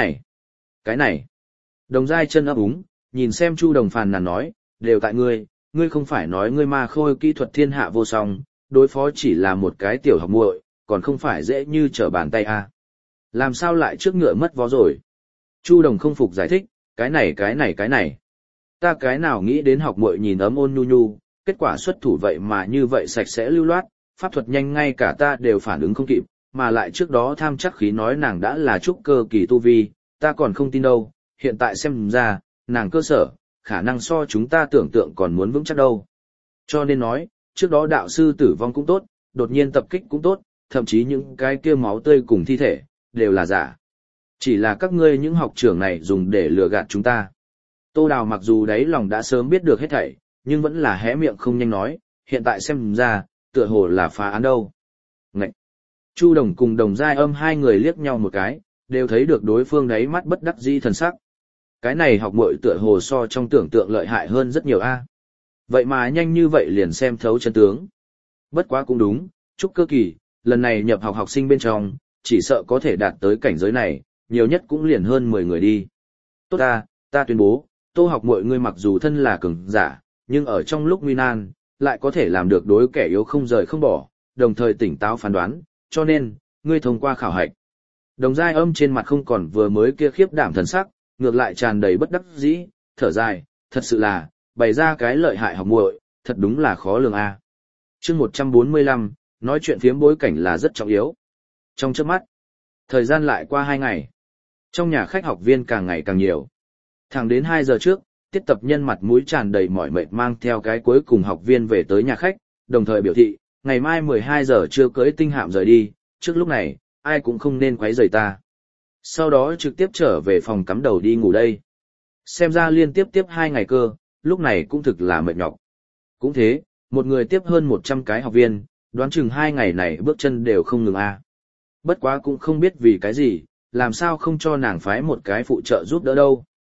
[SPEAKER 1] này. Đồng Giai Chân ấp úng, nhìn xem Chu Đồng phàn nàn nói, đều tại ngươi không phải nói ngươi ma khôi kỹ thuật thiên hạ vô song, đối phó chỉ là một cái tiểu học muội, còn không phải dễ như trở bàn tay à. Làm sao lại trước ngựa mất vó rồi? Chu Đồng không phục giải thích, cái này. Ta cái nào nghĩ đến học muội nhìn ấm ôn nhu nhu, kết quả xuất thủ vậy mà như vậy sạch sẽ lưu loát, pháp thuật nhanh ngay cả ta đều phản ứng không kịp, mà lại trước đó tham chắc khí nói nàng đã là trúc cơ kỳ tu vi, ta còn không tin đâu, hiện tại xem ra, nàng cơ sở, khả năng so chúng ta tưởng tượng còn muốn vững chắc đâu. Cho nên nói, trước đó đạo sư tử vong cũng tốt, đột nhiên tập kích cũng tốt, thậm chí những cái kia máu tươi cùng thi thể, đều là giả. Chỉ là các ngươi những học trưởng này dùng để lừa gạt chúng ta. Tô Đào mặc dù đáy lòng đã sớm biết được hết thảy, nhưng vẫn là hé miệng không nhanh nói, hiện tại xem ra, tựa hồ là phá án đâu. Ngậy! Chu Đồng cùng Đồng Giai Âm hai người liếc nhau một cái, đều thấy được đối phương đáy mắt bất đắc dĩ thần sắc. Cái này học muội tựa hồ so trong tưởng tượng lợi hại hơn rất nhiều a. Vậy mà nhanh như vậy liền xem thấu chân tướng. Bất quá cũng đúng, trúc cơ kỳ, lần này nhập học học sinh bên trong, chỉ sợ có thể đạt tới cảnh giới này, nhiều nhất cũng liền hơn 10 người đi. Tốt ta tuyên bố, Tô học muội ngươi mặc dù thân là cường giả, nhưng ở trong lúc nguy nan, lại có thể làm được đối kẻ yếu không rời không bỏ, đồng thời tỉnh táo phán đoán, cho nên, ngươi thông qua khảo hạch. Đồng Giai Âm trên mặt không còn vừa mới kia khiếp đảm thần sắc, ngược lại tràn đầy bất đắc dĩ, thở dài, thật sự là, bày ra cái lợi hại học muội, thật đúng là khó lường a. Chương 145, nói chuyện phiếm bối cảnh là rất trọng yếu. Trong chớp mắt, thời gian lại qua 2 ngày. Trong nhà khách học viên càng ngày càng nhiều. Thẳng đến 2 giờ trước, tiết tập nhân mặt mũi tràn đầy mỏi mệt mang theo cái cuối cùng học viên về tới nhà khách, đồng thời biểu thị, ngày mai 12 giờ trưa cưỡi tinh hạm rời đi, trước lúc này, ai cũng không nên quấy rầy ta. Sau đó trực tiếp trở về phòng cắm đầu đi ngủ đây. Xem ra liên tiếp 2 ngày cơ, lúc này cũng thực là mệt nhọc. Cũng thế, một người tiếp hơn 100 cái học viên, đoán chừng 2 ngày này bước chân đều không ngừng a. Bất quá cũng không biết vì cái gì, làm sao không cho nàng phái một cái phụ trợ giúp đỡ đâu.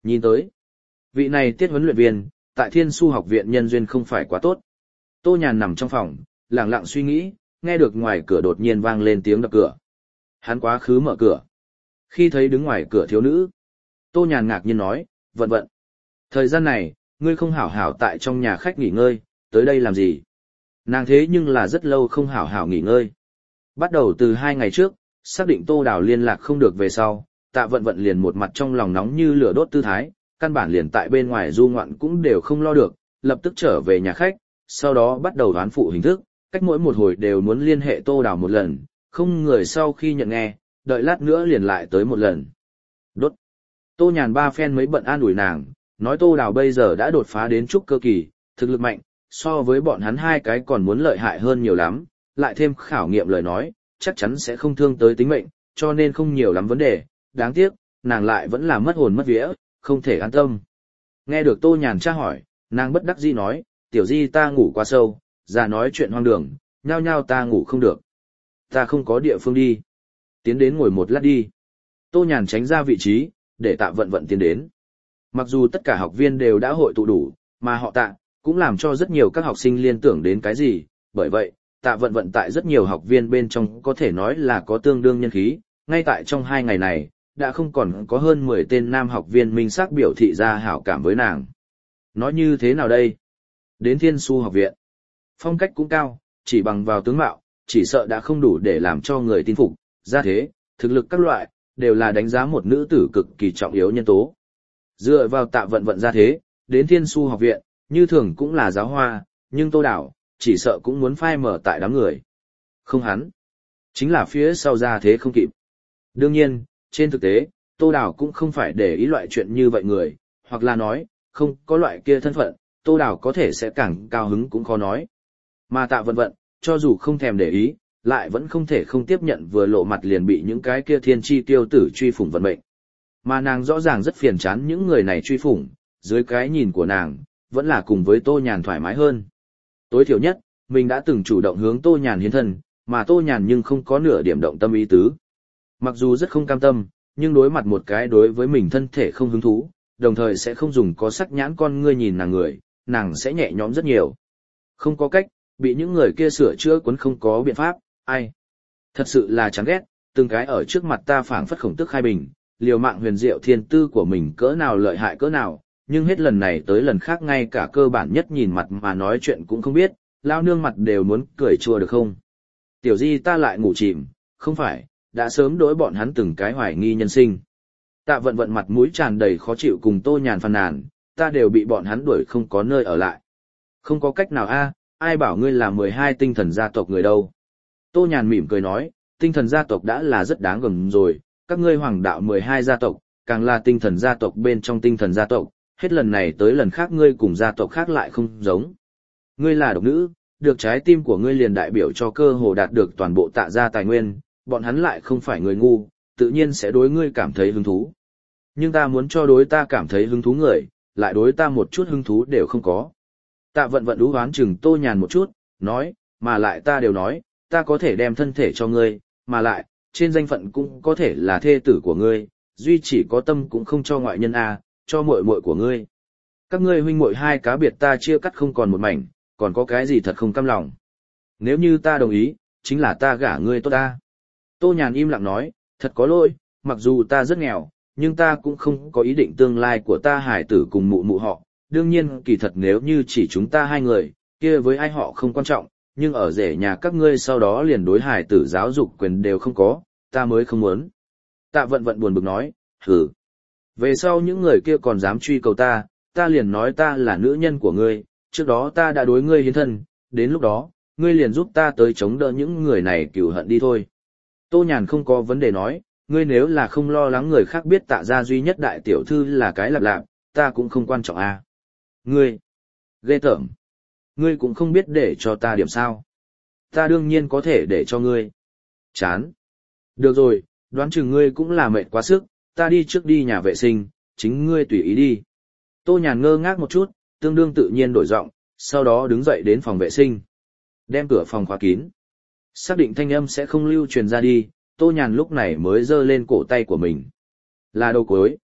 [SPEAKER 1] Nhìn tới, vị này tiết huấn luyện viên, tại Thiên Su học viện nhân duyên không phải quá tốt. Tô Nhàn nằm trong phòng, lặng lặng suy nghĩ, nghe được ngoài cửa đột nhiên vang lên tiếng đập cửa. Hắn quá khứ mở cửa. Khi thấy đứng ngoài cửa thiếu nữ, Tô Nhàn ngạc nhiên nói, vận vận. Thời gian này, ngươi không hảo hảo tại trong nhà khách nghỉ ngơi, tới đây làm gì? Nàng thế nhưng là rất lâu không hảo hảo nghỉ ngơi. Bắt đầu từ 2 ngày trước, xác định Tô Đào liên lạc không được về sau, Tạ Vận Vận liền một mặt trong lòng nóng như lửa đốt tư thái, căn bản liền tại bên ngoài du ngoạn cũng đều không lo được, lập tức trở về nhà khách, sau đó bắt đầu đoán phụ hình thức, cách mỗi một hồi đều muốn liên hệ Tô Đào một lần, không người sau khi nhận nghe, đợi lát nữa liền lại tới một lần. Đốt. Tô Nhàn ba phen mới bận an ủi nàng, nói Tô Đào bây giờ đã đột phá đến trúc cơ kỳ, thực lực mạnh, so với bọn hắn hai cái còn muốn lợi hại hơn nhiều lắm, lại thêm khảo nghiệm lời nói, chắc chắn sẽ không thương tới tính mệnh, cho nên không nhiều lắm vấn đề, đáng tiếc, nàng lại vẫn là mất hồn mất vía, không thể an tâm. Nghe được Tô Nhàn tra hỏi, nàng bất đắc dĩ nói, tiểu di ta ngủ quá sâu, già nói chuyện hoang đường, nhao nhao ta ngủ không được. Ta không có địa phương đi. Tiến đến ngồi một lát đi. Tô Nhàn tránh ra vị trí, để Tạ Vận Vận tiến đến. Mặc dù tất cả học viên đều đã hội tụ đủ, mà họ Tạ cũng làm cho rất nhiều các học sinh liên tưởng đến cái gì, bởi vậy, Tạ Vận Vận tại rất nhiều học viên bên trong có thể nói là có tương đương nhân khí, ngay tại trong 2 ngày này, đã không còn có hơn 10 tên nam học viên minh xác biểu thị ra hảo cảm với nàng. Nói như thế nào đây? Đến Thiên Su học viện. Phong cách cũng cao, chỉ bằng vào tướng mạo, chỉ sợ đã không đủ để làm cho người tin phục, ra thế, thực lực các loại, đều là đánh giá một nữ tử cực kỳ trọng yếu nhân tố. Dựa vào Tạ Vận Vận ra thế, đến Thiên Su học viện, như thường cũng là giáo hoa, nhưng Tô Đảo, chỉ sợ cũng muốn phai mở tại đám người. Không hắn. Chính là phía sau ra thế không kịp. Đương nhiên, trên thực tế, Tô Đảo cũng không phải để ý loại chuyện như vậy người, hoặc là nói, không có loại kia thân phận, Tô Đảo có thể sẽ càng cao hứng cũng khó nói. Mà Tạ Vận Vận, cho dù không thèm để ý, lại vẫn không thể không tiếp nhận vừa lộ mặt liền bị những cái kia thiên chi tiêu tử truy phủng vận mệnh. Mà nàng rõ ràng rất phiền chán những người này truy phủng, dưới cái nhìn của nàng, vẫn là cùng với Tô Nhàn thoải mái hơn. Tối thiểu nhất, mình đã từng chủ động hướng Tô Nhàn hiến thân, mà Tô Nhàn nhưng không có nửa điểm động tâm ý tứ. Mặc dù rất không cam tâm, nhưng đối mặt một cái đối với mình thân thể không hứng thú, đồng thời sẽ không dùng có sắc nhãn con ngươi nhìn nàng người, nàng sẽ nhẹ nhõm rất nhiều. Không có cách, bị những người kia sửa chữa cuốn không có biện pháp, ai. Thật sự là chán ghét, từng cái ở trước mặt ta phảng phất khổng tức khai bình, liều mạng huyền diệu thiên tư của mình cỡ nào lợi hại cỡ nào, nhưng hết lần này tới lần khác ngay cả cơ bản nhất nhìn mặt mà nói chuyện cũng không biết, lao nương mặt đều muốn cười chua được không. Tiểu di ta lại ngủ chìm, không phải, đã sớm đối bọn hắn từng cái hoài nghi nhân sinh. Tạ Vận Vận mặt mũi tràn đầy khó chịu cùng Tô Nhàn phàn nàn, ta đều bị bọn hắn đuổi không có nơi ở lại. Không có cách nào a, ai bảo ngươi là 12 tinh thần gia tộc người đâu. Tô Nhàn mỉm cười nói, tinh thần gia tộc đã là rất đáng gờm rồi, các ngươi hoàng đạo 12 gia tộc, càng là tinh thần gia tộc bên trong tinh thần gia tộc, hết lần này tới lần khác ngươi cùng gia tộc khác lại không giống. Ngươi là độc nữ, được trái tim của ngươi liền đại biểu cho cơ hồ đạt được toàn bộ Tạ gia tài nguyên, bọn hắn lại không phải người ngu, tự nhiên sẽ đối ngươi cảm thấy hứng thú. Nhưng ta muốn cho đối ta cảm thấy hứng thú người, lại đối ta một chút hứng thú đều không có. Tạ Vận Vận đú hoán chừng Tô Nhàn một chút, nói, mà lại ta đều nói, ta có thể đem thân thể cho ngươi, mà lại, trên danh phận cũng có thể là thê tử của ngươi, duy chỉ có tâm cũng không cho ngoại nhân a, cho muội muội của ngươi. Các ngươi huynh muội hai cá biệt ta chia cắt không còn một mảnh, còn có cái gì thật không cam lòng. Nếu như ta đồng ý, chính là ta gả ngươi tốt ta. Tô Nhàn im lặng nói, thật có lỗi, mặc dù ta rất nghèo, nhưng ta cũng không có ý định tương lai của ta hải tử cùng mụ mụ họ. Đương nhiên kỳ thật nếu như chỉ chúng ta hai người, kia với ai họ không quan trọng, nhưng ở rể nhà các ngươi sau đó liền đối hải tử giáo dục quyền đều không có, ta mới không muốn. Tạ Vận Vận buồn bực nói, hử. Về sau những người kia còn dám truy cầu ta, ta liền nói ta là nữ nhân của ngươi, trước đó ta đã đối ngươi hiến thân, đến lúc đó, ngươi liền giúp ta tới chống đỡ những người này cừu hận đi thôi. Tô Nhàn không có vấn đề nói, ngươi nếu là không lo lắng người khác biết Tạ gia duy nhất đại tiểu thư là cái lạp lạp, ta cũng không quan trọng à. Ngươi, ghê tởm, ngươi cũng không biết để cho ta điểm sao. Ta đương nhiên có thể để cho ngươi. Chán. Được rồi, đoán chừng ngươi cũng là mệt quá sức, ta đi trước đi nhà vệ sinh, chính ngươi tùy ý đi. Tô Nhàn ngơ ngác một chút, tương đương tự nhiên đổi giọng, sau đó đứng dậy đến phòng vệ sinh. Đem cửa phòng khóa kín. Xác định thanh âm sẽ không lưu truyền ra đi, Tô Nhàn lúc này mới giơ lên cổ tay của mình. Là đầu cuối.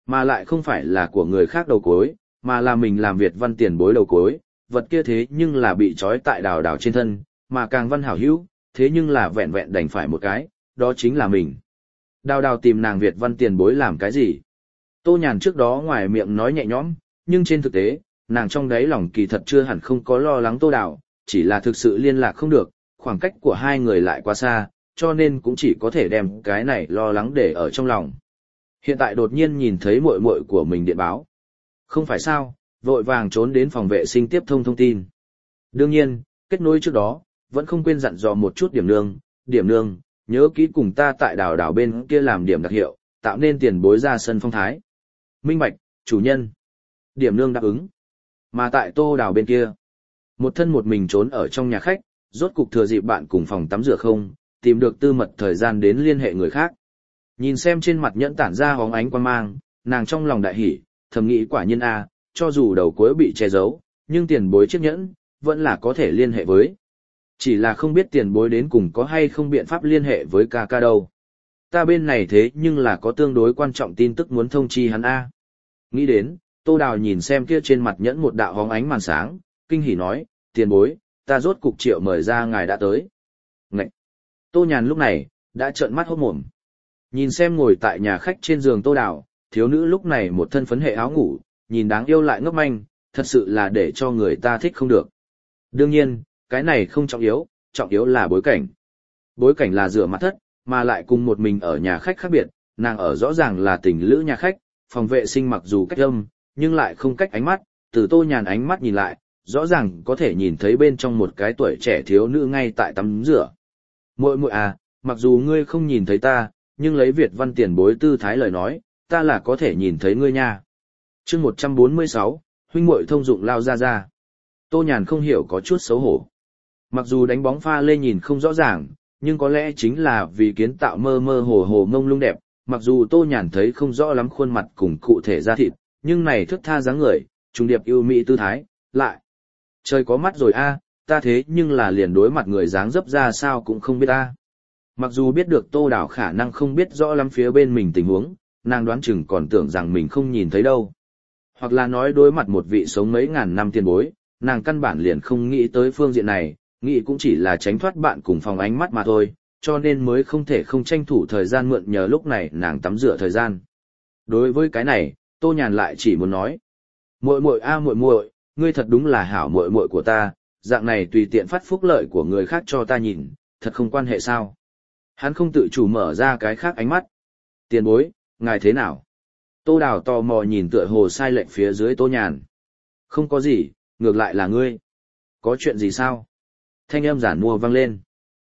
[SPEAKER 1] Mà lại không phải là của người khác đầu cối, mà là mình làm Việt văn tiền bối đầu cối, vật kia thế nhưng là bị trói tại đào đào trên thân, mà càng văn hảo hữu, thế nhưng là vẹn vẹn đành phải một cái, đó chính là mình. Đào đào tìm nàng Việt văn tiền bối làm cái gì? Tô Nhàn trước đó ngoài miệng nói nhẹ nhõm, nhưng trên thực tế, nàng trong đáy lòng kỳ thật chưa hẳn không có lo lắng Tô Đào, chỉ là thực sự liên lạc không được, khoảng cách của hai người lại quá xa, cho nên cũng chỉ có thể đem cái này lo lắng để ở trong lòng. Hiện tại đột nhiên nhìn thấy muội muội của mình điện báo. Không phải sao, vội vàng trốn đến phòng vệ sinh tiếp thông thông tin. Đương nhiên, kết nối trước đó, vẫn không quên dặn dò một chút điểm nương, nhớ kỹ cùng ta tại đảo đảo bên kia làm điểm đặc hiệu, tạo nên tiền bối ra sân phong thái. Minh bạch, chủ nhân. Điểm nương đáp ứng. Mà tại Tô Đào bên kia, một thân một mình trốn ở trong nhà khách, rốt cục thừa dịp bạn cùng phòng tắm rửa không, tìm được tư mật thời gian đến liên hệ người khác. Nhìn xem trên mặt nhẫn tản ra hóng ánh quan mang, nàng trong lòng đại hỉ, thầm nghĩ quả nhiên a, cho dù đầu cuối bị che giấu, nhưng tiền bối chiếc nhẫn, vẫn là có thể liên hệ với. Chỉ là không biết tiền bối đến cùng có hay không biện pháp liên hệ với ca ca đâu. Ta bên này thế nhưng là có tương đối quan trọng tin tức muốn thông chi hắn a. Nghĩ đến, Tô Đào nhìn xem kia trên mặt nhẫn một đạo hóng ánh màn sáng, kinh hỉ nói, tiền bối, ta rốt cục triệu mời ra ngài đã tới. Ngậy! Tô Nhàn lúc này, đã trợn mắt hốt mồm. Nhìn xem ngồi tại nhà khách trên giường Tô Đào, thiếu nữ lúc này một thân phấn hệ áo ngủ, nhìn đáng yêu lại ngốc manh, thật sự là để cho người ta thích không được. Đương nhiên, cái này không trọng yếu là bối cảnh. Bối cảnh là rửa mặt thất, mà lại cùng một mình ở nhà khách khác biệt, nàng ở rõ ràng là tình lữ nhà khách, phòng vệ sinh mặc dù cách âm, nhưng lại không cách ánh mắt, từ Tô Nhàn ánh mắt nhìn lại, rõ ràng có thể nhìn thấy bên trong một cái tuổi trẻ thiếu nữ ngay tại tắm rửa. Muội muội à, mặc dù ngươi không nhìn thấy ta, nhưng lấy Việt văn tiền bối tư thái lời nói, ta là có thể nhìn thấy ngươi nha. Chương 146, huynh muội thông dụng lao ra ra. Tô Nhàn không hiểu có chút xấu hổ. Mặc dù đánh bóng pha lê nhìn không rõ ràng, nhưng có lẽ chính là vì kiến tạo mơ mơ hồ hồ mông lung đẹp, mặc dù Tô Nhàn thấy không rõ lắm khuôn mặt cùng cụ thể da thịt, nhưng này thước tha dáng người, trùng điệp yêu mỹ tư thái, lại. Trời có mắt rồi a, ta thế nhưng là liền đối mặt người dáng dấp ra sao cũng không biết ta. Mặc dù biết được Tô Đào khả năng không biết rõ lắm phía bên mình tình huống, nàng đoán chừng còn tưởng rằng mình không nhìn thấy đâu. Hoặc là nói đối mặt một vị sống mấy ngàn năm tiền bối, nàng căn bản liền không nghĩ tới phương diện này, nghĩ cũng chỉ là tránh thoát bạn cùng phòng ánh mắt mà thôi, cho nên mới không thể không tranh thủ thời gian mượn nhờ lúc này nàng tắm rửa thời gian. Đối với cái này, Tô Nhàn lại chỉ muốn nói, muội muội a muội muội, ngươi thật đúng là hảo muội muội của ta, dạng này tùy tiện phát phúc lợi của người khác cho ta nhìn, thật không quan hệ sao? Hắn không tự chủ mở ra cái khác ánh mắt. Tiền bối, ngài thế nào? Tô Đào tò mò nhìn tựa hồ sai lệch phía dưới Tô Nhàn. Không có gì, ngược lại là ngươi. Có chuyện gì sao? Thanh âm giản mua vang lên.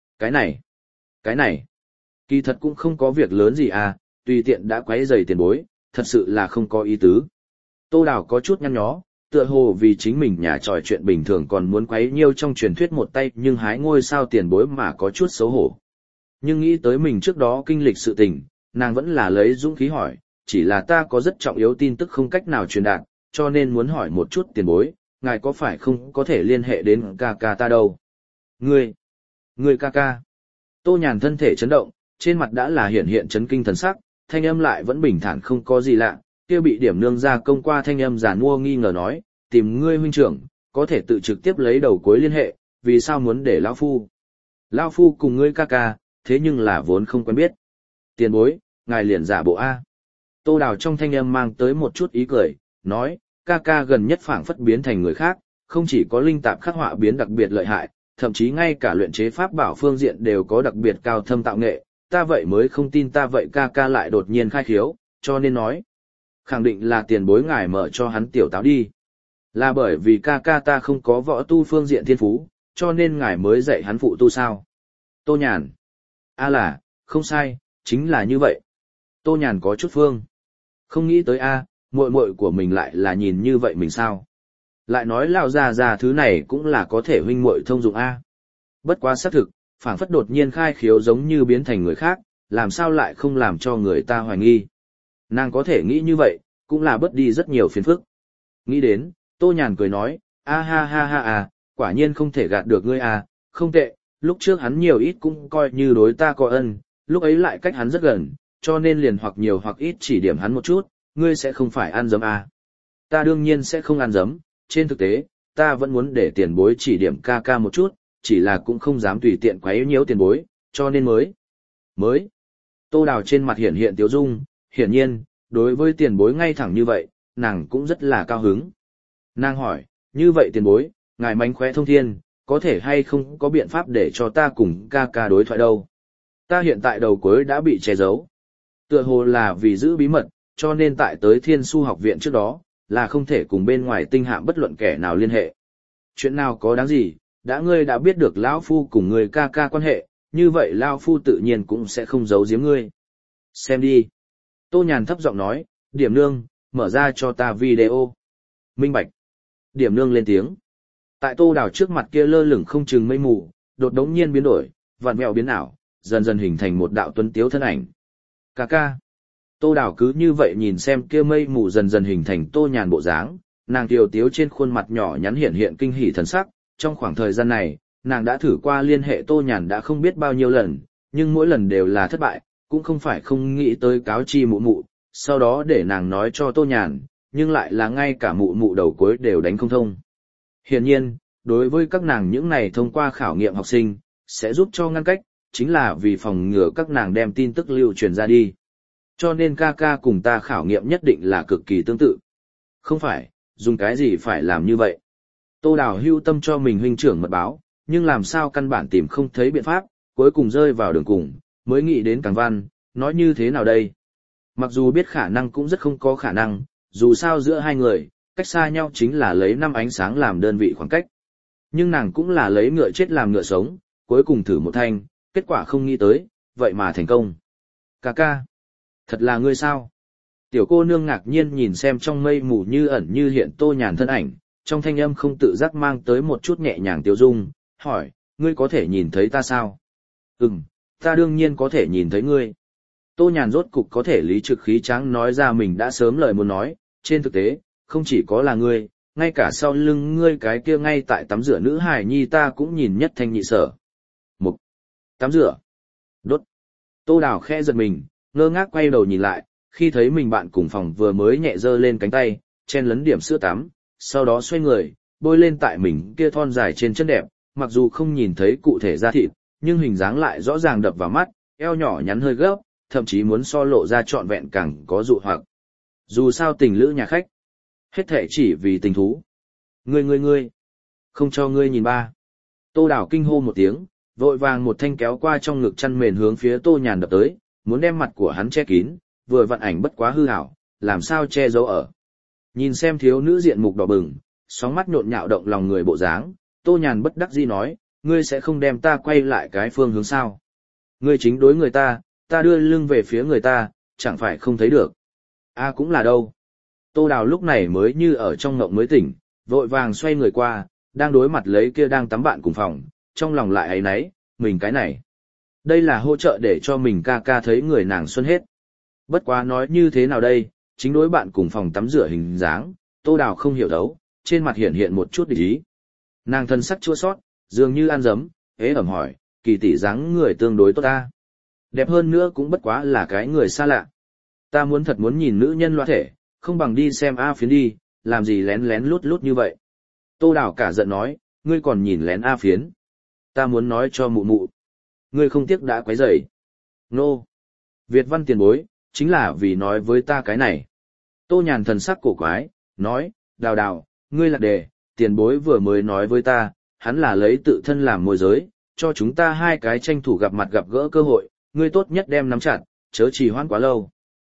[SPEAKER 1] Cái này. Kỳ thật cũng không có việc lớn gì à, tùy tiện đã quấy rầy tiền bối, thật sự là không có ý tứ. Tô Đào có chút nhăn nhó, tựa hồ vì chính mình nhà trò chuyện bình thường còn muốn quấy nhiêu trong truyền thuyết một tay nhưng hái ngôi sao tiền bối mà có chút xấu hổ. Nhưng nghĩ tới mình trước đó kinh lịch sự tình, nàng vẫn là lấy dũng khí hỏi, chỉ là ta có rất trọng yếu tin tức không cách nào truyền đạt, cho nên muốn hỏi một chút tiền bối, ngài có phải không có thể liên hệ đến ca ca ta đâu? Ngươi ca ca. Tô Nhàn thân thể chấn động, trên mặt đã là hiện chấn kinh thần sắc, thanh âm lại vẫn bình thản không có gì lạ, kia bị điểm nương ra công qua thanh âm giản mua nghi ngờ nói, tìm ngươi huynh trưởng, có thể tự trực tiếp lấy đầu cuối liên hệ, vì sao muốn để lão phu? Lão phu cùng ngươi ca ca, thế nhưng là vốn không quen biết. Tiền bối, ngài liền giả bộ A. Tô Đào trong thanh âm mang tới một chút ý cười, nói, ca ca gần nhất phảng phất biến thành người khác, không chỉ có linh tạp khắc họa biến đặc biệt lợi hại, thậm chí ngay cả luyện chế pháp bảo phương diện đều có đặc biệt cao thâm tạo nghệ, ta vậy mới không tin ta vậy ca ca lại đột nhiên khai khiếu, cho nên nói. Khẳng định là tiền bối ngài mở cho hắn tiểu táo đi. Là bởi vì ca ca ta không có võ tu phương diện thiên phú, cho nên ngài mới dạy hắn phụ tu sao. Tô Nhàn. Là, không sai, chính là như vậy. Tô Nhàn có chút phương. Không nghĩ tới muội muội của mình lại là nhìn như vậy mình sao. Lại nói lão già thứ này cũng là có thể huynh muội thông dụng Bất quá xác thực, phảng phất đột nhiên khai khiếu giống như biến thành người khác, làm sao lại không làm cho người ta hoài nghi. Nàng có thể nghĩ như vậy, cũng là bớt đi rất nhiều phiền phức. Nghĩ đến, Tô Nhàn cười nói, ha, quả nhiên không thể gạt được ngươi không tệ, lúc trước hắn nhiều ít cũng coi như đối ta có ân, lúc ấy lại cách hắn rất gần, cho nên liền hoặc nhiều hoặc ít chỉ điểm hắn một chút, ngươi sẽ không phải ăn dấm à. Ta đương nhiên sẽ không ăn dấm, trên thực tế, ta vẫn muốn để tiền bối chỉ điểm ca ca một chút, chỉ là cũng không dám tùy tiện quấy nhiễu tiền bối, cho nên mới. Tô Đào trên mặt hiện hiện tiếu dung, hiển nhiên, đối với tiền bối ngay thẳng như vậy, nàng cũng rất là cao hứng. Nàng hỏi, như vậy tiền bối, ngài mánh khóe thông thiên, có thể hay không có biện pháp để cho ta cùng ca ca đối thoại đâu? Ta hiện tại đầu cuối đã bị che giấu. Tựa hồ là vì giữ bí mật, cho nên tại tới Thiên Su học viện trước đó, là không thể cùng bên ngoài tinh hạm bất luận kẻ nào liên hệ. Chuyện nào có đáng gì, đã ngươi đã biết được lão phu cùng người ca ca quan hệ, như vậy lão phu tự nhiên cũng sẽ không giấu giếm ngươi. Xem đi. Tô Nhàn thấp giọng nói, Điểm Nương, mở ra cho ta video. Minh bạch. Điểm Nương lên tiếng. Tại Tô Đào trước mặt kia lơ lửng không chừng mây mù, đột đống nhiên biến đổi, vặn vẹo biến ảo, dần dần hình thành một đạo tuấn tiếu thân ảnh. Ca ca. Tô Đào cứ như vậy nhìn xem kia mây mù dần dần hình thành Tô Nhàn bộ dáng, nàng tiều tiếu trên khuôn mặt nhỏ nhắn hiện hiện kinh hỉ thần sắc. Trong khoảng thời gian này, nàng đã thử qua liên hệ Tô Nhàn đã không biết bao nhiêu lần, nhưng mỗi lần đều là thất bại, cũng không phải không nghĩ tới cáo chi mụ mụ, sau đó để nàng nói cho Tô Nhàn, nhưng lại là ngay cả mụ mụ đầu cuối đều đánh không thông. Hiển nhiên, đối với các nàng những này thông qua khảo nghiệm học sinh, sẽ giúp cho ngăn cách, chính là vì phòng ngừa các nàng đem tin tức lưu truyền ra đi. Cho nên ca ca cùng ta khảo nghiệm nhất định là cực kỳ tương tự. Không phải, dùng cái gì phải làm như vậy. Tô Đào hưu tâm cho mình huynh trưởng mật báo, nhưng làm sao căn bản tìm không thấy biện pháp, cuối cùng rơi vào đường cùng, mới nghĩ đến Càng Văn, nói như thế nào đây? Mặc dù biết khả năng cũng rất không có khả năng, dù sao giữa hai người, cách xa nhau chính là lấy 5 ánh sáng làm đơn vị khoảng cách. Nhưng nàng cũng là lấy ngựa chết làm ngựa sống, cuối cùng thử một thanh, kết quả không nghĩ tới, vậy mà thành công. Ca ca, thật là ngươi sao? Tiểu cô nương ngạc nhiên nhìn xem trong mây mù như ẩn như hiện Tô Nhàn thân ảnh, trong thanh âm không tự giác mang tới một chút nhẹ nhàng tiêu dung, hỏi, ngươi có thể nhìn thấy ta sao? Ta đương nhiên có thể nhìn thấy ngươi. Tô Nhàn rốt cục có thể lý trực khí tráng nói ra mình đã sớm lời muốn nói, trên thực tế, không chỉ có là ngươi, ngay cả sau lưng ngươi cái kia ngay tại tắm rửa nữ hài nhi ta cũng nhìn nhất thanh nhị sở. Mục. Tắm rửa. Đốt. Tô Đào khẽ giật mình, ngơ ngác quay đầu nhìn lại, khi thấy mình bạn cùng phòng vừa mới nhẹ giơ lên cánh tay, chen lấn điểm sữa tắm, sau đó xoay người, bôi lên tại mình kia thon dài trên chân đẹp, mặc dù không nhìn thấy cụ thể da thịt, nhưng hình dáng lại rõ ràng đập vào mắt, eo nhỏ nhắn hơi gấp, thậm chí muốn so lộ ra trọn vẹn càng có dụ hoặc. Dù sao tình lữ nhà khách, hết thể chỉ vì tình thú. Ngươi, không cho ngươi nhìn ba. Tô Đào kinh hô một tiếng, vội vàng một thanh kéo qua trong ngực chăn mền hướng phía Tô Nhàn đập tới, muốn đem mặt của hắn che kín, vừa vặn ảnh bất quá hư hảo, làm sao che giấu ở. Nhìn xem thiếu nữ diện mục đỏ bừng, sóng mắt nhộn nhạo động lòng người bộ dáng, Tô Nhàn bất đắc dĩ nói, ngươi sẽ không đem ta quay lại cái phương hướng sao? Ngươi chính đối người ta đưa lưng về phía người ta, chẳng phải không thấy được. Cũng là đâu. Tô Đào lúc này mới như ở trong ngộng mới tỉnh, vội vàng xoay người qua, đang đối mặt lấy kia đang tắm bạn cùng phòng, trong lòng lại ấy nấy, mình cái này. Đây là hỗ trợ để cho mình ca ca thấy người nàng xuân hết. Bất quá nói như thế nào đây, chính đối bạn cùng phòng tắm rửa hình dáng, Tô Đào không hiểu đấu, trên mặt hiện hiện một chút địch ý. Nàng thân sắc chua sót, dường như ăn dấm, ế ẩm hỏi, kỳ tỷ dáng người tương đối tốt ta. Đẹp hơn nữa cũng bất quá là cái người xa lạ. Ta muốn thật muốn nhìn nữ nhân loa thể, không bằng đi xem A Phiến đi, làm gì lén lén lút lút như vậy. Tô Đào cả giận nói, ngươi còn nhìn lén A Phiến. Ta muốn nói cho mụ mụ. Ngươi không tiếc đã quấy rầy. Nô. Việt văn tiền bối, chính là vì nói với ta cái này. Tô Nhàn thần sắc cổ quái, nói, Đào, ngươi lạc đề, tiền bối vừa mới nói với ta, hắn là lấy tự thân làm môi giới, cho chúng ta hai cái tranh thủ gặp mặt gặp gỡ cơ hội, ngươi tốt nhất đem nắm chặt, chớ trì hoãn quá lâu.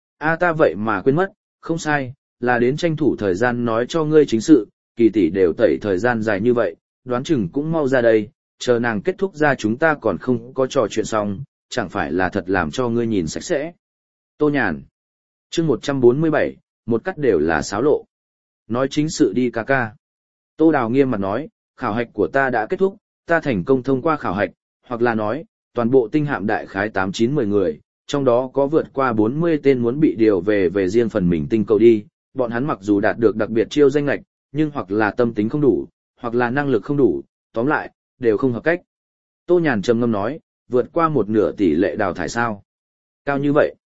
[SPEAKER 1] Ta vậy mà quên mất, không sai, là đến tranh thủ thời gian nói cho ngươi chính sự, kỳ tỷ đều tẩy thời gian dài như vậy, đoán chừng cũng mau ra đây, chờ nàng kết thúc ra chúng ta còn không có trò chuyện xong, chẳng phải là thật làm cho ngươi nhìn sạch sẽ. Tô Nhàn. Chương 147, một cắt đều là xáo lộ. Nói chính sự đi ca ca. Tô Đào nghiêm mặt nói, khảo hạch của ta đã kết thúc, ta thành công thông qua khảo hạch, hoặc là nói, toàn bộ tinh hạm đại khái 8-9-10 người, trong đó có vượt qua 40 tên muốn bị điều về riêng phần mình tinh cầu đi, bọn hắn mặc dù đạt được đặc biệt chiêu danh lệch, nhưng hoặc là tâm tính không đủ, hoặc là năng lực không đủ, tóm lại, đều không hợp cách. Tô Nhàn trầm ngâm nói, vượt qua một nửa tỷ lệ đào thải sao? Cao như vậy.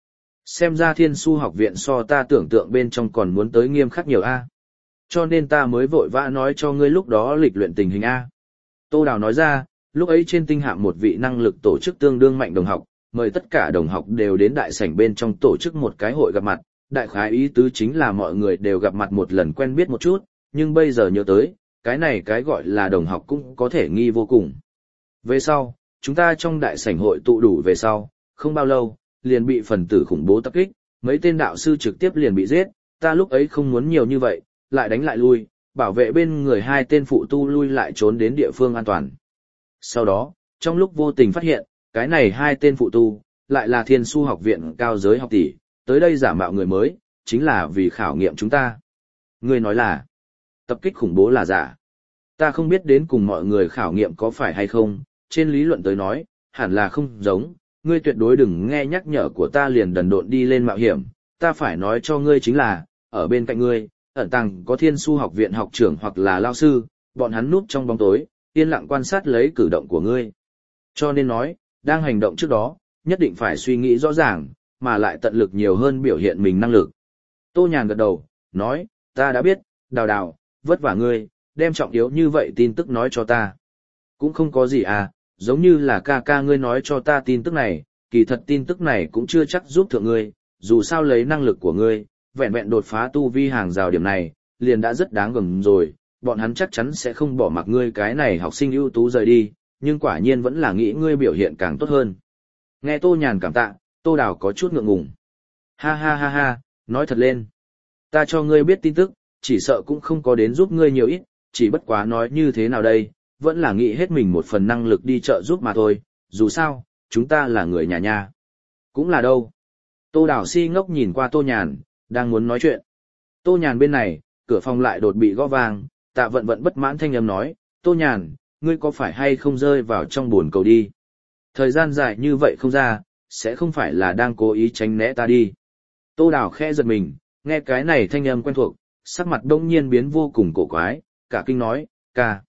[SPEAKER 1] Xem ra Thiên Su học viện so ta tưởng tượng bên trong còn muốn tới nghiêm khắc nhiều a. Cho nên ta mới vội vã nói cho ngươi lúc đó lịch luyện tình hình a. Tô Đào nói ra, lúc ấy trên tinh hạm một vị năng lực tổ chức tương đương mạnh đồng học, mời tất cả đồng học đều đến đại sảnh bên trong tổ chức một cái hội gặp mặt, đại khái ý tứ chính là mọi người đều gặp mặt một lần quen biết một chút, nhưng bây giờ nhớ tới, cái này cái gọi là đồng học cũng có thể nghi vô cùng. Về sau, chúng ta trong đại sảnh hội tụ đủ về sau, không bao lâu, liền bị phần tử khủng bố tập kích, mấy tên đạo sư trực tiếp liền bị giết, ta lúc ấy không muốn nhiều như vậy, lại đánh lại lui, bảo vệ bên người hai tên phụ tu lui lại trốn đến địa phương an toàn. Sau đó, trong lúc vô tình phát hiện, cái này hai tên phụ tu, lại là Thiên Su học viện cao giới học tỷ, tới đây giả mạo người mới, chính là vì khảo nghiệm chúng ta. Ngươi nói là, tập kích khủng bố là giả. Ta không biết đến cùng mọi người khảo nghiệm có phải hay không, trên lý luận tới nói, hẳn là không giống, ngươi tuyệt đối đừng nghe nhắc nhở của ta liền đần độn đi lên mạo hiểm, ta phải nói cho ngươi chính là, ở bên cạnh ngươi, ẩn tàng có Thiên Su học viện học trưởng hoặc là lao sư, bọn hắn núp trong bóng tối, yên lặng quan sát lấy cử động của ngươi. Cho nên nói, đang hành động trước đó, nhất định phải suy nghĩ rõ ràng, mà lại tận lực nhiều hơn biểu hiện mình năng lực. Tô Nhàn gật đầu, nói, ta đã biết, Đào Đào, vất vả ngươi, đem trọng yếu như vậy tin tức nói cho ta. Cũng không có gì à, giống như là ca ca ngươi nói cho ta tin tức này, kỳ thật tin tức này cũng chưa chắc giúp thượng ngươi, dù sao lấy năng lực của ngươi, vẹn vẹn đột phá tu vi hàng rào điểm này, liền đã rất đáng gờm rồi, bọn hắn chắc chắn sẽ không bỏ mặc ngươi cái này học sinh ưu tú rời đi, nhưng quả nhiên vẫn là nghĩ ngươi biểu hiện càng tốt hơn. Nghe Tô Nhàn cảm tạ, Tô Đào có chút ngượng ngùng. Ha ha ha ha, nói thật lên. Ta cho ngươi biết tin tức, chỉ sợ cũng không có đến giúp ngươi nhiều ít, chỉ bất quá nói như thế nào đây, vẫn là nghĩ hết mình một phần năng lực đi trợ giúp mà thôi, dù sao, chúng ta là người nhà nha. Cũng là đâu. Tô Đào si ngốc nhìn qua Tô Nhàn, đang muốn nói chuyện. Tô Nhàn bên này, cửa phòng lại đột bị gõ vang, Tạ Vận Vận bất mãn thanh âm nói, Tô Nhàn, ngươi có phải hay không rơi vào trong buồn cầu đi? Thời gian dài như vậy không ra, sẽ không phải là đang cố ý tránh né ta đi. Tô Đào khẽ giật mình, nghe cái này thanh âm quen thuộc, sắc mặt đông nhiên biến vô cùng cổ quái, cả kinh nói, ca.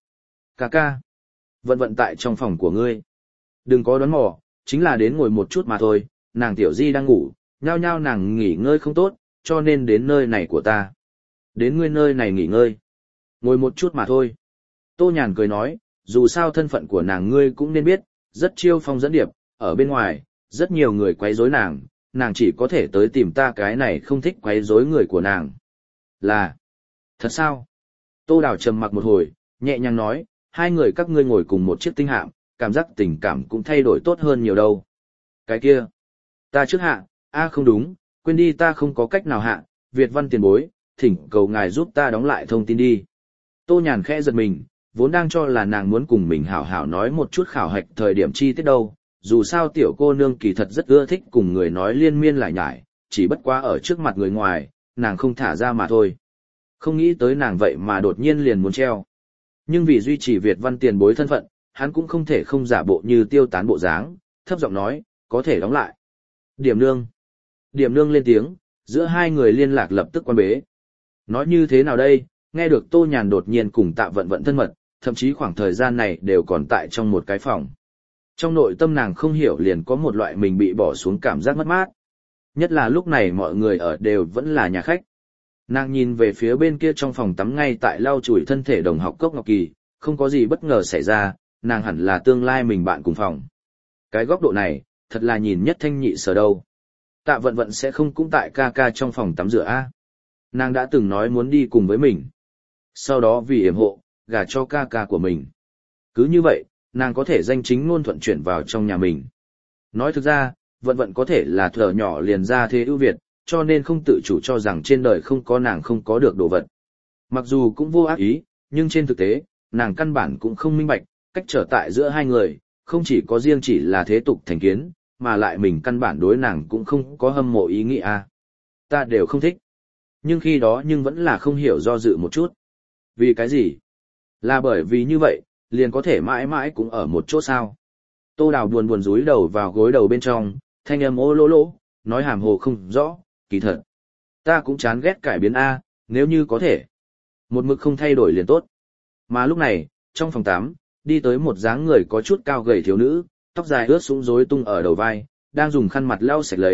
[SPEAKER 1] Vận Vận tại trong phòng của ngươi. Đừng có đoán mò, chính là đến ngồi một chút mà thôi, nàng tiểu di đang ngủ, nhao nhao nàng nghỉ ngơi không tốt, cho nên đến nơi này của ta. Đến ngươi nơi này nghỉ ngơi. Ngồi một chút mà thôi. Tô Nhàn cười nói, dù sao thân phận của nàng ngươi cũng nên biết, rất chiêu phong dẫn điệp, ở bên ngoài, rất nhiều người quấy rối nàng, nàng chỉ có thể tới tìm ta cái này không thích quấy rối người của nàng. Là, thật sao? Tô Đào trầm mặc một hồi, nhẹ nhàng nói, hai người các ngươi ngồi cùng một chiếc tinh hạm, cảm giác tình cảm cũng thay đổi tốt hơn nhiều đâu. Cái kia, ta trước hạ, không đúng, quên đi ta không có cách nào hạ, Việt Văn tiền bối, thỉnh cầu ngài giúp ta đóng lại thông tin đi. Tô Nhàn khẽ giật mình, vốn đang cho là nàng muốn cùng mình hảo hảo nói một chút khảo hạch thời điểm chi tiết đâu, dù sao tiểu cô nương kỳ thật rất ưa thích cùng người nói liên miên lại nhải, chỉ bất quá ở trước mặt người ngoài, nàng không thả ra mà thôi. Không nghĩ tới nàng vậy mà đột nhiên liền muốn treo. Nhưng vì duy trì Việt Văn tiền bối thân phận, hắn cũng không thể không giả bộ như tiêu tán bộ dáng, thấp giọng nói, có thể đóng lại. Điểm nương lên tiếng, giữa hai người liên lạc lập tức quan bế. Nói như thế nào đây, nghe được Tô Nhàn đột nhiên cùng Tạ Vận Vận thân mật, thậm chí khoảng thời gian này đều còn tại trong một cái phòng. Trong nội tâm nàng không hiểu liền có một loại mình bị bỏ xuống cảm giác mất mát. Nhất là lúc này mọi người ở đều vẫn là nhà khách. Nàng nhìn về phía bên kia trong phòng tắm ngay tại lau chùi thân thể đồng học Cốc Ngọc Kỳ, không có gì bất ngờ xảy ra, nàng hẳn là tương lai mình bạn cùng phòng. Cái góc độ này, thật là nhìn nhất thanh nhị sở đâu. Tạ Vận Vận sẽ không cũng tại ca ca trong phòng tắm rửa a. Nàng đã từng nói muốn đi cùng với mình. Sau đó vì yểm hộ, gả cho ca ca của mình. Cứ như vậy, nàng có thể danh chính ngôn thuận chuyển vào trong nhà mình. Nói thực ra, Vận Vận có thể là thuở nhỏ liền ra thế ưu việt, cho nên không tự chủ cho rằng trên đời không có nàng không có được đồ vật. Mặc dù cũng vô ác ý, nhưng trên thực tế, nàng căn bản cũng không minh bạch, cách trở tại giữa hai người, không chỉ có riêng chỉ là thế tục thành kiến, mà lại mình căn bản đối nàng cũng không có hâm mộ ý nghĩa. Ta đều không thích. Nhưng khi đó nhưng vẫn là không hiểu do dự một chút. Vì cái gì? Là bởi vì như vậy, liền có thể mãi mãi cũng ở một chỗ sao. Tô Đào buồn buồn rúi đầu vào gối đầu bên trong, thanh âm ô lỗ lỗ, nói hàm hồ không rõ, kỳ thật. Ta cũng chán ghét cải biến A, nếu như có thể. Một mực không thay đổi liền tốt. Mà lúc này, trong phòng tắm, đi tới một dáng người có chút cao gầy thiếu nữ, tóc dài ướt sũng rối tung ở đầu vai, đang dùng khăn mặt lau sạch lấy,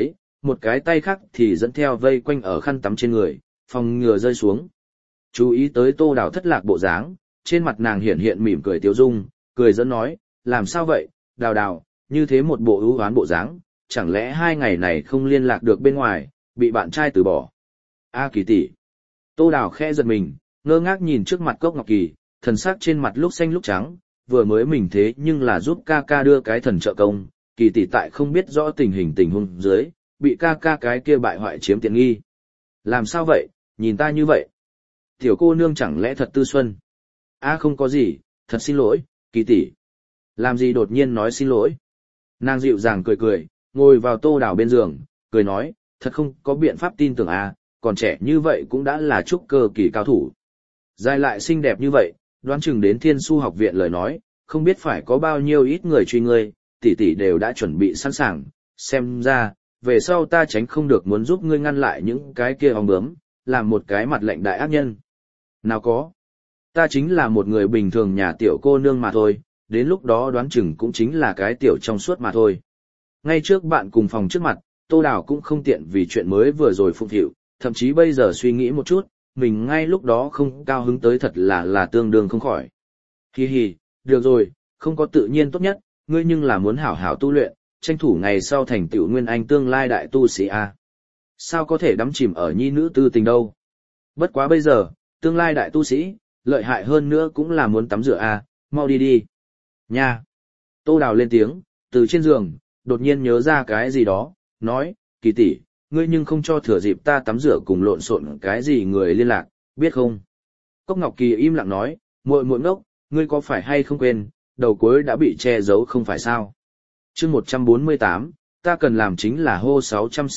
[SPEAKER 1] một cái tay khác thì dẫn theo vây quanh ở khăn tắm trên người, phòng ngừa rơi xuống. Chú ý tới Tô Đào thất lạc bộ dáng, trên mặt nàng hiện hiện mỉm cười tiếu dung, cười dẫn nói, làm sao vậy, Đào Đào, như thế một bộ ưu hoán bộ dáng, chẳng lẽ 2 ngày này không liên lạc được bên ngoài, bị bạn trai từ bỏ. A Kỳ tỷ. Tô Đào khẽ giật mình, ngơ ngác nhìn trước mặt Cốc Ngọc Kỳ, thần sắc trên mặt lúc xanh lúc trắng, vừa mới mình thế nhưng là giúp ca ca đưa cái thần trợ công, Kỳ tỷ tại không biết rõ tình huống dưới, bị ca ca cái kia bại hoại chiếm tiện nghi. Làm sao vậy, nhìn ta như vậy? Tiểu cô nương chẳng lẽ thật tư xuân? A không có gì, thật xin lỗi, Kỳ tỷ. Làm gì đột nhiên nói xin lỗi? Nàng dịu dàng cười cười, ngồi vào Tô Đào bên giường, cười nói, thật không có biện pháp tin tưởng a, còn trẻ như vậy cũng đã là trúc cơ kỳ cao thủ. Dài lại xinh đẹp như vậy, đoán chừng đến Thiên Su học viện lời nói, không biết phải có bao nhiêu ít người truy ngươi, tỷ tỷ đều đã chuẩn bị sẵn sàng, xem ra, về sau ta tránh không được muốn giúp ngươi ngăn lại những cái kia ong bướm, làm một cái mặt lệnh đại ác nhân. Nào có, ta chính là một người bình thường nhà tiểu cô nương mà thôi, đến lúc đó đoán chừng cũng chính là cái tiểu trong suốt mà thôi. Ngay trước bạn cùng phòng trước mặt, Tô Đào cũng không tiện vì chuyện mới vừa rồi phụng phịu, thậm chí bây giờ suy nghĩ một chút, mình ngay lúc đó không cao hứng tới thật là tương đương không khỏi. Hi hi, được rồi, không có tự nhiên tốt nhất, ngươi nhưng là muốn hảo hảo tu luyện, tranh thủ ngày sau thành tựu nguyên anh tương lai đại tu sĩ a. Sao có thể đắm chìm ở nhi nữ tư tình đâu? Bất quá bây giờ, tương lai đại tu sĩ, lợi hại hơn nữa cũng là muốn tắm rửa a, mau đi đi. Nha. Tô Đào lên tiếng, từ trên giường, đột nhiên nhớ ra cái gì đó, nói, Kỳ tỷ, ngươi nhưng không cho thừa dịp ta tắm rửa cùng lộn xộn cái gì người liên lạc, biết không? Cốc Ngọc Kỳ im lặng nói, muội muội ngốc, ngươi có phải hay không quên, đầu cuối đã bị che giấu không phải sao? Chương 148, ta cần làm chính là hô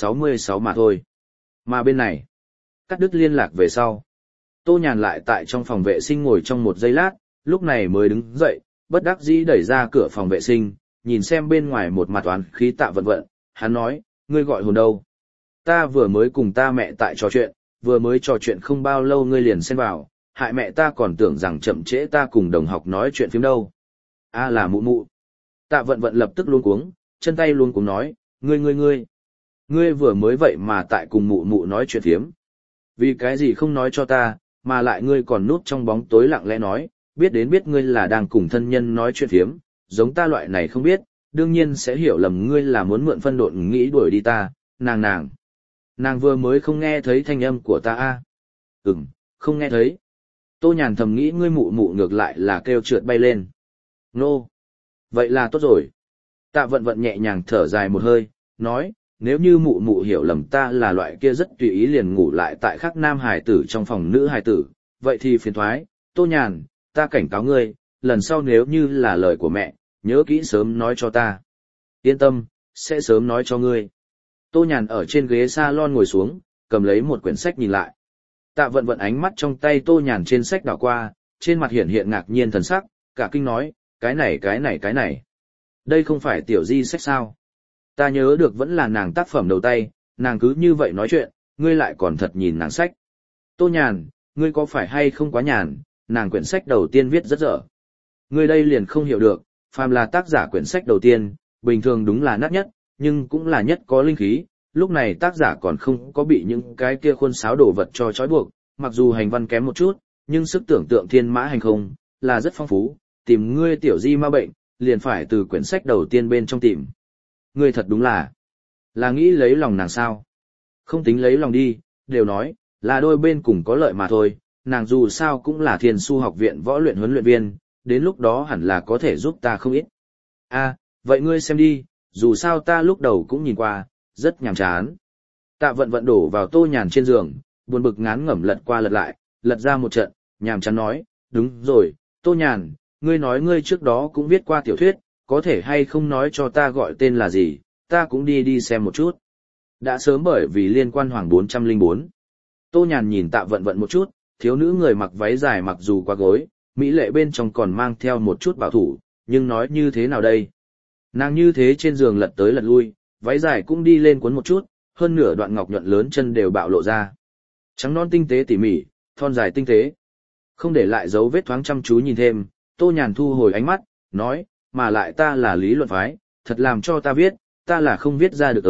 [SPEAKER 1] 666 mà thôi. Mà bên này, cắt đứt liên lạc về sau. Tô Nhàn lại tại trong phòng vệ sinh ngồi trong một giây lát, lúc này mới đứng dậy, bất đắc dĩ đẩy ra cửa phòng vệ sinh, nhìn xem bên ngoài một mặt toán khí Tạ Vận Vận, hắn nói, ngươi gọi hồn đâu? Ta vừa mới cùng ta mẹ tại trò chuyện, vừa mới trò chuyện không bao lâu ngươi liền xen vào, hại mẹ ta còn tưởng rằng chậm trễ ta cùng đồng học nói chuyện phím đâu. A là mụ mụ. Tạ Vận Vận lập tức luống cuống, chân tay luống cuống nói, ngươi vừa mới vậy mà tại cùng mụ mụ nói chuyện phiếm. Vì cái gì không nói cho ta, mà lại ngươi còn núp trong bóng tối lặng lẽ nói, biết đến biết ngươi là đang cùng thân nhân nói chuyện phiếm, giống ta loại này không biết, đương nhiên sẽ hiểu lầm ngươi là muốn mượn phân độn nghĩ đuổi đi ta, nàng vừa mới không nghe thấy thanh âm của ta a. Không nghe thấy. Tô Nhàn thầm nghĩ ngươi mụ mụ ngược lại là kêu trượt bay lên. Nô. Vậy là tốt rồi. Tạ Vận Vận nhẹ nhàng thở dài một hơi, nói, nếu như mụ mụ hiểu lầm ta là loại kia rất tùy ý liền ngủ lại tại khắc nam hải tử trong phòng nữ hải tử, vậy thì phiền thoái, Tô Nhàn, ta cảnh cáo ngươi, lần sau nếu như là lời của mẹ, nhớ kỹ sớm nói cho ta. Yên tâm, sẽ sớm nói cho ngươi. Tô Nhàn ở trên ghế salon ngồi xuống, cầm lấy một quyển sách nhìn lại. Tạ Vận Vận ánh mắt trong tay Tô Nhàn trên sách đảo qua, trên mặt hiện hiện ngạc nhiên thần sắc, cả kinh nói, cái này. Đây không phải tiểu di sách sao? Ta nhớ được vẫn là nàng tác phẩm đầu tay, nàng cứ như vậy nói chuyện, ngươi lại còn thật nhìn nàng sách. Tô Nhàn, ngươi có phải hay không quá nhàn, nàng quyển sách đầu tiên viết rất dở. Ngươi đây liền không hiểu được, phàm là tác giả quyển sách đầu tiên, bình thường đúng là nát nhất, nhưng cũng là nhất có linh khí, lúc này tác giả còn không có bị những cái kia khuôn sáo đồ vật cho trói buộc, mặc dù hành văn kém một chút, nhưng sức tưởng tượng thiên mã hành không, là rất phong phú, tìm ngươi tiểu di ma bệnh, liền phải từ quyển sách đầu tiên bên trong tìm. Ngươi thật đúng là nghĩ lấy lòng nàng sao? Không tính lấy lòng đi, đều nói, là đôi bên cùng có lợi mà thôi, nàng dù sao cũng là Thiên Su học viện võ luyện huấn luyện viên, đến lúc đó hẳn là có thể giúp ta không ít. Vậy ngươi xem đi, dù sao ta lúc đầu cũng nhìn qua, rất nhàm chán. Tạ Vận Vận đổ vào Tô Nhàn trên giường, buồn bực ngán ngẩm lật qua lật lại, lật ra một trận, nhàm chán nói, đúng rồi, Tô Nhàn, ngươi nói ngươi trước đó cũng viết qua tiểu thuyết, có thể hay không nói cho ta gọi tên là gì, ta cũng đi xem một chút. Đã sớm bởi vì liên quan Hoàng 404. Tô Nhàn nhìn Tạ Vận Vận một chút, thiếu nữ người mặc váy dài mặc dù quá gối, mỹ lệ bên trong còn mang theo một chút bảo thủ, nhưng nói như thế nào đây? Nàng như thế trên giường lật tới lật lui, váy dài cũng đi lên cuốn một chút, hơn nửa đoạn ngọc nhuận lớn chân đều bạo lộ ra. Trắng non tinh tế tỉ mỉ, thon dài tinh tế. Không để lại dấu vết thoáng chăm chú nhìn thêm, Tô Nhàn thu hồi ánh mắt, nói, mà lại ta là lý luận phái, thật làm cho ta viết, ta là không viết ra được tới,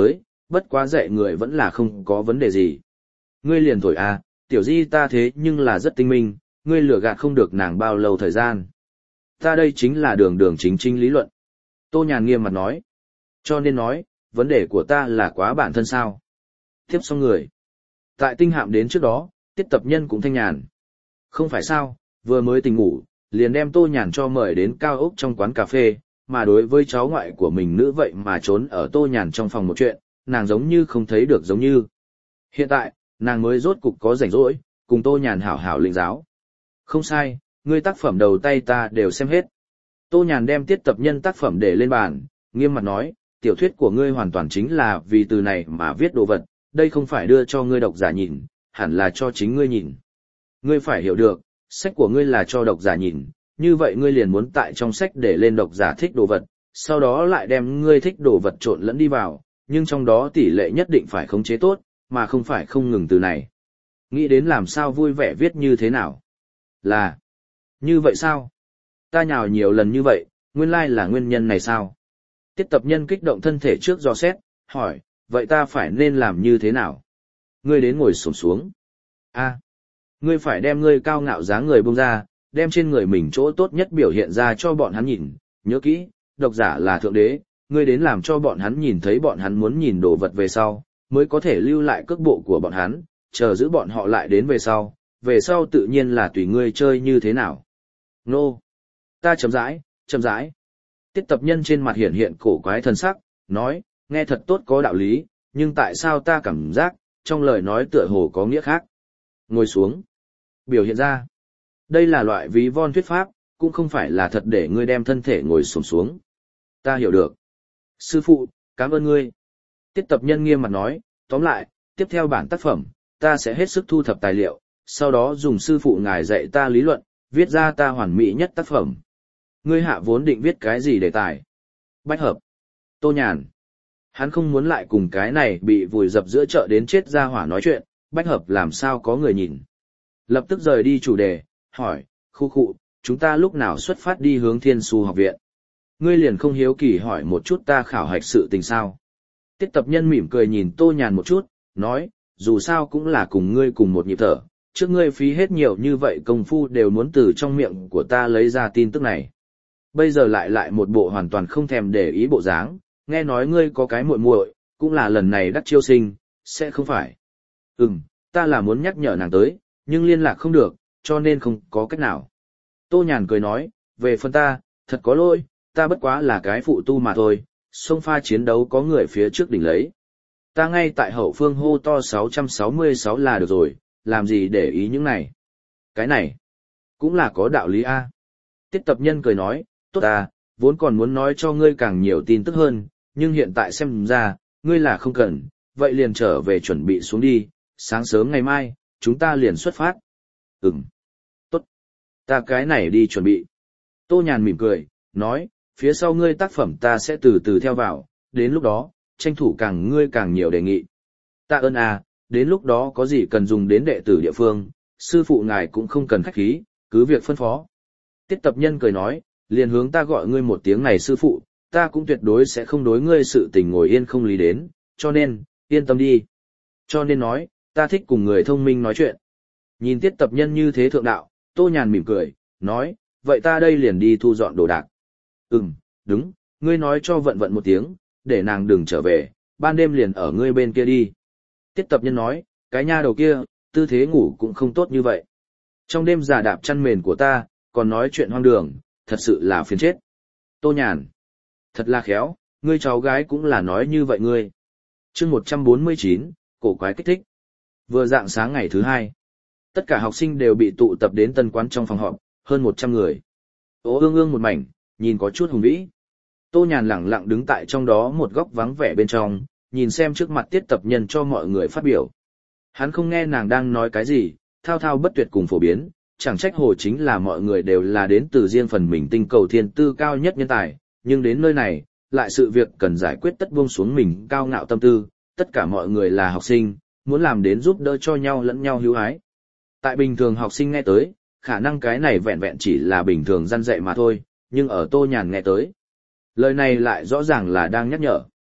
[SPEAKER 1] bất quá dạy người vẫn là không có vấn đề gì. Ngươi liền thổi à, tiểu di ta thế nhưng là rất tinh minh, ngươi lừa gạt không được nàng bao lâu thời gian. Ta đây chính là đường đường chính chính lý luận. Tô Nhàn nghiêm mặt nói. Cho nên nói, vấn đề của ta là quá bản thân sao. Tiếp xong người. Tại tinh hạm đến trước đó, Tiết Tập Nhân cũng thanh nhàn. Không phải sao, vừa mới tỉnh ngủ, liền đem Tô Nhàn cho mời đến cao ốc trong quán cà phê, mà đối với cháu ngoại của mình nữ vậy mà trốn ở Tô Nhàn trong phòng một chuyện, nàng giống như không thấy được giống như. Hiện tại, nàng mới rốt cục có rảnh rỗi, cùng Tô Nhàn hảo hảo lĩnh giáo. Không sai, ngươi tác phẩm đầu tay ta đều xem hết. Tô Nhàn đem Tiết Tập Nhân tác phẩm để lên bàn, nghiêm mặt nói, tiểu thuyết của ngươi hoàn toàn chính là vì từ này mà viết đồ vật, đây không phải đưa cho ngươi độc giả nhìn, hẳn là cho chính ngươi nhìn. Ngươi phải hiểu được, sách của ngươi là cho độc giả nhìn, như vậy ngươi liền muốn tại trong sách để lên độc giả thích đồ vật, sau đó lại đem ngươi thích đồ vật trộn lẫn đi vào, nhưng trong đó tỷ lệ nhất định phải khống chế tốt, mà không phải không ngừng từ này. Nghĩ đến làm sao vui vẻ viết như thế nào? Là, như vậy sao? Ta nhào nhiều lần như vậy, nguyên lai là nguyên nhân này sao? Tiết Tập Nhân kích động thân thể trước dò xét, hỏi, vậy ta phải nên làm như thế nào? Ngươi đến ngồi xổm xuống. A, ngươi phải đem ngươi cao ngạo dáng người bông ra, đem trên người mình chỗ tốt nhất biểu hiện ra cho bọn hắn nhìn, nhớ kỹ, độc giả là thượng đế, ngươi đến làm cho bọn hắn nhìn thấy bọn hắn muốn nhìn đồ vật về sau, mới có thể lưu lại cước bộ của bọn hắn, chờ giữ bọn họ lại đến về sau tự nhiên là tùy ngươi chơi như thế nào. Nô! Ta chậm rãi, chậm rãi. Tiết Tập Nhân trên mặt hiện hiện cổ quái thần sắc, nói, nghe thật tốt có đạo lý, nhưng tại sao ta cảm giác, trong lời nói tựa hồ có nghĩa khác. Ngồi xuống. Biểu hiện ra. Đây là loại ví von thuyết pháp, cũng không phải là thật để ngươi đem thân thể ngồi xổm xuống. Ta hiểu được. Sư phụ, cảm ơn ngươi. Tiết Tập Nhân nghiêm mặt nói, tóm lại, tiếp theo bản tác phẩm, ta sẽ hết sức thu thập tài liệu, sau đó dùng sư phụ ngài dạy ta lý luận, viết ra ta hoàn mỹ nhất tác phẩm. Ngươi hạ vốn định viết cái gì đề tài? Bách hợp. Tô Nhàn. Hắn không muốn lại cùng cái này bị vùi dập giữa chợ đến chết ra hỏa nói chuyện, bách hợp làm sao có người nhìn. Lập tức rời đi chủ đề, hỏi, khu khụ, chúng ta lúc nào xuất phát đi hướng Thiên Su học viện? Ngươi liền không hiếu kỳ hỏi một chút ta khảo hạch sự tình sao? Tiết Tập Nhân mỉm cười nhìn Tô Nhàn một chút, nói, dù sao cũng là cùng ngươi cùng một nhịp thở, trước ngươi phí hết nhiều như vậy công phu đều muốn từ trong miệng của ta lấy ra tin tức này. Bây giờ lại một bộ hoàn toàn không thèm để ý bộ dáng, nghe nói ngươi có cái muội muội, cũng là lần này đắc chiêu sinh, sẽ không phải. Ta là muốn nhắc nhở nàng tới, nhưng liên lạc không được, cho nên không có cách nào. Tô Nhàn cười nói, về phần ta, thật có lỗi, ta bất quá là cái phụ tu mà thôi, sông pha chiến đấu có người phía trước đỉnh lấy. Ta ngay tại hậu phương hô to 666 là được rồi, làm gì để ý những này. Cái này, cũng là có đạo lý a. Tiết Tập Nhân cười nói, tốt ta, vốn còn muốn nói cho ngươi càng nhiều tin tức hơn, nhưng hiện tại xem ra, ngươi là không cần, vậy liền trở về chuẩn bị xuống đi, sáng sớm ngày mai, chúng ta liền xuất phát. Tốt, ta cái này đi chuẩn bị. Tô Nhàn mỉm cười, nói, phía sau ngươi tác phẩm ta sẽ từ từ theo vào, đến lúc đó, tranh thủ ngươi càng nhiều đề nghị. Tạ ơn à, đến lúc đó có gì cần dùng đến đệ tử địa phương, sư phụ ngài cũng không cần khách khí, cứ việc phân phó. Tiết Tập Nhân cười nói, liền hướng ta gọi ngươi một tiếng này sư phụ, ta cũng tuyệt đối sẽ không đối ngươi sự tình ngồi yên không lý đến, cho nên, yên tâm đi. Cho nên nói, ta thích cùng người thông minh nói chuyện. Nhìn Tiết Tập Nhân như thế thượng đạo, Tô Nhàn mỉm cười, nói, vậy ta đây liền đi thu dọn đồ đạc. Đúng, ngươi nói cho vận vận một tiếng, để nàng đừng trở về, ban đêm liền ở ngươi bên kia đi. Tiết Tập Nhân nói, cái nha đầu kia, tư thế ngủ cũng không tốt như vậy. Trong đêm giả đạp chăn mền của ta, còn nói chuyện hoang đường, thật sự là phiền chết. Tô Nhàn, thật là khéo, ngươi cháu gái cũng là nói như vậy ngươi. Chương 149, cổ quái kích thích. Vừa rạng sáng ngày thứ hai, tất cả học sinh đều bị tụ tập đến tân quán trong phòng họp, hơn 100 người. Ố ương ương một mảnh, nhìn có chút hùng vĩ. Tô Nhàn lẳng lặng đứng tại trong đó một góc vắng vẻ bên trong, nhìn xem trước mặt Tiết Tập Nhân cho mọi người phát biểu. Hắn không nghe nàng đang nói cái gì, thao thao bất tuyệt cùng phổ biến, chẳng trách hồ chính là mọi người đều là đến từ riêng phần mình tinh cầu thiên tư cao nhất nhân tài, nhưng đến nơi này, lại sự việc cần giải quyết tất buông xuống mình cao ngạo tâm tư, tất cả mọi người là học sinh, muốn làm đến giúp đỡ cho nhau lẫn nhau hữu ái. Tại bình thường học sinh nghe tới, khả năng cái này vẹn vẹn chỉ là bình thường răn dạy mà thôi, nhưng ở Tô Nhàn nghe tới, lời này lại rõ ràng là đang nhắc nhở.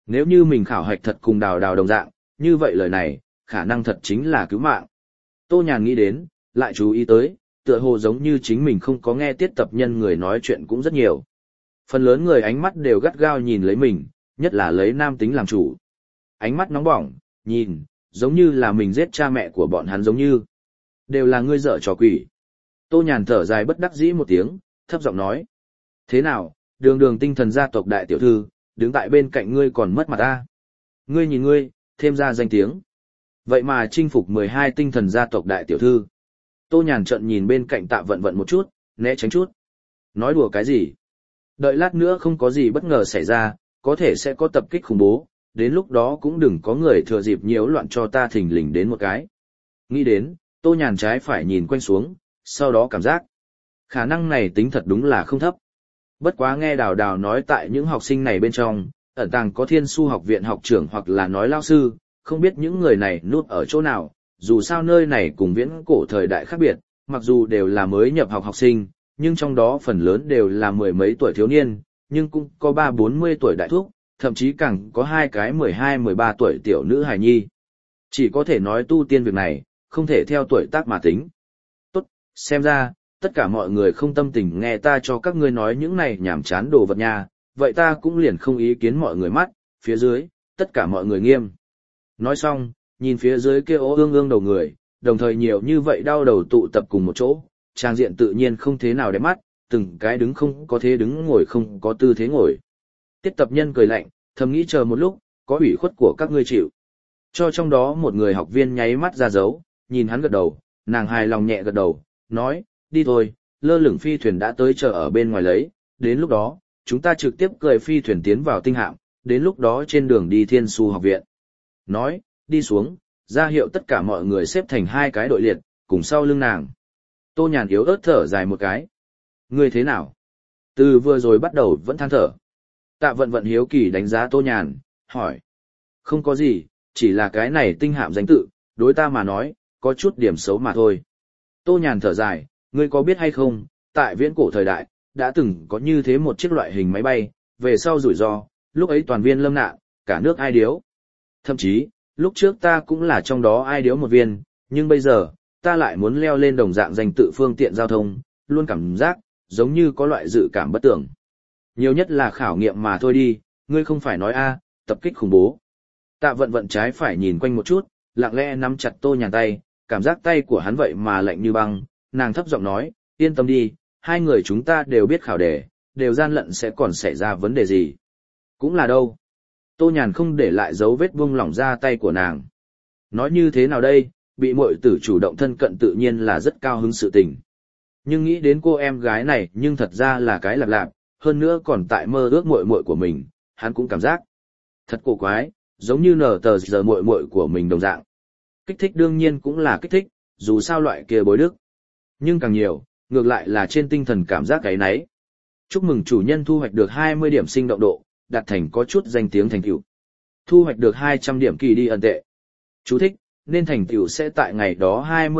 [SPEAKER 1] Nếu như mình khảo hạch thật cùng Đào Đào đồng dạng, như vậy lời này, khả năng thật chính là cứu mạng. Tô Nhàn nghĩ đến, lại chú ý tới, tựa hồ giống như chính mình không có nghe tiết tập nhân người nói chuyện cũng rất nhiều. Phần lớn người ánh mắt đều gắt gao nhìn lấy mình, nhất là lấy nam tính làm chủ. Ánh mắt nóng bỏng, nhìn, giống như là mình giết cha mẹ của bọn hắn giống như. Đều là ngươi dở trò quỷ. Tô Nhàn thở dài bất đắc dĩ một tiếng, thấp giọng nói. Thế nào, đường đường tinh thần gia tộc đại tiểu thư, đứng tại bên cạnh ngươi còn mất mặt ta. Ngươi nhìn ngươi, thêm ra danh tiếng. Vậy mà chinh phục 12 tinh thần gia tộc đại tiểu thư. Tô Nhàn trợn nhìn bên cạnh Tạ Vận Vận một chút, né tránh chút. Nói đùa cái gì? Đợi lát nữa không có gì bất ngờ xảy ra, có thể sẽ có tập kích khủng bố, đến lúc đó cũng đừng có người thừa dịp nhiễu loạn cho ta thình lình đến một cái. Nghĩ đến, Tô Nhàn trái phải nhìn quanh xuống, sau đó cảm giác. Khả năng này tính thật đúng là không thấp. Bất quá nghe Đào Đào nói tại những học sinh này bên trong, ẩn tàng có Thiên Su học viện học trưởng hoặc là nói lao sư, không biết những người này núp ở chỗ nào, dù sao nơi này cùng viễn cổ thời đại khác biệt, mặc dù đều là mới nhập học học sinh, nhưng trong đó phần lớn đều là mười mấy tuổi thiếu niên, nhưng cũng có 30-40 tuổi đại thúc, thậm chí càng có 2 cái 12-13 tuổi tiểu nữ hài nhi. Chỉ có thể nói tu tiên việc này, không thể theo tuổi tác mà tính. Tốt, xem ra, tất cả mọi người không tâm tình nghe ta cho các ngươi nói những này nhảm chán đồ vật nha, vậy ta cũng liền không ý kiến mọi người mắt, phía dưới, tất cả mọi người nghiêm. Nói xong, nhìn phía dưới kia ố ương ương đầu người, đồng thời nhiều như vậy đau đầu tụ tập cùng một chỗ, trang diện tự nhiên không thế nào đẹp mắt, từng cái đứng không có thế đứng ngồi không có tư thế ngồi. Tiết tập nhân cười lạnh, thầm nghĩ chờ một lúc, có ủy khuất của các ngươi chịu. Cho trong đó một người học viên nháy mắt ra dấu, nhìn hắn gật đầu, nàng hài lòng nhẹ gật đầu, nói, đi thôi, lơ lửng phi thuyền đã tới chờ ở bên ngoài lấy, đến lúc đó, chúng ta trực tiếp cười phi thuyền tiến vào tinh hạm, đến lúc đó trên đường đi Thiên Su học viện. Nói, đi xuống, ra hiệu tất cả mọi người xếp thành 2 cái đội liệt, cùng sau lưng nàng. Tô Nhàn yếu ớt thở dài một cái. Ngươi thế nào? Từ vừa rồi bắt đầu vẫn than thở. Tạ Vận Vận hiếu kỳ đánh giá Tô Nhàn, hỏi. Không có gì, chỉ là cái này tinh hạm danh tự, đối ta mà nói, có chút điểm xấu mà thôi. Tô Nhàn thở dài, ngươi có biết hay không, tại viễn cổ thời đại, đã từng có như thế một chiếc loại hình máy bay, về sau rủi ro, lúc ấy toàn viên lâm nạn, cả nước ai điếu. Thậm chí, lúc trước ta cũng là trong đó ai điếu một viên, nhưng bây giờ, ta lại muốn leo lên đồng dạng danh tự phương tiện giao thông, luôn cảm giác, giống như có loại dự cảm bất tưởng. Nhiều nhất là khảo nghiệm mà thôi đi, ngươi không phải nói tập kích khủng bố. Tạ Vận Vận trái phải nhìn quanh một chút, lặng lẽ nắm chặt Tô Nhàn tay, cảm giác tay của hắn vậy mà lạnh như băng, nàng thấp giọng nói, yên tâm đi, 2 người chúng ta đều biết khảo đề, đều gian lận sẽ còn xảy ra vấn đề gì. Cũng là đâu. Tô Nhàn không để lại dấu vết buông lỏng ra tay của nàng. Nói như thế nào đây, bị muội tử chủ động thân cận tự nhiên là rất cao hứng sự tình. Nhưng nghĩ đến cô em gái này nhưng thật ra là cái lạp lạp, hơn nữa còn tại mơ ước muội muội của mình, hắn cũng cảm giác thật cổ quái, giống như nở tờ giờ muội muội của mình đồng dạng. Kích thích đương nhiên cũng là kích thích, dù sao loại kia bối đức. Nhưng càng nhiều, ngược lại là trên tinh thần cảm giác cái nấy. Chúc mừng chủ nhân thu hoạch được 20 điểm sinh động độ, đạt thành có chút danh tiếng thành tựu. Thu hoạch được 200 điểm kỳ đi ẩn tệ. Chú thích, nên thành tựu sẽ tại ngày đó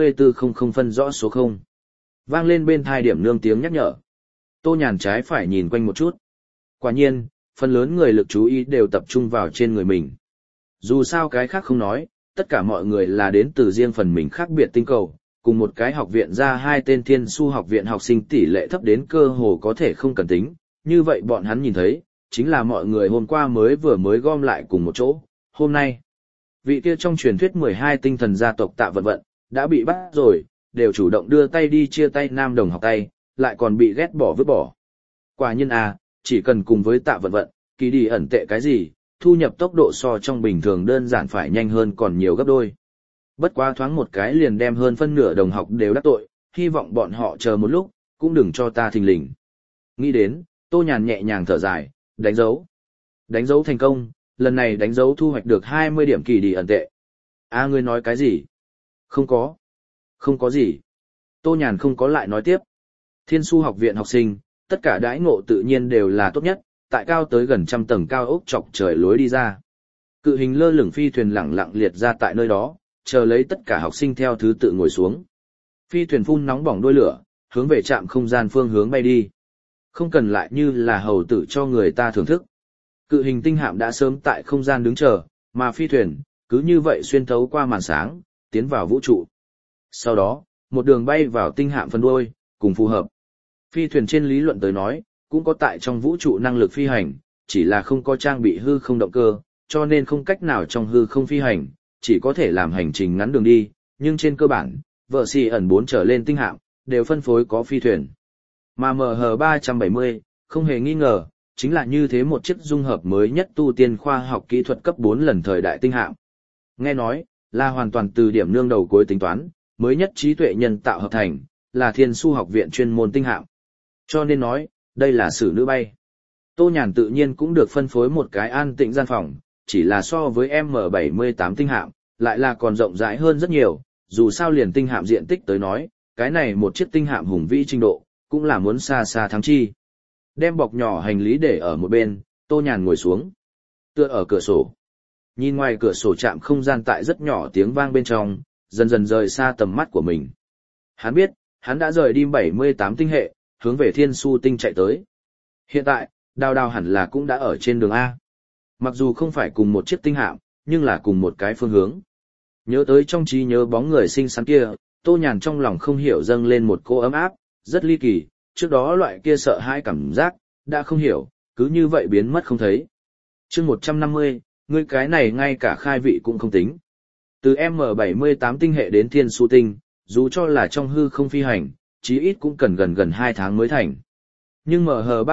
[SPEAKER 1] 2400 phân rõ số 0. Vang lên bên thai điểm nương tiếng nhắc nhở. Tô Nhàn trái phải nhìn quanh một chút. Quả nhiên, phần lớn người lực chú ý đều tập trung vào trên người mình. Dù sao cái khác không nói, tất cả mọi người là đến từ riêng phần mình khác biệt tinh cầu, cùng một cái học viện ra 2 tên Thiên Su học viện học sinh tỷ lệ thấp đến cơ hồ có thể không cần tính, như vậy bọn hắn nhìn thấy, chính là mọi người hôm qua vừa mới gom lại cùng một chỗ, hôm nay. Vị kia trong truyền thuyết 12 tinh thần gia tộc Tạ Vận Vận, đã bị bắt rồi, đều chủ động đưa tay đi chia tay nam đồng học tay, lại còn bị ghét bỏ vứt bỏ. Quả nhiên chỉ cần cùng với Tạ Vận Vận, kỳ đi ẩn tệ cái gì, thu nhập tốc độ so trong bình thường đơn giản phải nhanh hơn còn nhiều gấp đôi. Bất quá thoáng một cái liền đem hơn phân nửa đồng học đều đắc tội, hy vọng bọn họ chờ một lúc, cũng đừng cho ta thình lình. Nghĩ đến, Tô Nhàn nhẹ nhàng thở dài, đánh dấu. Đánh dấu thành công, lần này đánh dấu thu hoạch được 20 điểm kỳ đi ẩn tệ. Ngươi nói cái gì? Không có. Không có gì. Tô Nhàn không có lại nói tiếp. Thiên Su học viện học sinh, tất cả đãi ngộ tự nhiên đều là tốt nhất, tại cao tới gần 100 tầng cao ốc chọc trời lối đi ra. Cự hình lơ lửng phi thuyền lẳng lặng liệt ra tại nơi đó, chờ lấy tất cả học sinh theo thứ tự ngồi xuống. Phi thuyền phun nóng bỏng đuôi lửa, hướng về trạm không gian phương hướng bay đi. Không cần lại như là hầu tử cho người ta thưởng thức. Cự hình tinh hạm đã sớm tại không gian đứng chờ, mà phi thuyền, cứ như vậy xuyên thấu qua màn sáng, tiến vào vũ trụ. Sau đó, một đường bay vào tinh hạm phần đuôi, cùng phù hợp. Phi thuyền trên lý luận tới nói, cũng có tại trong vũ trụ năng lực phi hành, chỉ là không có trang bị hư không động cơ, cho nên không cách nào trong hư không phi hành, chỉ có thể làm hành trình ngắn đường đi, nhưng trên cơ bản, vợ xì ẩn 4 trở lên tinh hạm, đều phân phối có phi thuyền. Mà MH370, không hề nghi ngờ, chính là như thế một chiếc dung hợp mới nhất tu tiên khoa học kỹ thuật cấp 4 lần thời đại tinh hạm. Nghe nói, là hoàn toàn từ điểm nương đầu cuối tính toán, mới nhất trí tuệ nhân tạo hợp thành, là Thiên Su học viện chuyên môn tinh hạm. Cho nên nói, đây là sử nữ bay. Tô Nhàn tự nhiên cũng được phân phối một cái an tĩnh gian phòng, chỉ là so với M78 tinh hạm, lại là còn rộng rãi hơn rất nhiều, dù sao liền tinh hạm diện tích tới nói, cái này một chiếc tinh hạm hùng vĩ trình độ, cũng là muốn xa xa thắng chi. Đem bọc nhỏ hành lý để ở một bên, Tô Nhàn ngồi xuống, tựa ở cửa sổ. Nhìn ngoài cửa sổ chạm không gian tại rất nhỏ tiếng vang bên trong, dần dần rời xa tầm mắt của mình. Hắn biết, hắn đã rời đi 78 tinh hệ, hướng về Thiên Su tinh chạy tới. Hiện tại, Đào Đào hẳn là cũng đã ở trên đường A. Mặc dù không phải cùng một chiếc tinh hạm, nhưng là cùng một cái phương hướng. Nhớ tới trong trí nhớ bóng người xinh xắn kia, Tô Nhàn trong lòng không hiểu dâng lên một cô ấm áp, rất ly kỳ, trước đó loại kia sợ hãi cảm giác, đã không hiểu, cứ như vậy biến mất không thấy. chương 150, ngươi cái này ngay cả khai vị cũng không tính. Từ M78 tinh hệ đến Thiên Su tinh, dù cho là trong hư không phi hành, chí ít cũng cần gần 2 tháng mới thành. Nhưng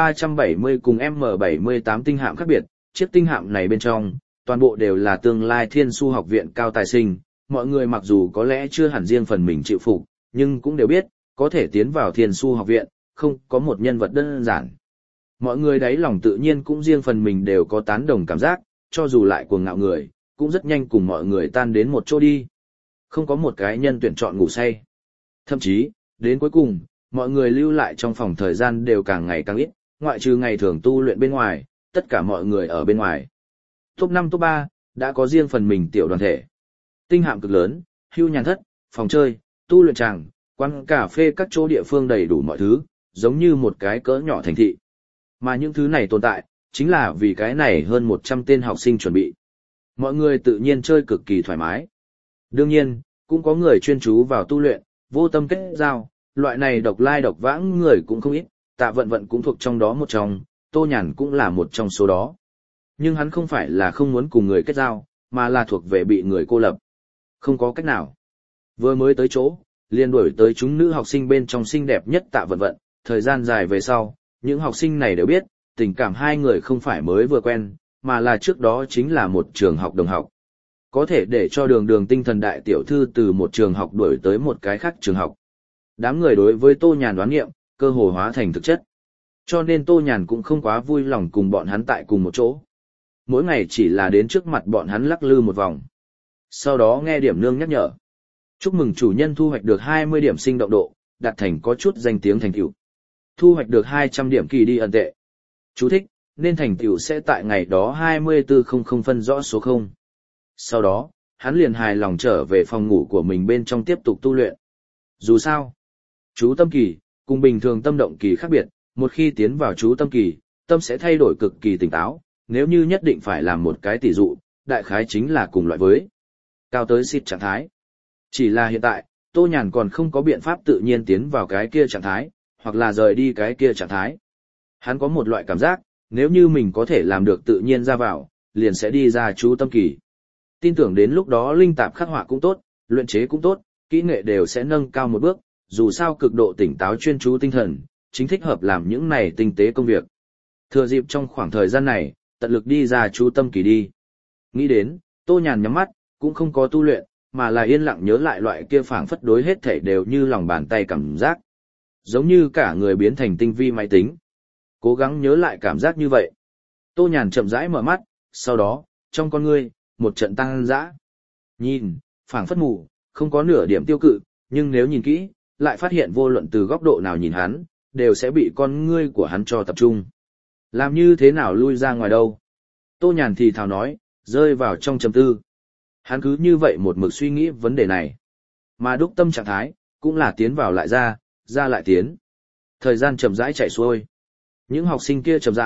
[SPEAKER 1] MH370 cùng M78 tinh hạm khác biệt, chiếc tinh hạm này bên trong, toàn bộ đều là tương lai Thiên Su học viện cao tài sinh, mọi người mặc dù có lẽ chưa hẳn riêng phần mình chịu phục, nhưng cũng đều biết, có thể tiến vào Thiên Su học viện, không có một nhân vật đơn giản. Mọi người đáy lòng tự nhiên cũng riêng phần mình đều có tán đồng cảm giác, cho dù lại cuồng ngạo người, cũng rất nhanh cùng mọi người tan đến một chỗ đi. Không có một cái nhân tuyển chọn ngủ say. Thậm chí, đến cuối cùng, mọi người lưu lại trong phòng thời gian đều càng ngày càng ít, ngoại trừ ngày thường tu luyện bên ngoài, tất cả mọi người ở bên ngoài. Top 5 top 3, đã có riêng phần mình tiểu đoàn thể. Tinh hạm cực lớn, hưu nhàn thất, phòng chơi, tu luyện tràng, quán cà phê các chỗ địa phương đầy đủ mọi thứ, giống như một cái cỡ nhỏ thành thị. Mà những thứ này tồn tại, chính là vì cái này hơn 100 tên học sinh chuẩn bị. Mọi người tự nhiên chơi cực kỳ thoải mái. Đương nhiên, cũng có người chuyên chú vào tu luyện, vô tâm kết giao, loại này độc lai độc vãng người cũng không ít, Tạ Vận Vận cũng thuộc trong đó một trong, Tô Nhàn cũng là một trong số đó. Nhưng hắn không phải là không muốn cùng người kết giao, mà là thuộc về bị người cô lập. Không có cách nào. Vừa mới tới chỗ, liền đuổi tới chúng nữ học sinh bên trong xinh đẹp nhất Tạ Vận Vận, thời gian dài về sau, những học sinh này đều biết, tình cảm hai người không phải mới vừa quen, mà là trước đó chính là một trường học đồng học. Có thể để cho đường tinh thần đại tiểu thư từ một trường học đuổi tới một cái khác trường học. Đám người đối với Tô Nhàn đoán nghiệm, cơ hồ hóa thành thực chất. Cho nên Tô Nhàn cũng không quá vui lòng cùng bọn hắn tại cùng một chỗ. Mỗi ngày chỉ là đến trước mặt bọn hắn lắc lư một vòng. Sau đó nghe điểm nương nhắc nhở. Chúc mừng chủ nhân thu hoạch được 20 điểm sinh động độ, đạt thành có chút danh tiếng thành tựu. Thu hoạch được 200 điểm kỳ đi ẩn tệ. Chú thích, nên thành tựu sẽ tại ngày đó 2400 phân rõ số 0. Sau đó, hắn liền hài lòng trở về phòng ngủ của mình bên trong tiếp tục tu luyện. Dù sao, chú tâm kỳ, cùng bình thường tâm động kỳ khác biệt, một khi tiến vào chú tâm kỳ, tâm sẽ thay đổi cực kỳ tỉnh táo, nếu như nhất định phải làm một cái tỷ dụ, đại khái chính là cùng loại với cao tới xịt trạng thái. Chỉ là hiện tại, Tô Nhàn còn không có biện pháp tự nhiên tiến vào cái kia trạng thái, hoặc là rời đi cái kia trạng thái. Hắn có một loại cảm giác, nếu như mình có thể làm được tự nhiên ra vào, liền sẽ đi ra chú tâm kỳ. Tin tưởng đến lúc đó linh tạp khắc họa cũng tốt, luyện chế cũng tốt, kỹ nghệ đều sẽ nâng cao một bước, dù sao cực độ tỉnh táo chuyên chú tinh thần, chính thích hợp làm những này tinh tế công việc. Thừa dịp trong khoảng thời gian này, tận lực đi ra chú tâm kỳ đi. Nghĩ đến, Tô Nhàn nhắm mắt, cũng không có tu luyện, mà là yên lặng nhớ lại loại kia phảng phất đối hết thể đều như lòng bàn tay cảm giác. Giống như cả người biến thành tinh vi máy tính. Cố gắng nhớ lại cảm giác như vậy. Tô Nhàn chậm rãi mở mắt, sau đó, trong con ngươi, một trận tăng dã. Nhìn, phảng phất mù, không có nửa điểm tiêu cự, nhưng nếu nhìn kỹ, lại phát hiện vô luận từ góc độ nào nhìn hắn, đều sẽ bị con ngươi của hắn cho tập trung. Làm như thế nào lui ra ngoài đâu? Tô Nhàn thì thào nói, rơi vào trong trầm tư. Hắn cứ như vậy một mực suy nghĩ vấn đề này. Mà đúc tâm trạng thái, cũng là tiến vào lại ra lại tiến. Thời gian chậm rãi chạy xuôi. Những học sinh kia chậm rãi,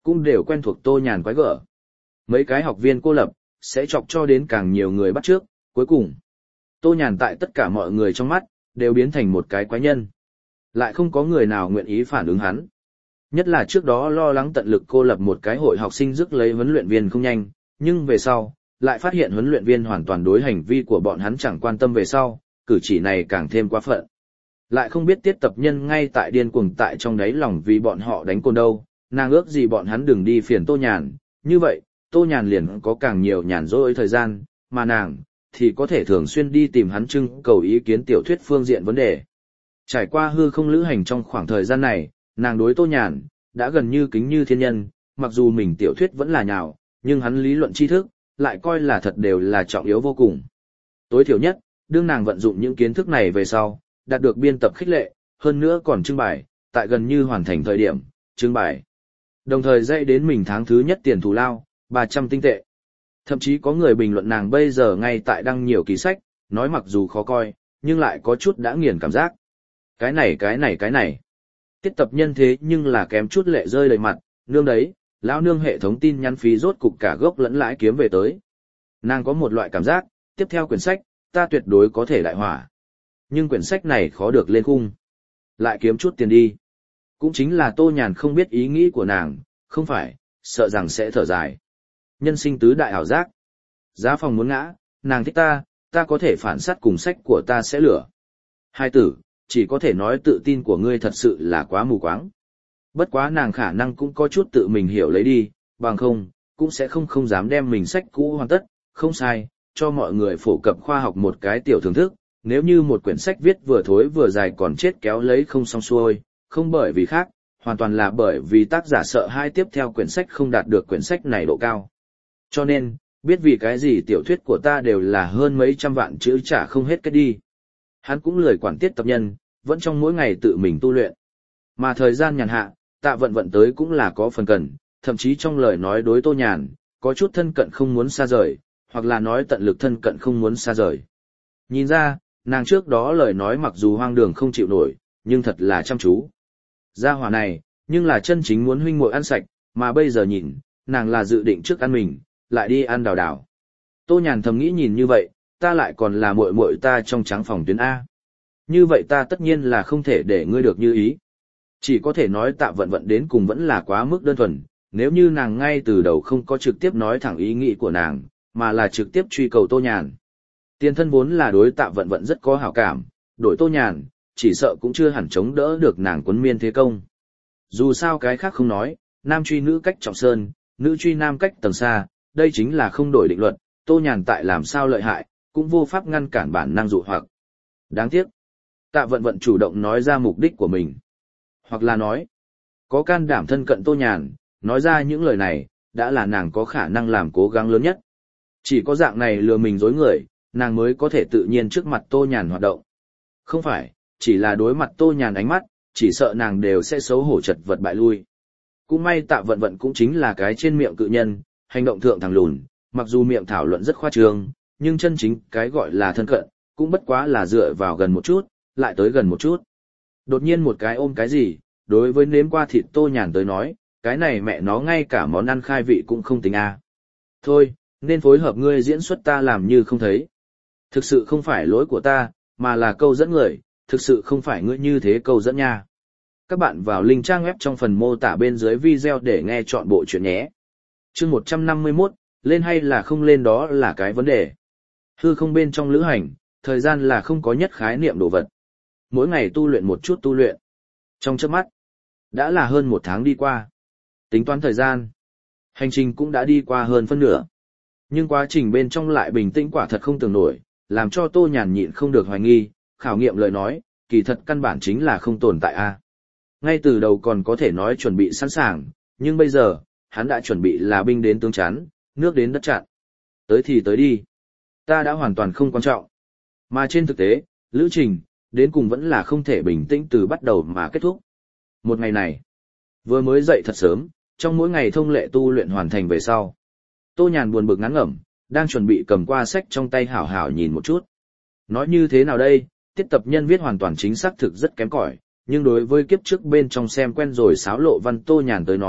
[SPEAKER 1] cũng đều quen thuộc Tô Nhàn quái gở. Mấy cái học viên cô lập, sẽ chọc cho đến càng nhiều người bắt trước, cuối cùng. Tô Nhàn tại tất cả mọi người trong mắt, đều biến thành một cái quái nhân. Lại không có người nào nguyện ý phản ứng hắn. Nhất là trước đó lo lắng tận lực cô lập một cái hội học sinh rước lấy huấn luyện viên không nhanh, nhưng về sau, lại phát hiện huấn luyện viên hoàn toàn đối hành vi của bọn hắn chẳng quan tâm về sau, cử chỉ này càng thêm quá phận. Lại không biết tiết tập nhân ngay tại điên cuồng tại trong đáy lòng vì bọn họ đánh côn đâu, nàng ước gì bọn hắn đừng đi phiền Tô Nhàn, như vậy, Tô Nhàn liền có càng nhiều nhàn rỗi thời gian, mà nàng, thì có thể thường xuyên đi tìm hắn trưng cầu ý kiến tiểu thuyết phương diện vấn đề. Trải qua hư không lữ hành trong khoảng thời gian này, nàng đối Tô Nhàn, đã gần như kính như thiên nhân, mặc dù mình tiểu thuyết vẫn là nhào, nhưng hắn lý luận tri thức, lại coi là thật đều là trọng yếu vô cùng. Tối thiểu nhất, đương nàng vận dụng những kiến thức này về sau, đạt được biên tập khích lệ, hơn nữa còn trưng bày, tại gần như hoàn thành thời điểm, trưng bày. Đồng thời dạy đến mình tháng thứ nhất tiền thù lao, 300 tinh tệ. Thậm chí có người bình luận nàng bây giờ ngay tại đăng nhiều ký sách, nói mặc dù khó coi, nhưng lại có chút đã nghiền cảm giác. Cái này. Tiết tập nhân thế nhưng là kém chút lệ rơi đầy mặt, nương đấy, lão nương hệ thống tin nhắn phí rốt cục cả gốc lẫn lãi kiếm về tới. Nàng có một loại cảm giác, tiếp theo quyển sách, ta tuyệt đối có thể đại hỏa. Nhưng quyển sách này khó được lên khung. Lại kiếm chút tiền đi. Cũng chính là Tô Nhàn không biết ý nghĩ của nàng, không phải, sợ rằng sẽ thở dài. Nhân sinh tứ đại ảo giác. Giá phòng muốn ngã, nàng thích ta có thể phản sát cùng sách của ta sẽ lửa. Hai tử, chỉ có thể nói tự tin của ngươi thật sự là quá mù quáng. Bất quá nàng khả năng cũng có chút tự mình hiểu lấy đi, bằng không, cũng sẽ không dám đem mình sách cũ hoàn tất, không sai, cho mọi người phổ cập khoa học một cái tiểu thưởng thức, nếu như một quyển sách viết vừa thối vừa dài còn chết kéo lấy không xong xuôi, không bởi vì khác, hoàn toàn là bởi vì tác giả sợ hai tiếp theo quyển sách không đạt được quyển sách này độ cao. Cho nên, biết vì cái gì tiểu thuyết của ta đều là hơn mấy trăm vạn chữ trả không hết kết đi. Hắn cũng lười quản tiết tập nhân, vẫn trong mỗi ngày tự mình tu luyện. Mà thời gian nhàn hạ, Tạ Vận Vận tới cũng là có phần cần, thậm chí trong lời nói đối Tô Nhàn, có chút thân cận không muốn xa rời, hoặc là nói tận lực thân cận không muốn xa rời. Nhìn ra, nàng trước đó lời nói mặc dù hoang đường không chịu nổi, nhưng thật là chăm chú. Gia hỏa này, nhưng là chân chính muốn huynh muội ăn sạch, mà bây giờ nhìn, nàng là dự định trước ăn mình, lại đi ăn đào đào. Tô Nhàn thầm nghĩ nhìn như vậy, ta lại còn là muội muội ta trong trắng phòng tuyến A. Như vậy ta tất nhiên là không thể để ngươi được như ý. Chỉ có thể nói Tạ Vận Vận đến cùng vẫn là quá mức đơn thuần, nếu như nàng ngay từ đầu không có trực tiếp nói thẳng ý nghĩ của nàng, mà là trực tiếp truy cầu Tô Nhàn. Tiền thân vốn là đối Tạ Vận Vận rất có hảo cảm, đổi Tô Nhàn, chỉ sợ cũng chưa hẳn chống đỡ được nàng quấn miên thế công. Dù sao cái khác không nói, nam truy nữ cách trọng sơn, nữ truy nam cách tầng xa, đây chính là không đổi định luật, Tô Nhàn tại làm sao lợi hại, cũng vô pháp ngăn cản bản năng dụ hoặc. Đáng tiếc, Tạ Vận Vận chủ động nói ra mục đích của mình. Hoặc là nói, có can đảm thân cận Tô Nhàn, nói ra những lời này, đã là nàng có khả năng làm cố gắng lớn nhất. Chỉ có dạng này lừa mình dối người, nàng mới có thể tự nhiên trước mặt Tô Nhàn hoạt động. Không phải, chỉ là đối mặt Tô Nhàn ánh mắt, chỉ sợ nàng đều sẽ xấu hổ chật vật bại lui. Cũng may Tạ Vận Vận cũng chính là cái trên miệng cự nhân, hành động thượng thẳng lùn, mặc dù miệng thảo luận rất khoa trương, nhưng chân chính cái gọi là thân cận, cũng bất quá là dựa vào gần một chút, lại tới gần một chút. Đột nhiên một cái ôm cái gì, đối với nếm qua thịt Tô Nhàn tới nói, cái này mẹ nó ngay cả món ăn khai vị cũng không tính a. Thôi, nên phối hợp ngươi diễn xuất ta làm như không thấy. Thực sự không phải lỗi của ta, mà là câu dẫn người, thực sự không phải ngươi như thế câu dẫn nha. Các bạn vào link trang web trong phần mô tả bên dưới video để nghe chọn bộ chuyện nhé. Chương 151, lên hay là không lên đó là cái vấn đề. Hư không bên trong lữ hành, thời gian là không có nhất khái niệm đồ vật. Mỗi ngày tu luyện một chút tu luyện. Trong chớp mắt, đã là hơn một tháng đi qua. Tính toán thời gian, hành trình cũng đã đi qua hơn phân nửa. Nhưng quá trình bên trong lại bình tĩnh quả thật không tưởng nổi, làm cho Tô Nhàn nhịn không được hoài nghi, khảo nghiệm lời nói, kỳ thật căn bản chính là không tồn tại a. Ngay từ đầu còn có thể nói chuẩn bị sẵn sàng, nhưng bây giờ, hắn đã chuẩn bị là binh đến tướng chắn, nước đến đất chặn. Tới thì tới đi. Ta đã hoàn toàn không quan trọng. Mà trên thực tế, lữ trình, đến cùng vẫn là không thể bình tĩnh từ bắt đầu mà kết thúc. Một ngày này, vừa mới dậy thật sớm, trong mỗi ngày thông lệ tu luyện hoàn thành về sau. Tô Nhàn buồn bực ngán ngẩm, đang chuẩn bị cầm qua sách trong tay hảo hảo nhìn một chút. Nói như thế nào đây, tiết tập nhân viết hoàn toàn chính xác thực rất kém cỏi, nhưng đối với kiếp trước bên trong xem quen rồi xáo lộ văn Tô Nhàn tới nói,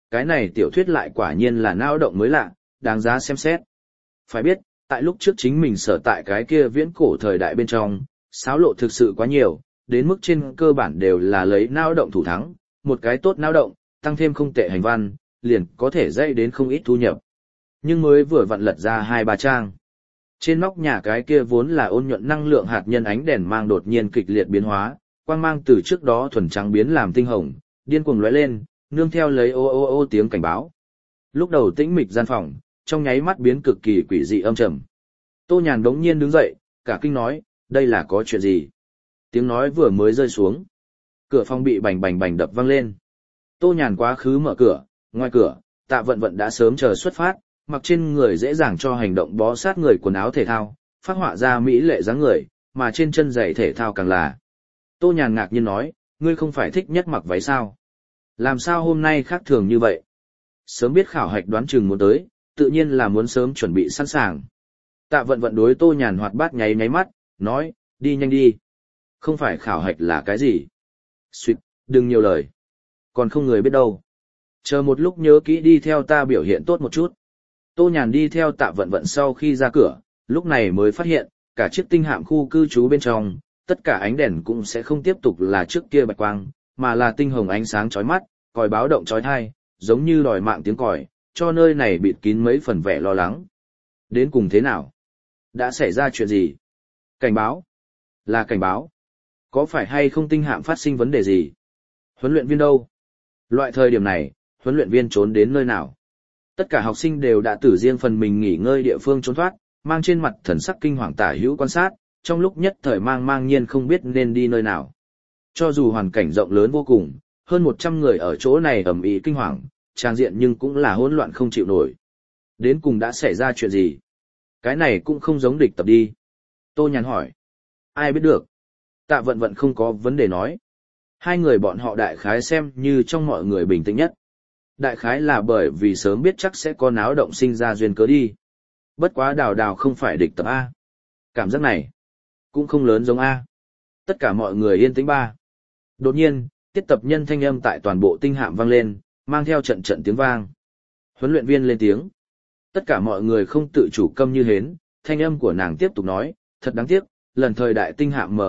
[SPEAKER 1] cái này tiểu thuyết lại quả nhiên là não động mới lạ, đáng giá xem xét. Phải biết, tại lúc trước chính mình sở tại cái kia viễn cổ thời đại bên trong, xáo lộ thực sự quá nhiều, đến mức trên cơ bản đều là lấy não động thủ thắng, một cái tốt não động, tăng thêm không tệ hành văn, liền có thể dây đến không ít thu nhập. Nhưng mới vừa vặn lật ra 2-3 trang. Trên nóc nhà cái kia vốn là ôn nhuận năng lượng hạt nhân ánh đèn mang đột nhiên kịch liệt biến hóa, quang mang từ trước đó thuần trắng biến làm tinh hồng, điên cuồng lóe lên, nương theo lấy ô ô ô tiếng cảnh báo. Lúc đầu tĩnh mịch gian phòng, trong nháy mắt biến cực kỳ quỷ dị âm trầm. Tô Nhàn đống nhiên đứng dậy, cả kinh nói, đây là có chuyện gì? Tiếng nói vừa mới rơi xuống. Cửa phòng bị bành bành bành đập vang lên. Tô Nhàn quá khứ mở cửa, ngoài cửa, Tạ Vận Vận đã sớm chờ xuất phát, mặc trên người dễ dàng cho hành động bó sát người quần áo thể thao, phát họa ra mỹ lệ dáng người, mà trên chân giày thể thao càng là. Tô Nhàn ngạc nhiên nói, ngươi không phải thích nhất mặc váy sao? Làm sao hôm nay khác thường như vậy? Sớm biết khảo hạch đoán chừng muốn tới, tự nhiên là muốn sớm chuẩn bị sẵn sàng. Tạ Vận Vận đối Tô Nhàn hoạt bát nháy nháy mắt, nói, đi nhanh đi. Không phải khảo hạch là cái gì? Xuyệt, đừng nhiều lời. Còn không người biết đâu. Chờ một lúc nhớ kỹ đi theo ta biểu hiện tốt một chút. Tô Nhàn đi theo Tạ Vận Vận sau khi ra cửa, lúc này mới phát hiện, cả chiếc tinh hạm khu cư trú bên trong, tất cả ánh đèn cũng sẽ không tiếp tục là trước kia bạch quang, mà là tinh hồng ánh sáng chói mắt, còi báo động chói tai, giống như đòi mạng tiếng còi, cho nơi này bịt kín mấy phần vẻ lo lắng. Đến cùng thế nào? Đã xảy ra chuyện gì? Cảnh báo? Là cảnh báo? Có phải hay không tinh hạm phát sinh vấn đề gì? Huấn luyện viên đâu? Loại thời điểm này, huấn luyện viên trốn đến nơi nào? Tất cả học sinh đều đã từ riêng phần mình nghỉ ngơi địa phương trốn thoát, mang trên mặt thần sắc kinh hoàng tả hữu quan sát, trong lúc nhất thời mang nhiên không biết nên đi nơi nào. Cho dù hoàn cảnh rộng lớn vô cùng, hơn 100 người ở chỗ này ầm ĩ kinh hoàng, trang diện nhưng cũng là hỗn loạn không chịu nổi. Đến cùng đã xảy ra chuyện gì? Cái này cũng không giống địch tập đi. Tô Nhàn hỏi. Ai biết được? Tạ Vận Vận không có vấn đề nói. Hai người bọn họ đại khái xem như trong mọi người bình tĩnh nhất. Đại khái là bởi vì sớm biết chắc sẽ có náo động sinh ra duyên cớ đi. Bất quá Đào Đào không phải địch tập A. Cảm giác này cũng không lớn giống A. Tất cả mọi người yên tĩnh ba. Đột nhiên, tiết tập nhân thanh âm tại toàn bộ tinh hạm vang lên, mang theo trận trận tiếng vang. Huấn luyện viên lên tiếng. Tất cả mọi người không tự chủ câm như hến, thanh âm của nàng tiếp tục nói, thật đáng tiếc, lần thời đại tinh hạm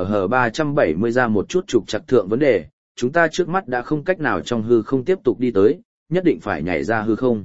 [SPEAKER 1] MH370 ra một chút trục trặc thượng vấn đề, chúng ta trước mắt đã không cách nào trong hư không tiếp tục đi tới, nhất định phải nhảy ra hư không.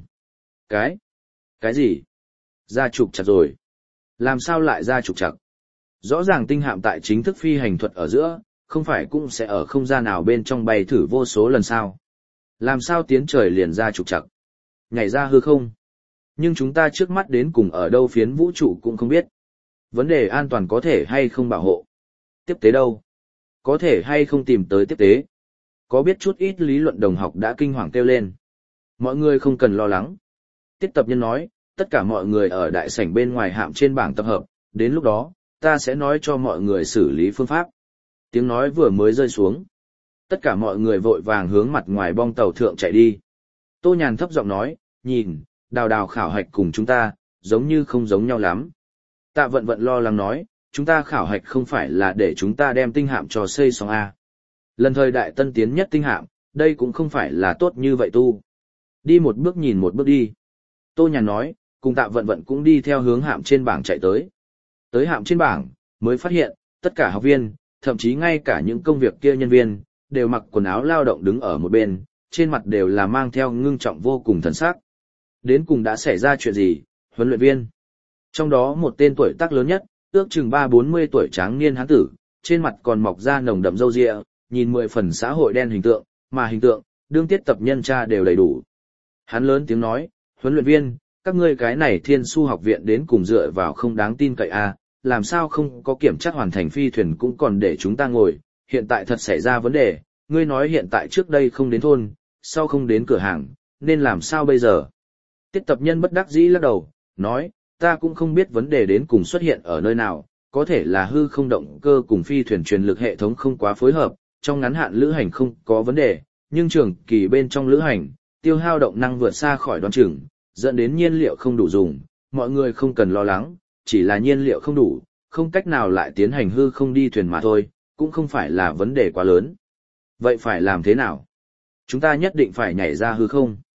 [SPEAKER 1] Cái gì? Ra trục trặc rồi. Làm sao lại ra trục trặc? Rõ ràng tinh hạm tại chính thức phi hành thuật ở giữa, không phải cũng sẽ ở không gian nào bên trong bay thử vô số lần sao? Làm sao tiến trời liền ra trục trặc? Nhảy ra hư không? Nhưng chúng ta trước mắt đến cùng ở đâu phiến vũ trụ cũng không biết. Vấn đề an toàn có thể hay không bảo hộ? Tiếp tế đâu? Có thể hay không tìm tới tiếp tế? Có biết chút ít lý luận đồng học đã kinh hoàng kêu lên. Mọi người không cần lo lắng. Tiết tập nhân nói, tất cả mọi người ở đại sảnh bên ngoài hạm trên bảng tập hợp, đến lúc đó, ta sẽ nói cho mọi người xử lý phương pháp. Tiếng nói vừa mới rơi xuống. Tất cả mọi người vội vàng hướng mặt ngoài bong tàu thượng chạy đi. Tô Nhàn thấp giọng nói, nhìn, Đào Đào khảo hạch cùng chúng ta, giống như không giống nhau lắm. Tạ Vận Vận lo lắng nói, chúng ta khảo hạch không phải là để chúng ta đem tinh hạm cho xây xong A. Lần thời đại tân tiến nhất tinh hạm, đây cũng không phải là tốt như vậy tu. Đi một bước nhìn một bước đi. Tô Nhàn nói, cùng Tạ Vận Vận cũng đi theo hướng hạm trên bảng chạy tới. Tới hạm trên bảng, mới phát hiện, tất cả học viên, thậm chí ngay cả những công việc kia nhân viên, đều mặc quần áo lao động đứng ở một bên, trên mặt đều là mang theo ngưng trọng vô cùng thần sắc. Đến cùng đã xảy ra chuyện gì, huấn luyện viên? Trong đó một tên tuổi tác lớn nhất, ước chừng 30-40 tuổi tráng niên hán tử, trên mặt còn mọc ra nồng đậm râu ria, nhìn 10 phần xã hội đen hình tượng, mà hình tượng, đương tiết tập nhân tra đều đầy đủ. Hắn lớn tiếng nói, huấn luyện viên, các ngươi cái này Thiên Su học viện đến cùng dựa vào không đáng tin cậy a, làm sao không có kiểm tra hoàn thành phi thuyền cũng còn để chúng ta ngồi, hiện tại thật xảy ra vấn đề, ngươi nói hiện tại trước đây không đến thôn, sau không đến cửa hàng, nên làm sao bây giờ? Tiết tập nhân bất đắc dĩ lắc đầu, nói, ta cũng không biết vấn đề đến cùng xuất hiện ở nơi nào, có thể là hư không động cơ cùng phi thuyền truyền lực hệ thống không quá phối hợp, trong ngắn hạn lữ hành không có vấn đề, nhưng trường kỳ bên trong lữ hành, tiêu hao động năng vượt xa khỏi đoán chừng, dẫn đến nhiên liệu không đủ dùng, mọi người không cần lo lắng, chỉ là nhiên liệu không đủ, không cách nào lại tiến hành hư không đi thuyền mà thôi, cũng không phải là vấn đề quá lớn. Vậy phải làm thế nào? Chúng ta nhất định phải nhảy ra hư không.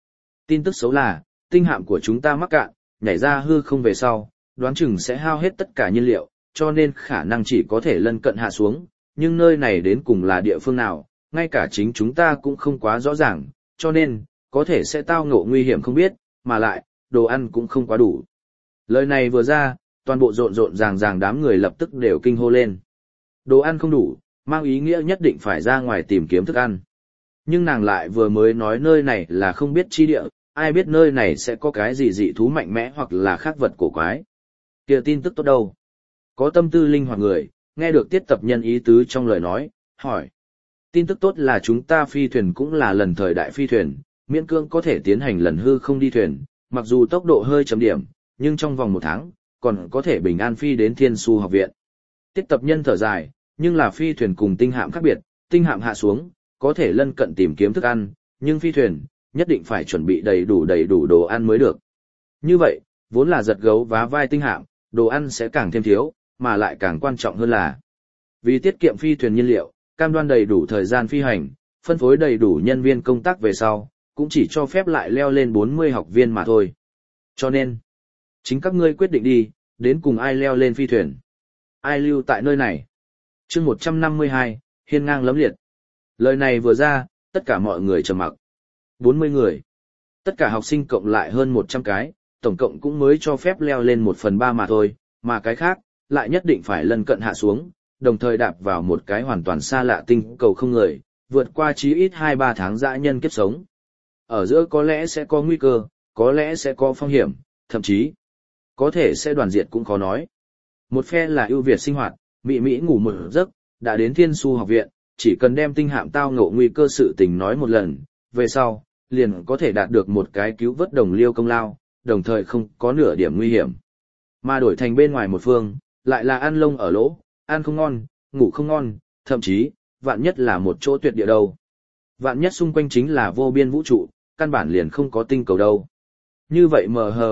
[SPEAKER 1] Tin tức xấu là, tinh hạm của chúng ta mắc cạn, nhảy ra hư không về sau, đoán chừng sẽ hao hết tất cả nhiên liệu, cho nên khả năng chỉ có thể lân cận hạ xuống, nhưng nơi này đến cùng là địa phương nào, ngay cả chính chúng ta cũng không quá rõ ràng, cho nên, có thể sẽ tao ngộ nguy hiểm không biết, mà lại, đồ ăn cũng không quá đủ. Lời này vừa ra, toàn bộ rộn rộn ràng ràng đám người lập tức đều kinh hô lên. Đồ ăn không đủ, mang ý nghĩa nhất định phải ra ngoài tìm kiếm thức ăn. Nhưng nàng lại vừa mới nói nơi này là không biết chi địa, ai biết nơi này sẽ có cái gì dị thú mạnh mẽ hoặc là khác vật cổ quái. Kia tin tức tốt đâu? Có tâm tư linh hoạt người, nghe được tiết tập nhân ý tứ trong lời nói, hỏi. Tin tức tốt là chúng ta phi thuyền cũng là lần thời đại phi thuyền, miễn cưỡng có thể tiến hành lần hư không đi thuyền, mặc dù tốc độ hơi chậm điểm, nhưng trong vòng 1 tháng, còn có thể bình an phi đến Thiên Su học viện. Tiết tập nhân thở dài, nhưng là phi thuyền cùng tinh hạm khác biệt, tinh hạm hạ xuống, có thể lân cận tìm kiếm thức ăn, nhưng phi thuyền, nhất định phải chuẩn bị đầy đủ đồ ăn mới được. Như vậy, vốn là giật gấu vá vai tinh hạm, đồ ăn sẽ càng thêm thiếu, mà lại càng quan trọng hơn là vì tiết kiệm phi thuyền nhiên liệu, cam đoan đầy đủ thời gian phi hành, phân phối đầy đủ nhân viên công tác về sau, cũng chỉ cho phép lại leo lên 40 học viên mà thôi. Cho nên, chính các ngươi quyết định đi, đến cùng ai leo lên phi thuyền, ai lưu tại nơi này. Chương 152, hiên ngang lấm liệt. Lời này vừa ra, tất cả mọi người trầm mặc. 40 người. Tất cả học sinh cộng lại hơn 100 cái, tổng cộng cũng mới cho phép leo lên 1/3 mà thôi, mà cái khác, lại nhất định phải lân cận hạ xuống, đồng thời đạp vào một cái hoàn toàn xa lạ tinh cầu không người, vượt qua chí ít 2-3 tháng dã nhân kiếp sống. Ở giữa có lẽ sẽ có nguy cơ, có lẽ sẽ có phong hiểm, thậm chí, có thể sẽ đoàn diệt cũng khó nói. Một phe là ưu việt sinh hoạt, mỹ ngủ một giấc, đã đến Thiên Su học viện, chỉ cần đem tinh hạm tao ngộ nguy cơ sự tình nói một lần, về sau, liền có thể đạt được một cái cứu vớt đồng liêu công lao, đồng thời không có nửa điểm nguy hiểm. Mà đổi thành bên ngoài một phương, lại là ăn lông ở lỗ, ăn không ngon, ngủ không ngon, thậm chí, vạn nhất là một chỗ tuyệt địa đâu. Vạn nhất xung quanh chính là vô biên vũ trụ, căn bản liền không có tinh cầu đâu. Như vậy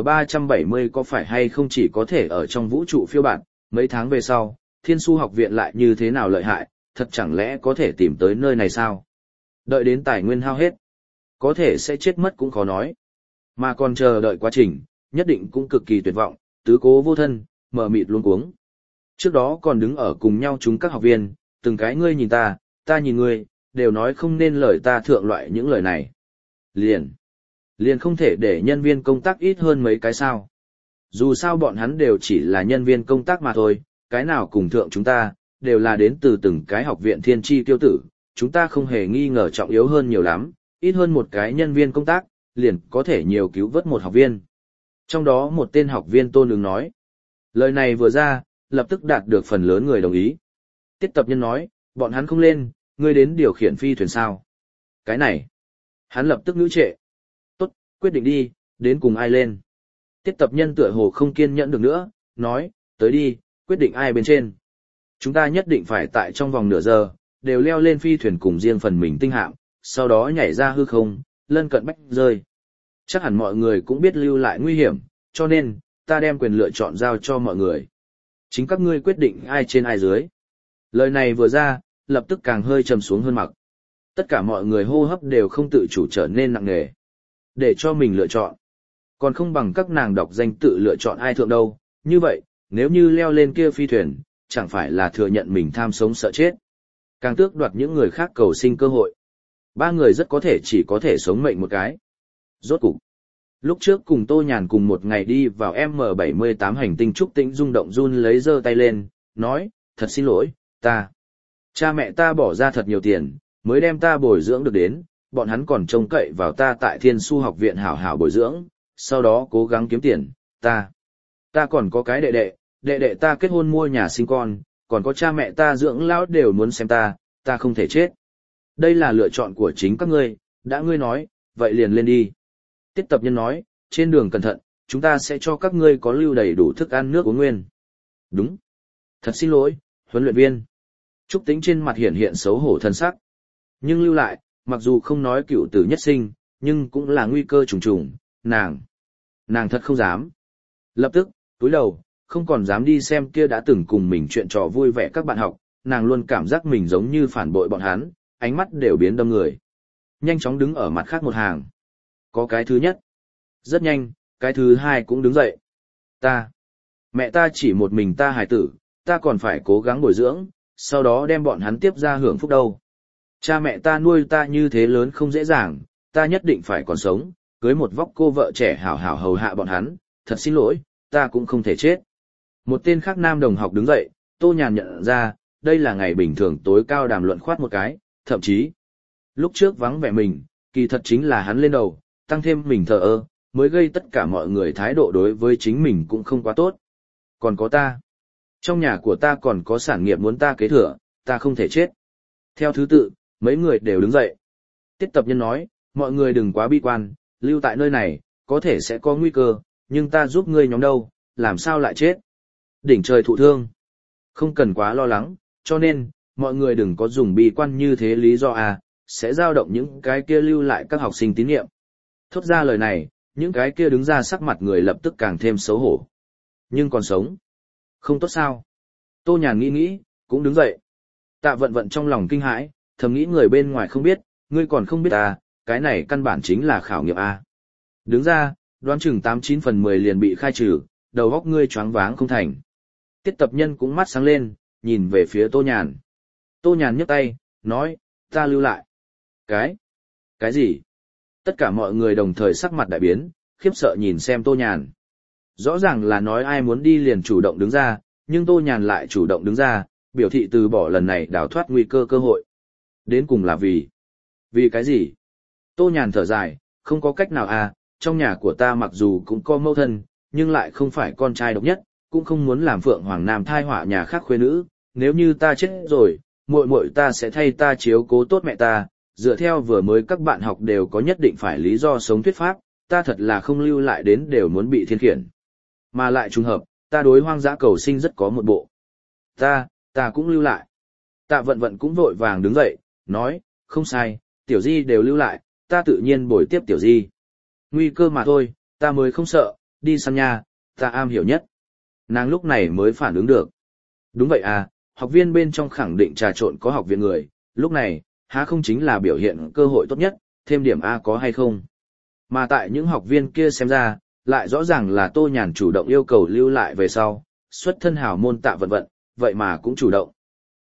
[SPEAKER 1] MH370 có phải hay không chỉ có thể ở trong vũ trụ phiêu bạt, mấy tháng về sau, Thiên Su học viện lại như thế nào lợi hại, thật chẳng lẽ có thể tìm tới nơi này sao? Đợi đến tài nguyên hao hết, có thể sẽ chết mất cũng khó nói. Mà còn chờ đợi quá trình, nhất định cũng cực kỳ tuyệt vọng, tứ cố vô thân, mờ mịt luống cuống. Trước đó còn đứng ở cùng nhau chúng các học viên, từng cái ngươi nhìn ta nhìn ngươi, đều nói không nên lời ta thượng loại những lời này. Liền không thể để nhân viên công tác ít hơn mấy cái sao. Dù sao bọn hắn đều chỉ là nhân viên công tác mà thôi, cái nào cùng thượng chúng ta, đều là đến từ từng cái học viện thiên tri tiêu tử, chúng ta không hề nghi ngờ trọng yếu hơn nhiều lắm, ít hơn một cái nhân viên công tác, liền có thể nhiều cứu vớt một học viên. Trong đó một tên học viên tôn ứng nói. Lời này vừa ra, lập tức đạt được phần lớn người đồng ý. Tiết tập nhân nói, bọn hắn không lên, ngươi đến điều khiển phi thuyền sao. Cái này, hắn lập tức ngữ trệ. Tốt, quyết định đi, đến cùng ai lên. Tiết tập nhân tựa hồ không kiên nhẫn được nữa, nói, tới đi, quyết định ai bên trên. Chúng ta nhất định phải tại trong vòng nửa giờ, đều leo lên phi thuyền cùng riêng phần mình tinh hạm, sau đó nhảy ra hư không, lân cận bách rơi. Chắc hẳn mọi người cũng biết lưu lại nguy hiểm, cho nên, ta đem quyền lựa chọn giao cho mọi người. Chính các ngươi quyết định ai trên ai dưới. Lời này vừa ra, lập tức càng hơi trầm xuống hơn mặc. Tất cả mọi người hô hấp đều không tự chủ trở nên nặng nề. Để cho mình lựa chọn. Còn không bằng các nàng đọc danh tự lựa chọn ai thượng đâu. Như vậy, nếu như leo lên kia phi thuyền, chẳng phải là thừa nhận mình tham sống sợ chết. Càng tước đoạt những người khác cầu sinh cơ hội. 3 người rất có thể chỉ có thể sống mệnh một cái. Rốt cục. Lúc trước cùng Tô Nhàn cùng một ngày đi vào M78 hành tinh Trúc Tĩnh rung động run lấy giơ tay lên, nói, thật xin lỗi, cha mẹ ta bỏ ra thật nhiều tiền, mới đem ta bồi dưỡng được đến, bọn hắn còn trông cậy vào ta tại Thiên Su học viện hảo hảo bồi dưỡng, sau đó cố gắng kiếm tiền, ta còn có cái đệ đệ ta kết hôn mua nhà sinh con, còn có cha mẹ ta dưỡng lão đều muốn xem ta không thể chết. Đây là lựa chọn của chính các ngươi, đã ngươi nói, vậy liền lên đi. Tiết tập nhân nói, trên đường cẩn thận, chúng ta sẽ cho các ngươi có lưu đầy đủ thức ăn nước uống nguyên. Đúng. Thật xin lỗi, huấn luyện viên. Trúc Tĩnh trên mặt hiện xấu hổ thân sắc. Nhưng lưu lại, mặc dù không nói cựu tử nhất sinh, nhưng cũng là nguy cơ trùng trùng, nàng thật không dám. Lập tức, túi đầu, không còn dám đi xem kia đã từng cùng mình chuyện trò vui vẻ các bạn học, nàng luôn cảm giác mình giống như phản bội bọn hắn, ánh mắt đều biến đâm người. Nhanh chóng đứng ở mặt khác một hàng. Có cái thứ nhất. Rất nhanh, cái thứ hai cũng đứng dậy. Mẹ ta chỉ một mình ta hài tử, ta còn phải cố gắng bồi dưỡng, sau đó đem bọn hắn tiếp ra hưởng phúc đâu. Cha mẹ ta nuôi ta như thế lớn không dễ dàng, ta nhất định phải còn sống, cưới một vóc cô vợ trẻ hảo hảo hầu hạ bọn hắn, thật xin lỗi, ta cũng không thể chết. Một tên khác nam đồng học đứng dậy, Tô Nhàn nhận ra, đây là ngày bình thường tối cao đàm luận khoát một cái, thậm chí, lúc trước vắng vẻ mình, kỳ thật chính là hắn lên đầu, tăng thêm mình thờ ơ, mới gây tất cả mọi người thái độ đối với chính mình cũng không quá tốt. Còn có ta. Trong nhà của ta còn có sản nghiệp muốn ta kế thừa, ta không thể chết. Theo thứ tự, mấy người đều đứng dậy. Tiết Tập Nhân nói, mọi người đừng quá bi quan, lưu tại nơi này, có thể sẽ có nguy cơ, nhưng ta giúp ngươi nhóm đâu, làm sao lại chết. Đỉnh trời thụ thương. Không cần quá lo lắng, cho nên, mọi người đừng có dùng bi quan như thế lý do sẽ dao động những cái kia lưu lại các học sinh tín nhiệm. Thốt ra lời này, những cái kia đứng ra sắc mặt người lập tức càng thêm xấu hổ. Nhưng còn sống. Không tốt sao? Tô Nhàn nghĩ, cũng đứng dậy. Tạ Vận Vận trong lòng kinh hãi, thầm nghĩ người bên ngoài không biết, ngươi còn không biết cái này căn bản chính là khảo nghiệm Đứng ra, đoán chừng 89 phần 10 liền bị khai trừ, đầu óc ngươi choáng váng không thành. Tiết Tập Nhân cũng mắt sáng lên, nhìn về phía Tô Nhàn. Tô Nhàn nhấc tay, nói, ta lưu lại. Cái gì? Tất cả mọi người đồng thời sắc mặt đại biến, khiếp sợ nhìn xem Tô Nhàn. Rõ ràng là nói ai muốn đi liền chủ động đứng ra, nhưng Tô Nhàn lại chủ động đứng ra, biểu thị từ bỏ lần này đào thoát nguy cơ hội. Đến cùng là vì cái gì? Tô Nhàn thở dài, không có cách nào trong nhà của ta mặc dù cũng có mẫu thân, nhưng lại không phải con trai độc nhất, cũng không muốn làm Phượng Hoàng Nam thai họa nhà khác khuê nữ, nếu như ta chết rồi, muội muội ta sẽ thay ta chiếu cố tốt mẹ ta, dựa theo vừa mới các bạn học đều có nhất định phải lý do sống thuyết pháp, ta thật là không lưu lại đến đều muốn bị thiên khiển. Mà lại trùng hợp, ta đối hoang dã cầu sinh rất có một bộ. Ta cũng lưu lại. Tạ Vận Vận cũng vội vàng đứng dậy, nói, không sai, Tiểu Di đều lưu lại, ta tự nhiên bồi tiếp Tiểu Di. Nguy cơ mà thôi, ta mới không sợ, đi săn nha, ta am hiểu nhất. Nàng lúc này mới phản ứng được. Đúng vậy học viên bên trong khẳng định trà trộn có học viện người, lúc này, há không chính là biểu hiện cơ hội tốt nhất, thêm điểm A có hay không. Mà tại những học viên kia xem ra, lại rõ ràng là Tô Nhàn chủ động yêu cầu lưu lại về sau, xuất thân hào môn Tạ Vận Vận, vậy mà cũng chủ động.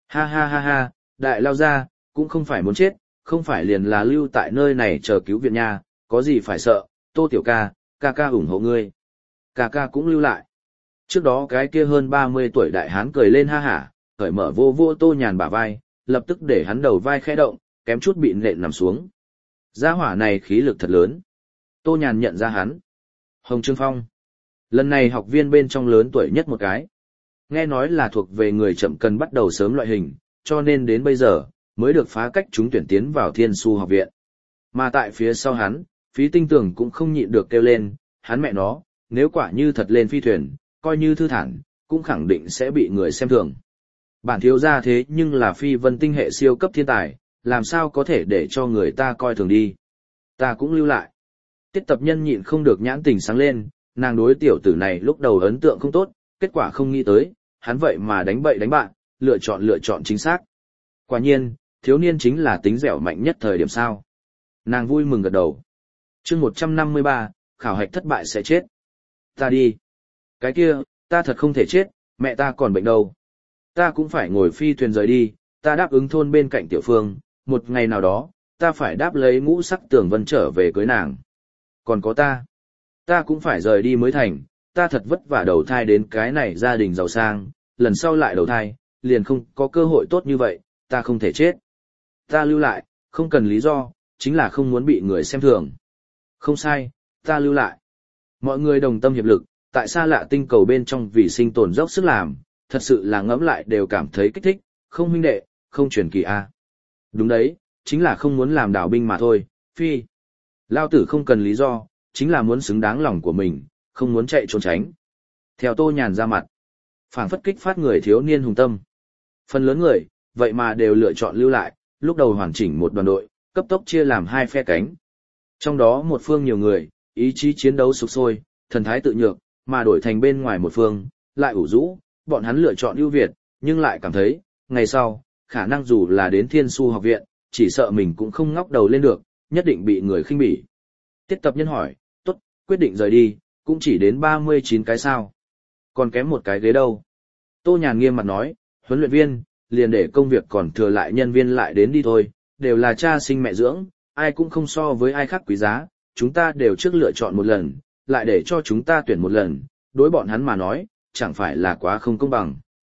[SPEAKER 1] Ha, đại lao ra, cũng không phải muốn chết, không phải liền là lưu tại nơi này chờ cứu viện nha, có gì phải sợ, Tô tiểu ca ủng hộ ngươi. Ca cũng lưu lại. Trước đó cái kia hơn 30 tuổi đại hán cười lên ha hả, cởi mở vô Tô Nhàn bả vai, lập tức để hắn đầu vai khẽ động, kém chút bị nện nằm xuống. Gia hỏa này khí lực thật lớn. Tô Nhàn nhận ra hắn. Hồng Trương Phong. Lần này học viên bên trong lớn tuổi nhất một cái. Nghe nói là thuộc về người chậm cần bắt đầu sớm loại hình, cho nên đến bây giờ, mới được phá cách chúng tuyển tiến vào Thiên Su học viện. Mà tại phía sau hắn, Phí Tinh Tường cũng không nhịn được kêu lên, hắn mẹ nó, nếu quả như thật lên phi thuyền, coi như thư thản, cũng khẳng định sẽ bị người xem thường. Bản thiếu gia thế nhưng là phi vân tinh hệ siêu cấp thiên tài, làm sao có thể để cho người ta coi thường đi. Ta cũng lưu lại. Tiết Tập Nhân nhịn không được nhãn tình sáng lên, nàng đối tiểu tử này lúc đầu ấn tượng không tốt, kết quả không nghĩ tới, hắn vậy mà đánh bậy đánh bạn, lựa chọn chính xác. Quả nhiên, thiếu niên chính là tính dẻo mạnh nhất thời điểm sao. Nàng vui mừng gật đầu. Chương 153, khảo hạch thất bại sẽ chết. Ta đi. Cái kia, ta thật không thể chết, mẹ ta còn bệnh đâu. Ta cũng phải ngồi phi thuyền rời đi, ta đáp ứng thôn bên cạnh Tiểu Phương, một ngày nào đó, ta phải đáp lấy ngũ sắc Tưởng Vân trở về cưới nàng. Còn có ta cũng phải rời đi mới thành, ta thật vất vả đầu thai đến cái này gia đình giàu sang, lần sau lại đầu thai, liền không có cơ hội tốt như vậy, ta không thể chết. Ta lưu lại, không cần lý do, chính là không muốn bị người xem thường. Không sai, ta lưu lại. Mọi người đồng tâm hiệp lực, tại xa lạ tinh cầu bên trong vì sinh tồn dốc sức làm, thật sự là ngẫm lại đều cảm thấy kích thích, không huynh đệ, không truyền kỳ a. Đúng đấy, chính là không muốn làm đảo binh mà thôi, phi. Lao tử không cần lý do, chính là muốn xứng đáng lòng của mình, không muốn chạy trốn tránh. Theo Tô Nhàn ra mặt, phảng phất kích phát người thiếu niên hùng tâm. Phần lớn người, vậy mà đều lựa chọn lưu lại, lúc đầu hoàn chỉnh một đoàn đội, cấp tốc chia làm hai phe cánh. Trong đó một phương nhiều người, ý chí chiến đấu sục sôi, thần thái tự nhược, mà đổi thành bên ngoài một phương, lại ủ rũ, bọn hắn lựa chọn ưu việt, nhưng lại cảm thấy, ngày sau, khả năng dù là đến Thiên Su học viện, chỉ sợ mình cũng không ngóc đầu lên được, nhất định bị người khinh bỉ. Tiết Tập Nhân hỏi, tốt, quyết định rời đi, cũng chỉ đến 39 cái sao. Còn kém một cái ghế đâu. Tô Nhàn nghiêm mặt nói, huấn luyện viên, liền để công việc còn thừa lại nhân viên lại đến đi thôi, đều là cha sinh mẹ dưỡng, ai cũng không so với ai khác quý giá, chúng ta đều trước lựa chọn một lần, lại để cho chúng ta tuyển một lần, đối bọn hắn mà nói, chẳng phải là quá không công bằng.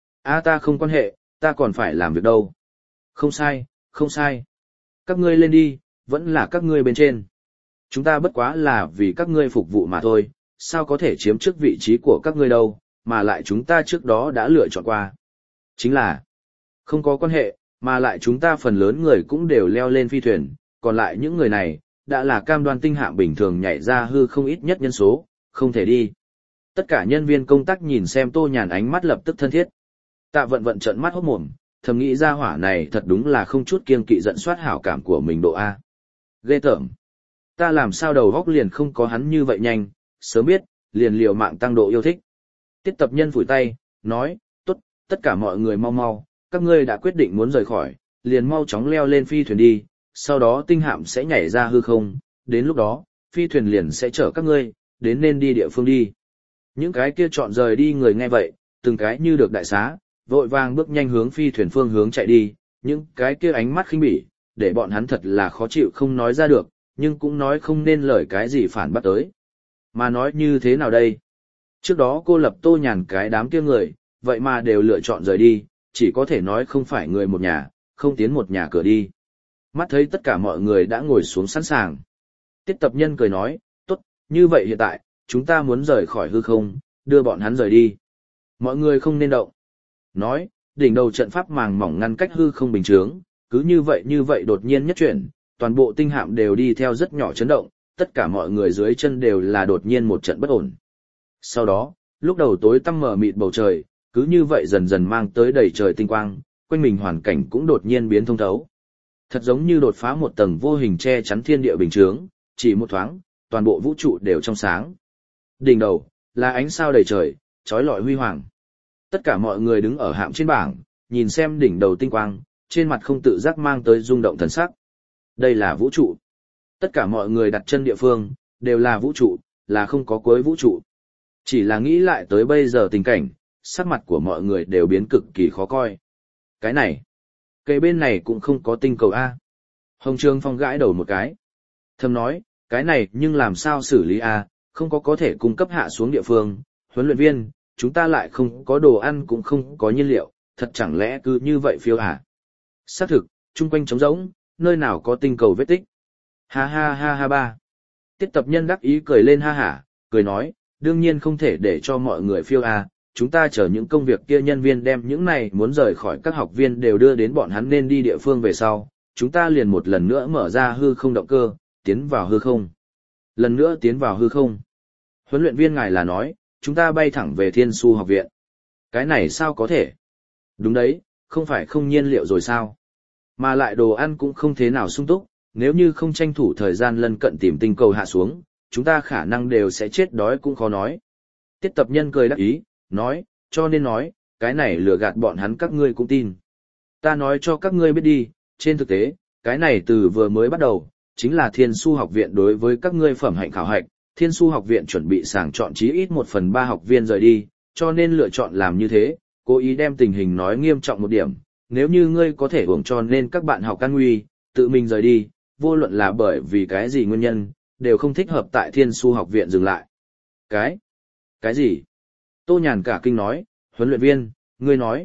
[SPEAKER 1] Ta không quan hệ, ta còn phải làm việc đâu. Không sai, không sai. Các ngươi lên đi, vẫn là các ngươi bên trên. Chúng ta bất quá là vì các ngươi phục vụ mà thôi, sao có thể chiếm trước vị trí của các ngươi đâu, mà lại chúng ta trước đó đã lựa chọn qua. Chính là, không có quan hệ, mà lại chúng ta phần lớn người cũng đều leo lên phi thuyền, còn lại những người này, đã là cam đoan tinh hạm bình thường nhảy ra hư không ít nhất nhân số, không thể đi. Tất cả nhân viên công tác nhìn xem Tô Nhàn ánh mắt lập tức thân thiết. Tạ Vận Vận trợn mắt hốt mồm, thầm nghĩ ra hỏa này thật đúng là không chút kiêng kỵ giận soát hảo cảm của mình độ A. Ghê tởm. Ta làm sao đầu góc liền không có hắn như vậy nhanh, sớm biết, liền liều mạng tăng độ yêu thích. Tiết Tập Nhân phủi tay, nói, tốt, tất cả mọi người mau mau, các ngươi đã quyết định muốn rời khỏi, liền mau chóng leo lên phi thuyền đi, sau đó tinh hạm sẽ nhảy ra hư không, đến lúc đó, phi thuyền liền sẽ chở các ngươi, đến nên đi địa phương đi. Những cái kia chọn rời đi người nghe vậy, từng cái như được đại xá, vội vàng bước nhanh hướng phi thuyền phương hướng chạy đi, những cái kia ánh mắt khinh bỉ, để bọn hắn thật là khó chịu không nói ra được, nhưng cũng nói không nên lời cái gì phản bác tới. Mà nói như thế nào đây? Trước đó cô lập Tô Nhàn cái đám kia người, vậy mà đều lựa chọn rời đi, chỉ có thể nói không phải người một nhà, không tiến một nhà cửa đi. Mắt thấy tất cả mọi người đã ngồi xuống sẵn sàng. Tiết Tập Nhân cười nói, tốt, như vậy hiện tại, chúng ta muốn rời khỏi hư không, đưa bọn hắn rời đi. Mọi người không nên động. Nói, đỉnh đầu trận pháp màng mỏng ngăn cách hư không bình chướng, cứ như vậy đột nhiên nhất chuyển, toàn bộ tinh hạm đều đi theo rất nhỏ chấn động, tất cả mọi người dưới chân đều là đột nhiên một trận bất ổn. Sau đó, lúc đầu tối tăm mờ mịt bầu trời, cứ như vậy dần dần mang tới đầy trời tinh quang, quanh mình hoàn cảnh cũng đột nhiên biến thông thấu. Thật giống như đột phá một tầng vô hình che chắn thiên địa bình chướng, chỉ một thoáng, toàn bộ vũ trụ đều trong sáng. Đỉnh đầu, là ánh sao đầy trời, chói lọi huy hoàng. Tất cả mọi người đứng ở hạm trên bảng, nhìn xem đỉnh đầu tinh quang, trên mặt không tự giác mang tới rung động thần sắc. Đây là vũ trụ. Tất cả mọi người đặt chân địa phương, đều là vũ trụ, là không có cuối vũ trụ. Chỉ là nghĩ lại tới bây giờ tình cảnh, sắc mặt của mọi người đều biến cực kỳ khó coi. Cái này, cây bên này cũng không có tinh cầu A. Hồng Trương Phong gãi đầu một cái. Thầm nói, cái này nhưng làm sao xử lý A, không có thể cung cấp hạ xuống địa phương, huấn luyện viên, chúng ta lại không có đồ ăn cũng không có nhiên liệu, thật chẳng lẽ cứ như vậy phiêu hả? Xác thực, chung quanh trống rỗng, nơi nào có tinh cầu vết tích. Ha ha ha ha ba. Tiết Tập Nhân đắc ý cười lên ha hả, cười nói, đương nhiên không thể để cho mọi người phiêu à, chúng ta chờ những công việc kia nhân viên đem những này muốn rời khỏi các học viên đều đưa đến bọn hắn nên đi địa phương về sau, chúng ta liền một lần nữa mở ra hư không động cơ, tiến vào hư không. Lần nữa tiến vào hư không. Huấn luyện viên ngài là nói, chúng ta bay thẳng về Thiên Su học viện. Cái này sao có thể? Đúng đấy, không phải không nhiên liệu rồi sao? Mà lại đồ ăn cũng không thế nào sung túc, nếu như không tranh thủ thời gian lân cận tìm tinh cầu hạ xuống, chúng ta khả năng đều sẽ chết đói cũng khó nói. Tiết Tập Nhân cười đắc ý, nói, cho nên nói, cái này lừa gạt bọn hắn các ngươi cũng tin. Ta nói cho các ngươi biết đi, trên thực tế, cái này từ vừa mới bắt đầu, chính là Thiên Su học viện đối với các ngươi phẩm hạnh khảo hạch, Thiên Su học viện chuẩn bị sàng chọn chí ít 1/3 học viên rời đi, cho nên lựa chọn làm như thế, cố ý đem tình hình nói nghiêm trọng một điểm, nếu như ngươi có thể hưởng cho nên các bạn học an nguy, tự mình rời đi, vô luận là bởi vì cái gì nguyên nhân, đều không thích hợp tại Thiên Su học viện dừng lại. Cái gì? Tô Nhàn cả kinh nói, huấn luyện viên, ngươi nói.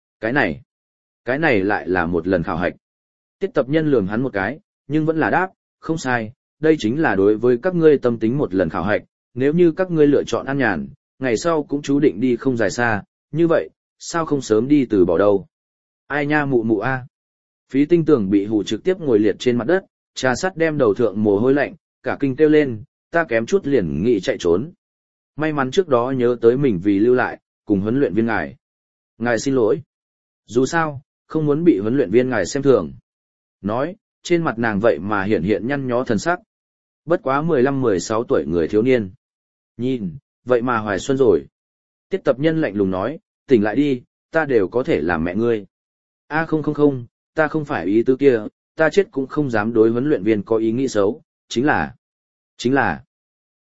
[SPEAKER 1] Cái này lại là một lần khảo hạch. Tiết Tập Nhân lườm hắn một cái, nhưng vẫn là đáp, không sai, đây chính là đối với các ngươi tâm tính một lần khảo hạch, nếu như các ngươi lựa chọn an nhàn, ngày sau cũng chú định đi không dài xa, như vậy, sao không sớm đi từ bỏ đâu. Ai nha mụ mụ a. Phí Tinh Tường bị hù trực tiếp ngồi liệt trên mặt đất, trà sắt đem đầu thượng mồ hôi lạnh, cả kinh kêu lên, ta kém chút liền nghĩ chạy trốn. May mắn trước đó nhớ tới mình vì lưu lại, cùng huấn luyện viên ngài. Ngài xin lỗi. Dù sao, không muốn bị huấn luyện viên ngài xem thường. Nói, trên mặt nàng vậy mà hiện nhăn nhó thần sắc. Bất quá 15-16 tuổi người thiếu niên. Nhìn, vậy mà hoài xuân rồi. Tiết Tập Nhân lạnh lùng nói, tỉnh lại đi, ta đều có thể làm mẹ ngươi. A không, ta không phải ý tứ kia, ta chết cũng không dám đối huấn luyện viên có ý nghĩ xấu, chính là.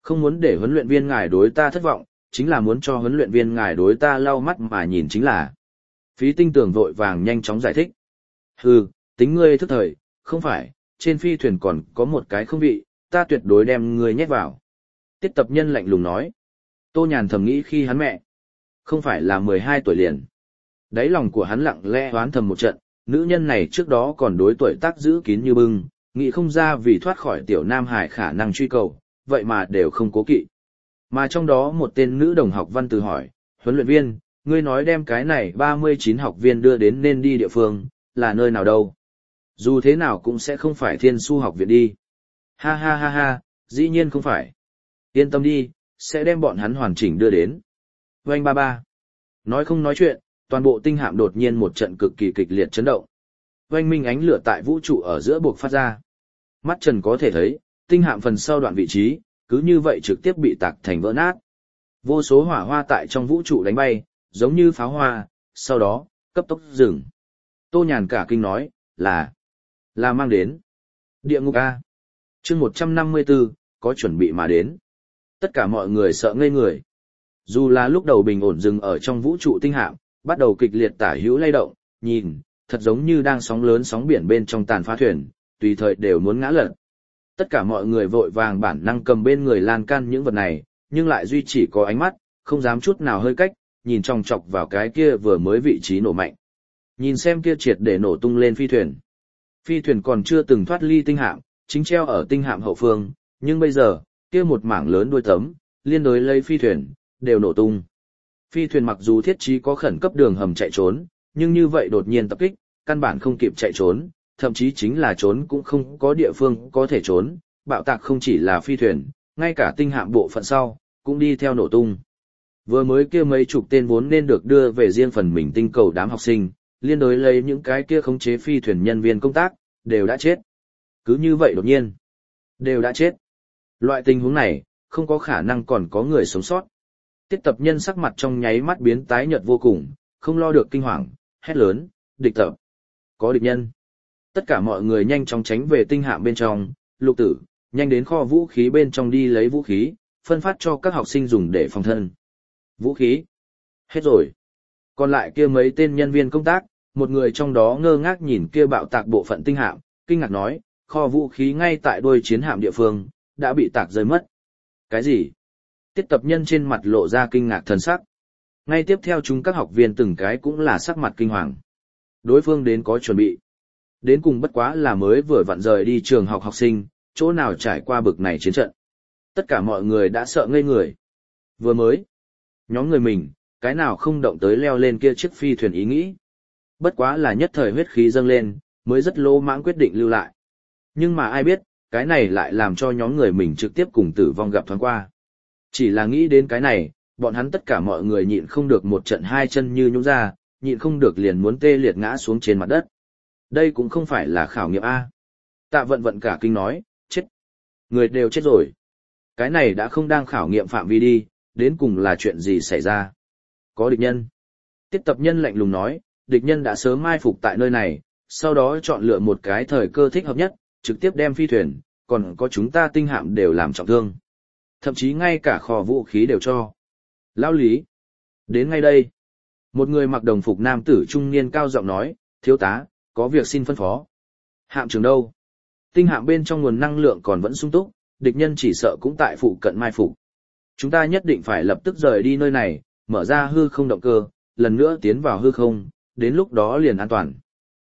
[SPEAKER 1] Không muốn để huấn luyện viên ngài đối ta thất vọng, chính là muốn cho huấn luyện viên ngài đối ta lau mắt mà nhìn chính là. Phí Tinh Tường vội vàng nhanh chóng giải thích. Hừ, tính ngươi thức thời, không phải, trên phi thuyền còn có một cái không vị, ta tuyệt đối đem ngươi nhét vào. Tiết Tập Nhân lạnh lùng nói. Tô Nhàn thầm nghĩ khi hắn mẹ, không phải là 12 tuổi liền. Đáy lòng của hắn lặng lẽ oán thầm một trận, nữ nhân này trước đó còn đối tuổi tác giữ kín như bưng, nghĩ không ra vì thoát khỏi tiểu Nam Hải khả năng truy cầu, vậy mà đều không cố kỵ. Mà trong đó một tên nữ đồng học văn từ hỏi, huấn luyện viên, ngươi nói đem cái này 39 học viên đưa đến nên đi địa phương, là nơi nào đâu? Dù thế nào cũng sẽ không phải Thiên Su học viện đi. Ha ha ha ha, dĩ nhiên không phải. Yên tâm đi, sẽ đem bọn hắn hoàn chỉnh đưa đến. Oanh ba ba. Nói không nói chuyện, toàn bộ tinh hạm đột nhiên một trận cực kỳ kịch liệt chấn động. Oanh minh ánh lửa tại vũ trụ ở giữa buộc phát ra. Mắt Trần có thể thấy, tinh hạm phần sau đoạn vị trí, cứ như vậy trực tiếp bị tạc thành vỡ nát. Vô số hỏa hoa tại trong vũ trụ đánh bay, giống như pháo hoa, sau đó, cấp tốc dừng. Tô Nhàn cả kinh nói, là mang đến. Địa ngục A. chương 154, có chuẩn bị mà đến. Tất cả mọi người sợ ngây người. Dù là lúc đầu bình ổn dừng ở trong vũ trụ tinh hạm, bắt đầu kịch liệt tả hữu lay động, nhìn, thật giống như đang sóng lớn sóng biển bên trong tàn phá thuyền, tùy thời đều muốn ngã lật. Tất cả mọi người vội vàng bản năng cầm bên người lan can những vật này, nhưng lại duy chỉ có ánh mắt, không dám chút nào hơi cách, nhìn chòng chọc vào cái kia vừa mới vị trí nổ mạnh. Nhìn xem kia triệt để nổ tung lên phi thuyền. Phi thuyền còn chưa từng thoát ly tinh hạm, chính treo ở tinh hạm hậu phương, nhưng bây giờ, kia một mảng lớn đuôi tấm, liên đối lấy phi thuyền, đều nổ tung. Phi thuyền mặc dù thiết trí có khẩn cấp đường hầm chạy trốn, nhưng như vậy đột nhiên tập kích, căn bản không kịp chạy trốn, thậm chí chính là trốn cũng không có địa phương có thể trốn, bạo tạc không chỉ là phi thuyền, ngay cả tinh hạm bộ phận sau, cũng đi theo nổ tung. Vừa mới kia mấy chục tên vốn nên được đưa về riêng phần mình tinh cầu đám học sinh, liên đối lấy những cái kia khống chế phi thuyền nhân viên công tác, đều đã chết. Cứ như vậy đột nhiên, đều đã chết. Loại tình huống này, không có khả năng còn có người sống sót. Tiết Tập Nhân sắc mặt trong nháy mắt biến tái nhợt vô cùng, không lo được kinh hoàng, hét lớn, địch tập. Có địch nhân. Tất cả mọi người nhanh chóng tránh về tinh hạm bên trong, Lục Tử, nhanh đến kho vũ khí bên trong đi lấy vũ khí, phân phát cho các học sinh dùng để phòng thân. Vũ khí. Hết rồi. Còn lại kia mấy tên nhân viên công tác, một người trong đó ngơ ngác nhìn kia bạo tạc bộ phận tinh hạm, kinh ngạc nói, kho vũ khí ngay tại đuôi chiến hạm địa phương, đã bị tạc rơi mất. Cái gì? Tiết Tập Nhân trên mặt lộ ra kinh ngạc thần sắc. Ngay tiếp theo chúng các học viên từng cái cũng là sắc mặt kinh hoàng. Đối phương đến có chuẩn bị. Đến cùng bất quá là mới vừa vặn rời đi trường học học sinh, chỗ nào trải qua bực này chiến trận. Tất cả mọi người đã sợ ngây người. Vừa mới, nhóm người mình, cái nào không động tới leo lên kia chiếc phi thuyền ý nghĩ. Bất quá là nhất thời huyết khí dâng lên, mới rất lô mãng quyết định lưu lại. Nhưng mà ai biết, cái này lại làm cho nhóm người mình trực tiếp cùng tử vong gặp thoáng qua. Chỉ là nghĩ đến cái này, bọn hắn tất cả mọi người nhịn không được một trận hai chân như nhũn ra, nhịn không được liền muốn tê liệt ngã xuống trên mặt đất. Đây cũng không phải là khảo nghiệm A. Tạ Vận Vận cả kinh nói, chết. Người đều chết rồi. Cái này đã không đang khảo nghiệm phạm vi đi, đến cùng là chuyện gì xảy ra. Có địch nhân. Tiết Tập Nhân lạnh lùng nói, địch nhân đã sớm mai phục tại nơi này, sau đó chọn lựa một cái thời cơ thích hợp nhất, trực tiếp đem phi thuyền, còn có chúng ta tinh hạm đều làm trọng thương. Thậm chí ngay cả kho vũ khí đều cho. Lão Lý. Đến ngay đây. Một người mặc đồng phục nam tử trung niên cao giọng nói, thiếu tá, có việc xin phân phó. Hạm trưởng đâu? Tinh hạm bên trong nguồn năng lượng còn vẫn sung túc, địch nhân chỉ sợ cũng tại phụ cận mai phục. Chúng ta nhất định phải lập tức rời đi nơi này, mở ra hư không động cơ, lần nữa tiến vào hư không, đến lúc đó liền an toàn.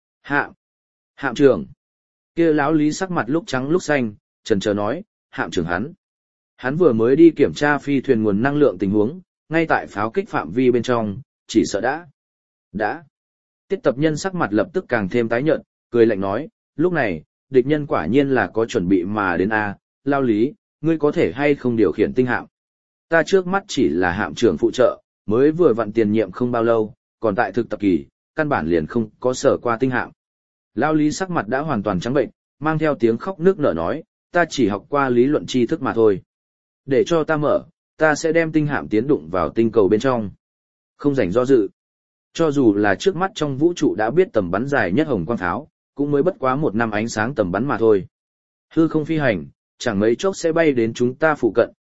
[SPEAKER 1] Hạm trưởng. Kia lão Lý sắc mặt lúc trắng lúc xanh, chần chờ nói, hạm trưởng hắn. Hắn vừa mới đi kiểm tra phi thuyền nguồn năng lượng tình huống, ngay tại pháo kích phạm vi bên trong, chỉ sợ đã. Tiết Tập Nhân sắc mặt lập tức càng thêm tái nhợt, cười lạnh nói, lúc này, địch nhân quả nhiên là có chuẩn bị mà đến a, Lao Lý, ngươi có thể hay không điều khiển tinh hạm? Ta trước mắt chỉ là hạm trưởng phụ trợ, mới vừa vặn tiền nhiệm không bao lâu, còn tại thực tập kỳ, căn bản liền không có sở qua tinh hạm. Lao Lý sắc mặt đã hoàn toàn trắng bệnh, mang theo tiếng khóc nước nở nói, ta chỉ học qua lý luận tri thức mà thôi. Để cho ta mở, ta sẽ đem tinh hạm tiến đụng vào tinh cầu bên trong. Không rảnh do dự. Cho dù là trước mắt trong vũ trụ đã biết tầm bắn dài nhất hồng quang pháo, cũng mới bất quá 1 năm ánh sáng tầm bắn mà thôi. Hư không phi hành, chẳng mấy chốc sẽ bay đến chúng ta phụ cận,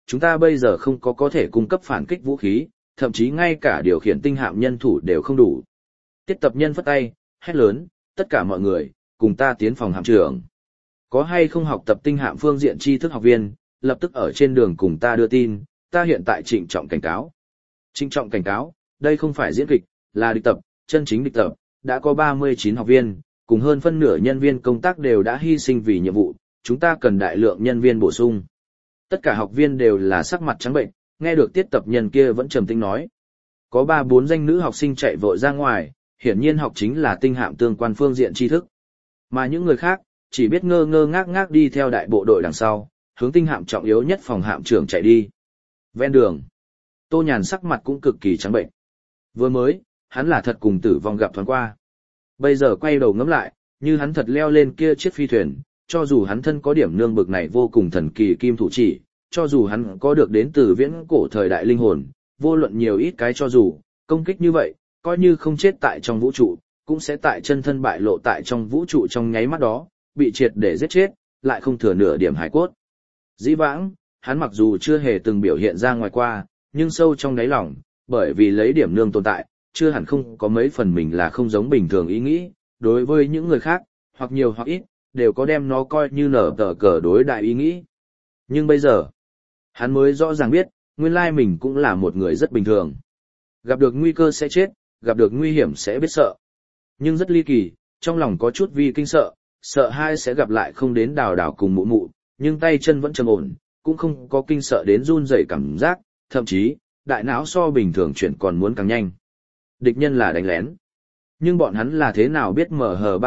[SPEAKER 1] chúng ta bây giờ không có thể cung cấp phản kích vũ khí, thậm chí ngay cả điều khiển tinh hạm nhân thủ đều không đủ. Tiết tập nhân phất tay, hét lớn, tất cả mọi người, cùng ta tiến phòng hạm trưởng. Có hay không học tập tinh hạm phương diện tri thức học viên, lập tức ở trên đường cùng ta đưa tin, ta hiện tại trịnh trọng cảnh cáo. Trịnh trọng cảnh cáo, đây không phải diễn kịch, là địch tập, chân chính địch tập, đã có 39 học viên, cùng hơn phân nửa nhân viên công tác đều đã hy sinh vì nhiệm vụ, chúng ta cần đại lượng nhân viên bổ sung. Tất cả học viên đều là sắc mặt trắng bệnh, nghe được tiết tập nhân kia vẫn trầm tĩnh nói. Có 3-4 danh nữ học sinh chạy vội ra ngoài, hiển nhiên học chính là tinh hạm tương quan phương diện tri thức. Mà những người khác, chỉ biết ngơ ngơ ngác ngác đi theo đại bộ đội đằng sau, hướng tinh hạm trọng yếu nhất phòng hạm trưởng chạy đi. Ven đường, Tô Nhàn sắc mặt cũng cực kỳ trắng bệnh. Vừa mới, hắn là thật cùng tử vong gặp thoáng qua. Bây giờ quay đầu ngẫm lại, như hắn thật leo lên kia chiếc phi thuyền, cho dù hắn thân có điểm nương bực này vô cùng thần kỳ kim thủ chỉ, cho dù hắn có được đến từ viễn cổ thời đại linh hồn, vô luận nhiều ít cái cho dù, công kích như vậy, coi như không chết tại trong vũ trụ, cũng sẽ tại chân thân bại lộ tại trong vũ trụ trong nháy mắt đó, bị triệt để giết chết, lại không thừa nửa điểm hải cốt. Dĩ vãng, hắn mặc dù chưa hề từng biểu hiện ra ngoài qua, nhưng sâu trong đáy lòng, bởi vì lấy điểm nương tồn tại, chưa hẳn không có mấy phần mình là không giống bình thường ý nghĩ, đối với những người khác, hoặc nhiều hoặc ít, đều có đem nó coi như nở tờ cờ đối đại ý nghĩ. Nhưng bây giờ, hắn mới rõ ràng biết, nguyên lai mình cũng là một người rất bình thường. Gặp được nguy cơ sẽ chết, gặp được nguy hiểm sẽ biết sợ. Nhưng rất ly kỳ, trong lòng có chút vi kinh sợ, sợ hai sẽ gặp lại không đến đào đào cùng mụ mụ, nhưng tay chân vẫn trầm ổn, cũng không có kinh sợ đến run rẩy cảm giác, thậm chí, đại não so bình thường chuyển còn muốn càng nhanh. Địch nhân là đánh lén. Nhưng bọn hắn là thế nào biết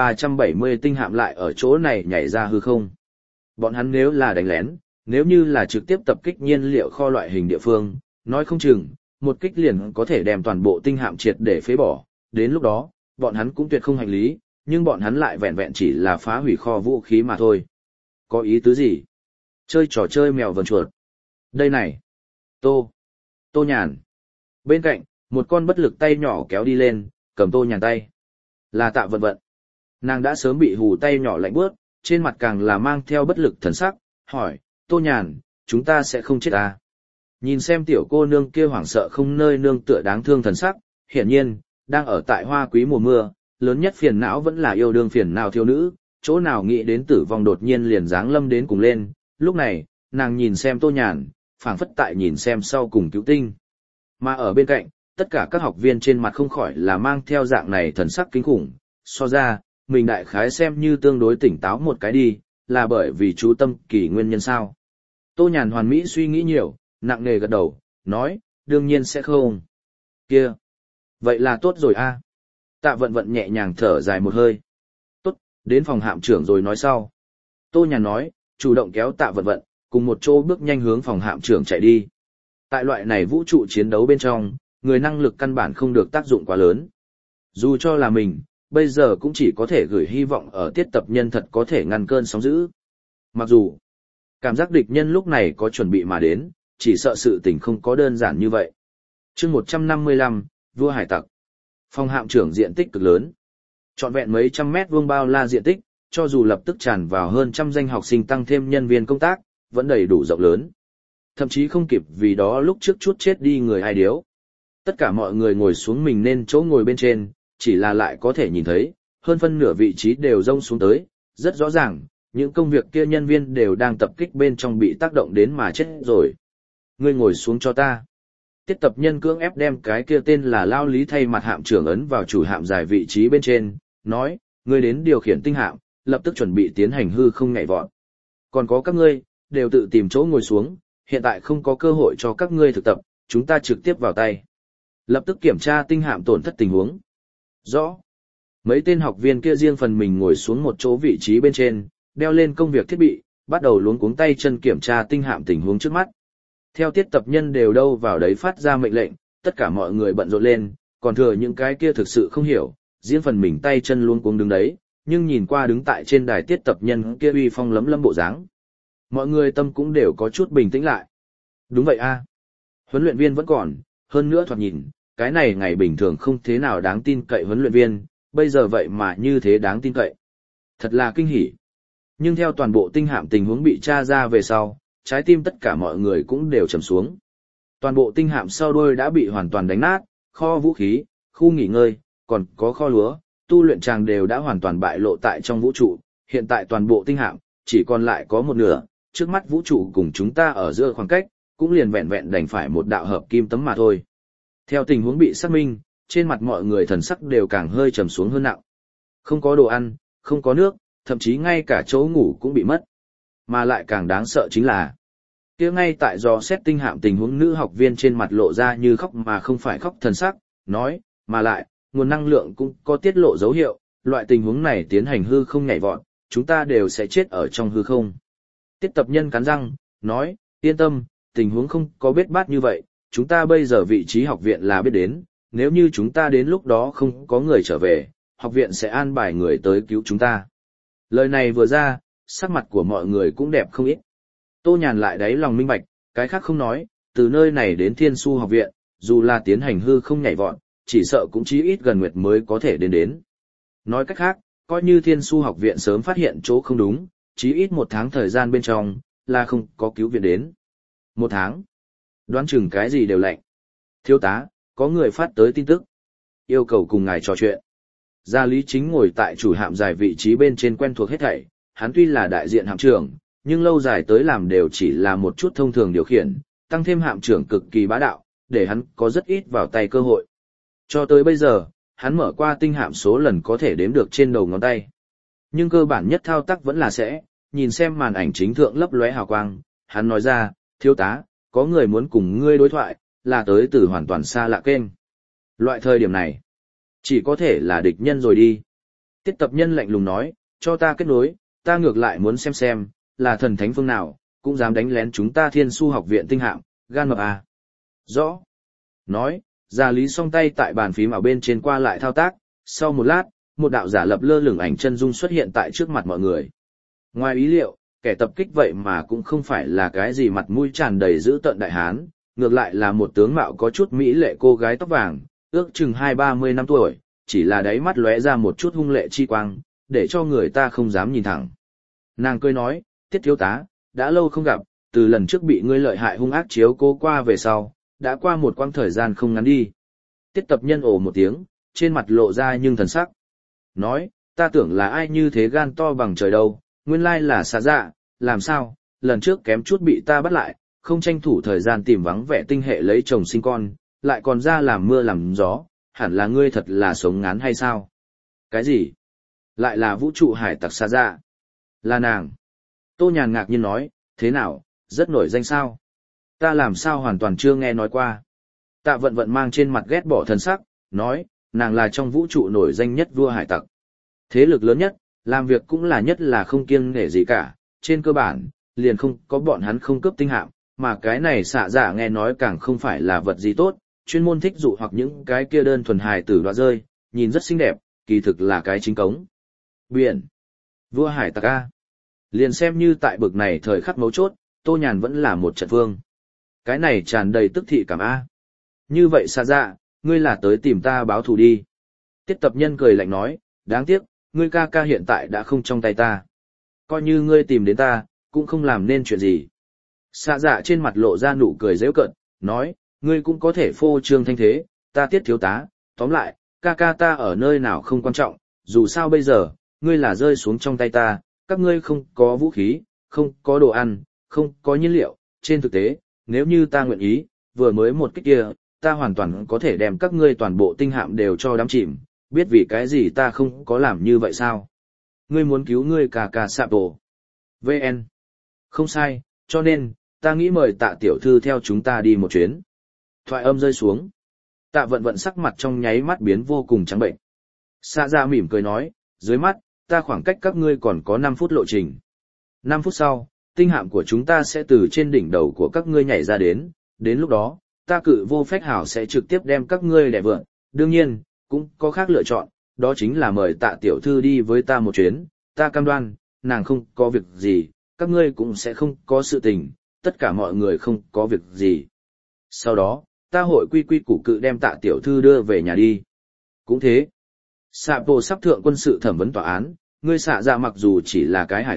[SPEAKER 1] MH370 tinh hạm lại ở chỗ này nhảy ra hư không? Bọn hắn nếu là đánh lén, nếu như là trực tiếp tập kích nhiên liệu kho loại hình địa phương, nói không chừng, một kích liền có thể đem toàn bộ tinh hạm triệt để phế bỏ, đến lúc đó, bọn hắn cũng tuyệt không hành lý, nhưng bọn hắn lại vẹn vẹn chỉ là phá hủy kho vũ khí mà thôi. Có ý tứ gì? Chơi trò chơi mèo vờn chuột. Đây này. Tô Nhàn. Bên cạnh, một con bất lực tay nhỏ kéo đi lên, cầm Tô Nhàn tay. Là Tạ Vận Vận. Nàng đã sớm bị hù tay nhỏ lạnh bước, trên mặt càng là mang theo bất lực thần sắc, hỏi, Tô Nhàn, chúng ta sẽ không chết à? Nhìn xem tiểu cô nương kia hoảng sợ không nơi nương tựa đáng thương thần sắc, hiển nhiên, đang ở tại hoa quý mùa mưa, lớn nhất phiền não vẫn là yêu đương phiền não thiếu nữ, chỗ nào nghĩ đến tử vong đột nhiên liền giáng lâm đến cùng lên, lúc này, nàng nhìn xem Tô Nhàn, phảng phất tại nhìn xem sau cùng cứu tinh. Mà ở bên cạnh, tất cả các học viên trên mặt không khỏi là mang theo dạng này thần sắc kinh khủng, so ra, mình đại khái xem như tương đối tỉnh táo một cái đi, là bởi vì chú tâm kỳ nguyên nhân sao. Tô Nhàn hoàn mỹ suy nghĩ nhiều, nặng nề gật đầu, nói, đương nhiên sẽ không. Kia, vậy là tốt rồi a. Tạ Vận Vận nhẹ nhàng thở dài một hơi. Tốt, đến phòng hạm trưởng rồi nói sau. Tô Nhàn nói, chủ động kéo Tạ Vận Vận, cùng một chỗ bước nhanh hướng phòng hạm trưởng chạy đi. Tại loại này vũ trụ chiến đấu bên trong, người năng lực căn bản không được tác dụng quá lớn. Dù cho là mình, bây giờ cũng chỉ có thể gửi hy vọng ở tiết tập nhân thật có thể ngăn cơn sóng dữ. Mặc dù, cảm giác địch nhân lúc này có chuẩn bị mà đến, chỉ sợ sự tình không có đơn giản như vậy. Chương 155, Vua Hải Tặc. Phòng hạm trưởng diện tích cực lớn. Trọn vẹn mấy trăm mét vuông bao la diện tích, cho dù lập tức tràn vào hơn trăm danh học sinh tăng thêm nhân viên công tác, vẫn đầy đủ rộng lớn. Thậm chí không kịp vì đó lúc trước chút chết đi người ai điếu. Tất cả mọi người ngồi xuống mình nên chỗ ngồi bên trên, chỉ là lại có thể nhìn thấy, hơn phân nửa vị trí đều rông xuống tới, rất rõ ràng, những công việc kia nhân viên đều đang tập kích bên trong bị tác động đến mà chết rồi. Ngươi ngồi xuống cho ta. Tiết tập nhân cưỡng ép đem cái kia tên là Lao Lý thay mặt hạm trưởng ấn vào chủ hạm dài vị trí bên trên, nói, ngươi đến điều khiển tinh hạm, lập tức chuẩn bị tiến hành hư không nhảy vọt. Còn có các ngươi, đều tự tìm chỗ ngồi xuống, hiện tại không có cơ hội cho các ngươi thực tập, chúng ta trực tiếp vào tay. Lập tức kiểm tra tinh hạm tổn thất tình huống. Rõ. Mấy tên học viên kia riêng phần mình ngồi xuống một chỗ vị trí bên trên, đeo lên công việc thiết bị, bắt đầu luống cuống tay chân kiểm tra tinh hạm tình huống trước mắt. Theo tiết tập nhân đều đâu vào đấy phát ra mệnh lệnh, tất cả mọi người bận rộn lên, còn thừa những cái kia thực sự không hiểu, riêng phần mình tay chân luống cuống đứng đấy, nhưng nhìn qua đứng tại trên đài tiết tập nhân kia uy phong lấm lấm bộ dáng. Mọi người tâm cũng đều có chút bình tĩnh lại. Đúng vậy a. Huấn luyện viên vẫn còn, hơn nữa thoạt nhìn, cái này ngày bình thường không thế nào đáng tin cậy huấn luyện viên, bây giờ vậy mà như thế đáng tin cậy. Thật là kinh hỉ. Nhưng theo toàn bộ tinh hạm tình huống bị tra ra về sau, trái tim tất cả mọi người cũng đều trầm xuống. Toàn bộ tinh hạm sau đuôi đã bị hoàn toàn đánh nát, kho vũ khí, khu nghỉ ngơi, còn có kho lúa, tu luyện tràng đều đã hoàn toàn bại lộ tại trong vũ trụ, hiện tại toàn bộ tinh hạm chỉ còn lại có một nửa, trước mắt vũ trụ cùng chúng ta ở giữa khoảng cách, cũng liền vẹn vẹn đành phải một đạo hợp kim tấm mà thôi. Theo tình huống bị xác minh, trên mặt mọi người thần sắc đều càng hơi trầm xuống hơn nặng. Không có đồ ăn, không có nước, thậm chí ngay cả chỗ ngủ cũng bị mất. Mà lại càng đáng sợ chính là, kia ngay tại do xét tinh hạm tình huống nữ học viên trên mặt lộ ra như khóc mà không phải khóc thần sắc, nói, mà lại, nguồn năng lượng cũng có tiết lộ dấu hiệu, loại tình huống này tiến hành hư không nhảy vọt, chúng ta đều sẽ chết ở trong hư không. Tiết tập nhân cắn răng, nói, yên tâm, tình huống không có bết bát như vậy, chúng ta bây giờ vị trí học viện là biết đến, nếu như chúng ta đến lúc đó không có người trở về, học viện sẽ an bài người tới cứu chúng ta. Lời này vừa ra, sắc mặt của mọi người cũng đẹp không ít. Tô Nhàn lại đáy lòng minh bạch, cái khác không nói, từ nơi này đến Thiên Su học viện, dù là tiến hành hư không nhảy vọt, chỉ sợ cũng chí ít gần nguyệt mới có thể đến. Nói cách khác, coi như Thiên Su học viện sớm phát hiện chỗ không đúng, chí ít 1 tháng thời gian bên trong, là không có cứu viện đến. 1 tháng. Đoán chừng cái gì đều lạnh. Thiếu tá, có người phát tới tin tức. Yêu cầu cùng ngài trò chuyện. Gia Lý Chính ngồi tại chủ hạm dài vị trí bên trên quen thuộc hết thảy, hắn tuy là đại diện hạm trưởng, nhưng lâu dài tới làm đều chỉ là một chút thông thường điều khiển, tăng thêm hạm trưởng cực kỳ bá đạo, để hắn có rất ít vào tay cơ hội. Cho tới bây giờ, hắn mở qua tinh hạm số lần có thể đếm được trên đầu ngón tay. Nhưng cơ bản nhất thao tác vẫn là sẽ, nhìn xem màn ảnh chính thượng lấp lóe hào quang, hắn nói ra, thiếu tá, có người muốn cùng ngươi đối thoại, là tới từ hoàn toàn xa lạ kênh. Loại thời điểm này, chỉ có thể là địch nhân rồi đi. Tiết tập nhân lạnh lùng nói, cho ta kết nối, ta ngược lại muốn xem, là thần thánh phương nào, cũng dám đánh lén chúng ta Thiên Su học viện tinh hạm, gan mập à. Rõ. Nói, Gia Lý song tay tại bàn phím ở bên trên qua lại thao tác, sau một lát, một đạo giả lập lơ lửng ảnh chân dung xuất hiện tại trước mặt mọi người. Ngoài ý liệu, kẻ tập kích vậy mà cũng không phải là cái gì mặt mũi tràn đầy dữ tợn đại hán, ngược lại là một tướng mạo có chút mỹ lệ cô gái tóc vàng, ước chừng 20-30 năm tuổi, chỉ là đáy mắt lóe ra một chút hung lệ chi quang, để cho người ta không dám nhìn thẳng. Nàng cười nói, Tiết thiếu tá, đã lâu không gặp, từ lần trước bị ngươi lợi hại hung ác chiếu cố qua về sau, đã qua một quãng thời gian không ngắn đi. Tiết tập nhân ồ một tiếng, trên mặt lộ ra nhưng thần sắc. Nói, ta tưởng là ai như thế gan to bằng trời đâu, nguyên lai là xà dạ, làm sao, lần trước kém chút bị ta bắt lại, không tranh thủ thời gian tìm vắng vẻ tinh hệ lấy chồng sinh con, lại còn ra làm mưa làm gió, hẳn là ngươi thật là sống ngán hay sao? Cái gì? Lại là vũ trụ hải tặc xà dạ? Là nàng. Tô Nhàn ngạc nhiên nói, thế nào, rất nổi danh sao? Ta làm sao hoàn toàn chưa nghe nói qua. Tạ vận vận mang trên mặt ghét bỏ thần sắc, nói, nàng là trong vũ trụ nổi danh nhất vua hải tặc. Thế lực lớn nhất, làm việc cũng là nhất là không kiêng nể gì cả, trên cơ bản, liền không có bọn hắn không cướp tinh hạm, mà cái này xạ giả nghe nói càng không phải là vật gì tốt, chuyên môn thích dụ hoặc những cái kia đơn thuần hài tử đoạt rơi, nhìn rất xinh đẹp, kỳ thực là cái chính cống. Biển. Vua hải tặc A. Liền xem như tại bực này thời khắc mấu chốt, Tô Nhàn vẫn là một trận vương. Cái này tràn đầy tức thị cảm A. Như vậy xạ dạ, ngươi là tới tìm ta báo thù đi. Tiết tập nhân cười lạnh nói, đáng tiếc, ngươi ca ca hiện tại đã không trong tay ta. Coi như ngươi tìm đến ta, cũng không làm nên chuyện gì. Xạ dạ trên mặt lộ ra nụ cười giễu cợt, nói, ngươi cũng có thể phô trương thanh thế, ta Tiết thiếu tá, tóm lại, ca ca ta ở nơi nào không quan trọng, dù sao bây giờ, ngươi là rơi xuống trong tay ta, các ngươi không có vũ khí, không có đồ ăn, không có nhiên liệu, trên thực tế, nếu như ta nguyện ý, vừa mới một cái kia, ta hoàn toàn có thể đem các ngươi toàn bộ tinh hạm đều cho đắm chìm, biết vì cái gì ta không có làm như vậy sao? Ngươi muốn cứu ngươi ca ca Sapo. VN. Không sai, cho nên, ta nghĩ mời Tạ tiểu thư theo chúng ta đi một chuyến. Thoại âm rơi xuống. Tạ vận vận sắc mặt trong nháy mắt biến vô cùng trắng bệnh. Xạ dạ mỉm cười nói, dưới mắt, ta khoảng cách các ngươi còn có 5 phút lộ trình. 5 phút sau, tinh hạm của chúng ta sẽ từ trên đỉnh đầu của các ngươi nhảy ra đến lúc đó, ta cự vô phách hảo sẽ trực tiếp đem các ngươi đè vượn. Đương nhiên, cũng có khác lựa chọn, đó chính là mời Tạ tiểu thư đi với ta một chuyến, ta cam đoan, nàng không có việc gì, các ngươi cũng sẽ không có sự tình, tất cả mọi người không có việc gì. Sau đó, ta hội quy quy củ cự đem Tạ tiểu thư đưa về nhà đi. Cũng thế, Sapo sắp thượng quân sự thẩm vấn tòa án, ngươi xạ dạ mặc dù chỉ là cái hải tặc,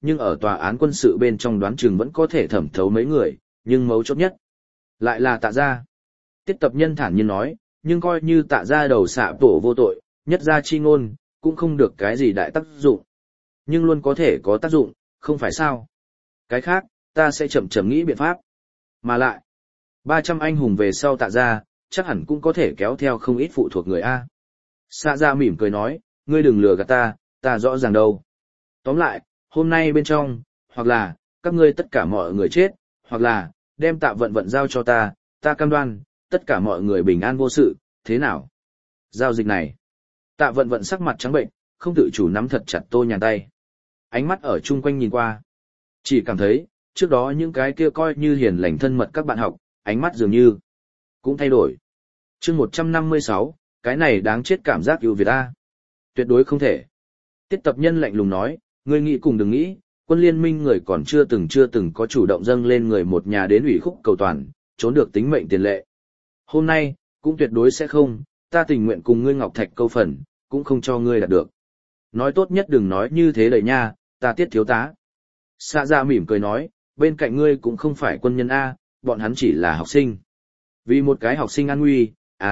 [SPEAKER 1] nhưng ở tòa án quân sự bên trong đoán chừng vẫn có thể thẩm thấu mấy người, nhưng mấu chốt nhất lại là Tạ gia. Tiết Tập Nhân thản nhiên nói, nhưng coi như Tạ gia đầu xạ tổ vô tội, nhất gia chi ngôn, cũng không được cái gì đại tác dụng. Nhưng luôn có thể có tác dụng, không phải sao? Cái khác, ta sẽ chậm chậm nghĩ biện pháp. Mà lại, 300 anh hùng về sau Tạ gia, chắc hẳn cũng có thể kéo theo không ít phụ thuộc người A. Xạ gia mỉm cười nói, ngươi đừng lừa gạt ta rõ ràng đâu. Tóm lại, hôm nay bên trong, hoặc là, các ngươi tất cả mọi người chết, hoặc là, đem Tạ Vận Vận giao cho ta cam đoan, tất cả mọi người bình an vô sự, thế nào? Giao dịch này. Tạ Vận Vận sắc mặt trắng bệnh, không tự chủ nắm thật chặt Tô Nhàn tay. Ánh mắt ở chung quanh nhìn qua. Chỉ cảm thấy, trước đó những cái kia coi như hiền lành thân mật các bạn học, ánh mắt dường như cũng thay đổi. Chương 156, cái này đáng chết cảm giác ưu việt a. Tuyệt đối không thể. Tiết Tập Nhân lạnh lùng nói, ngươi nghĩ cùng đừng nghĩ, quân liên minh người còn chưa từng có chủ động dâng lên người một nhà đến ủy khúc cầu toàn, trốn được tính mệnh tiền lệ. Hôm nay, cũng tuyệt đối sẽ không, ta tình nguyện cùng ngươi ngọc thạch câu phần, cũng không cho ngươi đạt được. Nói tốt nhất đừng nói như thế đầy nha, ta Tiết thiếu tá. Xạ Dạ mỉm cười nói, bên cạnh ngươi cũng không phải quân nhân A, bọn hắn chỉ là học sinh. Vì một cái học sinh an nguy,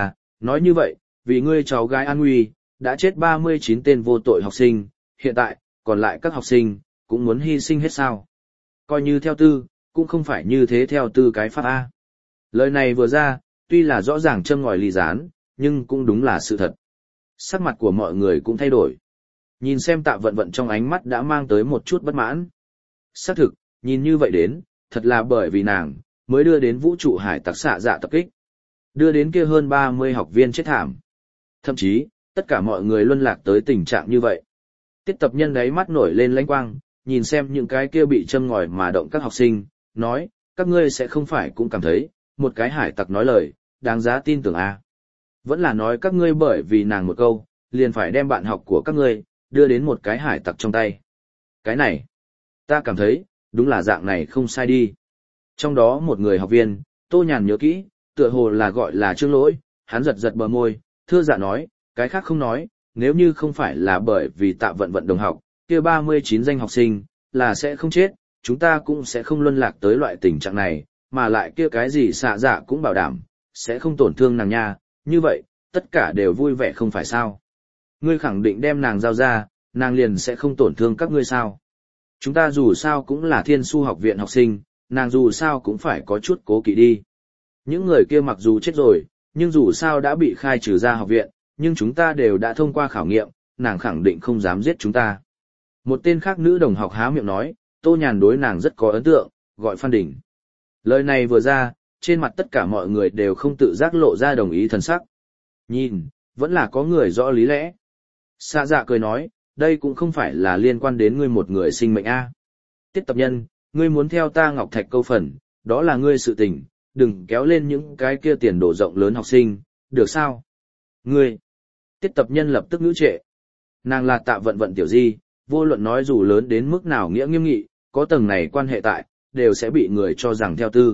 [SPEAKER 1] nói như vậy, vì ngươi cháu gái an nguy, đã chết 39 tên vô tội học sinh, hiện tại, còn lại các học sinh, cũng muốn hy sinh hết sao. Coi như theo tư, cũng không phải như thế theo tư cái pháp A. Lời này vừa ra, tuy là rõ ràng châm ngòi ly gián, nhưng cũng đúng là sự thật. Sắc mặt của mọi người cũng thay đổi. Nhìn xem Tạ Vận Vận trong ánh mắt đã mang tới một chút bất mãn. Xác thực, nhìn như vậy đến, thật là bởi vì nàng, mới đưa đến vũ trụ hải tặc xạ dạ tập kích. Đưa đến kia hơn 30 học viên chết thảm. Thậm chí, tất cả mọi người luân lạc tới tình trạng như vậy. Tiết Tập Nhân đáy mắt nổi lên lãnh quang, nhìn xem những cái kia bị châm ngòi mà động các học sinh, nói, các ngươi sẽ không phải cũng cảm thấy, một cái hải tặc nói lời, đáng giá tin tưởng à. Vẫn là nói các ngươi bởi vì nàng một câu, liền phải đem bạn học của các ngươi, đưa đến một cái hải tặc trong tay. Cái này, ta cảm thấy, đúng là dạng này không sai đi. Trong đó một người học viên, Tô Nhàn nhớ kỹ, tựa hồ là gọi là Trương Lỗi, hắn giật giật bờ môi, thưa dạ nói, cái khác không nói, nếu như không phải là bởi vì Tạ Vận Vận đồng học, kia 39 danh học sinh, là sẽ không chết, chúng ta cũng sẽ không luân lạc tới loại tình trạng này, mà lại kia cái gì xạ dạ cũng bảo đảm, sẽ không tổn thương nàng nha, như vậy, tất cả đều vui vẻ không phải sao. Ngươi khẳng định đem nàng giao ra, nàng liền sẽ không tổn thương các ngươi sao. Chúng ta dù sao cũng là Thiên Su học viện học sinh, nàng dù sao cũng phải có chút cố kỵ đi. Những người kia mặc dù chết rồi, nhưng dù sao đã bị khai trừ ra học viện, nhưng chúng ta đều đã thông qua khảo nghiệm, nàng khẳng định không dám giết chúng ta. Một tên khác nữ đồng học há miệng nói, Tô Nhàn đối nàng rất có ấn tượng, gọi Phan Đình. Lời này vừa ra, trên mặt tất cả mọi người đều không tự giác lộ ra đồng ý thần sắc. Nhìn, vẫn là có người rõ lý lẽ. Xạ Dạ cười nói, đây cũng không phải là liên quan đến ngươi một người sinh mệnh a. Tiết Tập Nhân, ngươi muốn theo ta ngọc thạch câu phần, đó là ngươi sự tình, đừng kéo lên những cái kia tiền đồ rộng lớn học sinh, được sao? Ngươi. Tiết Tập Nhân lập tức ngữ trệ. Nàng là Tạ Vận Vận tiểu di, vô luận nói dù lớn đến mức nào nghĩa nghiêm nghị, có tầng này quan hệ tại, đều sẽ bị người cho rằng theo tư.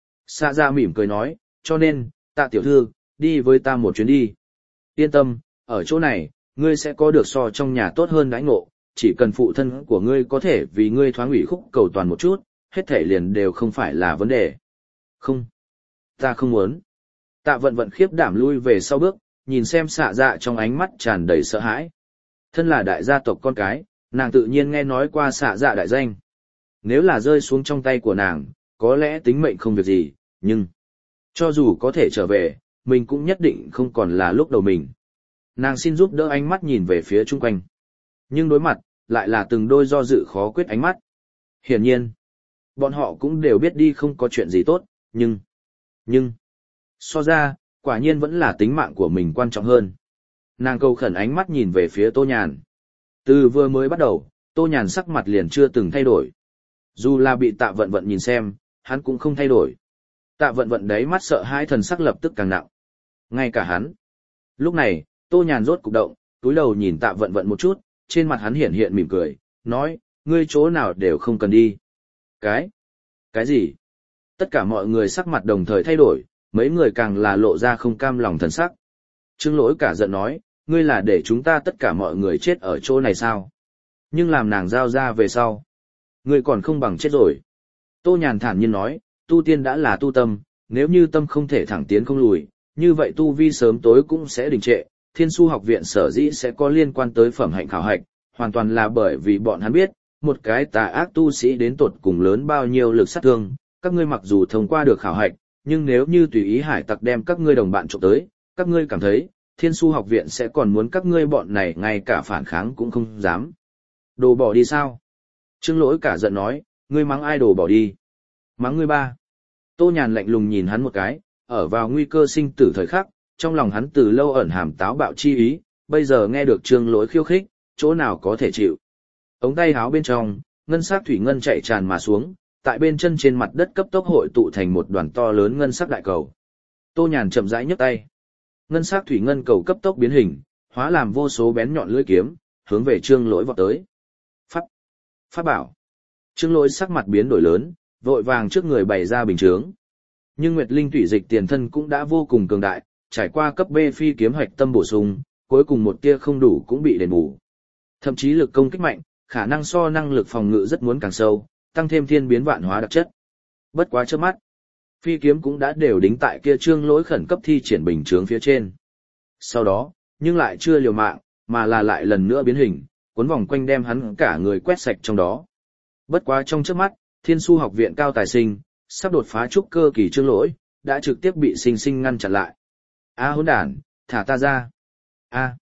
[SPEAKER 1] Xạ Dạ mỉm cười nói, cho nên, Tạ tiểu thư, đi với ta một chuyến đi. Yên tâm, ở chỗ này, ngươi sẽ có được so trong nhà tốt hơn đãi ngộ, chỉ cần phụ thân của ngươi có thể vì ngươi thoáng ủy khúc cầu toàn một chút, hết thể liền đều không phải là vấn đề. Không, ta không muốn. Tạ Vận Vận khiếp đảm lui về sau bước, nhìn xem Xạ Dạ trong ánh mắt tràn đầy sợ hãi. Thân là đại gia tộc con cái, nàng tự nhiên nghe nói qua Xạ Dạ đại danh. Nếu là rơi xuống trong tay của nàng, có lẽ tính mệnh không việc gì, nhưng cho dù có thể trở về, mình cũng nhất định không còn là lúc đầu mình. Nàng xin giúp đỡ ánh mắt nhìn về phía chung quanh. Nhưng đối mặt, lại là từng đôi do dự khó quyết ánh mắt. Hiển nhiên, bọn họ cũng đều biết đi không có chuyện gì tốt, nhưng, so ra, quả nhiên vẫn là tính mạng của mình quan trọng hơn. Nàng cầu khẩn ánh mắt nhìn về phía Tô Nhàn. Từ vừa mới bắt đầu, Tô Nhàn sắc mặt liền chưa từng thay đổi. Dù là bị Tạ Vận Vận nhìn xem, hắn cũng không thay đổi. Tạ Vận Vận đáy mắt sợ hãi thần sắc lập tức càng nặng. Ngay cả hắn. Lúc này, Tô Nhàn rốt cục động, túi đầu nhìn Tạ Vận Vận một chút, trên mặt hắn hiện hiện mỉm cười, nói, ngươi chỗ nào đều không cần đi. Cái gì? Tất cả mọi người sắc mặt đồng thời thay đổi, mấy người càng là lộ ra không cam lòng thần sắc. Trương Lỗi cả giận nói, ngươi là để chúng ta tất cả mọi người chết ở chỗ này sao? Nhưng làm nàng giao ra về sau. Ngươi còn không bằng chết rồi. Tô Nhàn thản nhiên nói, tu tiên đã là tu tâm, nếu như tâm không thể thẳng tiến không lùi, như vậy tu vi sớm tối cũng sẽ đình trệ. Thiên Su học viện sở dĩ sẽ có liên quan tới phẩm hạnh khảo hạch, hoàn toàn là bởi vì bọn hắn biết, một cái tà ác tu sĩ đến tột cùng lớn bao nhiêu lực sát thương, các ngươi mặc dù thông qua được khảo hạch, nhưng nếu như tùy ý hải tặc đem các ngươi đồng bạn trộm tới, các ngươi cảm thấy, Thiên Su học viện sẽ còn muốn các ngươi bọn này ngay cả phản kháng cũng không dám. Đồ bỏ đi sao? Trương Lỗi cả giận nói, ngươi mắng ai đồ bỏ đi? Mắng ngươi ba. Tô Nhàn lạnh lùng nhìn hắn một cái, ở vào nguy cơ sinh tử thời khắc, trong lòng hắn từ lâu ẩn hàm táo bạo chi ý, bây giờ nghe được Trương Lỗi khiêu khích, chỗ nào có thể chịu. Ống tay háo bên trong, ngân sắc thủy ngân chạy tràn mà xuống, tại bên chân trên mặt đất cấp tốc hội tụ thành một đoàn to lớn ngân sắc đại cầu. Tô Nhàn chậm rãi nhấc tay. Ngân sắc thủy ngân cầu cấp tốc biến hình, hóa làm vô số bén nhọn lưỡi kiếm, hướng về Trương Lỗi vọt tới. Pháp bảo. Trương Lỗi sắc mặt biến đổi lớn, vội vàng trước người bày ra bình chướng. Nhưng Nguyệt Linh thủy dịch tiền thân cũng đã vô cùng cường đại, trải qua cấp B phi kiếm hoạch tâm bổ sung, cuối cùng một tia không đủ cũng bị đền bù. Thậm chí lực công kích mạnh, khả năng so năng lực phòng ngự rất muốn càng sâu, tăng thêm thiên biến vạn hóa đặc chất. Bất quá trước mắt, phi kiếm cũng đã đều đính tại kia Trương Lỗi khẩn cấp thi triển bình chướng phía trên. Sau đó, nhưng lại chưa liều mạng, mà là lại lần nữa biến hình, cuốn vòng quanh đem hắn cả người quét sạch trong đó. Bất quá trong trước mắt, Thiên Su học viện cao tài sinh, sắp đột phá trúc cơ kỳ Trương Lỗi, đã trực tiếp bị sinh sinh ngăn chặn lại. A hỗn đản, thả ta ra. A.